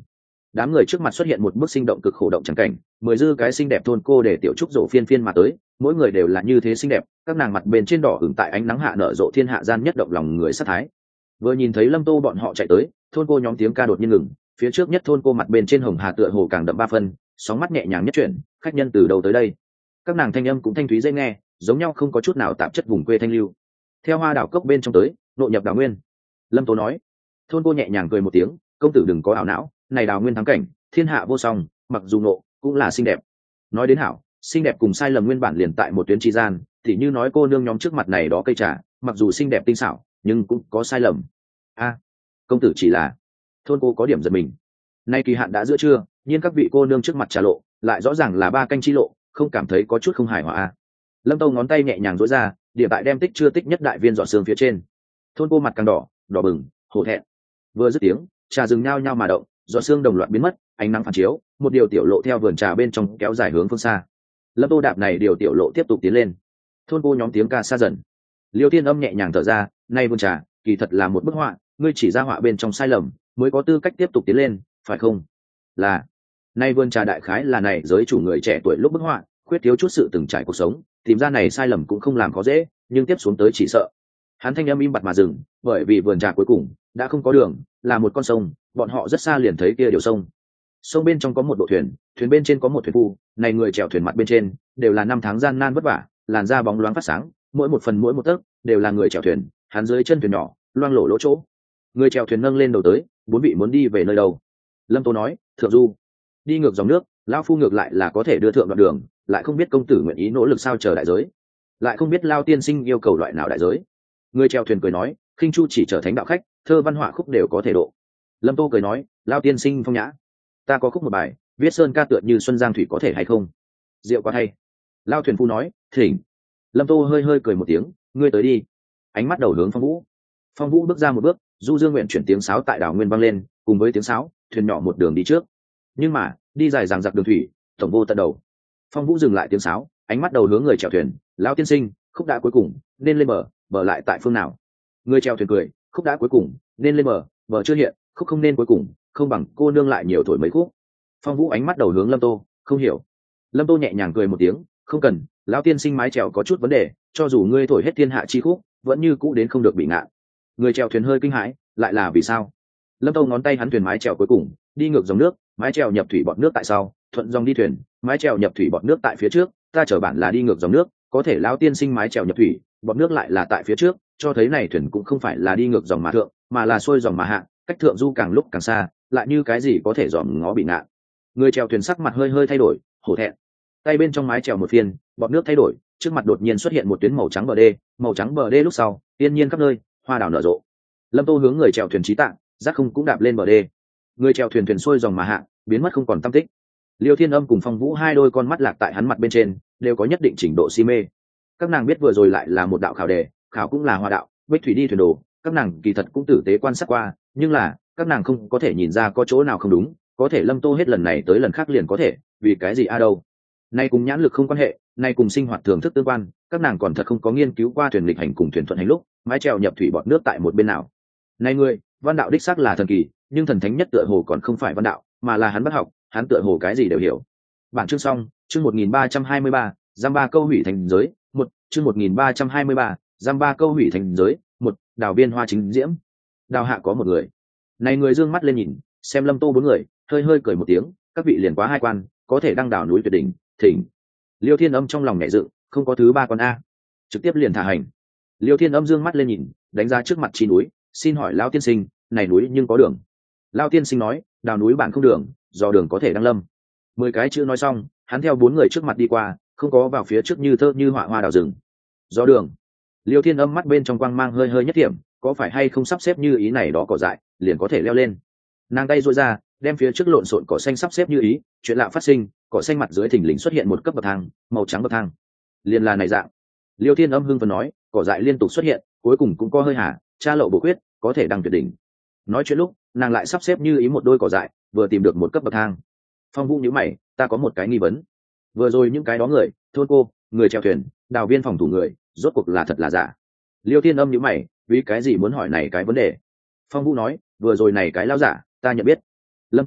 đám người trước mặt xuất hiện một bức sinh động cực khổ động trắng cảnh, mười dư cái xinh đẹp thôn cô để tiểu trúc rộ phiên phiên mà tới, mỗi người đều là như thế xinh đẹp, các nàng mặt bên trên đỏ ửng tại ánh nắng hạ nở rộ thiên hạ gian nhất động lòng người sát thái. Vừa nhìn thấy Lâm Tô bọn họ chạy tới, thôn cô nhóm tiếng ca đột nhiên ngừng, phía trước nhất thôn cô mặt bên trên hồng hà tựa hồ càng đậm ba phân, sóng mắt nhẹ nhàng nhất chuyển, khách nhân từ đâu tới đây? Các nàng thanh âm cũng thanh thúy dễ nghe, giống nhau không có chút nào tạp chất vùng quê thanh lưu. Theo hoa đảo cốc bên trong tới, nội nhập đảo nguyên. Lâm Tố nói. Thôn cô nhẹ nhàng cười một tiếng, công tử đừng có ảo não, này đảo nguyên thắng cảnh, thiên hạ vô song, mặc dù nộ cũng là xinh đẹp. Nói đến hảo, xinh đẹp cùng sai lầm nguyên bản liền tại một tuyến tri gian, thì như nói cô nương nhóm trước mặt này đó cây trà, mặc dù xinh đẹp tinh xảo, nhưng cũng có sai lầm. A, công tử chỉ là. Thôn cô có điểm giật mình. Nay kỳ hạn đã giữa trưa, nhưng các vị cô nương trước mặt trà lộ, lại rõ ràng là ba canh chi lộ, không cảm thấy có chút không hài hòa a. Lâm Tâu ngón tay nhẹ nhàng duỗi ra, điểm tại đem tích chưa tích nhất đại viên dọn xương phía trên. Thôn cô mặt càng đỏ, đỏ bừng, hổ thẹn. Vừa dứt tiếng, trà rừng nhao nhao mà động, dọn xương đồng loạt biến mất, ánh nắng phản chiếu, một điều tiểu lộ theo vườn trà bên trong kéo dài hướng phương xa. Lâm Tô đạp này điều tiểu lộ tiếp tục tiến lên. Thôn cô nhóm tiếng ca xa dần. Liêu Thiên Âm nhẹ nhàng thở ra, nay vườn trà, kỳ thật là một bức họa, ngươi chỉ ra họa bên trong sai lầm, mới có tư cách tiếp tục tiến lên, phải không? Là. Nay vườn trà đại khái là này giới chủ người trẻ tuổi lúc bức họa, khuyết thiếu chút sự từng trải cuộc sống, tìm ra này sai lầm cũng không làm khó dễ, nhưng tiếp xuống tới chỉ sợ. Hắn thanh âm im bặt mà dừng, bởi vì vườn trà cuối cùng đã không có đường, là một con sông, bọn họ rất xa liền thấy kia điều sông. Sông bên trong có một bộ thuyền, thuyền bên trên có một thuyền phu, này người chèo thuyền mặt bên trên đều là năm tháng gian nan vất vả, làn da bóng loáng phát sáng, mỗi một phần mỗi một tấc đều là người chèo thuyền, hắn dưới chân thuyền nhỏ, loang lổ lỗ chỗ. Người chèo thuyền nâng lên đầu tới, bốn vị muốn đi về nơi đâu? Lâm Tô nói, thượng du. Đi ngược dòng nước, lão phu ngược lại là có thể đưa thượng đoạn đường, lại không biết công tử nguyện ý nỗ lực sao chờ đại giới, lại không biết Lao tiên sinh yêu cầu loại nào đại giới. Người chèo thuyền cười nói, khinh chu chỉ trở thánh đạo khách, thơ văn họa khúc đều có thể độ. Lâm Tô cười nói, Lao tiên sinh phong nhã, ta có khúc một bài, viết sơn ca tựa như xuân giang thủy có thể hay không? Diệu quá hay. Lao thuyền phu nói, thỉnh. Lâm Tô hơi hơi cười một tiếng, ngươi tới đi. Ánh mắt đầu hướng Phong Vũ. Phong Vũ bước ra một bước, du dương nguyện chuyển tiếng sáo tại đảo nguyên vang lên, cùng với tiếng sáo, thuyền nhỏ một đường đi trước. Nhưng mà đi dài dằng dặc đường thủy, tổng vô tận đầu. Phong Vũ dừng lại tiếng sáo, ánh mắt đầu hướng người chèo thuyền, lão tiên sinh, khúc đã cuối cùng nên lên bờ, bờ lại tại phương nào? Người chèo thuyền cười, khúc đã cuối cùng nên lên bờ, bờ chưa hiện, khúc không nên cuối cùng, không bằng cô nương lại nhiều thổi mấy khúc. Phong Vũ ánh mắt đầu hướng Lâm Tô, không hiểu. Lâm Tô nhẹ nhàng cười một tiếng, không cần, lão tiên sinh mái chèo có chút vấn đề, cho dù ngươi thổi hết thiên hạ chi khúc, vẫn như cũ đến không được bị ngạn. Người chèo thuyền hơi kinh hãi, lại là vì sao? Lâm Tô ngón tay hắn thuyền mái chèo cuối cùng đi ngược dòng nước, mái chèo nhập thủy bọt nước tại sau, thuận dòng đi thuyền, mái chèo nhập thủy bọt nước tại phía trước, ta chở bản là đi ngược dòng nước, có thể lão tiên sinh mái chèo nhập thủy, bọt nước lại là tại phía trước, cho thấy này thuyền cũng không phải là đi ngược dòng mà thượng, mà là xuôi dòng mà hạ, cách thượng du càng lúc càng xa, lại như cái gì có thể dòm ngó bị ngạn. Người chèo thuyền sắc mặt hơi hơi thay đổi, hổ thẹn. Tay bên trong mái chèo một phiên, bọt nước thay đổi, trước mặt đột nhiên xuất hiện một tuyến màu trắng bờ đê, màu trắng bờ đê lúc sau, tiên nhiên khắp nơi, hoa đào nở rộ. Lâm Tô hướng người chèo thuyền trí tạng, giác không cũng đạp lên bờ đê. Người chèo thuyền thuyền xuôi dòng mà hạ, biến mất không còn tăm tích. Liêu Thiên Âm cùng Phong Vũ hai đôi con mắt lạc tại hắn mặt bên trên, đều có nhất định trình độ si mê. Các nàng biết vừa rồi lại là một đạo khảo đề, khảo cũng là hoa đạo, bích thủy đi thuyền đồ, các nàng kỳ thật cũng tử tế quan sát qua, nhưng là các nàng không có thể nhìn ra có chỗ nào không đúng, có thể Lâm Tô hết lần này tới lần khác liền có thể, vì cái gì a à đâu? Nay cùng nhãn lực không quan hệ, nay cùng sinh hoạt thường thức tương quan, các nàng còn thật không có nghiên cứu qua thuyền lịch hành cùng thuyền thuận hành lúc, mái chèo nhập thủy bọt nước tại một bên nào. Này người, văn đạo đích xác là thần kỳ, nhưng thần thánh nhất tựa hồ còn không phải văn đạo, mà là hắn bắt học, hắn tựa hồ cái gì đều hiểu. Bản chương xong, chương một nghìn ba trăm hai mươi ba, giam ba câu hủy thành giới, một, chương một nghìn ba trăm hai mươi ba, giam ba câu hủy thành giới, một, đào viên hoa chính diễm. Đào hạ có một người. Này người dương mắt lên nhìn, xem Lâm Tô bốn người, hơi hơi cười một tiếng, các vị liền quá hai quan, có thể đăng đảo núi tuyệt đỉnh, thỉnh. Liêu Thiên Âm trong lòng nhẹ dựng, không có thứ ba con a, trực tiếp liền thả hành. Liêu Thiên Âm dương mắt lên nhìn, đánh ra trước mặt chi núi, xin hỏi lão tiên sinh, này núi nhưng có đường? Lão tiên sinh nói, đào núi bản không đường, do đường có thể đăng lâm. Mười cái chữ nói xong, hắn theo bốn người trước mặt đi qua, không có vào phía trước như thơ như họa hoa đào rừng. Do đường. Liêu Thiên Âm mắt bên trong quang mang hơi hơi nhất điểm, có phải hay không sắp xếp như ý này đó cỏ dại, liền có thể leo lên. Nàng tay duỗi ra, đem phía trước lộn xộn cỏ xanh sắp xếp như ý, chuyện lạ phát sinh, cỏ xanh mặt dưới thình lình xuất hiện một cấp bậc thang, màu trắng bậc thang. Liền là này dạng. Liêu Thiên Âm hưng phấn nói, cỏ dại liên tục xuất hiện, cuối cùng cũng có hơi hà, tra lộ bổ quyết, có thể đăng tuyệt đỉnh. Nói chuyện lúc, nàng lại sắp xếp như ý một đôi cỏ dại, vừa tìm được một cấp bậc thang. Phong Vũ nhíu mày, ta có một cái nghi vấn. Vừa rồi những cái đó người, thôn cô, người chèo thuyền, đào viên phòng thủ người, rốt cuộc là thật là giả? Liêu Thiên Âm nhíu mày, vì cái gì muốn hỏi này cái vấn đề? Phong Vũ nói, vừa rồi này cái lao giả, ta nhận biết. Lâm Tô,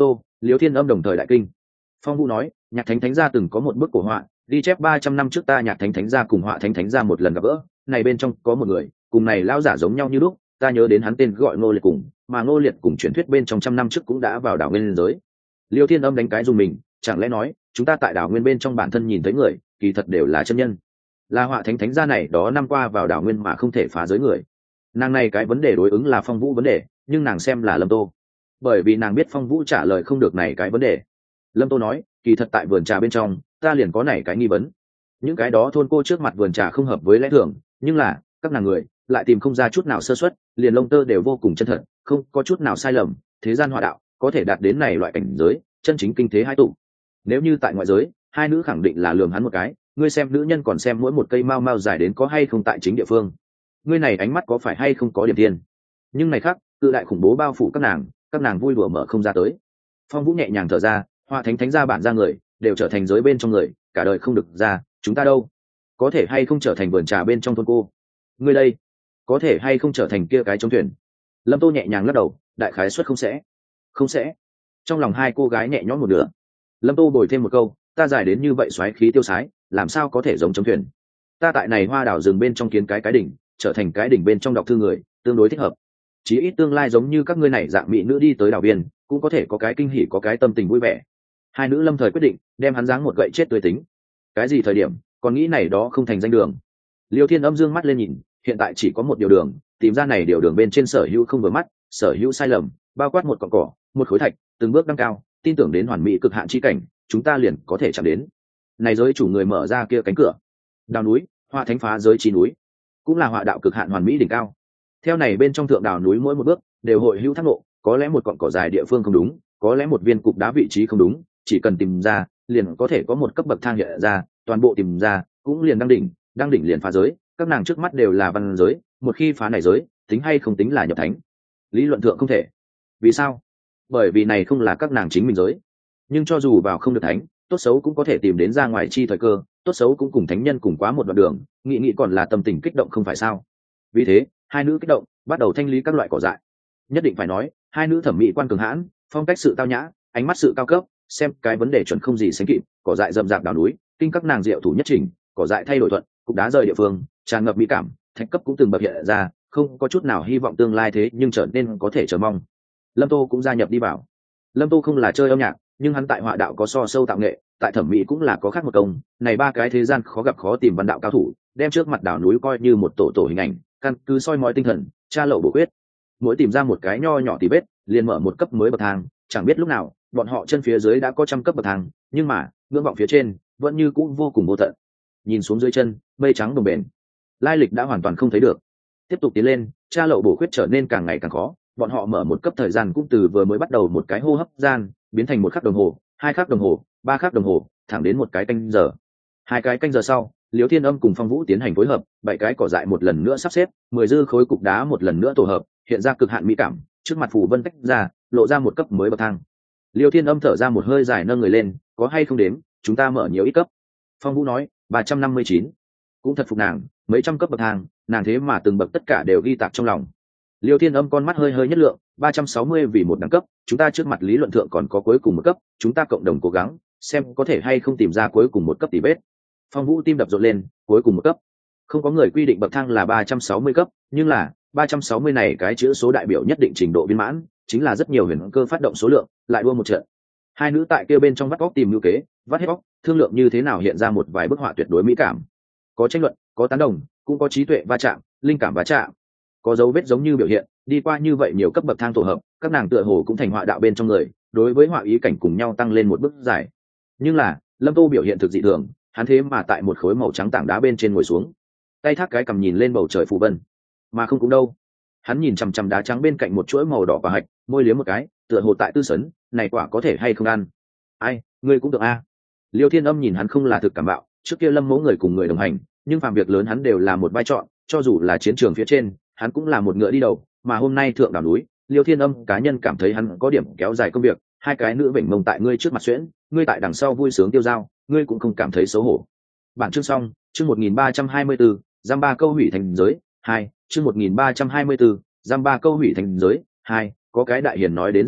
Liêu Thiên Âm đồng thời đại kinh. Phong Vũ nói, Nhạc Thánh Thánh gia từng có một bức cổ họa, ghi chép ba trăm năm trước ta Nhạc Thánh Thánh gia cùng Họa Thánh Thánh gia một lần gặp gỡ, này bên trong có một người, cùng này lão giả giống nhau như lúc, ta nhớ đến hắn tên gọi Ngô Liệt cùng, mà Ngô Liệt cùng truyền thuyết bên trong trăm năm trước cũng đã vào đảo nguyên giới. Liêu Thiên Âm đánh cái dùng mình, chẳng lẽ nói, chúng ta tại đảo nguyên bên trong bản thân nhìn thấy người, kỳ thật đều là chân nhân. Là Họa Thánh Thánh gia này đó năm qua vào đảo nguyên mà không thể phá giới người. Nàng này cái vấn đề đối ứng là Phong Vũ vấn đề, nhưng nàng xem là Lâm Tô, bởi vì nàng biết Phong Vũ trả lời không được này cái vấn đề. Lâm Tô nói, kỳ thật tại vườn trà bên trong, ta liền có này cái nghi vấn. Những cái đó thôn cô trước mặt vườn trà không hợp với lẽ thường, nhưng là các nàng người lại tìm không ra chút nào sơ suất, liền lông tơ đều vô cùng chân thật, không có chút nào sai lầm. Thế gian họa đạo có thể đạt đến này loại cảnh giới, chân chính kinh thế hai tụ. Nếu như tại ngoại giới, hai nữ khẳng định là lường hắn một cái, ngươi xem nữ nhân còn xem mỗi một cây mau mau dài đến có hay không tại chính địa phương. Ngươi này ánh mắt có phải hay không có điểm thiên. Nhưng này khác, tự đại khủng bố bao phủ các nàng, các nàng vui đùa mở không ra tới. Phong Vũ nhẹ nhàng thở ra, Họa Thánh Thánh gia bản ra người đều trở thành giới bên trong người, cả đời không được ra, chúng ta đâu có thể hay không trở thành vườn trà bên trong thôn cô. Ngươi đây có thể hay không trở thành kia cái chống thuyền. Lâm Tô nhẹ nhàng lắc đầu, đại khái suất không sẽ không sẽ trong lòng hai cô gái nhẹ nhõm một nửa. Lâm Tô bồi thêm một câu, ta dài đến như vậy xoáy khí tiêu sái, làm sao có thể giống chống thuyền. Ta tại này hoa đảo rừng bên trong kiến cái cái đỉnh, trở thành cái đỉnh bên trong đọc thư người, tương đối thích hợp. Chí ít tương lai giống như các ngươi này dạng mỹ nữ đi tới đảo biên, cũng có thể có cái kinh hỉ, có cái tâm tình vui vẻ. Hai nữ lâm thời quyết định đem hắn giáng một gậy chết tươi tính. Cái gì thời điểm còn nghĩ này đó không thành danh đường. Liêu Thiên Âm dương mắt lên nhìn, hiện tại chỉ có một điều đường, tìm ra này điều đường bên trên sở hữu không vừa mắt, sở hữu sai lầm, bao quát một cọng cỏ, một khối thạch, từng bước đăng cao, tin tưởng đến hoàn mỹ cực hạn chi cảnh, chúng ta liền có thể chạm đến. Này giới chủ người mở ra kia cánh cửa, đào núi, Họa Thánh phá giới chi núi, cũng là họa đạo cực hạn hoàn mỹ đỉnh cao. Theo này bên trong thượng đào núi mỗi một bước đều hội hữu thác ngộ, có lẽ một cọng cỏ dài địa phương không đúng, có lẽ một viên cục đá vị trí không đúng, chỉ cần tìm ra liền có thể có một cấp bậc thang hiện ra, toàn bộ tìm ra cũng liền đăng đỉnh, đăng đỉnh liền phá giới. Các nàng trước mắt đều là văn giới, một khi phá này giới, tính hay không tính là nhập thánh. Lý luận thượng không thể. Vì sao? Bởi vì này không là các nàng chính mình giới. Nhưng cho dù vào không được thánh, tốt xấu cũng có thể tìm đến ra ngoài chi thời cơ, tốt xấu cũng cùng thánh nhân cùng quá một đoạn đường, nghĩ nghĩ còn là tâm tình kích động không phải sao? Vì thế hai nữ kích động bắt đầu thanh lý các loại cỏ dại. Nhất định phải nói, hai nữ thẩm mỹ quan cường hãn, phong cách sự tao nhã, ánh mắt sự cao cấp, xem cái vấn đề chuẩn không gì sánh kịp. Cỏ dại rậm rạp đảo núi, kinh các nàng diệu thủ nhất trình, cỏ dại thay đổi thuận, cục đá rời địa phương, tràn ngập mỹ cảm, thạch cấp cũng từng bậc hiện ra, không có chút nào hy vọng tương lai thế nhưng trở nên có thể chờ mong. Lâm Tô cũng gia nhập đi vào. Lâm Tô không là chơi âm nhạc, nhưng hắn tại họa đạo có so sâu tạo nghệ, tại thẩm mỹ cũng là có khác một công. Này ba cái thế gian khó gặp khó tìm văn đạo cao thủ, đem trước mặt đảo núi coi như một tổ tổ hình ảnh, căn cứ soi mói tinh thần, tra lậu bổ quyết, mỗi tìm ra một cái nho nhỏ tí vết, liền mở một cấp mới bậc thang. Chẳng biết lúc nào bọn họ chân phía dưới đã có trăm cấp bậc thang, nhưng mà ngưỡng vọng phía trên vẫn như cũ vô cùng vô tận. Nhìn xuống dưới chân, mây trắng đồng bền, lai lịch đã hoàn toàn không thấy được. Tiếp tục tiến lên, tra lậu bổ khuyết trở nên càng ngày càng khó. Bọn họ mở một cấp thời gian cũng từ vừa mới bắt đầu một cái hô hấp gian biến thành một khắc đồng hồ, hai khắc đồng hồ, ba khắc đồng hồ, thẳng đến một cái canh giờ. Hai cái canh giờ sau, Liêu Thiên Âm cùng Phong Vũ tiến hành phối hợp, bảy cái cỏ dại một lần nữa sắp xếp, mười dư khối cục đá một lần nữa tổ hợp, hiện ra cực hạn mỹ cảm. Trước mặt phù vân tách ra, lộ ra một cấp mới bậc thang. Liêu Thiên Âm thở ra một hơi dài nâng người lên, có hay không đếm, chúng ta mở nhiều ít cấp. Phong Vũ nói, ba trăm năm mươi chín. Cũng thật phục nàng, mấy trăm cấp bậc thang, nàng thế mà từng bậc tất cả đều ghi tạc trong lòng. Liêu Thiên Âm con mắt hơi hơi nhất lượng, ba trăm sáu mươi vì một đẳng cấp, chúng ta trước mặt lý luận thượng còn có cuối cùng một cấp, chúng ta cộng đồng cố gắng, xem có thể hay không tìm ra cuối cùng một cấp tỷ bết. Phong Vũ tim đập rộn lên, cuối cùng một cấp. Không có người quy định bậc thang là ba trăm sáu mươi cấp, nhưng là ba trăm sáu mươi này cái chữ số đại biểu nhất định trình độ viên mãn, chính là rất nhiều huyền cơ phát động số lượng, lại đua một trận. Hai nữ tại kia bên trong vắt óc tìm lưu kế, vắt hết óc, thương lượng như thế nào hiện ra một vài bức họa tuyệt đối mỹ cảm. Có tranh luận, có tán đồng, cũng có trí tuệ va chạm, linh cảm va chạm. Có dấu vết giống như biểu hiện, đi qua như vậy nhiều cấp bậc thang tổ hợp, các nàng tựa hồ cũng thành họa đạo bên trong người, đối với họa ý cảnh cùng nhau tăng lên một bước dài. Nhưng là, Lâm Tô biểu hiện thực dị thường, hắn thế mà tại một khối màu trắng tảng đá bên trên ngồi xuống, tay thác cái cầm nhìn lên bầu trời phù vân, mà không cũng đâu. Hắn nhìn chằm chằm đá trắng bên cạnh một chuỗi màu đỏ quả hạch, môi liếm một cái, tựa hồ tại tư sấn, này quả có thể hay không ăn. Ai, ngươi cũng được a. À. Liêu Thiên Âm nhìn hắn không là thực cảm bạo, trước kia Lâm Mẫu người cùng người đồng hành, nhưng phàm việc lớn hắn đều là một vai trò, cho dù là chiến trường phía trên, hắn cũng là một ngựa đi đầu, mà hôm nay thượng đảo núi, Liêu Thiên Âm cá nhân cảm thấy hắn có điểm kéo dài công việc, hai cái nữ vểnh mông tại ngươi trước mặt xuyễn, ngươi tại đằng sau vui sướng tiêu dao, ngươi cũng không cảm thấy xấu hổ. Bản chương xong, chương một nghìn ba trăm hai mươi bốn, giam ba câu hủy thành giới, hai, chương một nghìn ba trăm hai mươi bốn, giam ba câu hủy thành giới, hai, có cái đại hiền nói đến rất tốt,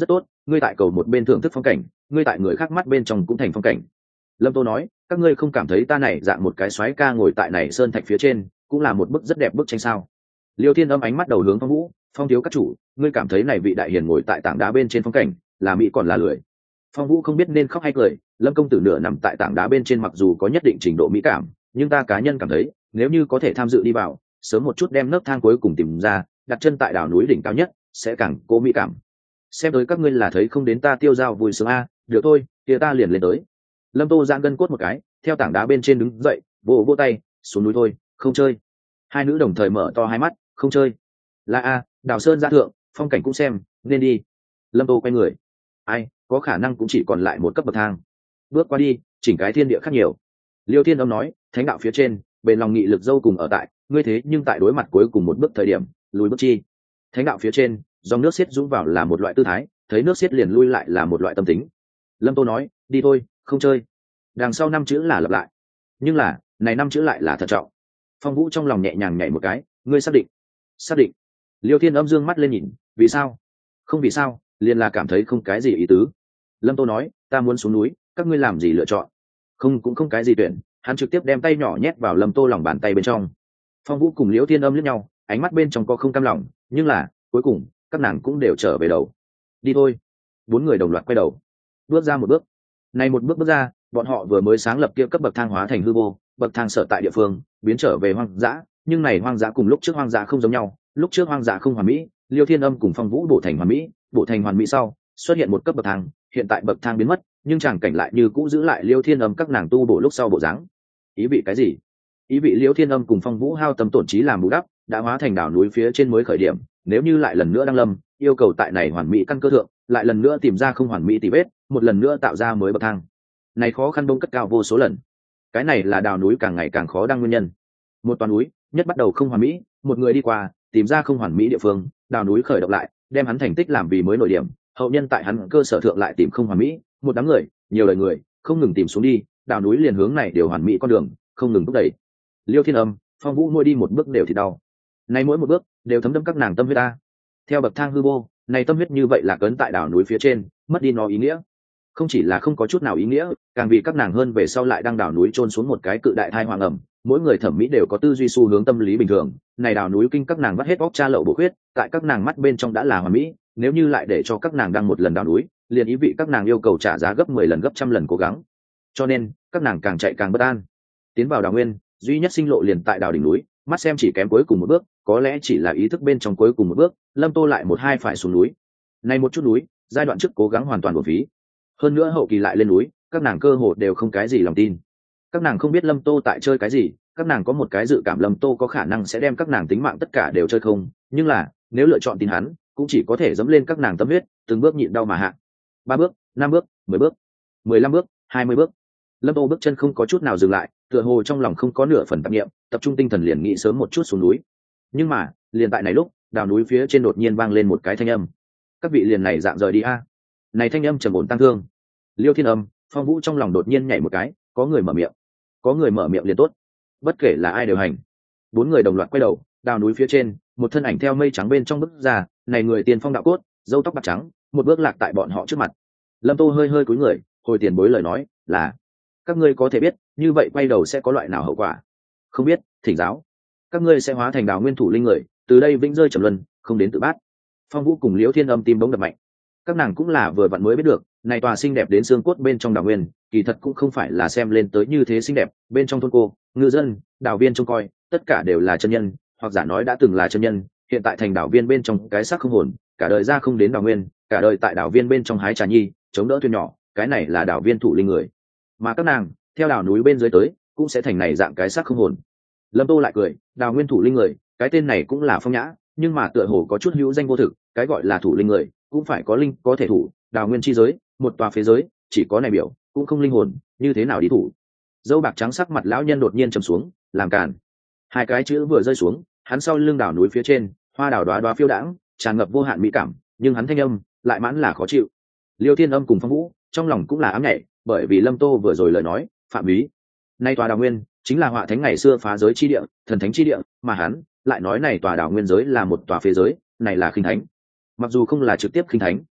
ngươi tại cầu một bên thưởng thức phong cảnh, ngươi tại người khác mắt bên trong cũng thành phong cảnh. Lâm Tô nói, các ngươi không cảm thấy ta này dạng một cái soái ca ngồi tại này sơn thạch phía trên cũng là một bức rất đẹp bức tranh sao? Liêu Thiên Âm ánh mắt đầu hướng Phong Vũ, Phong thiếu các chủ, ngươi cảm thấy này vị đại hiền ngồi tại tảng đá bên trên phong cảnh là mỹ còn là lười? Phong Vũ không biết nên khóc hay cười, Lâm công tử nửa nằm tại tảng đá bên trên mặc dù có nhất định trình độ mỹ cảm, nhưng ta cá nhân cảm thấy nếu như có thể tham dự đi vào, sớm một chút đem nấc thang cuối cùng tìm ra, đặt chân tại đảo núi đỉnh cao nhất sẽ càng cố mỹ cảm. Xem tới các ngươi là thấy không đến ta tiêu dao vui sướng a, được thôi, kia ta liền lên tới. Lâm Tô giãn gân cốt một cái, theo tảng đá bên trên đứng dậy, vỗ vỗ tay, xuống núi thôi, không chơi. Hai nữ đồng thời mở to hai mắt, không chơi. Là a, đào sơn ra thượng, phong cảnh cũng xem, nên đi. Lâm Tô quay người. Ai, có khả năng cũng chỉ còn lại một cấp bậc thang. Bước qua đi, chỉnh cái thiên địa khác nhiều. Liêu Thiên Âm nói, thánh đạo phía trên, bền lòng nghị lực dâu cùng ở tại, ngươi thế nhưng tại đối mặt cuối cùng một bước thời điểm, lùi bước chi. Thánh đạo phía trên, dòng nước xiết dũng vào là một loại tư thái, thấy nước xiết liền lui lại là một loại tâm tính. Lâm Tô nói, đi thôi, không chơi. Đằng sau năm chữ là lặp lại, nhưng là này năm chữ lại là thận trọng. Phong Vũ trong lòng nhẹ nhàng nhảy một cái, ngươi xác định? Xác định. Liêu Thiên Âm dương mắt lên nhìn, vì sao? Không vì sao, liền là cảm thấy không cái gì ý tứ. Lâm Tô nói, ta muốn xuống núi, các ngươi làm gì lựa chọn? Không, cũng không cái gì tuyển. Hắn trực tiếp đem tay nhỏ nhét vào Lâm Tô lòng bàn tay bên trong. Phong Vũ cùng Liêu Thiên Âm liếc nhau, ánh mắt bên trong có không cam lòng, nhưng là cuối cùng các nàng cũng đều trở về đầu. Đi thôi. Bốn người đồng loạt quay đầu, bước ra một bước. Này một bước bước ra, bọn họ vừa mới sáng lập kia cấp bậc thang hóa thành hư vô, bậc thang sở tại địa phương biến trở về hoang dã, nhưng này hoang dã cùng lúc trước hoang dã không giống nhau. Lúc trước hoang dã không hoàn mỹ, Liêu Thiên Âm cùng Phong Vũ bổ thành hoàn mỹ, bổ thành hoàn mỹ sau xuất hiện một cấp bậc thang, hiện tại bậc thang biến mất, nhưng tràng cảnh lại như cũ giữ lại Liêu Thiên Âm các nàng tu bổ lúc sau bộ dáng. Ý vị cái gì? Ý vị Liêu Thiên Âm cùng Phong Vũ hao tâm tổn trí làm bù đắp, đã hóa thành đảo núi phía trên mới khởi điểm, nếu như lại lần nữa đăng lâm, yêu cầu tại này hoàn mỹ căn cơ thượng, lại lần nữa tìm ra không hoàn mỹ tỉ vết, một lần nữa tạo ra mới bậc thang. Này khó khăn bông cất cao vô số lần. Cái này là đào núi càng ngày càng khó đăng nguyên nhân. Một toàn núi, nhất bắt đầu không hoàn mỹ, một người đi qua, tìm ra không hoàn mỹ địa phương, đào núi khởi động lại, đem hắn thành tích làm vì mới nổi điểm, hậu nhân tại hắn cơ sở thượng lại tìm không hoàn mỹ, một đám người, nhiều đời người, không ngừng tìm xuống đi, đào núi liền hướng này đều hoàn mỹ con đường, không ngừng thúc đẩy. Liêu Thiên Âm, Phong Vũ mỗi đi một bước đều thì đau. Này mỗi một bước đều thấm đẫm các nàng tâm huyết ta. Theo bậc thang hư vô, này tâm huyết như vậy là cấn tại đảo núi phía trên, mất đi nó ý nghĩa. Không chỉ là không có chút nào ý nghĩa, càng vì các nàng hơn về sau lại đang đảo núi chôn xuống một cái cự đại thai hoàng ẩm. Mỗi người thẩm mỹ đều có tư duy xu hướng tâm lý bình thường, này đảo núi kinh các nàng vắt hết óc tra lậu bổ khuyết, tại các nàng mắt bên trong đã là hoàn mỹ, nếu như lại để cho các nàng đăng một lần đảo núi, liền ý vị các nàng yêu cầu trả giá gấp mười lần gấp trăm lần cố gắng. Cho nên, các nàng càng chạy càng bất an. Tiến vào đảo nguyên, duy nhất sinh lộ liền tại đảo đỉnh núi, mắt xem chỉ kém cuối cùng một bước, có lẽ chỉ là ý thức bên trong cuối cùng một bước, Lâm Tô lại một hai phải xuống núi. Này một chút núi, giai đoạn trước cố gắng hoàn toàn uổng phí. Hơn nữa hậu kỳ lại lên núi, các nàng cơ hồ đều không cái gì lòng tin. Các nàng không biết Lâm Tô tại chơi cái gì, các nàng có một cái dự cảm Lâm Tô có khả năng sẽ đem các nàng tính mạng tất cả đều chơi không, nhưng là, nếu lựa chọn tin hắn, cũng chỉ có thể dẫm lên các nàng tâm huyết, từng bước nhịn đau mà hạ. Ba bước, năm bước, mười bước, mười lăm bước, hai mươi bước. Lâm Tô bước chân không có chút nào dừng lại, tựa hồ trong lòng không có nửa phần tạp niệm, tập trung tinh thần liền nghĩ sớm một chút xuống núi. Nhưng mà, liền tại này lúc, đào núi phía trên đột nhiên vang lên một cái thanh âm. Các vị liền này dạng rời đi a. Này thanh âm trầm ổn tăng thương. Liêu Thiên Âm, Phong Vũ trong lòng đột nhiên nhảy một cái, có người mở miệng. Có người mở miệng liền tốt. Bất kể là ai đều hành. Bốn người đồng loạt quay đầu, đào núi phía trên, một thân ảnh theo mây trắng bên trong bước ra, này người tiền phong đạo cốt, râu tóc bạc trắng, một bước lạc tại bọn họ trước mặt. Lâm Tô hơi hơi cúi người, hồi tiền bối lời nói, là: các ngươi có thể biết, như vậy quay đầu sẽ có loại nào hậu quả? Không biết, thỉnh giáo. Các ngươi sẽ hóa thành đào nguyên thủ linh người, từ đây vĩnh rơi trầm luân, không đến tự bát. Phong Vũ cùng Liễu Thiên Âm tim bỗng đập mạnh. Các nàng cũng là vừa vặn mới biết được, này tòa xinh đẹp đến xương cốt bên trong đào nguyên, kỳ thật cũng không phải là xem lên tới như thế xinh đẹp, bên trong thôn cô, ngư dân, đào viên trông coi, tất cả đều là chân nhân, hoặc giả nói đã từng là chân nhân, hiện tại thành đào viên bên trong cái xác không hồn, cả đời ra không đến đào nguyên, cả đời tại đào viên bên trong hái trà nhi, chống đỡ thuyền nhỏ, cái này là đào viên thủ linh người. Mà các nàng, theo đào núi bên dưới tới, cũng sẽ thành này dạng cái xác không hồn. Lâm Tô lại cười, đào nguyên thủ linh người, cái tên này cũng là phong nhã, nhưng mà tựa hồ có chút hữu danh vô thực, cái gọi là thủ linh người, cũng phải có linh có thể thủ, đào nguyên chi giới, một tòa phế giới, chỉ có này biểu, cũng không linh hồn, như thế nào đi thủ? Dâu bạc trắng sắc mặt lão nhân đột nhiên trầm xuống, làm càn. Hai cái chữ vừa rơi xuống, hắn sau lưng đảo núi phía trên, hoa đào đóa đóa phiêu đãng, tràn ngập vô hạn mỹ cảm, nhưng hắn thanh âm lại mãn là khó chịu. Liêu Thiên Âm cùng Phong Vũ, trong lòng cũng là ám nhảy, bởi vì Lâm Tô vừa rồi lời nói, phạm ý. Nay tòa đào nguyên chính là họa thánh ngày xưa phá giới chi địa, thần thánh chi địa, mà hắn lại nói này tòa đào nguyên giới là một tòa phế giới, này là khinh thánh. Mặc dù không là trực tiếp khinh thánh,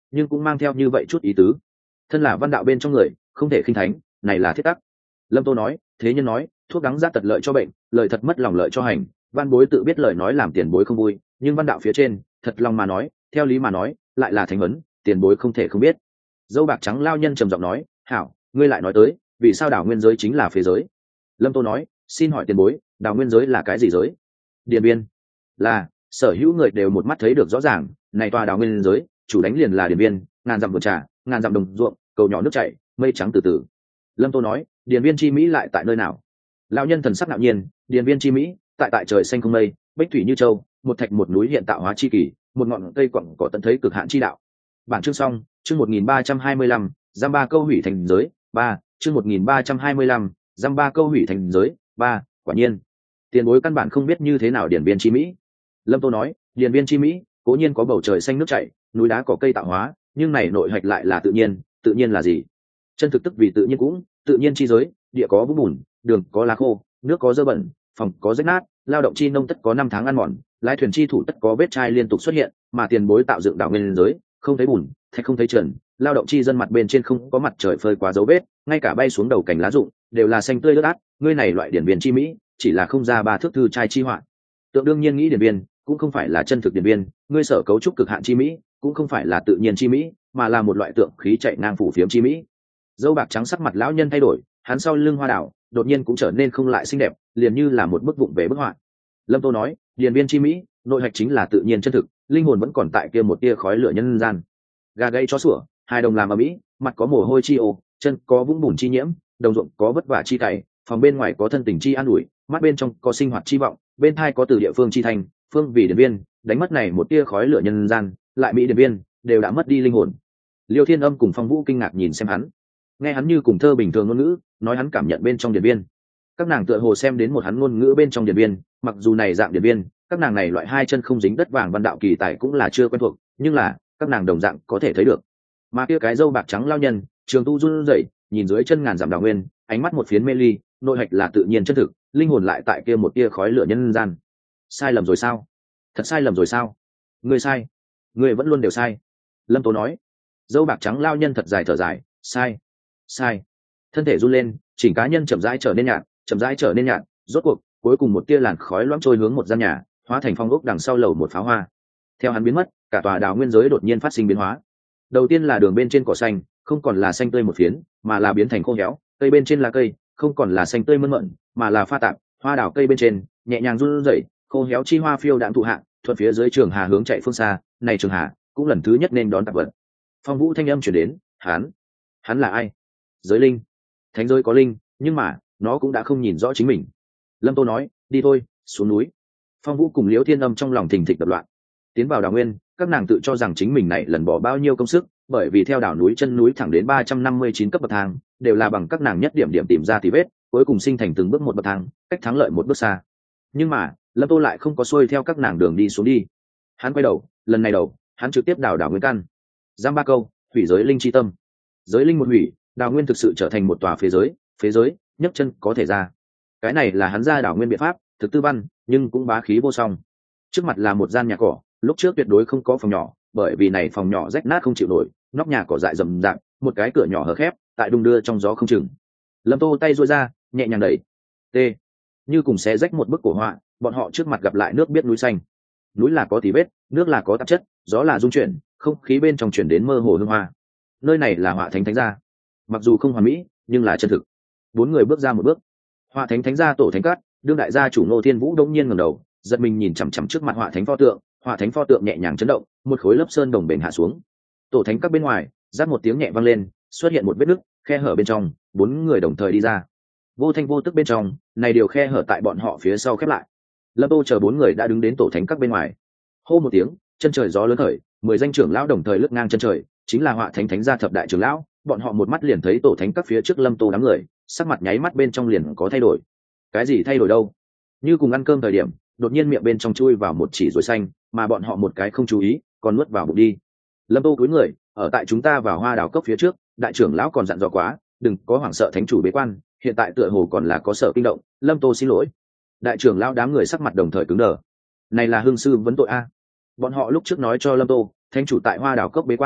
nhưng cũng mang theo như vậy chút ý tứ. Thân là văn đạo bên trong người, không thể khinh thánh, này là thiết tắc. Lâm Tô nói, thế nhân nói thuốc đắng ra tật lợi cho bệnh, lời thật mất lòng lợi cho hành. Văn bối tự biết lời nói làm tiền bối không vui, nhưng văn đạo phía trên thật lòng mà nói, theo lý mà nói lại là thánh vấn, tiền bối không thể không biết. Dâu bạc trắng lao nhân trầm giọng nói, hảo, ngươi lại nói tới vì sao đảo nguyên giới chính là phế giới. Lâm Tô nói, xin hỏi tiền bối, đảo nguyên giới là cái gì giới? Điện biên. Là, sở hữu người đều một mắt thấy được rõ ràng, này tòa đảo nguyên giới chủ đánh liền là điện biên, ngàn dặm vườn trà, ngàn dặm đồng ruộng, cầu nhỏ nước chảy, mây trắng từ từ. Lâm Tô nói, điện biên chi mỹ lại tại nơi nào? Lão nhân thần sắc ngạo nhiên, điện biên chi mỹ tại tại trời xanh không mây, bích thủy như châu, một thạch một núi hiện tạo hóa chi kỳ, một ngọn cây quặng cỏ tận thấy cực hạn chi đạo. Bản chương xong, chương một nghìn ba trăm hai mươi lăm, giam ba câu hủy thành giới, ba, chương một nghìn ba trăm hai mươi lăm, giam ba câu hủy thành giới, ba, quả nhiên. Tiền bối căn bản không biết như thế nào điện biên chi mỹ. Lâm Tô nói, điện biên chi mỹ, cố nhiên có bầu trời xanh nước chảy, núi đá cỏ cây tạo hóa, nhưng này nội hạch lại là tự nhiên, tự nhiên là gì? Chân thực tức vì tự nhiên cũng, tự nhiên chi giới, địa có vũng bùn, đường có lá khô, nước có dơ bẩn, phòng có rách nát, lao động chi nông tất có năm tháng ăn mòn, lái thuyền chi thủ tất có vết chai liên tục xuất hiện, mà tiền bối tạo dựng đảo nguyên giới, không thấy bùn, thạch không thấy trần, lao động chi dân mặt bên trên không có mặt trời phơi quá dấu vết, ngay cả bay xuống đầu cành lá rụng đều là xanh tươi ướt át. Ngươi này loại điển biên chi mỹ, chỉ là không ra ba thước thư trai chi họa. Tượng đương nhiên nghĩ điển biên, cũng không phải là chân thực điển biên, ngươi sở cấu trúc cực hạn chi mỹ, cũng không phải là tự nhiên chi mỹ, mà là một loại tượng khí chạy ngang phủ phiếm chi mỹ. Dâu bạc trắng sắc mặt lão nhân thay đổi, hắn sau lưng hoa đảo đột nhiên cũng trở nên không lại xinh đẹp, liền như là một bức vụng về bức họa. Lâm Tô nói, điển biên chi mỹ, nội hạch chính là tự nhiên chân thực, linh hồn vẫn còn tại kia một tia khói lửa nhân gian. Gà gáy chó sủa, hai đồng làm ở mỹ, mặt có mồ hôi chi ô, chân có vũng bùn chi nhiễm, đồng ruộng có vất vả chi cày, phòng bên ngoài có thân tình chi an ủi, mắt bên trong có sinh hoạt chi vọng, bên thai có từ địa phương chi thành, phương vì điện biên, đánh mất này một tia khói lửa nhân gian, lại mỹ điện biên đều đã mất đi linh hồn. Liêu Thiên Âm cùng Phong Vũ kinh ngạc nhìn xem hắn, nghe hắn như cùng thơ bình thường ngôn ngữ, nói hắn cảm nhận bên trong điện biên. Các nàng tựa hồ xem đến một hắn ngôn ngữ bên trong điện biên, mặc dù này dạng điện biên, các nàng này loại hai chân không dính đất vàng văn đạo kỳ tài cũng là chưa quen thuộc, nhưng là các nàng đồng dạng có thể thấy được. Mà kia cái râu bạc trắng lao nhân, trường tu run rẩy, nhìn dưới chân ngàn dặm đảo nguyên, ánh mắt một phiến mê ly, nội hạch là tự nhiên chân thực, linh hồn lại tại kia một tia khói lửa nhân gian. Sai lầm rồi sao? Thật sai lầm rồi sao? Ngươi sai, ngươi vẫn luôn đều sai. Lâm Tố nói. Dâu bạc trắng lao nhân thật dài thở dài, sai, sai. Thân thể run lên, chỉnh cá nhân chậm rãi trở nên nhạt, chậm rãi trở nên nhạt, rốt cuộc, cuối cùng một tia làn khói loãng trôi hướng một gian nhà, hóa thành phong ốc đằng sau lầu một pháo hoa. Theo hắn biến mất, cả tòa đảo nguyên giới đột nhiên phát sinh biến hóa. Đầu tiên là đường bên trên cỏ xanh, không còn là xanh tươi một phiến, mà là biến thành khô héo, cây bên trên là cây, không còn là xanh tươi mơn mởn, mà là pha tạp, hoa đảo cây bên trên, nhẹ nhàng run rẩy, khô héo chi hoa phiêu đạm thụ hạ, thuận phía dưới trường hà hướng chạy phương xa, này trường hà cũng lần thứ nhất nên đón tạp vật. Phong Vũ thanh âm truyền đến, hắn, hắn là ai? Giới linh, thánh giới có linh, nhưng mà nó cũng đã không nhìn rõ chính mình. Lâm Tô nói, đi thôi, xuống núi. Phong Vũ cùng Liễu Thiên Âm trong lòng thình thịch đập loạn. Tiến vào đảo nguyên, các nàng tự cho rằng chính mình này lần bỏ bao nhiêu công sức, bởi vì theo đảo núi chân núi thẳng đến ba trăm năm mươi chín cấp bậc thang, đều là bằng các nàng nhất điểm điểm tìm ra thì vết, cuối cùng sinh thành từng bước một bậc thang, cách thắng lợi một bước xa. Nhưng mà Lâm Tô lại không có xuôi theo các nàng đường đi xuống đi. Hắn quay đầu, lần này đầu, hắn trực tiếp đảo đảo nguyên căn. Giam ba câu, hủy giới linh chi tâm. Giới linh một hủy, đảo nguyên thực sự trở thành một tòa phế giới, phế giới, nhấc chân có thể ra. Cái này là hắn ra đảo nguyên biện pháp, thực tư văn, nhưng cũng bá khí vô song. Trước mặt là một gian nhà cỏ, lúc trước tuyệt đối không có phòng nhỏ, bởi vì này phòng nhỏ rách nát không chịu nổi, nóc nhà cỏ dại rậm rạp, một cái cửa nhỏ hở khép, tại đung đưa trong gió không chừng. Lâm Tô tay duỗi ra, nhẹ nhàng đẩy, t, như cùng xé rách một bức cổ họa. Bọn họ trước mặt gặp lại nước biết núi xanh, núi là có tí vết, nước là có tạp chất, gió là dung chuyển, không khí bên trong chuyển đến mơ hồ hương hoa. Nơi này là họa thánh thánh gia, mặc dù không hoàn mỹ nhưng là chân thực. Bốn người bước ra một bước, họa thánh thánh gia tổ thánh cát, đương đại gia chủ Ngô Thiên Vũ đông nhiên ngẩng đầu, giật mình nhìn chằm chằm trước mặt họa thánh pho tượng. Họa thánh pho tượng nhẹ nhàng chấn động, một khối lớp sơn đồng bền hạ xuống. Tổ thánh các bên ngoài, giáp một tiếng nhẹ vang lên, xuất hiện một vết nứt, khe hở bên trong, bốn người đồng thời đi ra. Vô thanh vô tức bên trong, này điều khe hở tại bọn họ phía sau khép lại. Lâm Tô chờ bốn người đã đứng đến tổ thánh các bên ngoài. Hô một tiếng, chân trời gió lớn khởi, mười danh trưởng lão đồng thời lướt ngang chân trời, chính là họa thánh thánh gia thập đại trưởng lão. Bọn họ một mắt liền thấy tổ thánh các phía trước Lâm Tô đám người, sắc mặt nháy mắt bên trong liền có thay đổi. Cái gì thay đổi đâu? Như cùng ăn cơm thời điểm, đột nhiên miệng bên trong chui vào một chỉ ruồi xanh, mà bọn họ một cái không chú ý, còn nuốt vào bụng đi. Lâm Tô cúi người, ở tại chúng ta vào hoa đào cốc phía trước, đại trưởng lão còn dặn dò quá, đừng có hoảng sợ thánh chủ bế quan, hiện tại tựa hồ còn là có sợ kinh động. Lâm Tô xin lỗi. Đại trưởng lão đám người sắc mặt đồng thời cứng đờ. Này là hương sư vấn tội a. Bọn họ lúc trước nói cho Lâm Tô, thánh chủ tại hoa đào cốc bế quan,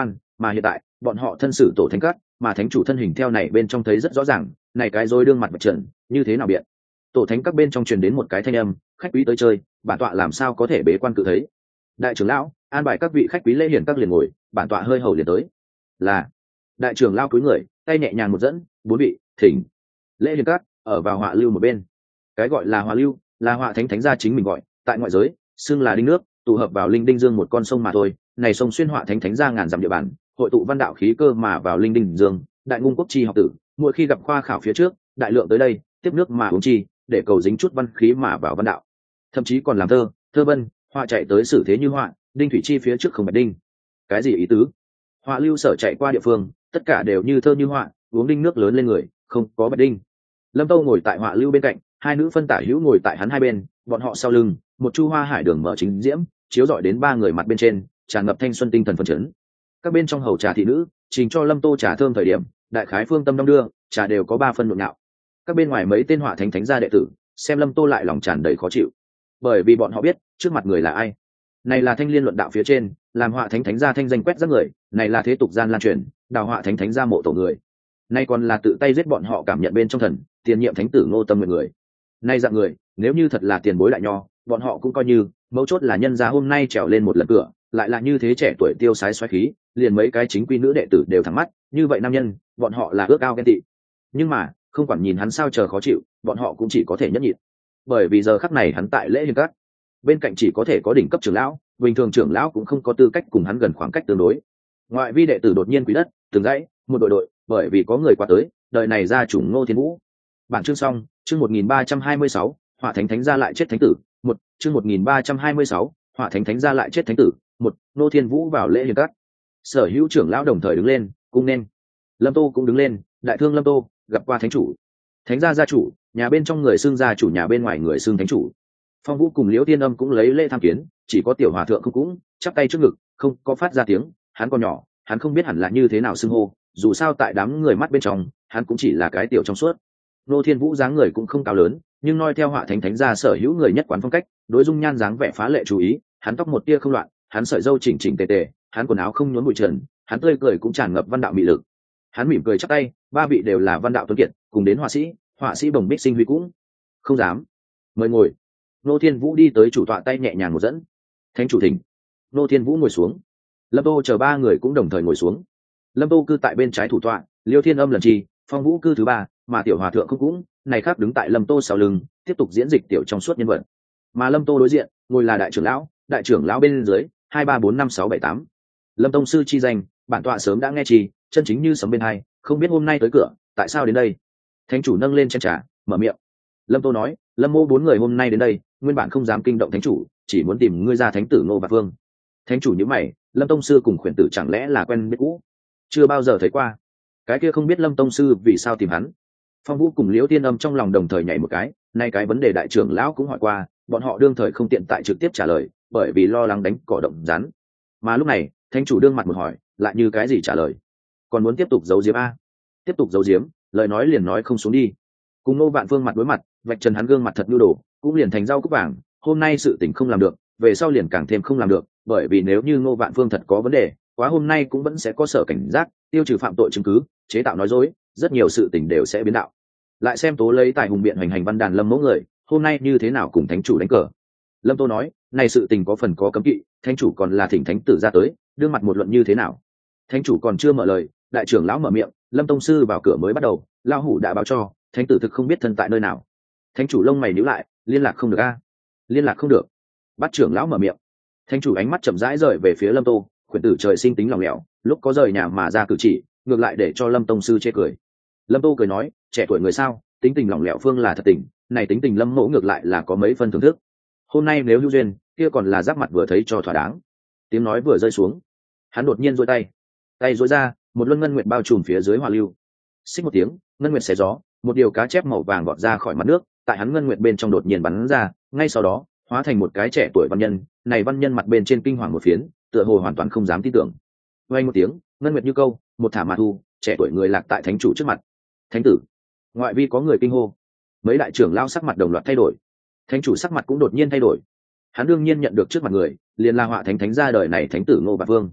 mà hiện tại bọn họ thân sử tổ thánh các, mà thánh chủ thân hình theo này bên trong thấy rất rõ ràng, này cái rồi đương mặt mặt trận như thế nào biện. Tổ thánh các bên trong truyền đến một cái thanh âm, khách quý tới chơi, bản tọa làm sao có thể bế quan cự thấy. Đại trưởng lão an bài các vị khách quý lễ hiển các liền ngồi, bản tọa hơi hầu liền tới. Là đại trưởng lão cúi người, tay nhẹ nhàng một dẫn, bốn vị thỉnh. Lễ hiển các ở vào họa lưu một bên. Cái gọi là họa lưu là họa thánh thánh gia chính mình gọi, tại ngoại giới xưng là đinh nước, tụ hợp vào linh đinh dương một con sông mà thôi. Này sông xuyên họa thánh thánh gia ngàn dặm địa bàn, hội tụ văn đạo khí cơ mà vào linh đinh dương. Đại ngung quốc chi học tử mỗi khi gặp khoa khảo phía trước, đại lượng tới đây tiếp nước mà uống chi, để cầu dính chút văn khí mà vào văn đạo, thậm chí còn làm thơ thơ vân họa chạy tới xử thế như họa đinh thủy chi phía trước không bạch đinh. Cái gì ý tứ? Họa lưu sở chạy qua địa phương tất cả đều như thơ như họa, uống đinh nước lớn lên người, không có bạch đinh. Lâm Tâu ngồi tại họa lưu bên cạnh, hai nữ phân tả hữu ngồi tại hắn hai bên, bọn họ sau lưng một chu hoa hải đường mở chính diễm chiếu rọi đến ba người mặt bên trên, tràn ngập thanh xuân tinh thần phấn chấn. Các bên trong hầu trà thị nữ trình cho Lâm Tô trà thơm thời điểm, đại khái phương tâm đông đưa trà đều có ba phân nhộn nhạo. Các bên ngoài mấy tên họa thánh thánh gia đệ tử xem Lâm Tô lại lòng tràn đầy khó chịu, bởi vì bọn họ biết trước mặt người là ai. Này là thanh liên luận đạo phía trên làm họa thánh thánh gia thanh danh quét rác người, này là thế tục gian lan truyền đào họa thánh thánh gia mộ tổ người, nay còn là tự tay giết bọn họ cảm nhận bên trong thần tiền nhiệm thánh tử Ngô Tâm Nguyện người. Nay dạng người nếu như thật là tiền bối đại nho, bọn họ cũng coi như, mấu chốt là nhân gia hôm nay trèo lên một lần cửa, lại là như thế trẻ tuổi tiêu sái xoáy khí, liền mấy cái chính quy nữ đệ tử đều thẳng mắt, như vậy nam nhân bọn họ là ước ao ghen tị. Nhưng mà không quản nhìn hắn sao chờ khó chịu, bọn họ cũng chỉ có thể nhẫn nhịn, bởi vì giờ khắc này hắn tại lễ hiền các, bên cạnh chỉ có thể có đỉnh cấp trưởng lão, bình thường trưởng lão cũng không có tư cách cùng hắn gần khoảng cách tương đối. Ngoại vi đệ tử đột nhiên quý đất từng dãy một đội đội, bởi vì có người qua tới, đời này gia chủ Ngô Thiên Vũ. Bản chương xong, chương một nghìn ba trăm hai mươi sáu, họa thánh thánh gia lại chết thánh tử, một, chương một nghìn ba trăm hai mươi sáu, họa thánh thánh gia lại chết thánh tử, một. Ngô Thiên Vũ vào lễ hiền các, sở hữu trưởng lão đồng thời đứng lên cung nên. Lâm Tô cũng đứng lên, đại thương Lâm Tô gặp qua thánh chủ. Thánh gia gia chủ, nhà bên trong người xưng gia chủ, nhà bên ngoài người xưng thánh chủ. Phong Vũ cùng Liễu Tiên Âm cũng lấy lễ tham kiến, chỉ có tiểu hòa thượng không cũng chắp tay trước ngực, không có phát ra tiếng. Hắn còn nhỏ, hắn không biết hẳn là như thế nào xưng hô, dù sao tại đám người mắt bên trong hắn cũng chỉ là cái tiểu trong suốt. Nô Thiên Vũ dáng người cũng không cao lớn, nhưng noi theo họa thánh thánh gia sở hữu người nhất quán phong cách, đối dung nhan dáng vẻ phá lệ chú ý. Hắn tóc một tia không loạn, hắn sợi râu chỉnh chỉnh tề tề, hắn quần áo không nhốn bụi trần, hắn tươi cười cũng tràn ngập văn đạo mị lực. Hắn mỉm cười chắp tay, ba vị đều là văn đạo tuấn kiệt, cùng đến họa sĩ, họa sĩ Bồng Bích Sinh Huy cũng không dám. Mời ngồi. Nô Thiên Vũ đi tới chủ tọa, tay nhẹ nhàng một dẫn. Thánh chủ thỉnh. Nô Thiên Vũ ngồi xuống. Lâm Tô chờ ba người cũng đồng thời ngồi xuống. Lâm Tô cư tại bên trái thủ tọa, Liêu Thiên Âm lần chi, Phong Vũ cư thứ ba, mà tiểu hòa thượng không cũng này khác đứng tại Lâm Tô sau lưng, tiếp tục diễn dịch tiểu trong suốt nhân vật. Mà Lâm Tô đối diện ngồi là đại trưởng lão, đại trưởng lão bên dưới hai ba bốn năm sáu bảy tám. Lâm tông sư chi danh, bản tọa sớm đã nghe chi, chân chính như sấm bên hai, không biết hôm nay tới cửa, tại sao đến đây. Thánh chủ nâng lên chén trà, mở miệng. Lâm Tô nói, Lâm mô bốn người hôm nay đến đây, nguyên bản không dám kinh động thánh chủ, chỉ muốn tìm ngươi ra thánh tử Ngô Bạc Vương. Thánh chủ nhíu mày, Lâm tông sư cùng khuyển tử chẳng lẽ là quen biết cũ? Chưa bao giờ thấy qua. Cái kia không biết Lâm tông sư vì sao tìm hắn. Phong Vũ cùng Liễu Tiên Âm trong lòng đồng thời nhảy một cái, nay cái vấn đề đại trưởng lão cũng hỏi qua, bọn họ đương thời không tiện tại trực tiếp trả lời, bởi vì lo lắng đánh cỏ động rắn. Mà lúc này thánh chủ đương mặt một hỏi, lại như cái gì trả lời? Còn muốn tiếp tục giấu giếm a? Tiếp tục giấu giếm, lời nói liền nói không xuống đi. Cùng Ngô Vạn Phương mặt đối mặt, vạch trần hắn gương mặt thật nhu đồ, cũng liền thành rau cúc vàng. Hôm nay sự tình không làm được, về sau liền càng thêm không làm được, bởi vì nếu như Ngô Vạn Phương thật có vấn đề, quá hôm nay cũng vẫn sẽ có sở cảnh giác, tiêu trừ phạm tội chứng cứ, chế tạo nói dối, rất nhiều sự tình đều sẽ biến đạo. Lại xem Tố lấy tài hùng biện hoành hành văn đàn Lâm mẫu người, hôm nay như thế nào cùng thánh chủ đánh cờ. Lâm Tô nói, này sự tình có phần có cấm kỵ, thánh chủ còn là thỉnh thánh tử ra tới, đương mặt một luận như thế nào. Thánh chủ còn chưa mở lời, đại trưởng lão mở miệng, Lâm tông sư vào cửa mới bắt đầu, lão hủ đã báo cho, thánh tử thực không biết thân tại nơi nào. Thánh chủ lông mày nhíu lại, liên lạc không được a? Liên lạc không được. Bắt trưởng lão mở miệng. Thánh chủ ánh mắt chậm rãi rời về phía Lâm Tô, khuyển tử trời sinh tính lòng lẻo, lúc có rời nhà mà ra cử chỉ, ngược lại để cho Lâm tông sư chê cười. Lâm Tô cười nói, trẻ tuổi người sao, tính tình lòng lẻo phương là thật tình, này tính tình Lâm mẫu ngược lại là có mấy phân thưởng thức. Hôm nay nếu hữu duyên, kia còn là giáp mặt vừa thấy cho thỏa đáng. Tiếng nói vừa rơi xuống, hắn đột nhiên giơ tay, tay duỗi ra, một luân ngân nguyệt bao trùm phía dưới hỏa lưu. Xích một tiếng, ngân nguyệt xé gió, một điều cá chép màu vàng vọt ra khỏi mặt nước, tại hắn ngân nguyệt bên trong đột nhiên bắn ra, ngay sau đó hóa thành một cái trẻ tuổi văn nhân. Này văn nhân mặt bên trên kinh hoàng một phiến, tựa hồ hoàn toàn không dám tin tưởng. Vang một tiếng, ngân nguyệt như câu, một thả mà thu, trẻ tuổi người lạc tại thánh chủ trước mặt. Thánh tử. Ngoại vi có người kinh hô, mấy đại trưởng lao sắc mặt đồng loạt thay đổi, thánh chủ sắc mặt cũng đột nhiên thay đổi. Hắn đương nhiên nhận được trước mặt người liền là họa thánh thánh gia đời này thánh tử Ngô Bạc Vương.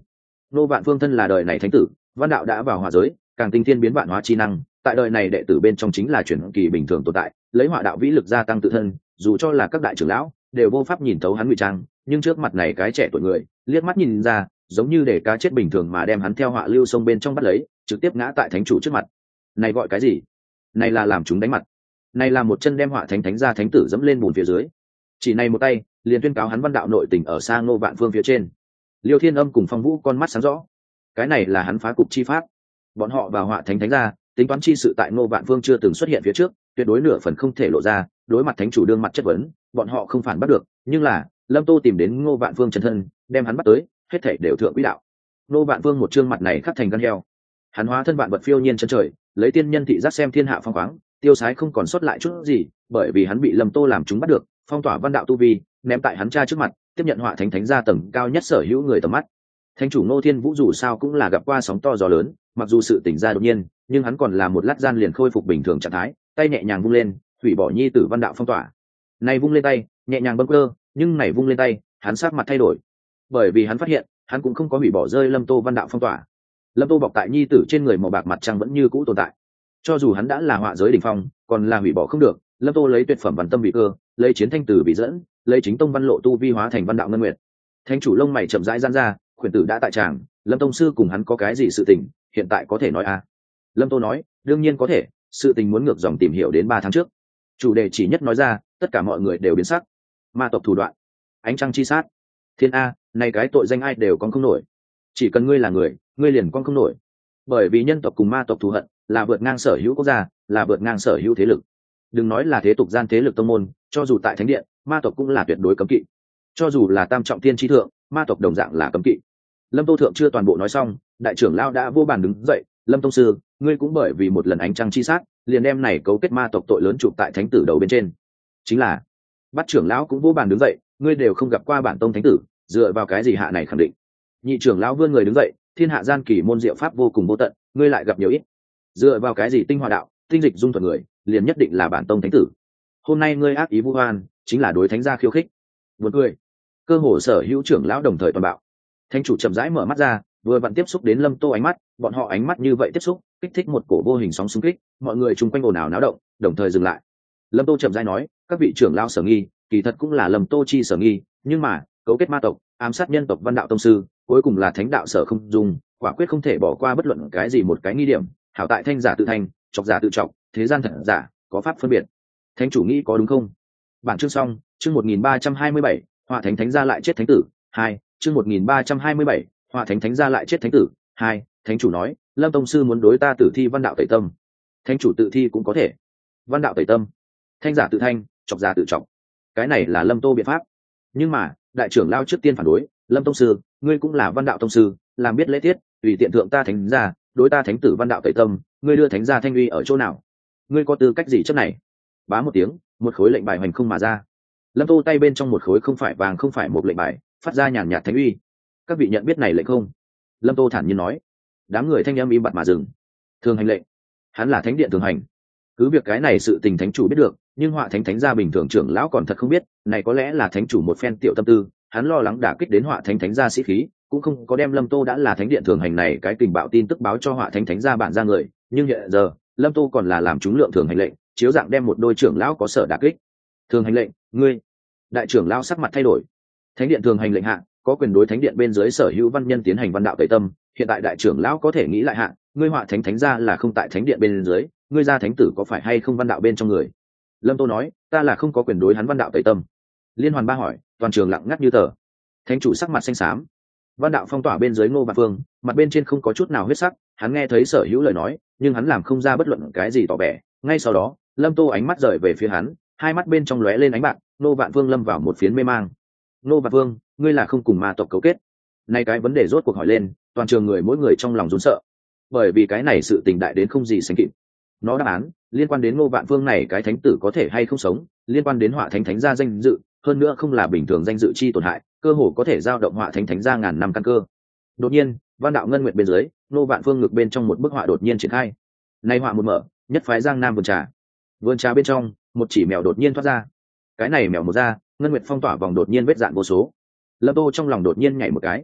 Ngô Vạn Phương thân là đời này thánh tử, văn đạo đã vào hỏa giới, càng tinh thiên biến vạn hóa chi năng, tại đời này đệ tử bên trong chính là chuyển kỳ bình thường tồn tại, lấy hỏa đạo vĩ lực gia tăng tự thân, dù cho là các đại trưởng lão đều vô pháp nhìn thấu hắn ngụy trang, nhưng trước mặt này cái trẻ tuổi người, liếc mắt nhìn ra, giống như để cá chết bình thường mà đem hắn theo hỏa lưu sông bên trong bắt lấy, trực tiếp ngã tại thánh chủ trước mặt. Này gọi cái gì? Này là làm chúng đánh mặt. Này là một chân đem hỏa thánh thánh gia thánh tử dẫm lên bùn phía dưới. Chỉ này một tay, liền tuyên cáo hắn văn đạo nội tình ở xa Ngô Vạn Phương phía trên. Liêu Thiên Âm cùng Phong Vũ con mắt sáng rõ. Cái này là hắn phá cục chi pháp. Bọn họ vào hỏa thánh thánh gia, tính toán chi sự tại Ngô Vạn Phương chưa từng xuất hiện phía trước, tuyệt đối nửa phần không thể lộ ra, đối mặt thánh chủ đương mặt chất vấn, bọn họ không phản bắt được, nhưng là Lâm Tô tìm đến Ngô Vạn Phương chân thân, đem hắn bắt tới, hết thảy đều thượng quỹ đạo. Ngô Vạn Phương một trương mặt này khắc thành gan heo, hắn hóa thân vạn vật phiêu nhiên chân trời, lấy tiên nhân thị giác xem thiên hạ phong khoáng, tiêu sái không còn sót lại chút gì, bởi vì hắn bị Lâm Tô làm chúng bắt được, phong tỏa văn đạo tu vi, ném tại hắn cha trước mặt, tiếp nhận họa thánh thánh gia tầng cao nhất sở hữu người tầm mắt. Thánh chủ Ngô Thiên Vũ dù sao cũng là gặp qua sóng to gió lớn, mặc dù sự tỉnh ra đột nhiên, nhưng hắn còn là một lát gian liền khôi phục bình thường trạng thái, tay nhẹ nhàng vung lên, hủy bỏ nhi tử văn đạo phong tỏa. Này vung lên tay, nhẹ nhàng bâng cơ, nhưng này vung lên tay, hắn sắc mặt thay đổi, bởi vì hắn phát hiện, hắn cũng không có hủy bỏ rơi Lâm Tô văn đạo phong tỏa. Lâm Tô bọc tại nhi tử trên người màu bạc mặt trăng vẫn như cũ tồn tại. Cho dù hắn đã là họa giới đỉnh phong, còn là hủy bỏ không được, Lâm Tô lấy tuyệt phẩm văn tâm vị cơ, lấy chiến thanh tử bị dẫn, lấy chính tông văn lộ tu vi hóa thành văn đạo ngân nguyệt. Thánh chủ lông mày chậm rãi giãn ra, khuyển tử đã tại tràng, Lâm tông sư cùng hắn có cái gì sự tình, hiện tại có thể nói à? Lâm Tô nói, đương nhiên có thể, sự tình muốn ngược dòng tìm hiểu đến ba tháng trước. Chủ đề chỉ nhất nói ra, tất cả mọi người đều biến sắc. Ma tộc thủ đoạn, ánh trăng chi sát, thiên a, này cái tội danh ai đều con không nổi. Chỉ cần ngươi là người, ngươi liền con không nổi. Bởi vì nhân tộc cùng ma tộc thù hận, là vượt ngang sở hữu quốc gia, là vượt ngang sở hữu thế lực. Đừng nói là thế tục gian thế lực tông môn, cho dù tại thánh điện, ma tộc cũng là tuyệt đối cấm kỵ. Cho dù là tam trọng tiên tri thượng, ma tộc đồng dạng là cấm kỵ. Lâm Tô thượng chưa toàn bộ nói xong, đại trưởng lão đã vô bàn đứng dậy, Lâm tông sư, ngươi cũng bởi vì một lần ánh trăng chi sát, liền đem này cấu kết ma tộc tội lớn chụp tại thánh tử đầu bên trên. Chính là, bắt trưởng lão cũng vô bàn đứng dậy, ngươi đều không gặp qua bản tông thánh tử, dựa vào cái gì hạ này khẳng định? Nhị trưởng lão vươn người đứng dậy, thiên hạ gian kỳ môn diệu pháp vô cùng vô tận, ngươi lại gặp nhiều ít. Dựa vào cái gì tinh hoa đạo, tinh dịch dung thuận người, liền nhất định là bản tông thánh tử? Hôm nay ngươi ác ý vu oan, chính là đối thánh gia khiêu khích. Buồn cười. Cơ hồ sở hữu trưởng lão đồng thời toàn bạo. Thánh chủ chậm rãi mở mắt ra, vừa vặn tiếp xúc đến Lâm Tô ánh mắt, bọn họ ánh mắt như vậy tiếp xúc, kích thích một cổ vô hình sóng xung kích, mọi người chung quanh ồn ào náo động, đồng thời dừng lại. Lâm Tô chậm rãi nói, các vị trưởng lão sở nghi, kỳ thật cũng là Lâm Tô chi sở nghi, nhưng mà, cấu kết ma tộc, ám sát nhân tộc văn đạo tông sư, cuối cùng là thánh đạo sở không dùng, quả quyết không thể bỏ qua bất luận cái gì một cái nghi điểm, hảo tại thanh giả tự thanh, chọc giả tự trọng, thế gian thật giả, có pháp phân biệt. Thánh chủ nghĩ có đúng không? Bản chương xong, chương một nghìn ba trăm hai mươi bảy, Họa Thánh Thánh gia lại chết thánh tử, hai, chương một nghìn ba trăm hai mươi bảy, Họa Thánh Thánh gia lại chết thánh tử, hai, thánh chủ nói, Lâm tông sư muốn đối ta tử thi văn đạo tẩy tâm. Thánh chủ tự thi cũng có thể. Văn đạo tẩy tâm, thanh giả tự thanh, chọc giả tự trọng. Cái này là Lâm Tô biện pháp. Nhưng mà, đại trưởng lao trước tiên phản đối, Lâm tông sư, ngươi cũng là văn đạo tông sư, làm biết lễ tiết, tùy tiện thượng ta thánh gia, đối ta thánh tử văn đạo tẩy tâm, ngươi đưa thánh gia thanh uy ở chỗ nào? Ngươi có tư cách gì chấp này? Bá một tiếng, một khối lệnh bài hoành không mà ra. Lâm Tô tay bên trong một khối không phải vàng không phải một lệnh bài, phát ra nhàn nhạt thánh uy. Các vị nhận biết này lệnh không? Lâm Tô thản nhiên nói. Đám người thanh âm im bặt mà dừng. Thường hành lệnh, hắn là thánh điện thường hành. Cứ việc cái này sự tình thánh chủ biết được, nhưng Họa Thánh Thánh gia bình thường trưởng lão còn thật không biết, này có lẽ là thánh chủ một phen tiểu tâm tư, hắn lo lắng đả kích đến Họa Thánh Thánh gia sĩ khí, cũng không có đem Lâm Tô đã là thánh điện thường hành này cái tình bạo tin tức báo cho Họa Thánh Thánh gia bản gia người, nhưng hiện giờ, Lâm Tô còn là làm chúng lượng thường hành lệnh, chiếu dạng đem một đôi trưởng lão có sở đả kích. Thường hành lệnh, ngươi. Đại trưởng lão sắc mặt thay đổi. Thánh điện thường hành lệnh hạ, có quyền đối thánh điện bên dưới sở hữu văn nhân tiến hành văn đạo tẩy tâm, hiện tại đại trưởng lão có thể nghĩ lại hạ, ngươi Họa Thánh Thánh gia là không tại thánh điện bên dưới, ngươi gia thánh tử có phải hay không văn đạo bên trong người? Lâm Tô nói, ta là không có quyền đối hắn văn đạo tẩy tâm. Liên hoàn ba hỏi, toàn trường lặng ngắt như tờ. Thánh chủ sắc mặt xanh xám. Văn đạo phong tỏa bên dưới Ngô Vạn Phương, mặt bên trên không có chút nào huyết sắc, hắn nghe thấy sở hữu lời nói, nhưng hắn làm không ra bất luận cái gì tỏ vẻ. Ngay sau đó, Lâm Tô ánh mắt rời về phía hắn, hai mắt bên trong lóe lên ánh bạc, Ngô Vạn Phương lâm vào một phiến mê mang. Ngô Vạn Phương, ngươi là không cùng ma tộc cấu kết? Nay cái vấn đề rốt cuộc hỏi lên, toàn trường người mỗi người trong lòng run sợ, bởi vì cái này sự tình đại đến không gì sánh kịp. Nó đáp án liên quan đến Ngô Vạn Phương này cái thánh tử có thể hay không sống, liên quan đến Họa Thánh Thánh gia danh dự, hơn nữa không là bình thường danh dự chi tổn hại, cơ hồ có thể giao động Họa Thánh Thánh gia ngàn năm căn cơ. Đột nhiên, văn đạo ngân nguyệt bên dưới, Ngô Vạn Phương ngực bên trong một bức họa đột nhiên triển khai. Nay họa một mở, nhất phái Giang Nam vườn trà. Vườn trà bên trong, một chỉ mèo đột nhiên thoát ra. Cái này mèo một ra, ngân nguyệt phong tỏa vòng đột nhiên vết dạn vô số. Lâm Tô trong lòng đột nhiên nhảy một cái.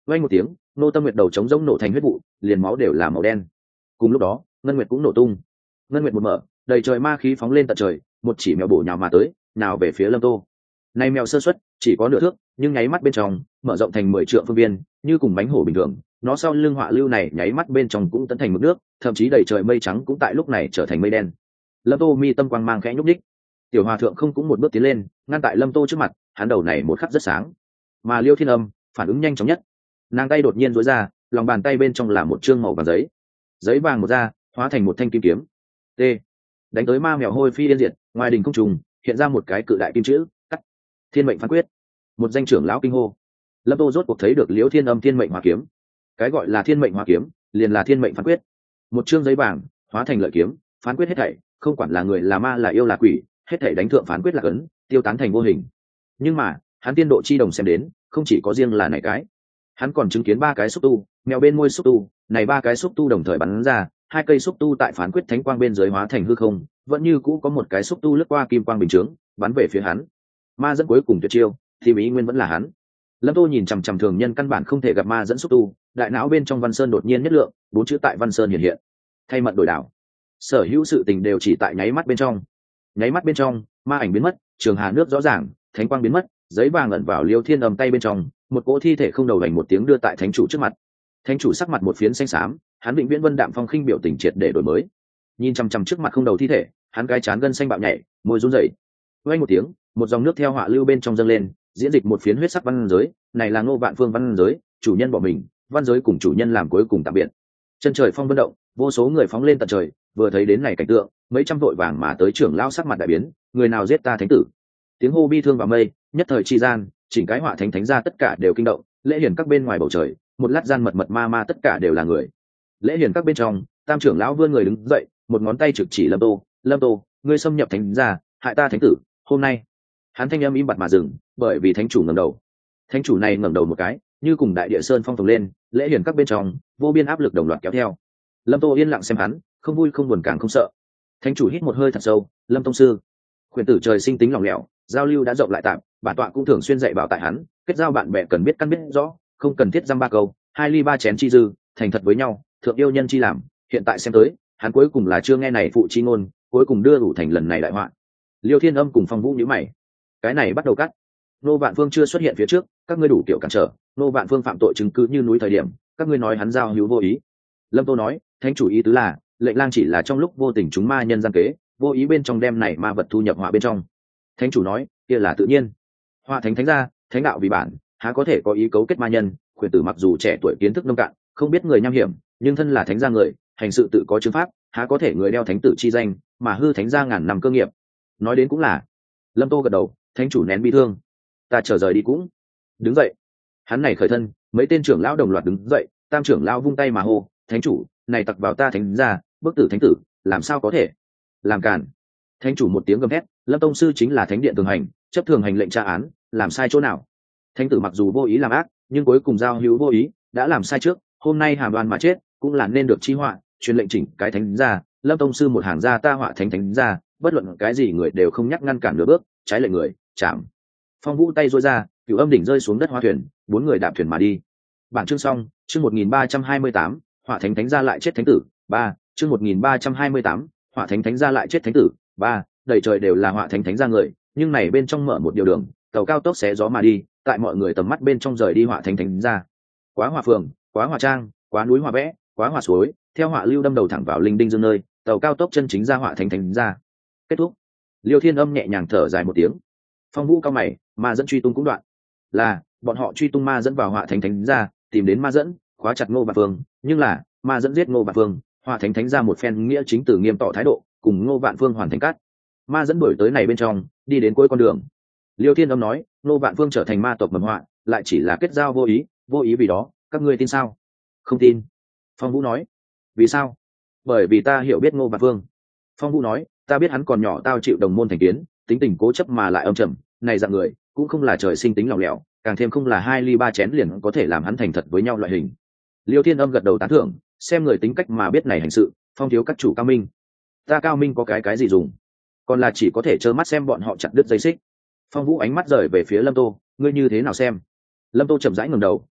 vang một tiếng, nô tâm nguyệt đầu trống rỗng nổ thành huyết vụ, liền máu đều là màu đen. Cùng lúc đó ngân nguyệt cũng nổ tung, ngân nguyệt một mở, đầy trời ma khí phóng lên tận trời, một chỉ mèo bổ nhào mà tới, nào về phía Lâm Tô. Này mèo sơ suất chỉ có nửa thước, nhưng nháy mắt bên trong mở rộng thành mười trượng phương viên, như cùng bánh hổ bình thường. Nó sau lưng họa lưu này nháy mắt bên trong cũng tấn thành mực nước, thậm chí đầy trời mây trắng cũng tại lúc này trở thành mây đen. Lâm Tô mi tâm quang mang khẽ nhúc nhích, tiểu hòa thượng không cũng một bước tiến lên, ngăn tại Lâm Tô trước mặt. Hắn đầu này một khắc rất sáng, mà Liêu Thiên Âm phản ứng nhanh chóng nhất, nàng tay đột nhiên duỗi ra, lòng bàn tay bên trong là một trương màu vàng giấy, giấy vàng một ra hóa thành một thanh kim kiếm. T đánh tới ma mèo hôi phi yên diệt, ngoài đình không trùng hiện ra một cái cự đại kim chữ cắt, thiên mệnh phán quyết. Một danh trưởng lão kinh hô. Lâm Tô rốt cuộc thấy được Liễu Thiên Âm thiên mệnh hóa kiếm. Cái gọi là thiên mệnh hóa kiếm liền là thiên mệnh phán quyết, một chương giấy vàng hóa thành lợi kiếm, phán quyết hết thảy, không quản là người là ma là yêu là quỷ, hết thảy đánh thượng phán quyết là ấn, tiêu tán thành vô hình. Nhưng mà hắn tiên độ chi đồng xem đến không chỉ có riêng là này cái, hắn còn chứng kiến ba cái xúc tu, mèo bên môi xúc tu, này ba cái xúc tu đồng thời bắn ra, hai cây xúc tu tại phán quyết thánh quang bên dưới hóa thành hư không, vẫn như cũ có một cái xúc tu lướt qua kim quang bình chướng, bắn về phía hắn. Ma dẫn cuối cùng tuyệt chiêu, thì ý nguyên vẫn là hắn. Lâm Tô nhìn chằm chằm thường nhân căn bản không thể gặp ma dẫn xúc tu, đại não bên trong Văn Sơn đột nhiên nhất lượng, bốn chữ tại Văn Sơn hiện hiện. Thay mận đổi đảo. Sở hữu sự tình đều chỉ tại nháy mắt bên trong. Nháy mắt bên trong, ma ảnh biến mất, trường hà nước rõ ràng, thánh quang biến mất, giấy vàng ẩn vào Liêu Thiên Âm tay bên trong, một cỗ thi thể không đầu đành một tiếng đưa tại thánh chủ trước mặt. Thánh chủ sắc mặt một phiến xanh xám, hắn định viễn vân đạm phong khinh biểu tình triệt để đổi mới. Nhìn chằm chằm trước mặt không đầu thi thể, hắn cái chán gân xanh bạo nhảy, môi run rẩy. Vang một tiếng, một dòng nước theo họa lưu bên trong dâng lên, diễn dịch một phiến huyết sắc văn giới, này là Ngô Vạn Phương văn giới, chủ nhân bỏ mình, văn giới cùng chủ nhân làm cuối cùng tạm biệt. Chân trời phong vân động, vô số người phóng lên tận trời, vừa thấy đến này cảnh tượng, mấy trăm vội vàng mà tới trưởng lão sắc mặt đại biến, người nào giết ta thánh tử? Tiếng hô bi thương vào mây, nhất thời chi gian, chỉnh cái họa thánh thánh gia tất cả đều kinh động, lễ hiển các bên ngoài bầu trời, một lát gian mật mật ma ma tất cả đều là người. Lễ hiển các bên trong, tam trưởng lão vươn người đứng dậy, một ngón tay trực chỉ Lâm Tô, Lâm Tô, ngươi xâm nhập thánh gia, hại ta thánh tử, hôm nay. Hắn thanh âm im bặt mà dừng, bởi vì thánh chủ ngẩng đầu. Thánh chủ này ngẩng đầu một cái, như cùng đại địa sơn phong phồng lên, lễ hiển các bên trong, vô biên áp lực đồng loạt kéo theo. Lâm Tô yên lặng xem hắn, không vui không buồn càng không sợ. Thánh chủ hít một hơi thật sâu, Lâm tông sư, khuyển tử trời sinh tính lỏng lẻo, giao lưu đã rộng lại tạm, bản tọa cũng thường xuyên dạy bảo tại hắn, kết giao bạn bè cần biết căn biết rõ, không cần thiết dăm ba câu, hai ly ba chén chi dư, thành thật với nhau, thượng yêu nhân chi làm. Hiện tại xem tới, hắn cuối cùng là chưa nghe này phụ chi ngôn, cuối cùng đưa đủ thành lần này đại họa. Liêu Thiên Âm cùng Phong Vũ nhíu mày, cái này bắt đầu cắt. Nô Vạn Phương chưa xuất hiện phía trước, các ngươi đủ kiểu cản trở, Nô Vạn Phương phạm tội chứng cứ như núi thời điểm, các ngươi nói hắn giao hữu vô ý. Lâm Tô nói, thánh chủ ý tứ là, lệnh lang chỉ là trong lúc vô tình chúng ma nhân gian kế, vô ý bên trong đem này ma vật thu nhập họa bên trong. Thánh chủ nói, kia là tự nhiên. Họa thánh thánh gia, thánh đạo vì bản, há có thể có ý cấu kết ma nhân? Khuyển tử mặc dù trẻ tuổi kiến thức nông cạn, không biết người nham hiểm, nhưng thân là thánh gia người, hành sự tự có chứng pháp, há có thể người đeo thánh tử chi danh, mà hư thánh gia ngàn năm cơ nghiệp. Nói đến cũng là. Lâm Tô gật đầu, thánh chủ nén bi thương, ta chờ rời đi cũng. Đứng dậy. Hắn này khởi thân, mấy tên trưởng lão đồng loạt đứng dậy, tam trưởng lão vung tay mà hô, thánh chủ, này tặc vào ta thánh gia, bức tử thánh tử, làm sao có thể? Làm cản. Thánh chủ một tiếng gầm thét, Lâm tông sư chính là thánh điện thường hành, chấp thường hành lệnh tra án, làm sai chỗ nào? Thánh tử mặc dù vô ý làm ác, nhưng cuối cùng giao hữu vô ý, đã làm sai trước, hôm nay hàm đoan mà chết, cũng là nên được chi họa, truyền lệnh chỉnh cái thánh gia, Lâm tông sư một hàng gia ta họa thánh thánh gia, bất luận cái gì người đều không nhắc ngăn cản nửa bước, trái lệnh người, chạm. Phong Vũ tay duỗi ra, cửu âm đỉnh rơi xuống đất hoa thuyền, bốn người đạp thuyền mà đi. Bản chương xong, chương một nghìn ba trăm hai mươi tám, họa thánh thánh gia lại chết thánh tử, ba, chương một nghìn ba trăm hai mươi tám, họa thánh thánh gia lại chết thánh tử, ba, đầy trời đều là họa thánh thánh gia người, nhưng này bên trong mở một điều đường, tàu cao tốc xé gió mà đi, tại mọi người tầm mắt bên trong rời đi họa thánh thánh gia. Quá họa phường, quá họa trang, quá núi họa vẽ, quá họa suối, theo họa lưu đâm đầu thẳng vào linh đinh dương nơi, tàu cao tốc chân chính ra họa thánh thánh gia. Kết thúc. Liêu Thiên Âm nhẹ nhàng thở dài một tiếng. Phong Vũ cao mày, ma dẫn truy tung cũng đoạn. Là, bọn họ truy tung ma dẫn vào họa thánh thánh gia, tìm đến ma dẫn, khóa chặt Ngô Vạn Phương, nhưng là, ma dẫn giết Ngô Vạn Phương, họa thánh thánh gia một phen nghĩa chính tử nghiêm tỏ thái độ, cùng Ngô Vạn Phương hoàn thành cắt. Ma dẫn đuổi tới này bên trong, đi đến cuối con đường. Liêu Thiên Âm nói, Ngô Vạn Phương trở thành ma tộc mầm họa, lại chỉ là kết giao vô ý, vô ý vì đó, các ngươi tin sao? Không tin. Phong Vũ nói, vì sao? Bởi vì ta hiểu biết Ngô Vạn Phương. Phong Vũ nói, ta biết hắn còn nhỏ tao chịu đồng môn thành kiến, tính tình cố chấp mà lại âm trầm, này dạng người cũng không là trời sinh tính lỏng lẻo, càng thêm không là hai ly ba chén liền có thể làm hắn thành thật với nhau loại hình. Liêu Thiên Âm gật đầu tán thưởng, xem người tính cách mà biết này hành sự, Phong thiếu các chủ cao minh. Ta cao minh có cái cái gì dùng? Còn là chỉ có thể trơ mắt xem bọn họ chặt đứt dây xích. Phong Vũ ánh mắt rời về phía Lâm Tô, ngươi như thế nào xem? Lâm Tô chậm rãi ngẩng đầu,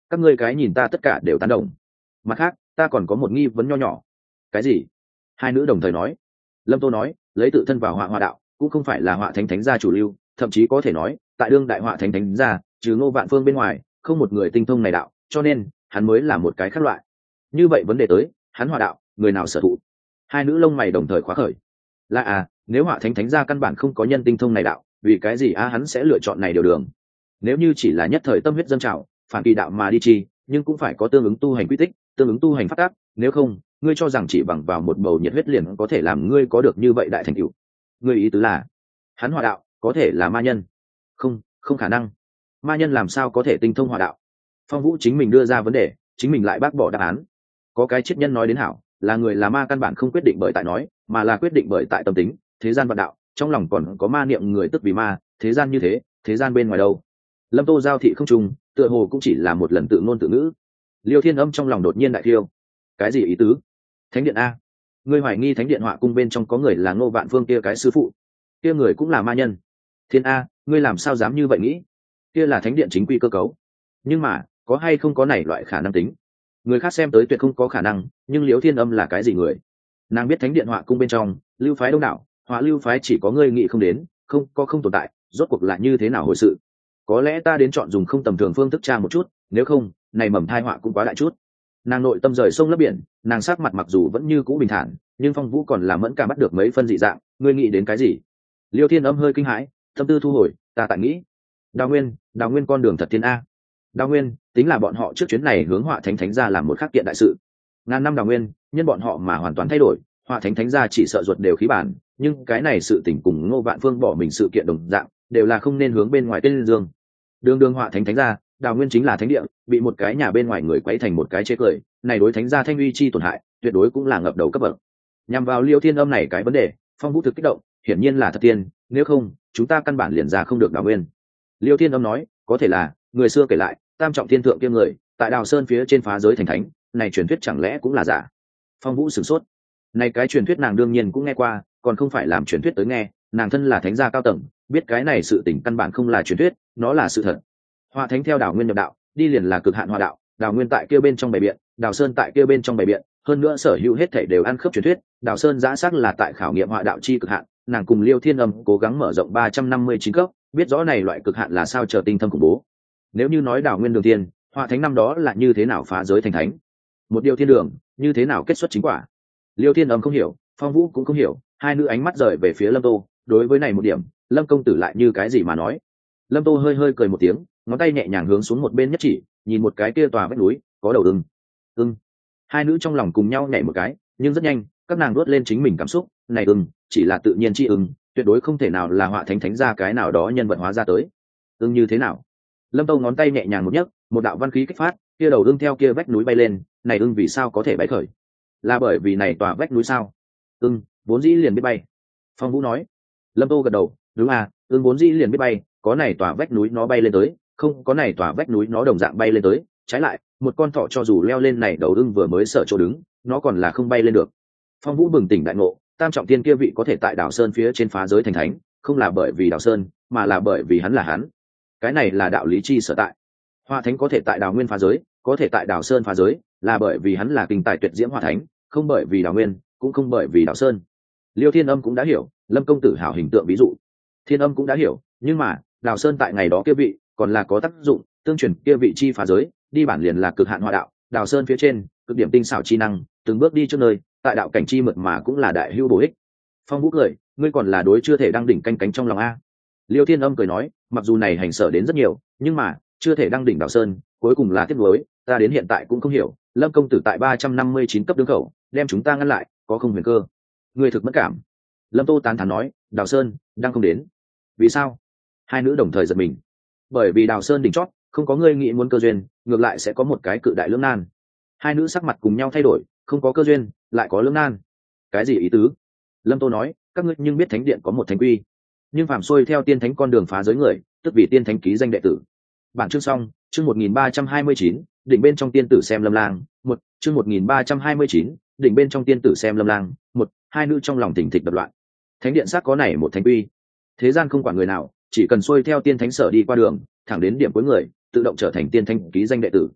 các ngươi cái nhìn ta tất cả đều tán đồng. Mặt khác ta còn có một nghi vấn nho nhỏ. Cái gì? Hai nữ đồng thời nói. Lâm Tô nói, lấy tự thân vào họa hoa đạo cũng không phải là họa thánh thánh gia chủ lưu, thậm chí có thể nói tại đương đại họa thánh thánh gia trừ Ngô Vạn Phương bên ngoài không một người tinh thông này đạo, cho nên hắn mới là một cái khác loại. Như vậy vấn đề tới, hắn họa đạo người nào sở thụ? Hai nữ lông mày đồng thời khóa khởi. Là à, nếu họa thánh thánh gia căn bản không có nhân tinh thông này đạo, vì cái gì a hắn sẽ lựa chọn này điều đường? Nếu như chỉ là nhất thời tâm huyết dâng trào phản kỳ đạo mà đi chi, nhưng cũng phải có tương ứng tu hành quy tích, tương ứng tu hành phát tác, nếu không ngươi cho rằng chỉ bằng vào một bầu nhiệt huyết liền có thể làm ngươi có được như vậy đại thành tựu? Ngươi ý tứ là hắn họa đạo có thể là ma nhân? Không, không khả năng. Ma nhân làm sao có thể tinh thông họa đạo? Phong Vũ chính mình đưa ra vấn đề, chính mình lại bác bỏ đáp án. Có cái triết nhân nói đến hảo, là người là ma căn bản không quyết định bởi tại nói, mà là quyết định bởi tại tâm tính. Thế gian vạn đạo trong lòng còn có ma niệm người tức vì ma, thế gian như thế, thế gian bên ngoài đâu? Lâm Tô giao thị không trùng, tựa hồ cũng chỉ là một lần tự ngôn tự ngữ. Liêu Thiên Âm trong lòng đột nhiên đại thiêu. Cái gì ý tứ? Thánh điện a? Ngươi hoài nghi thánh điện họa cung bên trong có người là Ngô Vạn Phương kia cái sư phụ? Kia người cũng là ma nhân? Thiên a, ngươi làm sao dám như vậy nghĩ? Kia là thánh điện chính quy cơ cấu. Nhưng mà có hay không có này loại khả năng tính? Người khác xem tới tuyệt không có khả năng, nhưng Liêu Thiên Âm là cái gì người? Nàng biết thánh điện họa cung bên trong lưu phái đông đảo, họa lưu phái chỉ có ngươi nghĩ không đến, không có không tồn tại, rốt cuộc là như thế nào hồi sự? Có lẽ ta đến chọn dùng không tầm thường phương thức tra một chút, nếu không này mầm thai họa cũng quá đại chút. Nàng nội tâm rời sông lấp biển, nàng sắc mặt mặc dù vẫn như cũ bình thản, nhưng Phong Vũ còn là mẫn cảm bắt được mấy phân dị dạng. Ngươi nghĩ đến cái gì? Liêu Thiên Âm hơi kinh hãi, tâm tư thu hồi, ta tại nghĩ Đào Nguyên, Đào Nguyên con đường thật thiên a. Đào Nguyên tính là bọn họ trước chuyến này hướng họa thánh thánh gia làm một khắc kiện đại sự. Ngàn năm Đào Nguyên, nhân bọn họ mà hoàn toàn thay đổi, họa thánh thánh gia chỉ sợ ruột đều khí bản, nhưng cái này sự tình cùng Ngô Vạn Phương bỏ mình sự kiện đồng dạng, đều là không nên hướng bên ngoài tên dương. Đường đường họa thánh thánh gia, Đào Nguyên chính là thánh địa, bị một cái nhà bên ngoài người quấy thành một cái chế cười, này đối thánh gia thanh uy chi tổn hại, tuyệt đối cũng là ngập đầu cấp bậc. Nhằm vào Liêu Thiên Âm này cái vấn đề, Phong Vũ thực kích động, hiển nhiên là thật tiên, nếu không, chúng ta căn bản liền ra không được Đào Nguyên. Liêu Thiên Âm nói, có thể là, người xưa kể lại, tam trọng thiên thượng kia người, tại Đào Sơn phía trên phá giới thành thánh, này truyền thuyết chẳng lẽ cũng là giả? Phong Vũ sửng sốt. Này cái truyền thuyết nàng đương nhiên cũng nghe qua, còn không phải làm truyền thuyết tới nghe, nàng thân là thánh gia cao tầng, biết cái này sự tình căn bản không là truyền thuyết, nó là sự thật. Họa thánh theo Đào Nguyên nhập đạo, đi liền là cực hạn họa đạo, Đào Nguyên tại kia bên trong bày biện, Đào Sơn tại kia bên trong bày biện, hơn nữa sở hữu hết thảy đều ăn khớp truyền thuyết, Đào Sơn giã xác là tại khảo nghiệm họa đạo chi cực hạn, nàng cùng Liêu Thiên Âm cố gắng mở rộng ba trăm năm mươi chín cấp, biết rõ này loại cực hạn là sao chờ tinh thâm khủng bố. Nếu như nói Đào Nguyên đường tiên, họa thánh năm đó là như thế nào phá giới thành thánh, một điều thiên đường, như thế nào kết xuất chính quả. Liêu Thiên Âm không hiểu, Phong Vũ cũng không hiểu, hai nữ ánh mắt rời về phía Lâm Tô, đối với này một điểm, Lâm công tử lại như cái gì mà nói. Lâm Tô hơi hơi cười một tiếng, ngón tay nhẹ nhàng hướng xuống một bên nhất chỉ, nhìn một cái kia tòa vách núi, có đầu ưng. Ưng. Hai nữ trong lòng cùng nhau nhảy một cái, nhưng rất nhanh, các nàng nuốt lên chính mình cảm xúc, này ưng, chỉ là tự nhiên chi ưng, tuyệt đối không thể nào là họa thánh thánh ra cái nào đó nhân vật hóa ra tới. Ưng như thế nào? Lâm Tô ngón tay nhẹ nhàng một nhấc, một đạo văn khí kích phát, kia đầu ưng theo kia vách núi bay lên, này ưng vì sao có thể bay khởi? Là bởi vì này tòa vách núi sao? Ưng vốn dĩ liền biết bay. Phong Vũ nói. Lâm Tô gật đầu, đúng à, ưng vốn dĩ liền biết bay, có này tòa vách núi nó bay lên tới, không có này tòa vách núi nó đồng dạng bay lên tới, trái lại một con thỏ cho dù leo lên này đầu ưng vừa mới sợ chỗ đứng, nó còn là không bay lên được. Phong Vũ bừng tỉnh đại ngộ, tam trọng thiên kia vị có thể tại Đào Sơn phía trên phá giới thành thánh, không là bởi vì Đào Sơn, mà là bởi vì hắn là hắn. Cái này là đạo lý chi sở tại. Họa thánh có thể tại Đào Nguyên phá giới, có thể tại Đào Sơn phá giới, là bởi vì hắn là kinh tài tuyệt diễm họa thánh, không bởi vì Đào Nguyên, cũng không bởi vì Đào Sơn. Liêu Thiên Âm cũng đã hiểu, Lâm công tử hảo hình tượng ví dụ. Thiên Âm cũng đã hiểu, nhưng mà Đào Sơn tại ngày đó kia vị còn là có tác dụng, tương truyền kia vị chi phá giới, đi bản liền là cực hạn họa đạo, Đào Sơn phía trên, cực điểm tinh xảo chi năng, từng bước đi trước nơi, tại đạo cảnh chi mượt mà cũng là đại hữu bổ ích. Phong Vũ cười, ngươi còn là đối chưa thể đăng đỉnh canh cánh trong lòng a. Liêu Thiên Âm cười nói, mặc dù này hành sở đến rất nhiều, nhưng mà chưa thể đăng đỉnh Đào Sơn, cuối cùng là tiếc nuối, ta đến hiện tại cũng không hiểu, Lâm công tử tại ba trăm năm mươi chín cấp đứng khẩu, đem chúng ta ngăn lại, có không huyền cơ? Ngươi thực mất cảm. Lâm Tô tán thán nói, Đào Sơn đang không đến. Vì sao? Hai nữ đồng thời giật mình. Bởi vì Đào Sơn đỉnh chót, không có ngươi nghĩ muốn cơ duyên, ngược lại sẽ có một cái cự đại lưỡng nan. Hai nữ sắc mặt cùng nhau thay đổi, không có cơ duyên, lại có lưỡng nan. Cái gì ý tứ? Lâm Tô nói, các ngươi nhưng biết thánh điện có một thánh quy, nhưng phàm xuôi theo tiên thánh con đường phá giới người, tức vì tiên thánh ký danh đệ tử. Bản chương xong, chương một nghìn ba trăm hai mươi chín, đỉnh bên trong tiên tử xem lâm lang, một, chương một nghìn ba trăm hai mươi chín, đỉnh bên trong tiên tử xem lâm lang, một, hai nữ trong lòng tỉnh thịch đập loạn. Thánh điện xác có này một thánh quy, thế gian không quản người nào, chỉ cần xuôi theo tiên thánh sở đi qua đường, thẳng đến điểm cuối người, tự động trở thành tiên thánh ký danh đệ tử.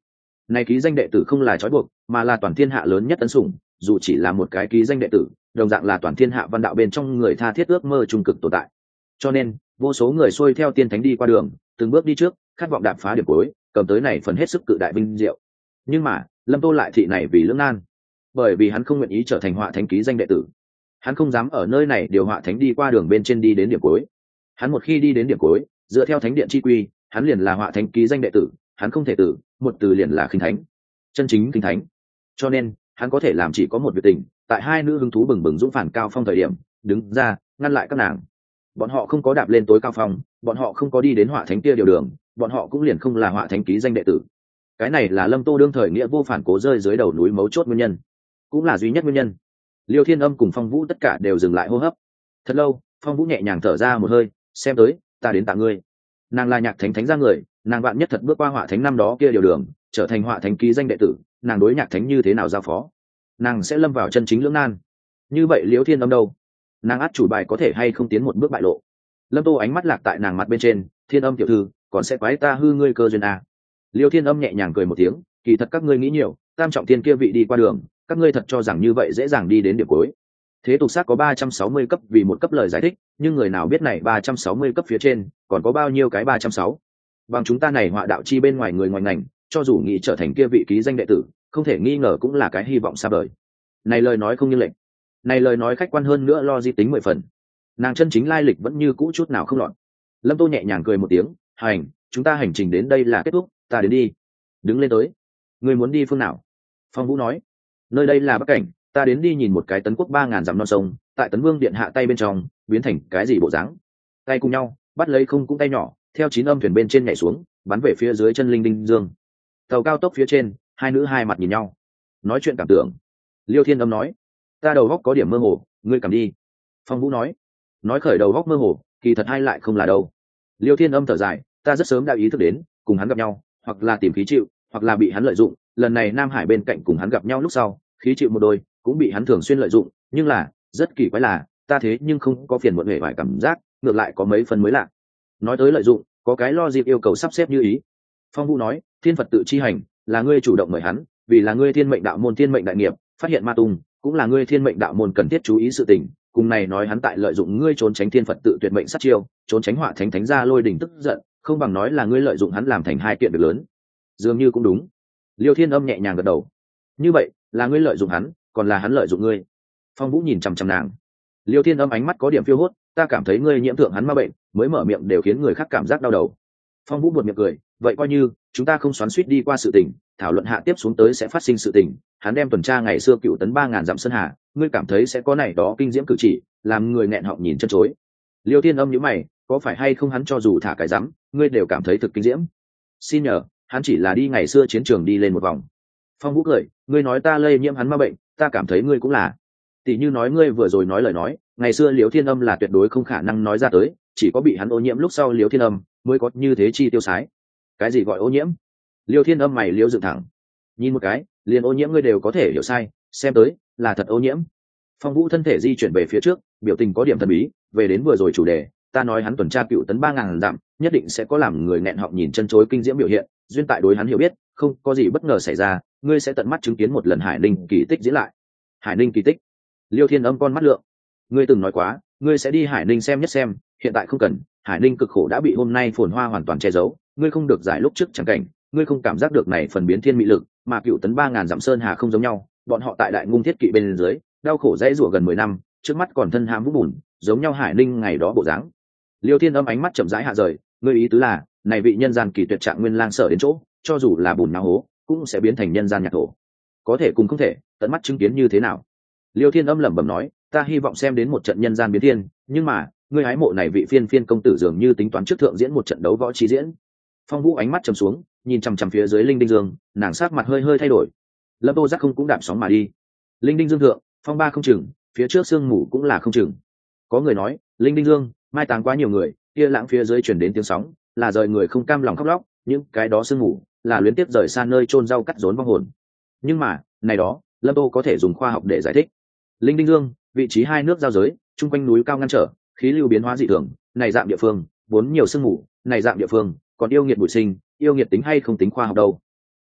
Này ký danh đệ tử không là trói buộc, mà là toàn thiên hạ lớn nhất ân sủng, dù chỉ là một cái ký danh đệ tử, đồng dạng là toàn thiên hạ văn đạo bên trong người tha thiết ước mơ trung cực tồn tại. Cho nên, vô số người xuôi theo tiên thánh đi qua đường, từng bước đi trước, khát vọng đạp phá điểm cuối, cầm tới này phần hết sức cự đại vinh diệu. Nhưng mà, Lâm Tô lại thị này vì lưỡng nan, bởi vì hắn không nguyện ý trở thành họa thánh ký danh đệ tử. Hắn không dám ở nơi này điều họa thánh đi qua đường bên trên đi đến điểm cuối. Hắn một khi đi đến điểm cuối, dựa theo thánh điện chi quy, hắn liền là họa thánh ký danh đệ tử, hắn không thể tử, một từ liền là khinh thánh, chân chính kinh thánh. Cho nên, hắn có thể làm chỉ có một việc tình, tại hai nữ hứng thú bừng bừng dũng phản cao phong thời điểm, đứng ra, ngăn lại các nàng. Bọn họ không có đạp lên tối cao phong, bọn họ không có đi đến họa thánh kia điều đường, bọn họ cũng liền không là họa thánh ký danh đệ tử. Cái này là Lâm Tô đương thời nghĩa vô phản cố rơi dưới đầu núi mấu chốt nguyên nhân, cũng là duy nhất nguyên nhân. Liêu Thiên Âm cùng Phong Vũ tất cả đều dừng lại hô hấp. Thật lâu, Phong Vũ nhẹ nhàng thở ra một hơi, xem tới, ta đến tạ ngươi. Nàng là nhạc thánh thánh ra người, nàng bạn nhất thật bước qua họa thánh năm đó kia điều đường, trở thành họa thánh ký danh đệ tử, nàng đối nhạc thánh như thế nào giao phó? Nàng sẽ lâm vào chân chính lưỡng nan. Như vậy Liêu Thiên Âm đâu? Nàng át chủ bài có thể hay không tiến một bước bại lộ? Lâm Tô ánh mắt lạc tại nàng mặt bên trên, Thiên Âm tiểu thư, còn sẽ quái ta hư ngươi cơ duyên à? Liêu Thiên Âm nhẹ nhàng cười một tiếng, kỳ thật các ngươi nghĩ nhiều, tam trọng thiên kia vị đi qua đường, các ngươi thật cho rằng như vậy dễ dàng đi đến điểm cuối. Thế tục xác có ba trăm sáu mươi cấp vì một cấp lời giải thích, nhưng người nào biết này ba trăm sáu mươi cấp phía trên còn có bao nhiêu cái ba trăm sáu? Bằng chúng ta này họa đạo chi bên ngoài người ngoài ngành, cho dù nghĩ trở thành kia vị ký danh đệ tử, không thể nghi ngờ cũng là cái hy vọng xa vời. Này lời nói không như lệnh, này lời nói khách quan hơn nữa lo di tính mười phần. Nàng chân chính lai lịch vẫn như cũ chút nào không lọt. Lâm Tô nhẹ nhàng cười một tiếng, hành, chúng ta hành trình đến đây là kết thúc, ta đến đi. Đứng lên tới. Người muốn đi phương nào? Phong Vũ nói, nơi đây là Bắc Cảnh, ta đến đi nhìn một cái tấn quốc ba ngàn dặm non sông, tại tấn vương điện hạ tay bên trong biến thành cái gì bộ dáng. Tay cùng nhau bắt lấy không cũng tay nhỏ, theo chín âm thuyền bên trên nhảy xuống, bắn về phía dưới chân Linh Đinh Dương. Tàu cao tốc phía trên, hai nữ hai mặt nhìn nhau, nói chuyện cảm tưởng. Liêu Thiên Âm nói, ta đầu góc có điểm mơ hồ, ngươi cầm đi. Phong Vũ nói, nói khởi đầu góc mơ hồ, kỳ thật hai lại không là đâu. Liêu Thiên Âm thở dài, ta rất sớm đã ý thức đến, cùng hắn gặp nhau, hoặc là tìm khí chịu, hoặc là bị hắn lợi dụng. Lần này Nam Hải bên cạnh cùng hắn gặp nhau lúc sau, khí chịu một đôi, cũng bị hắn thường xuyên lợi dụng. Nhưng là, rất kỳ quái là, ta thế nhưng không có phiền muộn hề vải cảm giác, ngược lại có mấy phần mới lạ. Nói tới lợi dụng, có cái lo dịp yêu cầu sắp xếp như ý. Phong Vũ nói, thiên Phật tự chi hành, là ngươi chủ động mời hắn, vì là ngươi thiên mệnh đạo môn thiên mệnh đại nghiệp, phát hiện ma tung, cũng là ngươi thiên mệnh đạo môn cần thiết chú ý sự tình. Cùng này nói hắn tại lợi dụng ngươi trốn tránh thiên Phật tự tuyệt mệnh sát chiêu, trốn tránh họa thánh thánh gia lôi đình tức giận, không bằng nói là ngươi lợi dụng hắn làm thành hai kiện việc lớn. Dường như cũng đúng. Liêu Thiên Âm nhẹ nhàng gật đầu. Như vậy, là ngươi lợi dụng hắn, còn là hắn lợi dụng ngươi? Phong Vũ nhìn chằm chằm nàng. Liêu Thiên Âm ánh mắt có điểm phiêu hốt, ta cảm thấy ngươi nhiễm thượng hắn ma bệnh, mới mở miệng đều khiến người khác cảm giác đau đầu. Phong Vũ buột miệng cười, vậy coi như chúng ta không xoắn xuýt đi qua sự tình, thảo luận hạ tiếp xuống tới sẽ phát sinh sự tình. Hắn đem tuần tra ngày xưa cựu tấn ba ngàn dặm sơn hà, ngươi cảm thấy sẽ có này đó kinh diễm cử chỉ, làm người nghẹn họng nhìn chân chối. Liêu Thiên Âm nhíu mày, có phải hay không hắn cho dù thả cái rắm, ngươi đều cảm thấy thực kinh diễm? Xin nhờ, hắn chỉ là đi ngày xưa chiến trường đi lên một vòng. Phong Vũ cười, ngươi nói ta lây nhiễm hắn ma bệnh, ta cảm thấy ngươi cũng là. Tỷ như nói ngươi vừa rồi nói lời nói, ngày xưa Liêu Thiên Âm là tuyệt đối không khả năng nói ra tới, chỉ có bị hắn ô nhiễm lúc sau Liêu Thiên Âm mới có như thế chi tiêu sái. Cái gì gọi ô nhiễm? Liêu Thiên Âm mày liêu dựng thẳng, nhìn một cái, liền ô nhiễm ngươi đều có thể hiểu sai, xem tới là thật ô nhiễm. Phong Vũ thân thể di chuyển về phía trước, biểu tình có điểm thần bí, về đến vừa rồi chủ đề, ta nói hắn tuần tra cựu tấn ba ngàn dặm, nhất định sẽ có làm người nghẹn họng nhìn chân chối kinh diễm biểu hiện, duyên tại đối hắn hiểu biết, không có gì bất ngờ xảy ra, ngươi sẽ tận mắt chứng kiến một lần Hải Ninh kỳ tích diễn lại. Hải Ninh kỳ tích? Liêu Thiên Âm con mắt lượng, ngươi từng nói quá, ngươi sẽ đi Hải Ninh xem nhất xem, hiện tại không cần, Hải Ninh cực khổ đã bị hôm nay phồn hoa hoàn toàn che giấu, ngươi không được giải lúc trước chẳng cảnh, ngươi không cảm giác được này phần biến thiên mị lực, mà cựu tấn ba ngàn dặm sơn hà không giống nhau, bọn họ tại đại ngung thiết kỵ bên dưới, đau khổ dãy rủa gần mười năm, trước mắt còn thân hãm vũ bùn, giống nhau Hải Ninh ngày đó bộ dáng. Liêu Thiên Âm ánh mắt chậm rãi hạ rời, ngươi ý tứ là, này vị nhân gian kỳ tuyệt trạng nguyên lang sợ đến chỗ, cho dù là bùn náo hố, cũng sẽ biến thành nhân gian nhạc thổ. Có thể cùng không thể, tận mắt chứng kiến như thế nào? Liêu Thiên Âm lẩm bẩm nói, ta hy vọng xem đến một trận nhân gian biến thiên, nhưng mà, ngươi hái mộ này vị phiên phiên công tử dường như tính toán trước thượng diễn một trận đấu võ trí diễn. Phong Vũ ánh mắt trầm xuống, nhìn chằm chằm phía dưới Linh Đinh Dương, nàng sắc mặt hơi hơi thay đổi. Lâm Tô giác không cũng đạp sóng mà đi. Linh Đinh Dương thượng, phong ba không chừng, phía trước sương mù cũng là không chừng. Có người nói, Linh Đinh Dương mai táng quá nhiều người, kia lãng phía dưới chuyển đến tiếng sóng, là rời người không cam lòng khóc lóc, những cái đó sương mù là luyến tiếp rời xa nơi chôn rau cắt rốn vong hồn. Nhưng mà, này đó, Lâm Tô có thể dùng khoa học để giải thích. Linh Đinh Dương, vị trí hai nước giao giới, chung quanh núi cao ngăn trở, khí lưu biến hóa dị thường, này dạng địa phương vốn nhiều sương mù, này dạng địa phương còn yêu nghiệt bụi sinh, yêu nghiệt tính hay không tính khoa học đâu.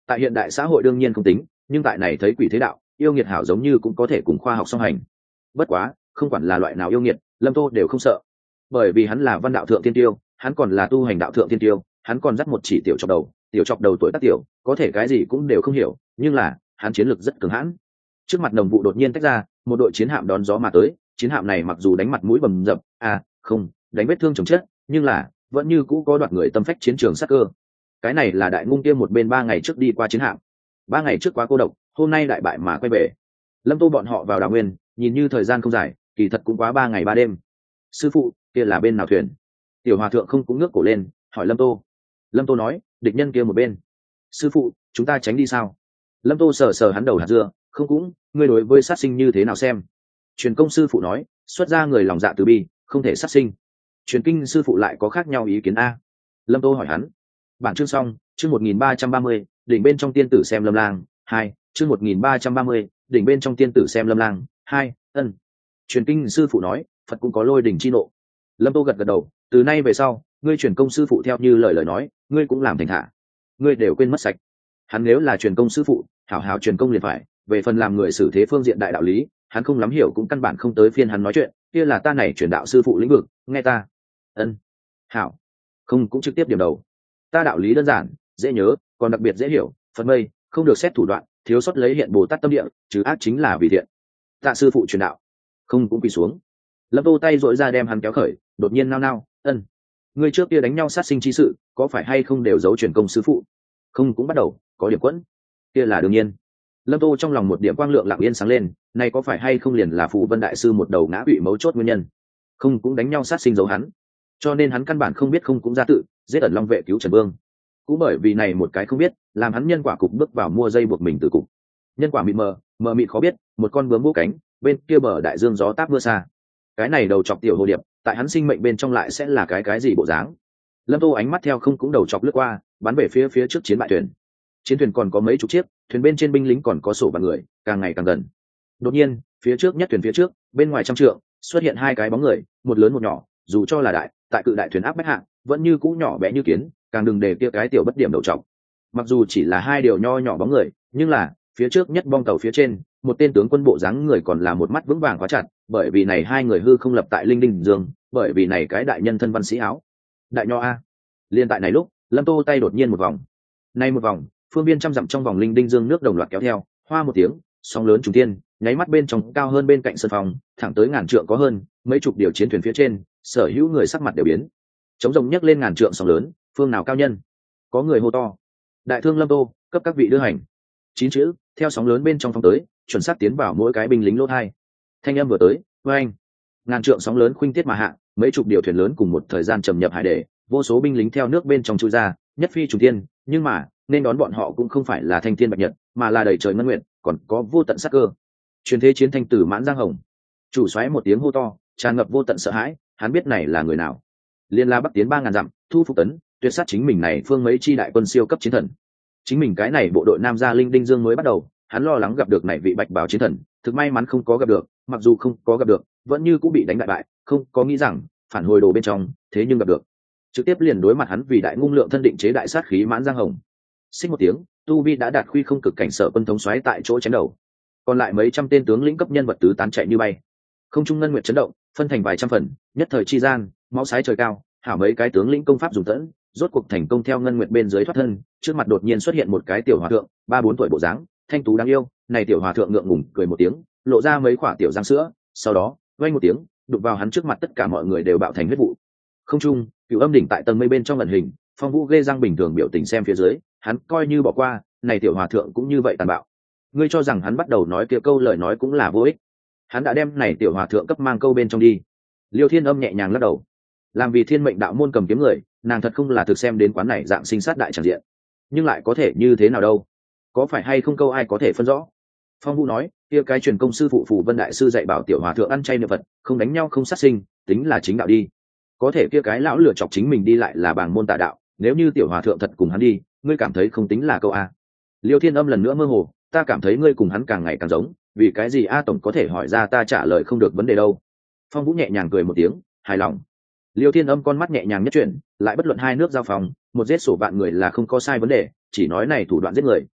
tại hiện đại xã hội đương nhiên không tính, nhưng tại này thấy quỷ thế đạo, yêu nghiệt hảo giống như cũng có thể cùng khoa học song hành. Bất quá không quản là loại nào yêu nghiệt, Lâm Tô đều không sợ, bởi vì hắn là văn đạo thượng tiên tiêu, hắn còn là tu hành đạo thượng tiên tiêu, hắn còn dắt một chỉ tiểu chọc đầu, tiểu chọc đầu tuổi tác tiểu, có thể cái gì cũng đều không hiểu, nhưng là hắn chiến lược rất cường hãn. Trước mặt Nồng Vụ đột nhiên tách ra, một đội chiến hạm đón gió mà tới, chiến hạm này mặc dù đánh mặt mũi bầm dập, à không, đánh vết thương chồng chết, nhưng là vẫn như cũ có đoạt người tâm phách chiến trường sát cơ. Cái này là đại ngung kia một bên ba ngày trước đi qua chiến hạm, ba ngày trước quá cô độc, hôm nay đại bại mà quay về. Lâm Tô bọn họ vào đào nguyên, nhìn như thời gian không dài, kỳ thật cũng quá ba ngày ba đêm. Sư phụ, kia là bên nào thuyền? Tiểu hòa thượng không cũng ngước cổ lên hỏi Lâm Tô. Lâm Tô nói, địch nhân kia một bên. Sư phụ, chúng ta tránh đi sao? Lâm Tô sờ sờ hắn đầu hạt dưa, không cũng, ngươi đối với sát sinh như thế nào xem? Truyền công sư phụ nói, xuất ra người lòng dạ từ bi, không thể sát sinh. Truyền kinh sư phụ lại có khác nhau ý kiến a? Lâm Tô hỏi hắn. Bản chương xong, chương một nghìn ba trăm ba mươi, đỉnh bên trong tiên tử xem Lâm Lang, hai, chương một nghìn ba trăm ba mươi, đỉnh bên trong tiên tử xem Lâm Lang, hai, ân. Truyền kinh sư phụ nói, Phật cũng có lôi đỉnh chi nộ. Lâm Tô gật gật đầu, từ nay về sau, ngươi truyền công sư phụ theo như lời lời nói, ngươi cũng làm thành thả, ngươi đều quên mất sạch. Hắn nếu là truyền công sư phụ, hảo hảo truyền công liền phải, về phần làm người xử thế phương diện đại đạo lý, hắn không lắm hiểu cũng căn bản không tới phiên hắn nói chuyện, kia là ta này truyền đạo sư phụ lĩnh vực, nghe ta. Ân. Hảo. Không cũng trực tiếp điểm đầu. Ta đạo lý đơn giản, dễ nhớ, còn đặc biệt dễ hiểu, Phật mây, không được xét thủ đoạn, thiếu sót lấy hiện Bồ Tát tâm địa, chứ ác chính là vì thiện. Tạ sư phụ truyền đạo. Không cũng quỳ xuống. Lâm Tô tay dội ra đem hắn kéo khởi, đột nhiên nao nao, ân. Ngươi trước kia đánh nhau sát sinh chi sự, có phải hay không đều giấu truyền công sư phụ? Không cũng bắt đầu, có điểm quẫn. Kia là đương nhiên. Lâm Tô trong lòng một điểm quang lượng lặng yên sáng lên, này có phải hay không liền là Phù Vân đại sư một đầu ngã bị mấu chốt nguyên nhân? Không cũng đánh nhau sát sinh giấu hắn, cho nên hắn căn bản không biết không cũng ra tự giết ẩn long vệ cứu Trần Vương. Cũng bởi vì này một cái không biết, làm hắn nhân quả cục bước vào mua dây buộc mình từ cục. Nhân quả mịt mờ, mờ mịt khó biết, một con bướm vỗ cánh, bên kia bờ đại dương gió táp mưa xa. Cái này đầu chọc tiểu hồ điệp, tại hắn sinh mệnh bên trong lại sẽ là cái cái gì bộ dáng? Lâm Tô ánh mắt theo không cũng đầu chọc lướt qua, bắn về phía phía trước chiến bại thuyền. Chiến thuyền còn có mấy chục chiếc, thuyền bên trên binh lính còn có sổ và người, càng ngày càng gần. Đột nhiên, phía trước nhất thuyền phía trước, bên ngoài trăm trượng, xuất hiện hai cái bóng người, một lớn một nhỏ, dù cho là đại, tại cự đại thuyền áp bách hạng, vẫn như cũ nhỏ bé như kiến, càng đừng để kia cái tiểu bất điểm đầu trọc. Mặc dù chỉ là hai điều nho nhỏ bóng người, nhưng là phía trước nhất bong tàu phía trên, một tên tướng quân bộ dáng người còn là một mắt vững vàng khóa chặt, bởi vì này hai người hư không lập tại linh đinh dương, bởi vì này cái đại nhân thân văn sĩ áo. Đại nho a. Liên tại này lúc, Lâm Tô tay đột nhiên một vòng. Nay một vòng, phương viên trăm dặm trong vòng linh đinh dương nước đồng loạt kéo theo, hoa một tiếng, sóng lớn trùng thiên, nháy mắt bên trong cao hơn bên cạnh sân phòng, thẳng tới ngàn trượng có hơn, mấy chục điều chiến thuyền phía trên, sở hữu người sắc mặt đều biến. Chống rồng nhấc lên ngàn trượng sóng lớn, phương nào cao nhân? Có người hô to. Đại thương Lâm Tô, cấp các vị đưa hành. Chín chữ, theo sóng lớn bên trong phong tới, chuẩn xác tiến vào mỗi cái binh lính lỗ hai. Thanh âm vừa tới, oeng. Ngàn trượng sóng lớn khuynh tiết mà hạ, mấy chục điều thuyền lớn cùng một thời gian trầm nhập hải để, vô số binh lính theo nước bên trong chui ra, nhất phi trùng thiên, nhưng mà, nên đón bọn họ cũng không phải là thanh thiên bạch nhật, mà là đầy trời ngân nguyện, còn có vô tận sát cơ. Truyền thế chiến thanh tử Mãn Giang Hồng. Chủ soái một tiếng hô to, tràn ngập vô tận sợ hãi, hắn biết này là người nào. Liên la bắc tiến ba ngàn dặm, thu phục tấn, tuyệt sát chính mình này phương mấy chi đại quân siêu cấp chiến thần. Chính mình cái này bộ đội Nam Gia Linh Đinh Dương mới bắt đầu, hắn lo lắng gặp được này vị bạch bào chiến thần, thực may mắn không có gặp được, mặc dù không có gặp được, vẫn như cũng bị đánh bại bại, không có nghĩ rằng phản hồi đồ bên trong, thế nhưng gặp được. Trực tiếp liền đối mặt hắn vì đại ngung lượng thân định chế đại sát khí Mãn Giang Hồng. Xích một tiếng, tu vi đã đạt khuy không cực cảnh sở quân thống soái tại chỗ chém đầu. Còn lại mấy trăm tên tướng lĩnh cấp nhân vật tứ tán chạy như bay. Không trung ngân nguyệt chấn động, phân thành vài trăm phần, nhất thời chi gian, máu sái trời cao, hảo mấy cái tướng lĩnh công pháp dùng tẫn, rốt cuộc thành công theo ngân nguyệt bên dưới thoát thân, trước mặt đột nhiên xuất hiện một cái tiểu hòa thượng, ba bốn tuổi bộ dáng, thanh tú đáng yêu, này tiểu hòa thượng ngượng ngùng cười một tiếng, lộ ra mấy quả tiểu răng sữa, sau đó, vang một tiếng, đụng vào hắn trước mặt tất cả mọi người đều bạo thành huyết vụ. Không trung, cửu âm đỉnh tại tầng mây bên trong ẩn hình, phong vũ ghê răng bình thường biểu tình xem phía dưới, hắn coi như bỏ qua, này tiểu hòa thượng cũng như vậy tàn bạo. Ngươi cho rằng hắn bắt đầu nói kia câu lời nói cũng là vô ích. Hắn đã đem này tiểu hòa thượng cấp mang câu bên trong đi. Liêu Thiên Âm nhẹ nhàng lắc đầu. Làm vì thiên mệnh đạo môn cầm kiếm người, nàng thật không là thực xem đến quán này dạng sinh sát đại tràng diện. Nhưng lại có thể như thế nào đâu? Có phải hay không câu ai có thể phân rõ? Phong Vũ nói, kia cái truyền công sư phụ Phù Vân đại sư dạy bảo tiểu hòa thượng ăn chay niệm Phật, không đánh nhau không sát sinh, tính là chính đạo đi. Có thể kia cái lão lựa chọc chính mình đi lại là bảng môn tà đạo, nếu như tiểu hòa thượng thật cùng hắn đi, ngươi cảm thấy không tính là câu a? Liêu Thiên Âm lần nữa mơ hồ, ta cảm thấy ngươi cùng hắn càng ngày càng giống, vì cái gì a tổng có thể hỏi ra ta trả lời không được vấn đề đâu. Phong Vũ nhẹ nhàng cười một tiếng, hài lòng. Liêu Thiên Âm con mắt nhẹ nhàng nhất chuyển, lại bất luận hai nước giao phòng, một giết sổ vạn người là không có sai vấn đề, chỉ nói này thủ đoạn giết người,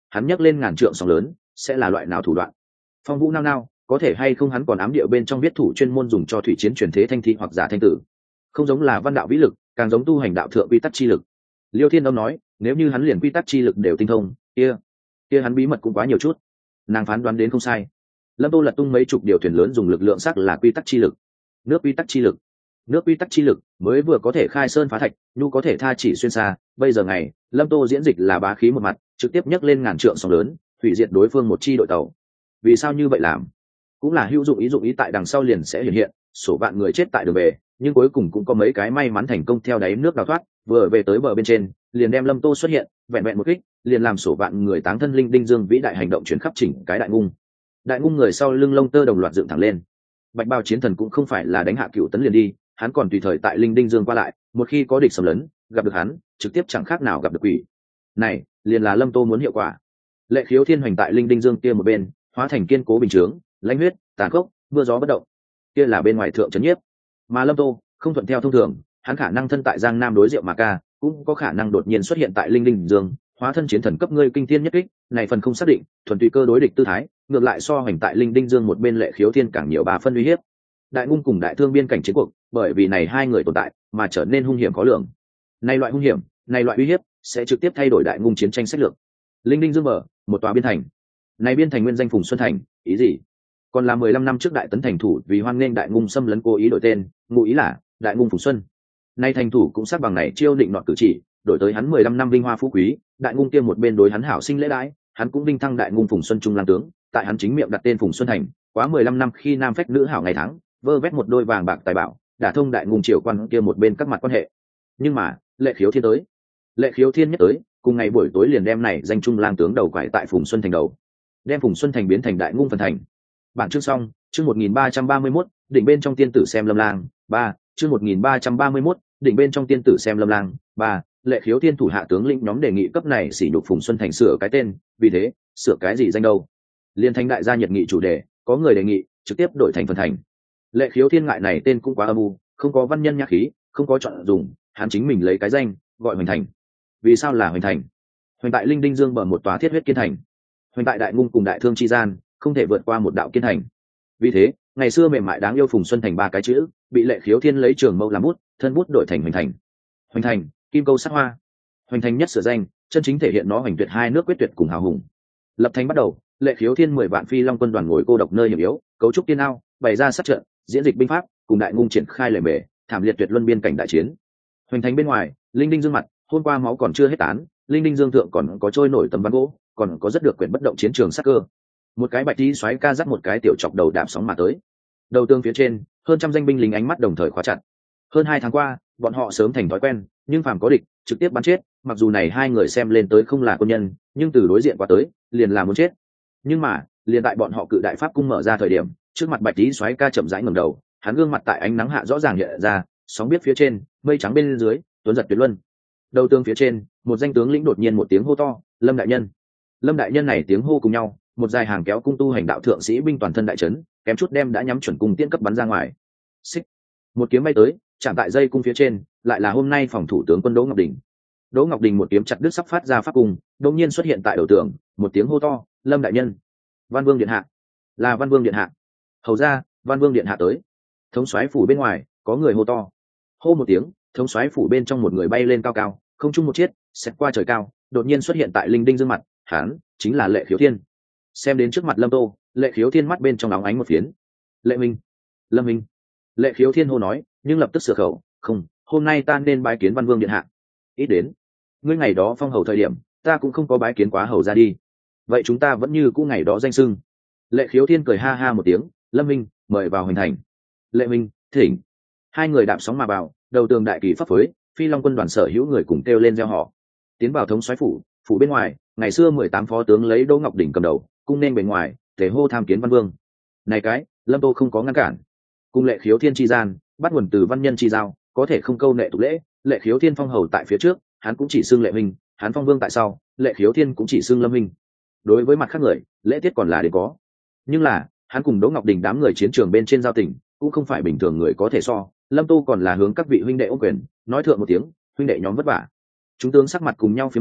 hắn nhấc lên ngàn trượng sóng lớn sẽ là loại nào thủ đoạn. Phong Vũ nao nao, có thể hay không hắn còn ám địa bên trong viết thủ chuyên môn dùng cho thủy chiến truyền thế thanh thi hoặc giả thanh tử, không giống là văn đạo vĩ lực, càng giống tu hành đạo thượng quy tắc chi lực. Liêu Thiên Âm nói, nếu như hắn liền quy tắc chi lực đều tinh thông, kia kia hắn bí mật cũng quá nhiều chút. Nàng phán đoán đến không sai. Lâm Tô lật tung mấy chục điều thuyền lớn dùng lực lượng sắc là quy tắc chi lực. Nước quy tắc chi lực, nước quy tắc chi lực mới vừa có thể khai sơn phá thạch, nhu có thể tha chỉ xuyên xa. Bây giờ ngày, Lâm Tô diễn dịch là bá khí một mặt, trực tiếp nhấc lên ngàn trượng sóng lớn, hủy diệt đối phương một chi đội tàu. Vì sao như vậy làm? Cũng là hữu dụng ý dụng ý tại đằng sau liền sẽ hiện hiện, số vạn người chết tại đường về, nhưng cuối cùng cũng có mấy cái may mắn thành công theo đáy nước đào thoát, vừa về tới bờ bên trên, liền đem Lâm Tô xuất hiện, vẹn vẹn một kích, liền làm sổ vạn người táng thân linh đinh dương vĩ đại hành động chuyển khắp chỉnh cái đại ngung. Đại ngung người sau lưng lông tơ đồng loạt dựng thẳng lên. Bạch Bào chiến thần cũng không phải là đánh hạ cựu tấn liền đi, hắn còn tùy thời tại linh đinh dương qua lại, một khi có địch xâm lấn, gặp được hắn, trực tiếp chẳng khác nào gặp được quỷ. Này, liền là Lâm Tô muốn hiệu quả. Lệ Khiếu Thiên hoành tại linh đinh dương kia một bên, hóa thành kiên cố bình chướng, lãnh huyết, tàn khốc, mưa gió bất động. Kia là bên ngoài thượng trấn nhiếp. Mà Lâm Tô không thuận theo thông thường, hắn khả năng thân tại Giang Nam đối diệu mà ca, cũng có khả năng đột nhiên xuất hiện tại linh đinh dương, hóa thân chiến thần cấp ngươi kinh thiên nhất kích, này phần không xác định, thuần tùy cơ đối địch tư thái, ngược lại so hoành tại linh đinh dương một bên Lệ Khiếu Thiên càng nhiều ba phân uy hiếp. Đại ngung cùng đại thương biên cảnh chiến cuộc, bởi vì này hai người tồn tại mà trở nên hung hiểm khó lường. Này loại hung hiểm, này loại uy hiếp sẽ trực tiếp thay đổi đại ngung chiến tranh sách lược. Linh đinh dương mở một tòa biên thành, này biên thành nguyên danh Phùng Xuân Thành, ý gì? Còn là mười lăm năm trước đại tấn thành thủ vì hoan nghênh đại ngung xâm lấn cố ý đổi tên, ngụ ý là đại ngung Phùng Xuân. Nay thành thủ cũng sát bằng này chiêu định nọt cử chỉ, đổi tới hắn mười lăm năm vinh hoa phú quý, đại ngung kia một bên đối hắn hảo sinh lễ đãi, hắn cũng vinh thăng đại ngung Phùng Xuân trung lang tướng, tại hắn chính miệng đặt tên Phùng Xuân Thành, quá mười lăm năm khi nam phách nữ hảo ngày tháng, vơ vét một đôi vàng bạc tài bảo, đả thông đại ngung triều quan kia một bên các mặt quan hệ. Nhưng mà, Lệ Khiếu Thiên tới. Lệ Khiếu Thiên nhất tới, cùng ngày buổi tối liền đem này danh trung lang tướng đầu quải tại Phùng Xuân Thành đầu, đem Phùng Xuân Thành biến thành đại ngung phần thành. Bản chương xong, chương một nghìn ba trăm ba mươi mốt, đỉnh bên trong tiên tử xem Lâm Lang, ba, chương một nghìn ba trăm ba mươi mốt, đỉnh bên trong tiên tử xem Lâm Lang, ba, Lệ Khiếu Thiên thủ hạ tướng lĩnh nhóm đề nghị cấp này sỉ nhục Phùng Xuân Thành sửa cái tên, vì thế, sửa cái gì danh đâu? Liên Thanh đại gia nhiệt nghị chủ đề, có người đề nghị trực tiếp đổi thành phần thành. Lệ Khiếu Thiên ngại này tên cũng quá âm u, không có văn nhân nhã khí, không có chọn dùng, hắn chính mình lấy cái danh, gọi Hoành Thành. Vì sao là Hoành Thành? Hoành tại linh đinh dương bờ một tòa thiết huyết kiên thành. Hoành tại đại ngung cùng đại thương chi gian, không thể vượt qua một đạo kiên thành. Vì thế, ngày xưa mềm mại đáng yêu Phùng Xuân Thành ba cái chữ, bị Lệ Khiếu Thiên lấy trường mâu làm bút, thân bút đổi thành Hoành Thành. Hoành Thành, kim câu sắc hoa. Hoành Thành nhất sửa danh, chân chính thể hiện nó hoành tuyệt hai nước quyết tuyệt cùng hào hùng. Lập thành bắt đầu, Lệ Khiếu Thiên mười vạn phi long quân đoàn ngồi cô độc nơi hiểm yếu, cấu trúc tiên ao, bày ra sát trận, diễn dịch binh pháp, cùng đại ngung triển khai lề bề, thảm liệt tuyệt luân biên cảnh đại chiến. Hoành Thành bên ngoài, linh đinh dương mặt, hôm qua máu còn chưa hết tán, linh đinh dương thượng còn có trôi nổi tấm ván gỗ, còn có rất được quyển bất động chiến trường sắc cơ. Một cái bạch tí xoáy ca dắt một cái tiểu chọc đầu đạp sóng mà tới. Đầu tương phía trên, hơn trăm danh binh lính ánh mắt đồng thời khóa chặt. Hơn hai tháng qua, bọn họ sớm thành thói quen, nhưng phàm có địch, trực tiếp bắn chết, mặc dù này hai người xem lên tới không là quân nhân, nhưng từ đối diện qua tới, liền là muốn chết. Nhưng mà, liền tại bọn họ cự đại pháp cung mở ra thời điểm, trước mặt bạch tí xoáy ca chậm rãi ngẩng đầu, hắn gương mặt tại ánh nắng hạ rõ ràng hiện ra, sóng biết phía trên, mây trắng bên dưới, tuấn giật tuyệt luân. Đầu tương phía trên, một danh tướng lĩnh đột nhiên một tiếng hô to, Lâm đại nhân. Lâm đại nhân này tiếng hô cùng nhau, một dài hàng kéo cung tu hành đạo thượng sĩ binh toàn thân đại trấn, kém chút đem đã nhắm chuẩn cung tiễn cấp bắn ra ngoài. Xích, một kiếm bay tới, chạm tại dây cung phía trên, lại là hôm nay phòng thủ tướng quân Đỗ Ngọc Đình. Đỗ Ngọc Đình một kiếm chặt đứt sắp phát ra pháp cung, đột nhiên xuất hiện tại đầu tường, một tiếng hô to, Lâm đại nhân. Văn Vương điện hạ, là Văn Vương điện hạ. Hầu ra, Văn Vương điện hạ tới. Thống soái phủ bên ngoài, có người hô to. Hô một tiếng, thống soái phủ bên trong một người bay lên cao cao, không trung một chiếc, xẹt qua trời cao, đột nhiên xuất hiện tại linh đinh dương mặt, hắn chính là Lệ Khiếu Thiên. Xem đến trước mặt Lâm Tô, Lệ Khiếu Thiên mắt bên trong nóng ánh một phiến. Lệ Minh, Lâm Minh. Lệ Khiếu Thiên hô nói, nhưng lập tức sửa khẩu, không, hôm nay ta nên bái kiến Văn Vương điện hạ. Ít đến, ngươi ngày đó phong hầu thời điểm, ta cũng không có bái kiến quá hầu ra đi. Vậy chúng ta vẫn như cũ ngày đó danh xưng. Lệ Khiếu Thiên cười ha ha một tiếng, Lâm Minh, mời vào Hoành Thành. Lệ Minh, thỉnh. Hai người đạp sóng mà vào, đầu tường đại kỳ pháp phối, phi long quân đoàn sở hữu người cùng kêu lên reo hò. Tiến vào thống soái phủ, phủ bên ngoài, ngày xưa mười tám phó tướng lấy Đỗ Ngọc Đỉnh cầm đầu, cung nên bề ngoài, thể hô tham kiến Văn Vương. Này cái, Lâm Tô không có ngăn cản. Cung Lệ Khiếu Thiên chi gian, bắt nguồn từ văn nhân chi giao, có thể không câu nệ tục lễ, Lệ Khiếu Thiên phong hầu tại phía trước, hắn cũng chỉ xưng Lệ Minh, hắn phong vương tại sau, Lệ Khiếu Thiên cũng chỉ xưng Lâm Minh. Đối với mặt khác người, lễ tiết còn là đến có. Nhưng là, hắn cùng Đỗ Ngọc Đình đám người chiến trường bên trên giao tình, cũng không phải bình thường người có thể so. Lâm Tô còn là hướng các vị huynh đệ ôm quyền, nói thượng một tiếng, huynh đệ nhóm vất vả. Chúng tướng sắc mặt cùng nhau phím hồng,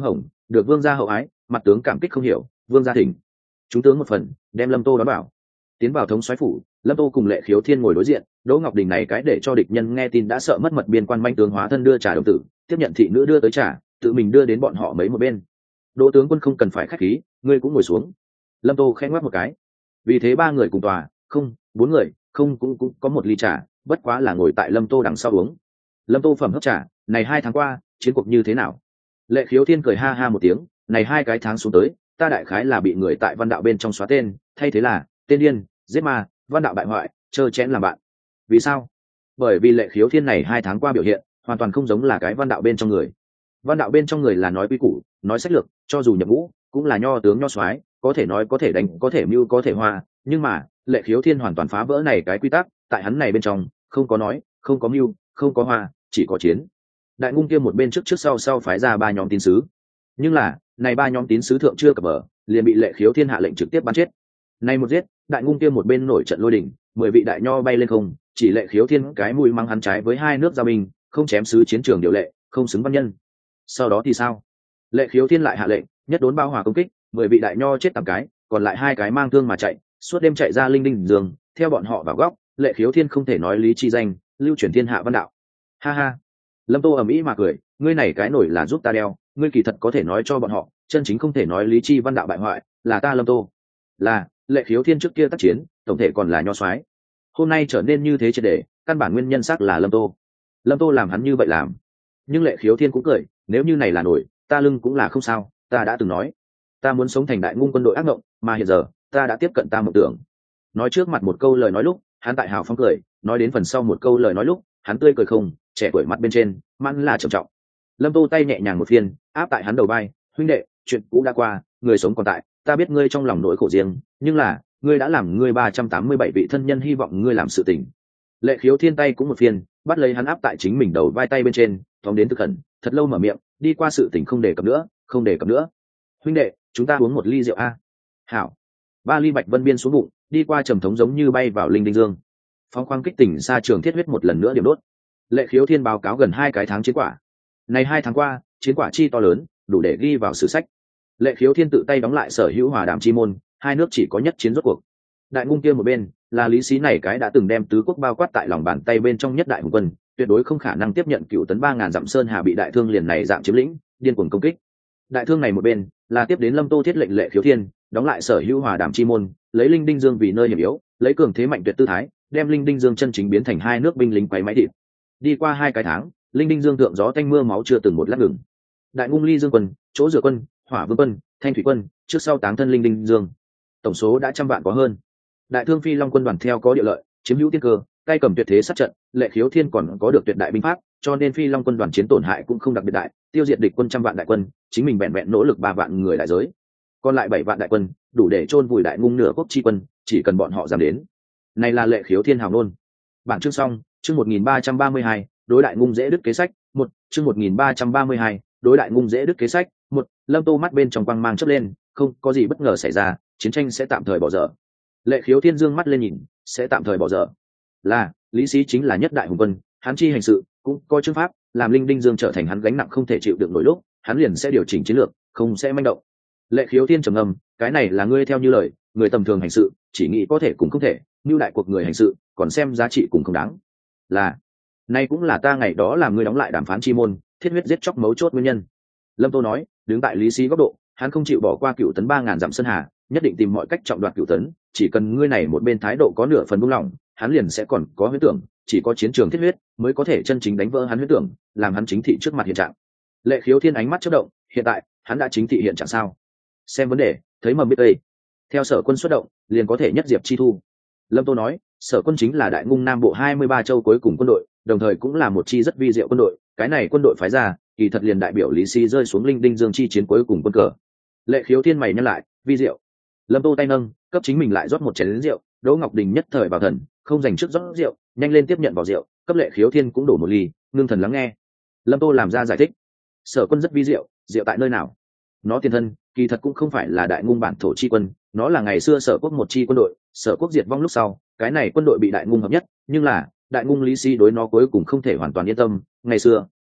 được vương gia hậu ái, mặt tướng cảm kích không hiểu, vương gia thỉnh. Chúng tướng một phần đem Lâm Tô đón bảo tiến vào thống soái phủ. Lâm Tô cùng Lệ Khiếu Thiên ngồi đối diện. Đỗ Ngọc Đình này cái để cho địch nhân nghe tin đã sợ mất mật biên quan manh tướng hóa thân đưa trà đồng tử, tiếp nhận thị nữ đưa tới trà, tự mình đưa đến bọn họ mấy một bên. Đỗ tướng quân không cần phải khách khí, ngươi cũng ngồi xuống. Lâm Tô khẽ ngoắc một cái. Vì thế ba người cùng tòa, không, bốn người, không cũng cũng có một ly trà, bất quá là ngồi tại Lâm Tô đằng sau uống. Lâm Tô phẩm hấp trà, này hai tháng qua, chiến cuộc như thế nào? Lệ Khiếu Thiên cười ha ha một tiếng, này hai cái tháng xuống tới, ta đại khái là bị người tại văn đạo bên trong xóa tên, thay thế là tên điên, giết ma, văn đạo bại hoại, trơ chẽn làm bạn. Vì sao? Bởi vì Lệ Khiếu Thiên này hai tháng qua biểu hiện hoàn toàn không giống là cái văn đạo bên trong người. Văn đạo bên trong người là nói quy củ, nói sách lược, cho dù nhập ngũ cũng là nho tướng nho soái, có thể nói có thể đánh, có thể mưu, có thể hoa, nhưng mà Lệ Khiếu Thiên hoàn toàn phá vỡ này cái quy tắc, tại hắn này bên trong không có nói, không có mưu, không có hoa, chỉ có chiến. Đại ngung kia một bên trước trước sau sau phái ra ba nhóm tín sứ, nhưng là này ba nhóm tín sứ thượng chưa cập bờ, liền bị Lệ Khiếu Thiên hạ lệnh trực tiếp bắn chết. Này một giết, đại ngung kia một bên nổi trận lôi đình, mười vị đại nho bay lên không, chỉ Lệ Khiếu Thiên cái mũi mắng hắn trái với hai nước giao binh, không chém sứ chiến trường điều lệ, không xứng văn nhân. Sau đó thì sao? Lệ Khiếu Thiên lại hạ lệnh nhất đốn bao hòa công kích, mười vị đại nho chết tám cái, còn lại hai cái mang thương mà chạy, suốt đêm chạy ra linh đinh giường, theo bọn họ vào góc. Lệ Khiếu Thiên không thể nói lý chi danh, lưu truyền thiên hạ văn đạo. Ha ha. Lâm Tô ầm ĩ mà cười, ngươi này cái nổi là giúp ta đeo, ngươi kỳ thật có thể nói cho bọn họ, chân chính không thể nói lý chi văn đạo bại hoại, là ta Lâm Tô. Là Lệ Khiếu Thiên trước kia tác chiến, tổng thể còn là nho soái. Hôm nay trở nên như thế triệt để, căn bản nguyên nhân xác là Lâm Tô. Lâm Tô làm hắn như vậy làm. Nhưng Lệ Khiếu Thiên cũng cười, nếu như này là nổi, ta lưng cũng là không sao, ta đã từng nói, ta muốn sống thành đại ngung quân đội ác mộng, mà hiện giờ, ta đã tiếp cận ta mộng tưởng. Nói trước mặt một câu lời nói lúc, hắn tại hào phóng cười, nói đến phần sau một câu lời nói lúc, hắn tươi cười không, trẻ tuổi mặt bên trên, mãn là trầm trọng. Lâm Tô tay nhẹ nhàng một phiên, áp tại hắn đầu vai, huynh đệ, chuyện cũ đã qua, người sống còn tại, ta biết ngươi trong lòng nỗi khổ riêng, nhưng là, ngươi đã làm ngươi ba trăm tám mươi bảy vị thân nhân hy vọng ngươi làm sự tình. Lệ Khiếu Thiên tay cũng một phiên, bắt lấy hắn áp tại chính mình đầu vai tay bên trên, thong đến thực khẩn, thật lâu mở miệng, đi qua sự tình không đề cập nữa, không đề cập nữa. Huynh đệ, chúng ta uống một ly rượu a. Hảo. Ba ly Bạch Vân Biên xuống bụng, đi qua trầm thống giống như bay vào linh đinh dương. Phóng khoáng kích tỉnh xa trường thiết huyết một lần nữa điểm đốt. Lệ Khiếu Thiên báo cáo gần hai cái tháng chiến quả. Này hai tháng qua, chiến quả chi to lớn, đủ để ghi vào sử sách. Lệ Khiếu Thiên tự tay đóng lại sở hữu hòa đàm chi môn, hai nước chỉ có nhất chiến rốt cuộc. Đại ngung kia một bên, là lý sĩ này cái đã từng đem tứ quốc bao quát tại lòng bàn tay bên trong nhất đại hùng quân, tuyệt đối không khả năng tiếp nhận cựu tấn ba ngàn dặm sơn hà bị đại thương liền này dạng chiếm lĩnh, điên cuồng công kích. Đại thương này một bên, là tiếp đến Lâm Tô thiết lệnh Lệ Khiếu Thiên đóng lại sở hữu hòa đàm chi môn, lấy linh đinh dương vì nơi hiểm yếu, lấy cường thế mạnh tuyệt tư thái, đem linh đinh dương chân chính biến thành hai nước binh lính quấy máy thịt. Đi qua hai cái tháng, linh đinh dương thượng gió tanh mưa máu chưa từng một lát ngừng. Đại ngung ly dương quân, chỗ dựa quân, hỏa vương quân, thanh thủy quân, trước sau táng thân linh đinh dương, tổng số đã trăm vạn có hơn. Đại thương phi long quân đoàn theo có địa lợi, chiếm hữu tiên cơ, tay cầm tuyệt thế sát trận. Lệ Khiếu Thiên còn có được tuyệt đại binh pháp, cho nên phi long quân đoàn chiến tổn hại cũng không đặc biệt đại, tiêu diệt địch quân trăm vạn đại quân, chính mình vẹn vẹn nỗ lực ba vạn người đại giới, còn lại bảy vạn đại quân đủ để chôn vùi đại ngung nửa quốc chi quân, chỉ cần bọn họ dám đến. Này là Lệ Khiếu Thiên hào nôn. Bản chương xong, chương một nghìn ba trăm ba mươi hai, đối đại ngung dễ đứt kế sách, một, chương một nghìn ba trăm ba mươi hai, đối đại ngung dễ đứt kế sách, một. Lâm Tô mắt bên trong quang mang chớp lên, không có gì bất ngờ xảy ra, chiến tranh sẽ tạm thời bỏ dở. Lệ Khiếu Thiên dương mắt lên nhìn, sẽ tạm thời bỏ dở. Là, lý sĩ chính là nhất đại hùng quân, hắn chi hành sự cũng coi chương pháp, làm linh đinh dương trở thành hắn gánh nặng không thể chịu đựng nổi lúc, hắn liền sẽ điều chỉnh chiến lược, không sẽ manh động. Lệ Khiếu Thiên trầm ngâm, cái này là ngươi theo như lời, người tầm thường hành sự, chỉ nghĩ có thể cũng không thể, như đại cuộc người hành sự, còn xem giá trị cũng không đáng. Là, nay cũng là ta ngày đó làm ngươi đóng lại đàm phán chi môn, thiết huyết giết chóc mấu chốt nguyên nhân. Lâm Tô nói, đứng tại lý sĩ góc độ, hắn không chịu bỏ qua cựu tấn ba ngàn dặm sơn hà, nhất định tìm mọi cách trọng đoạt cựu tấn, chỉ cần ngươi này một bên thái độ có nửa phần buông lỏng, hắn liền sẽ còn có huyết tưởng, chỉ có chiến trường thiết huyết mới có thể chân chính đánh vỡ hắn huyết tưởng, làm hắn chính thị trước mặt hiện trạng. Lệ Khiếu Thiên ánh mắt chớp động, hiện tại hắn đã chính thị hiện trạng sao? Xem vấn đề, thấy mầm biết đây. Theo sở quân xuất động, liền có thể nhất diệp chi thu. Lâm Tô nói, sở quân chính là đại ngung nam bộ hai mươi ba châu cuối cùng quân đội, đồng thời cũng là một chi rất vi diệu quân đội, cái này quân đội phái ra, kỳ thật liền đại biểu lý sĩ rơi xuống linh đinh dương chi chiến cuối cùng quân cờ. Lệ Khiếu Thiên mày nhăn lại, vi diệu. Lâm Tô tay nâng, cấp chính mình lại rót một chén lớn rượu. Đỗ Ngọc Đình nhất thời vào thần, không dành trước rót rượu, nhanh lên tiếp nhận vào rượu, cấp Lệ Khiếu Thiên cũng đổ một ly, ngưng thần lắng nghe. Lâm Tô làm ra giải thích, sở quân rất vi diệu, diệu tại nơi nào? Nó tiền thân, kỳ thật cũng không phải là đại ngung bản thổ chi quân, nó là ngày xưa sở quốc một chi quân đội, sở quốc diệt vong lúc sau, cái này quân đội bị đại ngung hợp nhất, nhưng là đại ngung lý sĩ đối nó cuối cùng không thể hoàn toàn yên tâm. Ngày xưa,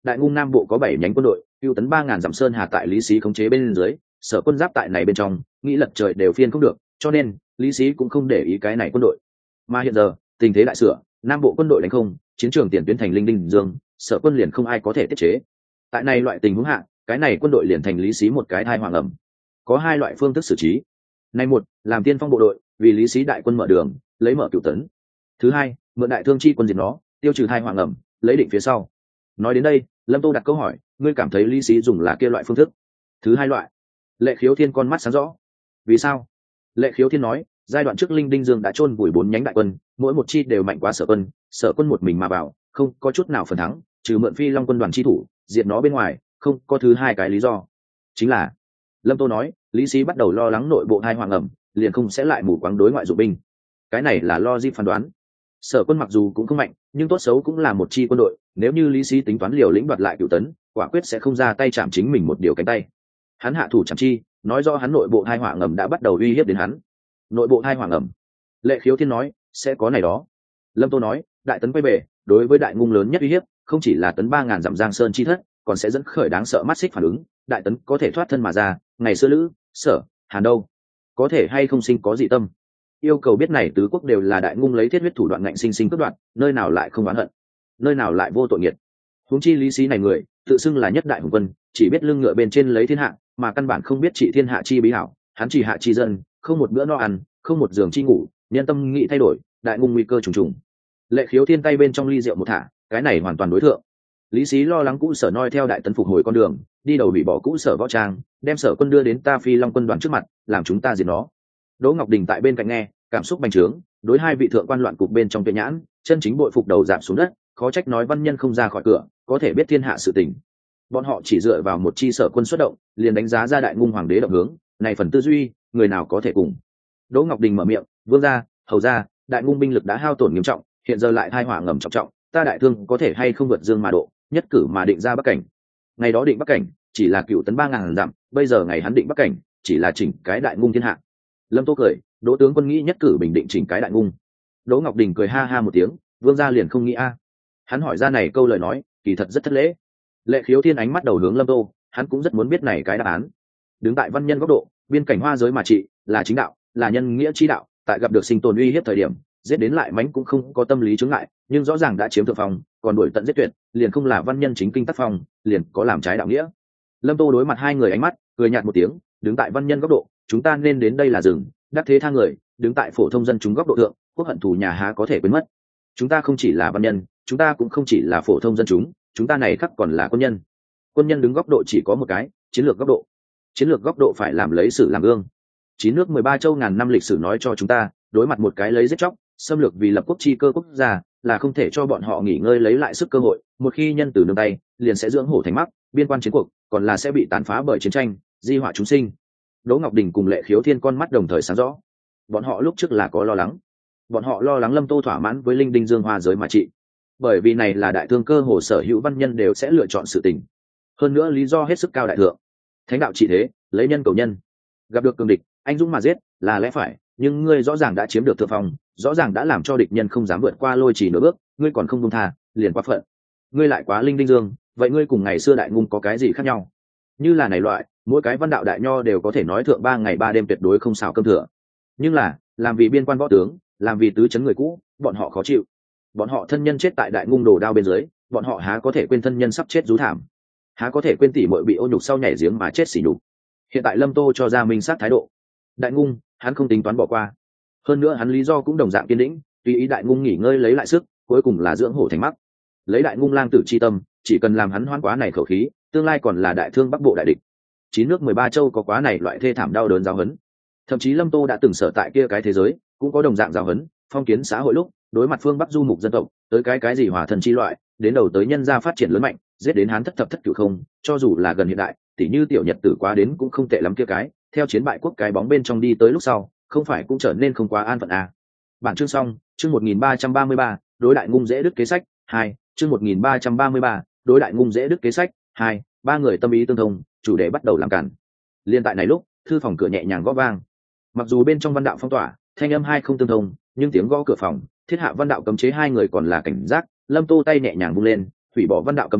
đại ngung nam bộ có bảy nhánh quân đội, cưu tấn ba ngàn dặm sơn hà tại lý sĩ khống chế bên dưới, sở quân giáp tại này bên trong, nghĩ lật trời đều phiên không được, cho nên lý sĩ cũng không để ý cái này quân đội. Mà hiện giờ tình thế đại sửa, nam bộ quân đội đánh không, chiến trường tiền tuyến thành linh đinh dương, sở quân liền không ai có thể tiết chế. Tại này loại tình huống hạ, cái này quân đội liền thành lý sĩ một cái thai hoàng ẩm. Có hai loại phương thức xử trí. Này một, làm tiên phong bộ đội, vì lý sĩ đại quân mở đường, lấy mở cựu tấn. Thứ hai, mượn đại thương chi quân diệt nó, tiêu trừ thai hoàng ẩm, lấy định phía sau. Nói đến đây, Lâm Tô đặt câu hỏi, ngươi cảm thấy lý sĩ dùng là kia loại phương thức? Thứ hai loại. Lệ Khiếu Thiên con mắt sáng rõ. Vì sao? Lệ Khiếu Thiên nói, giai đoạn trước linh đinh dương đã chôn vùi bốn nhánh đại quân, mỗi một chi đều mạnh quá sở quân, sở quân một mình mà vào, không có chút nào phần thắng, trừ mượn phi long quân đoàn chi thủ diệt nó bên ngoài, không có thứ hai cái lý do. Chính là Lâm Tô nói, lý sĩ bắt đầu lo lắng nội bộ hai hoàng ẩm, liền không sẽ lại mù quáng đối ngoại dụng binh. Cái này là logic phán đoán. Sở quân mặc dù cũng không mạnh, nhưng tốt xấu cũng là một chi quân đội, nếu như lý sĩ tính toán liều lĩnh đoạt lại cựu tấn, quả quyết sẽ không ra tay chạm chính mình một điều cánh tay. Hắn hạ thủ chạm chi, nói rõ hắn nội bộ hai hỏa ngầm đã bắt đầu uy hiếp đến hắn. Nội bộ hai hỏa ngầm. Lệ Khiếu Thiên nói, sẽ có này đó. Lâm Tô nói, đại tấn quay về, đối với đại ngung lớn nhất uy hiếp, không chỉ là tấn ba ngàn dặm giang sơn chi thất, còn sẽ dẫn khởi đáng sợ mắt xích phản ứng, đại tấn có thể thoát thân mà ra, ngày xưa lữ, sở, hàn đâu, có thể hay không sinh có dị tâm. Yêu cầu biết này tứ quốc đều là đại ngung lấy thiết huyết thủ đoạn ngạnh sinh sinh cướp đoạt, nơi nào lại không oán hận, nơi nào lại vô tội nghiệt. Huống chi lý sĩ này người, tự xưng là nhất đại hùng quân, chỉ biết lưng ngựa bên trên lấy thiên hạ, mà căn bản không biết trị thiên hạ chi bí hảo, hắn chỉ hạ chi dân, không một bữa no ăn, không một giường chi ngủ, nhân tâm nghị thay đổi, đại ngung nguy cơ trùng trùng. Lệ Khiếu Thiên tay bên trong ly rượu một thả, cái này hoàn toàn đối thượng. Lý sĩ lo lắng cũ sở noi theo đại tấn phục hồi con đường, đi đầu hủy bỏ cũ sở võ trang, đem sở quân đưa đến ta phi long quân đoàn trước mặt, làm chúng ta diệt nó. Đỗ Ngọc Đình tại bên cạnh nghe, cảm xúc bành trướng, đối hai vị thượng quan loạn cục bên trong tuyệt nhãn, chân chính bội phục đầu giảm xuống đất, khó trách nói văn nhân không ra khỏi cửa, có thể biết thiên hạ sự tình. Bọn họ chỉ dựa vào một chi sở quân xuất động, liền đánh giá ra đại ngung hoàng đế động hướng, này phần tư duy, người nào có thể cùng. Đỗ Ngọc Đình mở miệng, vương gia, hầu gia, đại ngung binh lực đã hao tổn nghiêm trọng, hiện giờ lại thai hỏa ngầm trọng trọng, ta đại thương có thể hay không vượt dương mà độ, nhất cử mà định ra bắc cảnh. Ngày đó định bắc cảnh, chỉ là cựu tấn ba ngàn dặm, bây giờ ngày hắn định bắc cảnh, chỉ là chỉnh cái đại ngung thiên hạ. Lâm Tô cười, Đỗ tướng quân nghĩ nhất cử bình định chỉnh cái đại ngung. Đỗ Ngọc Đình cười ha ha một tiếng, vương gia liền không nghĩ a. Hắn hỏi ra này câu lời nói, kỳ thật rất thất lễ. Lệ Khiếu Thiên ánh mắt đầu hướng Lâm Tô, hắn cũng rất muốn biết này cái đáp án. Đứng tại văn nhân góc độ, biên cảnh hoa giới mà trị, là chính đạo, là nhân nghĩa chi đạo, tại gặp được sinh tồn uy hiếp thời điểm, giết đến lại mánh cũng không có tâm lý chống lại, nhưng rõ ràng đã chiếm thượng phong, còn đuổi tận giết tuyệt, liền không là văn nhân chính kinh tác phong, liền có làm trái đạo nghĩa. Lâm Tô đối mặt hai người ánh mắt, cười nhạt một tiếng, đứng tại văn nhân góc độ, chúng ta nên đến đây là rừng, đắc thế tha người, đứng tại phổ thông dân chúng góc độ thượng, quốc hận thù nhà há có thể quên mất. Chúng ta không chỉ là văn nhân, chúng ta cũng không chỉ là phổ thông dân chúng, chúng ta này khắc còn là quân nhân. Quân nhân đứng góc độ chỉ có một cái, chiến lược góc độ. Chiến lược góc độ phải làm lấy sử làm gương. Chín nước mười ba châu ngàn năm lịch sử nói cho chúng ta, đối mặt một cái lấy giết chóc, xâm lược vì lập quốc chi cơ quốc gia, là không thể cho bọn họ nghỉ ngơi lấy lại sức cơ hội, một khi nhân từ nương tay, liền sẽ dưỡng hổ thành mắc, biên quan chiến cuộc, còn là sẽ bị tàn phá bởi chiến tranh, di họa chúng sinh. Đỗ Ngọc Đình cùng Lệ Khiếu Thiên con mắt đồng thời sáng rõ. Bọn họ lúc trước là có lo lắng. Bọn họ lo lắng Lâm Tô thỏa mãn với linh đinh dương hoa giới mà trị. Bởi vì này là đại thương cơ hồ sở hữu văn nhân đều sẽ lựa chọn sự tình. Hơn nữa lý do hết sức cao đại thượng. Thánh đạo trị thế, lấy nhân cầu nhân. Gặp được cường địch, anh dũng mà giết, là lẽ phải, nhưng ngươi rõ ràng đã chiếm được thượng phong, rõ ràng đã làm cho địch nhân không dám vượt qua lôi chỉ nửa bước, ngươi còn không buông tha, liền quá phận. Ngươi lại quá linh đinh dương, vậy ngươi cùng ngày xưa đại ngung có cái gì khác nhau? Như là này loại, mỗi cái văn đạo đại nho đều có thể nói thượng ba ngày ba đêm tuyệt đối không xào cơm thừa. Nhưng là, làm vì biên quan võ tướng, làm vì tứ chấn người cũ, bọn họ khó chịu. Bọn họ thân nhân chết tại đại ngung đồ đao bên dưới, bọn họ há có thể quên thân nhân sắp chết rú thảm, há có thể quên tỷ muội bị ô nhục sau nhảy giếng mà chết sỉ nhục. Hiện tại Lâm Tô cho ra minh sát thái độ. Đại ngung, hắn không tính toán bỏ qua. Hơn nữa hắn lý do cũng đồng dạng kiên định, tùy ý đại ngung nghỉ ngơi lấy lại sức, cuối cùng là dưỡng hổ thành mắc. Lấy đại ngung lang tử chi tâm, chỉ cần làm hắn hoán quá này khẩu khí, tương lai còn là đại thương bắc bộ đại địch. Chín nước mười ba châu có quá này loại thê thảm đau đớn giáo huấn. Thậm chí Lâm Tô đã từng sở tại kia cái thế giới, cũng có đồng dạng giáo huấn, phong kiến xã hội lúc, đối mặt phương bắc du mục dân tộc, tới cái cái gì hòa thần chi loại, đến đầu tới nhân gia phát triển lớn mạnh, giết đến hán thất thập thất cửu không, cho dù là gần hiện đại, tỉ như tiểu nhật tử quá đến cũng không tệ lắm kia cái, theo chiến bại quốc cái bóng bên trong đi tới lúc sau, không phải cũng trở nên không quá an phận à. Bản chương xong, chương một nghìn ba trăm ba mươi ba, đối đại ngung dễ đức kế sách, hai, chương một nghìn ba trăm ba mươi ba, đối đại ngung dễ đức kế sách, hai, ba người tâm ý tương thông, chủ đề bắt đầu làm cản. Liên tại này lúc, thư phòng cửa nhẹ nhàng gõ vang. Mặc dù bên trong văn đạo phong tỏa, thanh âm hai không tương thông, nhưng tiếng gõ cửa phòng, thiết hạ văn đạo cấm chế hai người còn là cảnh giác. Lâm Tô tay nhẹ nhàng vung lên, hủy bỏ văn đạo cấm chế,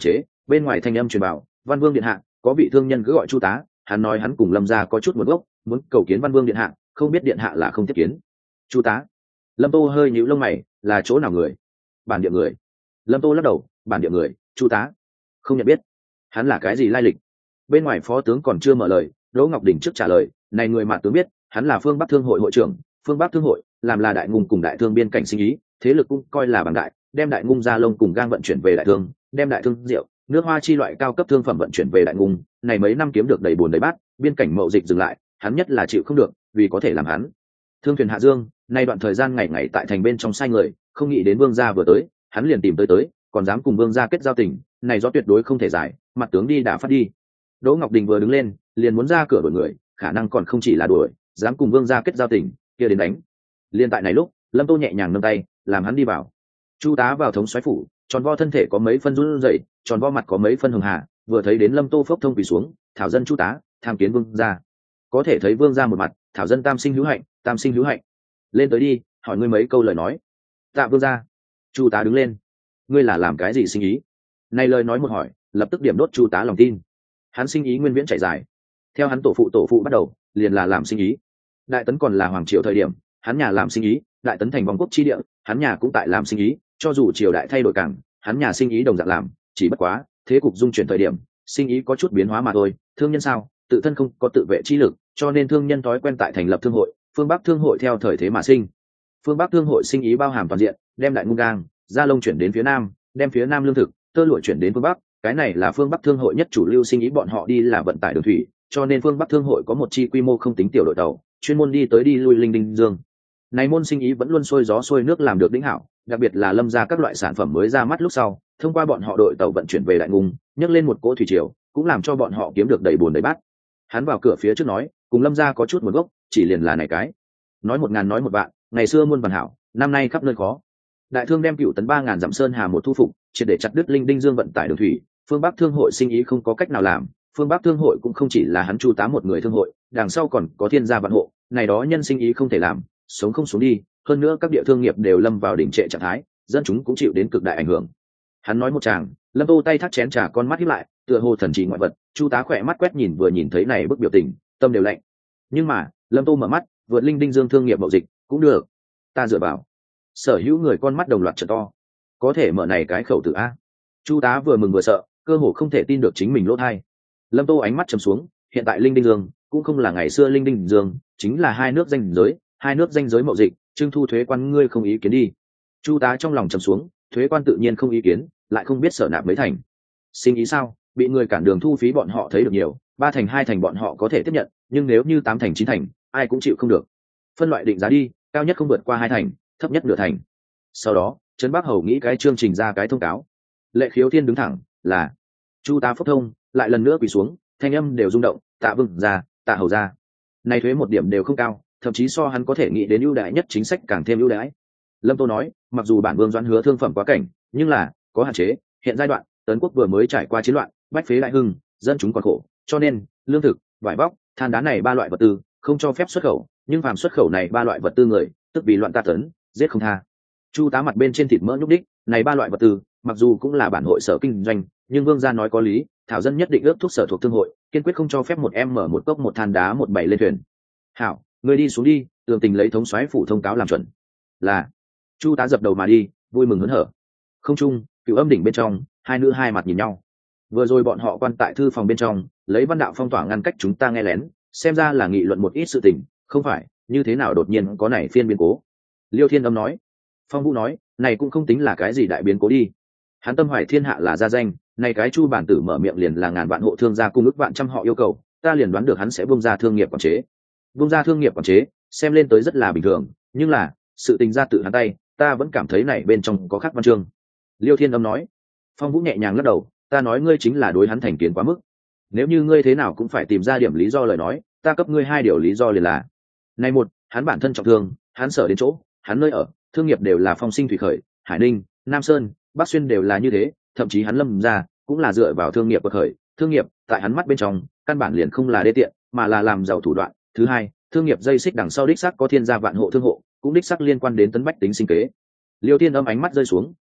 bên ngoài thanh âm truyền bảo, Văn Vương điện hạ, có vị thương nhân cứ gọi Chu tá, hắn nói hắn cùng Lâm gia có chút nguồn gốc, muốn cầu kiến Văn Vương điện hạ, không biết điện hạ là không tiếp kiến. Chu tá. Lâm Tô hơi nhíu lông mày, là chỗ nào người? Bản địa người. Lâm Tô lắc đầu, bản địa người. Chu tá, không nhận biết. Hắn là cái gì lai lịch? Bên ngoài phó tướng còn chưa mở lời, Đỗ Ngọc Đình trước trả lời, này người mà tướng biết, hắn là phương Bắc thương hội hội trưởng, phương Bắc thương hội làm là đại ngung cùng đại thương biên cảnh sinh ý, thế lực cũng coi là bằng đại, đem đại ngung da lông cùng gang vận chuyển về đại thương, đem đại thương rượu, nước hoa chi loại cao cấp thương phẩm vận chuyển về đại ngung, này mấy năm kiếm được đầy buồn đầy bát, biên cảnh mậu dịch dừng lại, hắn nhất là chịu không được, vì có thể làm hắn thương thuyền hạ dương, nay đoạn thời gian ngày ngày tại thành bên trong sai người, không nghĩ đến vương gia vừa tới, hắn liền tìm tới tới, còn dám cùng vương gia kết giao tình, này do tuyệt đối không thể giải, mặt tướng đi đã phát đi. Đỗ Ngọc Đình vừa đứng lên, liền muốn ra cửa đuổi người, khả năng còn không chỉ là đuổi, dám cùng vương gia kết giao tình, kia đến đánh. Liên tại này lúc, Lâm Tô nhẹ nhàng nâng tay, làm hắn đi vào. Chu tá vào thống soái phủ, tròn vo thân thể có mấy phân run rẩy, tròn vo mặt có mấy phân hường hà, vừa thấy đến Lâm Tô phốc thông quỳ xuống, thảo dân Chu tá, tham kiến vương gia. Có thể thấy vương gia một mặt, thảo dân tam sinh hữu hạnh, tam sinh hữu hạnh. Lên tới đi, hỏi ngươi mấy câu lời nói. Tạ vương gia. Chu tá đứng lên. Ngươi là làm cái gì sinh ý? Này lời nói một hỏi, lập tức điểm đốt Chu tá lòng tin. Hắn sinh ý nguyên viễn chảy dài, theo hắn tổ phụ tổ phụ bắt đầu, liền là làm sinh ý. Đại tấn còn là hoàng triều thời điểm, hắn nhà làm sinh ý, đại tấn thành vòng quốc chi địa, hắn nhà cũng tại làm sinh ý, cho dù triều đại thay đổi cảng, hắn nhà sinh ý đồng dạng làm, chỉ bất quá thế cục dung chuyển thời điểm, sinh ý có chút biến hóa mà thôi. Thương nhân sao, tự thân không có tự vệ chi lực, cho nên thương nhân thói quen tại thành lập thương hội, phương Bắc thương hội theo thời thế mà sinh. Phương Bắc thương hội sinh ý bao hàm toàn diện, đem đại ngung gang, da lông chuyển đến phía nam, đem phía nam lương thực, tơ lụa chuyển đến phương Bắc, cái này là phương Bắc thương hội nhất chủ lưu sinh ý, bọn họ đi là vận tải đường thủy, cho nên phương Bắc thương hội có một chi quy mô không tính tiểu đội tàu, chuyên môn đi tới đi lui linh đinh dương. Này môn sinh ý vẫn luôn xuôi gió xuôi nước làm được đỉnh hảo, đặc biệt là Lâm gia các loại sản phẩm mới ra mắt lúc sau, thông qua bọn họ đội tàu vận chuyển về đại ngung, nhấc lên một cỗ thủy triều, cũng làm cho bọn họ kiếm được đầy buồn đầy bát. Hắn vào cửa phía trước nói, cùng Lâm gia có chút nguồn gốc, chỉ liền là này cái. Nói một ngàn nói một vạn, ngày xưa muôn vàn hảo, năm nay khắp nơi khó. Đại thương đem cựu tấn ba ngàn dặm sơn hà một thu phục, triệt để chặt đứt linh đinh dương vận tải đường thủy, phương Bắc thương hội sinh ý không có cách nào làm, phương Bắc thương hội cũng không chỉ là hắn Chu tá một người thương hội, đằng sau còn có thiên gia vạn hộ, này đó nhân sinh ý không thể làm, sống không xuống đi, hơn nữa các địa thương nghiệp đều lâm vào đỉnh trệ trạng thái, dân chúng cũng chịu đến cực đại ảnh hưởng. Hắn nói một tràng, Lâm Tô tay thắt chén trà, con mắt híp lại, tựa hồ thần chỉ ngoại vật. Chu tá khỏe mắt quét nhìn vừa nhìn thấy này bức biểu tình, tâm đều lạnh. Nhưng mà Lâm Tô mở mắt, vượt linh đinh dương thương nghiệp mậu dịch cũng được, ta dựa vào. Sở hữu người con mắt đồng loạt trợ to, có thể mở này cái khẩu tử a. Chu tá vừa mừng vừa sợ, cơ hồ không thể tin được chính mình lỗ tai. Lâm Tô ánh mắt trầm xuống, hiện tại linh đinh dương cũng không là ngày xưa linh đinh dương, chính là hai nước danh giới, hai nước danh giới mậu dịch, trưng thu thuế quan ngươi không ý kiến đi. Chu tá trong lòng trầm xuống, thuế quan tự nhiên không ý kiến, lại không biết sở nạp mấy thành. Sinh ý sao, bị người cản đường thu phí bọn họ thấy được nhiều, ba thành hai thành bọn họ có thể tiếp nhận, nhưng nếu như tám thành chín thành, ai cũng chịu không được. Phân loại định giá đi, cao nhất không vượt qua hai thành, thấp nhất nửa thành. Sau đó Trấn Bắc Hầu nghĩ cái chương trình ra cái thông cáo. Lệ Khiếu Thiên đứng thẳng, là Chu tá phúc thông, lại lần nữa quỳ xuống, thanh âm đều rung động, tạ vương ra, tạ hầu ra. Này thuế một điểm đều không cao, thậm chí so hắn có thể nghĩ đến ưu đãi nhất chính sách càng thêm ưu đãi. Lâm Tô nói, mặc dù bản vương doãn hứa thương phẩm quá cảnh, nhưng là có hạn chế, hiện giai đoạn tấn quốc vừa mới trải qua chiến loạn, bách phế đại hưng, dân chúng còn khổ, cho nên lương thực, vải vóc, than đá này ba loại vật tư không cho phép xuất khẩu, nhưng phàm xuất khẩu này ba loại vật tư người, tức vì loạn ta tấn, giết không tha. Chu tá mặt bên trên thịt mỡ nhúc đích, này ba loại vật tư mặc dù cũng là bản hội sở kinh doanh, nhưng vương gia nói có lý, thảo dân nhất định ước thúc sở thuộc thương hội, kiên quyết không cho phép một em mở một cốc một than đá một bảy lên thuyền. Hảo, người đi xuống đi, tường tình lấy thống soái phủ thông cáo làm chuẩn. Là. Chu tá dập đầu mà đi, vui mừng hớn hở. Không trung, Cửu Âm đỉnh bên trong, hai nữ hai mặt nhìn nhau. Vừa rồi bọn họ quan tại thư phòng bên trong, lấy văn đạo phong tỏa ngăn cách chúng ta nghe lén, xem ra là nghị luận một ít sự tình, không phải như thế nào đột nhiên có này phiên biến cố. Liêu Thiên Âm nói. Phong Vũ nói, này cũng không tính là cái gì đại biến cố đi. Hắn tâm hoài thiên hạ là gia danh, này cái Chu bản tử mở miệng liền là ngàn vạn hộ thương gia cung ước vạn trăm họ yêu cầu, ta liền đoán được hắn sẽ buông ra thương nghiệp quản chế. Buông ra thương nghiệp quản chế, xem lên tới rất là bình thường, nhưng là sự tình ra tự hắn tay, ta vẫn cảm thấy này bên trong có khác văn chương. Liêu Thiên Âm nói. Phong Vũ nhẹ nhàng lắc đầu, ta nói ngươi chính là đối hắn thành kiến quá mức. Nếu như ngươi thế nào cũng phải tìm ra điểm lý do lời nói, ta cấp ngươi hai điều lý do liền là. Này một, hắn bản thân trọng thương, hắn sở đến chỗ, hắn nơi ở, thương nghiệp đều là phong sinh thủy khởi, Hải Ninh, Nam Sơn, Bắc Xuyên đều là như thế, thậm chí hắn Lâm ra cũng là dựa vào thương nghiệp bậc khởi, thương nghiệp tại hắn mắt bên trong, căn bản liền không là đê tiện, mà là làm giàu thủ đoạn. Thứ hai, thương nghiệp dây xích đằng sau đích xác có thiên gia vạn hộ thương hộ, cũng đích xác liên quan đến tấn bách tính sinh kế. Liêu Thiên Âm ánh mắt rơi xuống,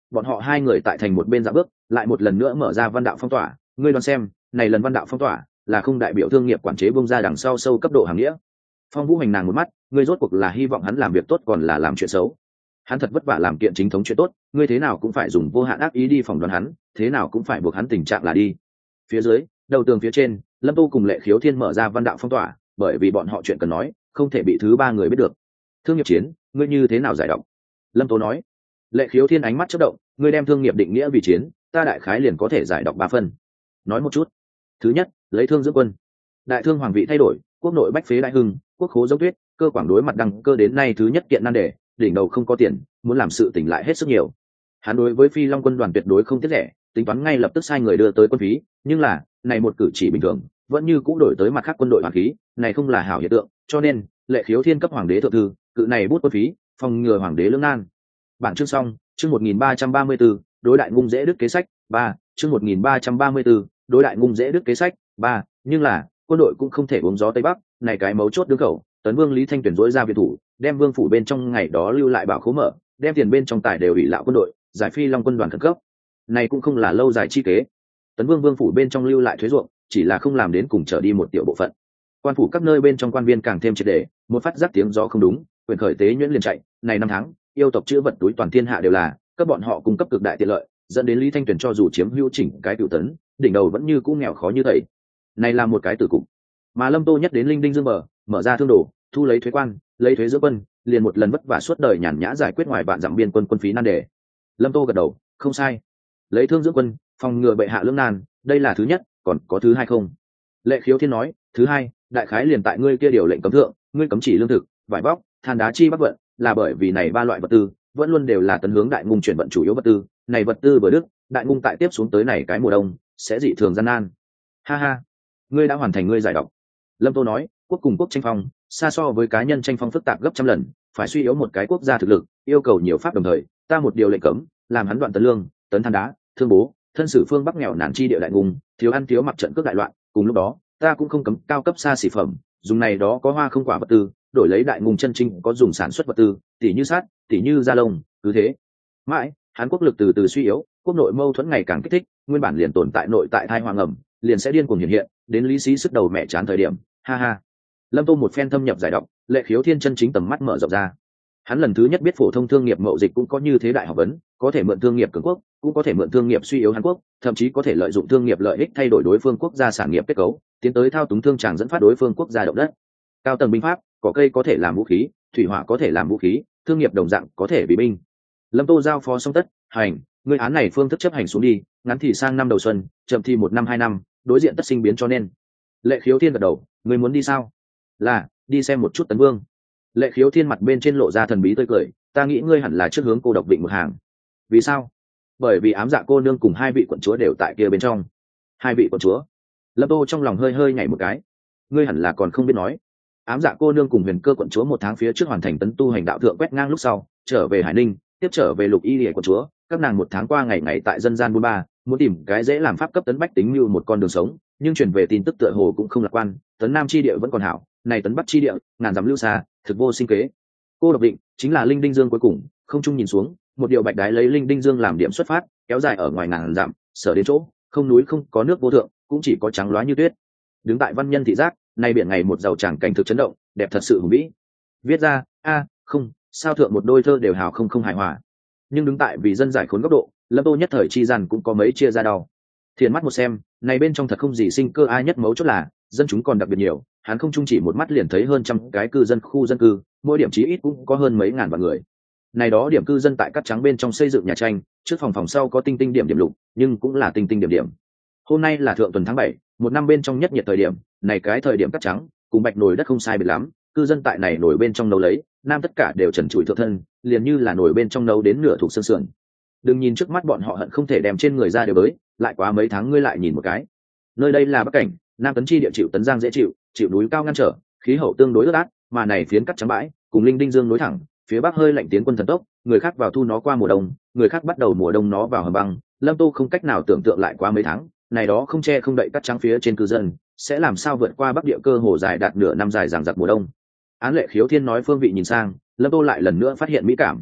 bọn họ hai người tại thành một bên dạo bước, lại một lần nữa mở ra văn đạo phong tỏa. Ngươi đoán xem, này lần văn đạo phong tỏa là không đại biểu thương nghiệp quản chế bung ra đằng sau sâu cấp độ hàng nghĩa. Phong Vũ hành nàng một mắt, ngươi rốt cuộc là hy vọng hắn làm việc tốt còn là làm chuyện xấu? Hắn thật vất vả làm kiện chính thống chuyện tốt, ngươi thế nào cũng phải dùng vô hạn ác ý đi phỏng đoán hắn, thế nào cũng phải buộc hắn tình trạng là đi. Phía dưới, đầu tường phía trên, Lâm Tô cùng Lệ Khiếu Thiên mở ra văn đạo phong tỏa, bởi vì bọn họ chuyện cần nói, không thể bị thứ ba người biết được. Thương nghiệp chiến, ngươi như thế nào giải đọc? Lâm Tô nói. Lệ Khiếu Thiên ánh mắt chớp động, ngươi đem thương nghiệp định nghĩa vì chiến, ta đại khái liền có thể giải đọc ba phần. Nói một chút. Thứ nhất, lấy thương dưỡng quân. Đại thương hoàng vị thay đổi, quốc nội bách phế đại hưng, quốc khố dốc tuyết, cơ quảng đối mặt đăng cơ đến nay thứ nhất kiện nan đề, đỉnh đầu không có tiền, muốn làm sự tỉnh lại hết sức nhiều. Hắn đối với Phi Long quân đoàn tuyệt đối không tiếc rẻ, tính toán ngay lập tức sai người đưa tới quân phí, nhưng là, này một cử chỉ bình thường, vẫn như cũ đổi tới mặt khác quân đội hoàn khí, này không là hảo hiện tượng, cho nên, Lệ Khiếu Thiên cấp hoàng đế thượng thư, cự này bút quân phí, phòng ngừa hoàng đế lưỡng nan. Bản chương xong, chương một nghìn ba trăm ba mươi 1334, đối đại ngung dễ đức kế sách, ba, chương một nghìn ba trăm ba mươi 1334, đối đại ngung dễ đức kế sách, ba, nhưng là, quân đội cũng không thể uống gió tây bắc, này cái mấu chốt đương khẩu, Tấn Vương Lý Thanh tuyển dối ra viện thủ, đem vương phủ bên trong ngày đó lưu lại bảo khố mở, đem tiền bên trong tài đều ủy lạo quân đội, giải Phi Long quân đoàn khẩn cấp. Này cũng không là lâu dài chi kế. Tấn Vương vương phủ bên trong lưu lại thuế ruộng, chỉ là không làm đến cùng trở đi một tiểu bộ phận. Quan phủ các nơi bên trong quan viên càng thêm triệt để, một phát giác tiếng gió không đúng, quyền khởi tế nhuyễn liền chạy, này năm tháng, yêu tộc chữ vật túi toàn thiên hạ đều là, các bọn họ cung cấp cực đại tiện lợi, dẫn đến Lý Thanh tuyển cho dù chiếm hữu chỉnh cái cựu tấn, đỉnh đầu vẫn như cũ nghèo khó như thầy. Này là một cái tử cục. Mà Lâm Tô nhất đến linh đinh dương bờ, mở ra thương đồ, thu lấy thuế quan, lấy thuế giữa quân, liền một lần vất vả suốt đời nhàn nhã giải quyết ngoài vạn dặm biên quân quân phí nan đề. Lâm Tô gật đầu, không sai. Lấy thương dưỡng quân, phòng ngừa bệ hạ lưỡng nan, đây là thứ nhất, còn có thứ hai không? Lệ Khiếu Thiên nói, thứ hai, đại khái liền tại ngươi kia điều lệnh cấm thượng, ngươi cấm chỉ lương thực, vải vóc, than đá chi bắc vận, là bởi vì này ba loại vật tư vẫn luôn đều là tấn hướng đại ngung chuyển vận chủ yếu vật tư, này vật tư vừa đức, đại ngung tại tiếp xuống tới này cái mùa đông sẽ dị thường gian nan. Ha ha, ngươi đã hoàn thành ngươi giải độc. Lâm Tô nói, quốc cùng quốc tranh phong, xa so với cá nhân tranh phong phức tạp gấp trăm lần, phải suy yếu một cái quốc gia thực lực, yêu cầu nhiều pháp đồng thời, ta một điều lệnh cấm, làm hắn đoạn tấn lương, tấn than đá, thương bố, thân sử phương bắc nghèo nàn chi địa đại ngung, thiếu ăn thiếu mặc trận cướp đại loạn, cùng lúc đó, ta cũng không cấm cao cấp xa xỉ phẩm, dùng này đó có hoa không quả vật tư, đổi lấy đại ngung chân chính có dùng sản xuất vật tư, tỷ như sát, tỷ như da lông, cứ thế. Mãi, Hán quốc lực từ từ suy yếu, quốc nội mâu thuẫn ngày càng kích thích, nguyên bản liền tồn tại nội tại thai hoàng ẩm, liền sẽ điên cuồng hiện hiện, đến lý sĩ sức đầu mẹ chán thời điểm, ha ha. Lâm Tô một phen thâm nhập giải độc, Lệ Khiếu Thiên chân chính tầm mắt mở rộng ra. Hắn lần thứ nhất biết phổ thông thương nghiệp mậu dịch cũng có như thế đại học vấn, có thể mượn thương nghiệp cường quốc, cũng có thể mượn thương nghiệp suy yếu Hàn Quốc, thậm chí có thể lợi dụng thương nghiệp lợi ích thay đổi đối phương quốc gia sản nghiệp kết cấu, tiến tới thao túng thương tràng dẫn phát đối phương quốc gia động đất. Cao tầng binh pháp, cỏ cây có thể làm vũ khí, thủy hỏa có thể làm vũ khí, thương nghiệp đồng dạng có thể bị binh. Lâm Tô giao phó xong tất, hành, ngươi án này phương thức chấp hành xuống đi, ngắn thì sang năm đầu xuân, chậm thì một năm hai năm, đối diện tất sinh biến cho nên. Lệ Khiếu Thiên gật đầu, ngươi muốn đi sao? Là, đi xem một chút Tấn Vương. Lệ Khiếu Thiên mặt bên trên lộ ra thần bí tươi cười, ta nghĩ ngươi hẳn là trước hướng cô độc vịnh một hàng. Vì sao? Bởi vì ám dạ cô nương cùng hai vị quận chúa đều tại kia bên trong. Hai vị quận chúa? Lâm Tô trong lòng hơi hơi nhảy một cái. Ngươi hẳn là còn không biết nói. Ám dạ cô nương cùng Huyền Cơ quận chúa một tháng phía trước hoàn thành tấn tu hành đạo thượng quét ngang lúc sau, trở về Hải Ninh, tiếp trở về Lục Y Liễu quận chúa, các nàng một tháng qua ngày ngày tại dân gian buôn ba, muốn tìm cái dễ làm pháp cấp tấn bách tính như một con đường sống, nhưng truyền về tin tức tựa hồ cũng không lạc quan, tấn Nam chi địa vẫn còn hảo, này tấn Bắc chi địa, ngàn dặm lưu xa, thực vô sinh kế. Cô độc định chính là linh đinh dương cuối cùng, không trung nhìn xuống, một điệu bạch đái lấy linh đinh dương làm điểm xuất phát, kéo dài ở ngoài ngàn dặm, sở đến chỗ, không núi không có nước vô thượng, cũng chỉ có trắng loá như tuyết. Đứng tại văn nhân thị giác, nay biển ngày một giàu tràng cảnh thực chấn động, đẹp thật sự hùng vĩ. Viết ra, a, không, sao thượng một đôi thơ đều hào không không hài hòa. Nhưng đứng tại vì dân giải khốn góc độ, Lâm Tô nhất thời chi gian cũng có mấy chia ra đau. Thiền mắt một xem, này bên trong thật không gì sinh cơ ai nhất mấu chốt là, dân chúng còn đặc biệt nhiều, hắn không chung chỉ một mắt liền thấy hơn trăm cái cư dân khu dân cư, mỗi điểm chí ít cũng có hơn mấy ngàn vạn người. Này đó điểm cư dân tại cát trắng bên trong xây dựng nhà tranh, trước phòng phòng sau có tinh tinh điểm điểm lục, nhưng cũng là tinh tinh điểm điểm. Hôm nay là thượng tuần tháng bảy, một năm bên trong nhất nhiệt thời điểm, này cái thời điểm cát trắng, cùng bạch nồi đất không sai biệt lắm, cư dân tại này nồi bên trong nấu lấy, nam tất cả đều trần trụi thượng thân, liền như là nồi bên trong nấu đến nửa thuộc xương sườn. Đừng nhìn trước mắt bọn họ hận không thể đem trên người ra đều bới, lại quá mấy tháng ngươi lại nhìn một cái. Nơi đây là Bắc cảnh, Nam tấn chi địa chịu tấn giang dễ chịu, chịu núi cao ngăn trở, khí hậu tương đối ướt át, mà này phiến cắt trắng bãi, cùng linh đinh dương nối thẳng, phía bắc hơi lạnh tiến quân thần tốc, người khác vào thu nó qua mùa đông, người khác bắt đầu mùa đông nó vào hầm băng, Lâm Tô không cách nào tưởng tượng lại qua mấy tháng, này đó không che không đậy cắt trắng phía trên cư dân, sẽ làm sao vượt qua bắc địa cơ hồ dài đạt nửa năm dài giằng giặc mùa đông. Án Lệ Khiếu Thiên nói phương vị nhìn sang, Lâm Tô lại lần nữa phát hiện mỹ cảm.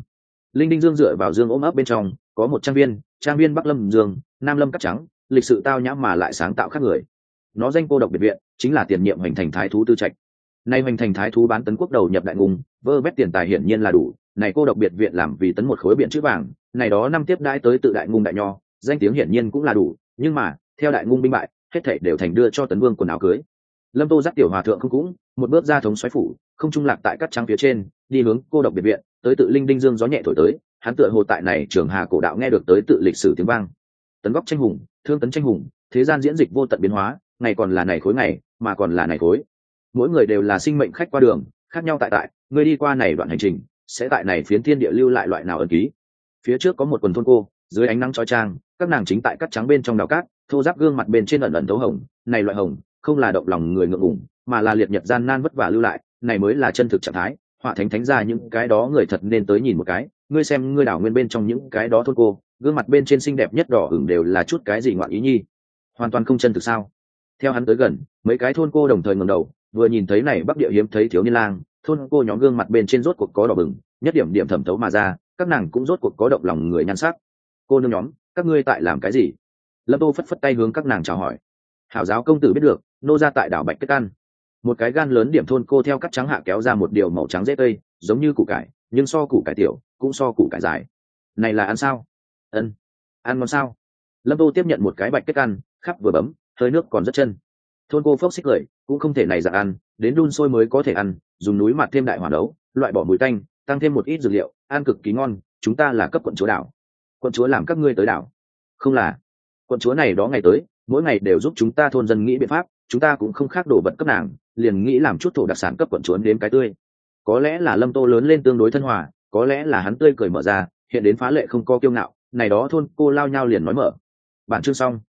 Linh Đinh Dương dựa vào dương ôm ấp bên trong có một trang viên, trang viên Bắc Lâm Dương, Nam Lâm cắt trắng, lịch sự tao nhã mà lại sáng tạo khác người. Nó danh cô độc biệt viện, chính là tiền nhiệm Hoành Thành thái thú tư trạch. Nay Hoành Thành thái thú bán tấn quốc đầu nhập đại ngùng, vơ vét tiền tài hiển nhiên là đủ, này cô độc biệt viện làm vì tấn một khối biển chữ vàng, này đó năm tiếp đãi tới tự đại ngùng đại nho, danh tiếng hiển nhiên cũng là đủ, nhưng mà theo đại ngùng binh bại, hết thảy đều thành đưa cho tấn vương quần áo cưới. Lâm Tô dắt tiểu hòa thượng không cũng một bước ra thống xoáy phủ, không trung lạc tại cắt trắng phía trên, đi hướng cô độc biệt viện, tới tự Linh Đinh Dương gió nhẹ thổi tới, hắn tựa hồ tại này trường hà cổ đạo nghe được tới tự lịch sử tiếng vang. Tấn góc tranh hùng, thương tấn tranh hùng, thế gian diễn dịch vô tận biến hóa, ngày còn là này khối ngày, mà còn là này khối. Mỗi người đều là sinh mệnh khách qua đường, khác nhau tại tại, người đi qua này đoạn hành trình, sẽ tại này phiến thiên địa lưu lại loại nào ấn ký. Phía trước có một quần thôn cô, dưới ánh nắng chói chang, các nàng chính tại cắt trắng bên trong đào cát, thô ráp gương mặt bên trên ẩn ẩn thấu hồng, này loại hồng, không là động lòng người ngượng ngùng, mà là liệt nhật gian nan vất vả lưu lại, này mới là chân thực trạng thái. Họa thánh thánh ra những cái đó người thật nên tới nhìn một cái, ngươi xem ngươi đảo nguyên bên trong những cái đó thôn cô, gương mặt bên trên xinh đẹp nhất đỏ ửng đều là chút cái gì ngoạn ý nhi, hoàn toàn không chân thực sao? Theo hắn tới gần, mấy cái thôn cô đồng thời ngẩng đầu, vừa nhìn thấy này bắc địa hiếm thấy thiếu niên lang, thôn cô nhóm gương mặt bên trên rốt cuộc có đỏ bừng, nhất điểm điểm thẩm thấu mà ra, các nàng cũng rốt cuộc có động lòng người nhan sắc. Cô nương nhóm, các ngươi tại làm cái gì? Lâm Tô phất phất tay hướng các nàng chào hỏi. Hảo giáo công tử biết được, nô ra tại đảo Bạch Kết Ăn. Một cái gan lớn điểm thôn cô theo cắt trắng hạ kéo ra một điều màu trắng dễ cây, giống như củ cải, nhưng so củ cải tiểu, cũng so củ cải dài. Này là ăn sao? Ân, ăn ngon sao? Lâm Tô tiếp nhận một cái Bạch Kết Ăn, khắp vừa bấm, hơi nước còn rất chân. Thôn cô phốc xích cười, cũng không thể này dạng ăn, đến đun sôi mới có thể ăn, dùng núi mặt thêm đại hỏa nấu, loại bỏ mùi tanh, tăng thêm một ít dược liệu, ăn cực kỳ ngon. Chúng ta là cấp quận chúa đảo. Quận chúa làm các ngươi tới đảo? Không là, quận chúa này đó ngày tới, mỗi ngày đều giúp chúng ta thôn dân nghĩ biện pháp, chúng ta cũng không khác đổ vật cấp nàng, liền nghĩ làm chút thổ đặc sản cấp quận chúa đến cái tươi. Có lẽ là Lâm Tô lớn lên tương đối thân hòa, có lẽ là hắn tươi cười mở ra, hiện đến phá lệ không có kiêu ngạo, này đó thôn cô lao nhau liền nói mở. Bản chương xong.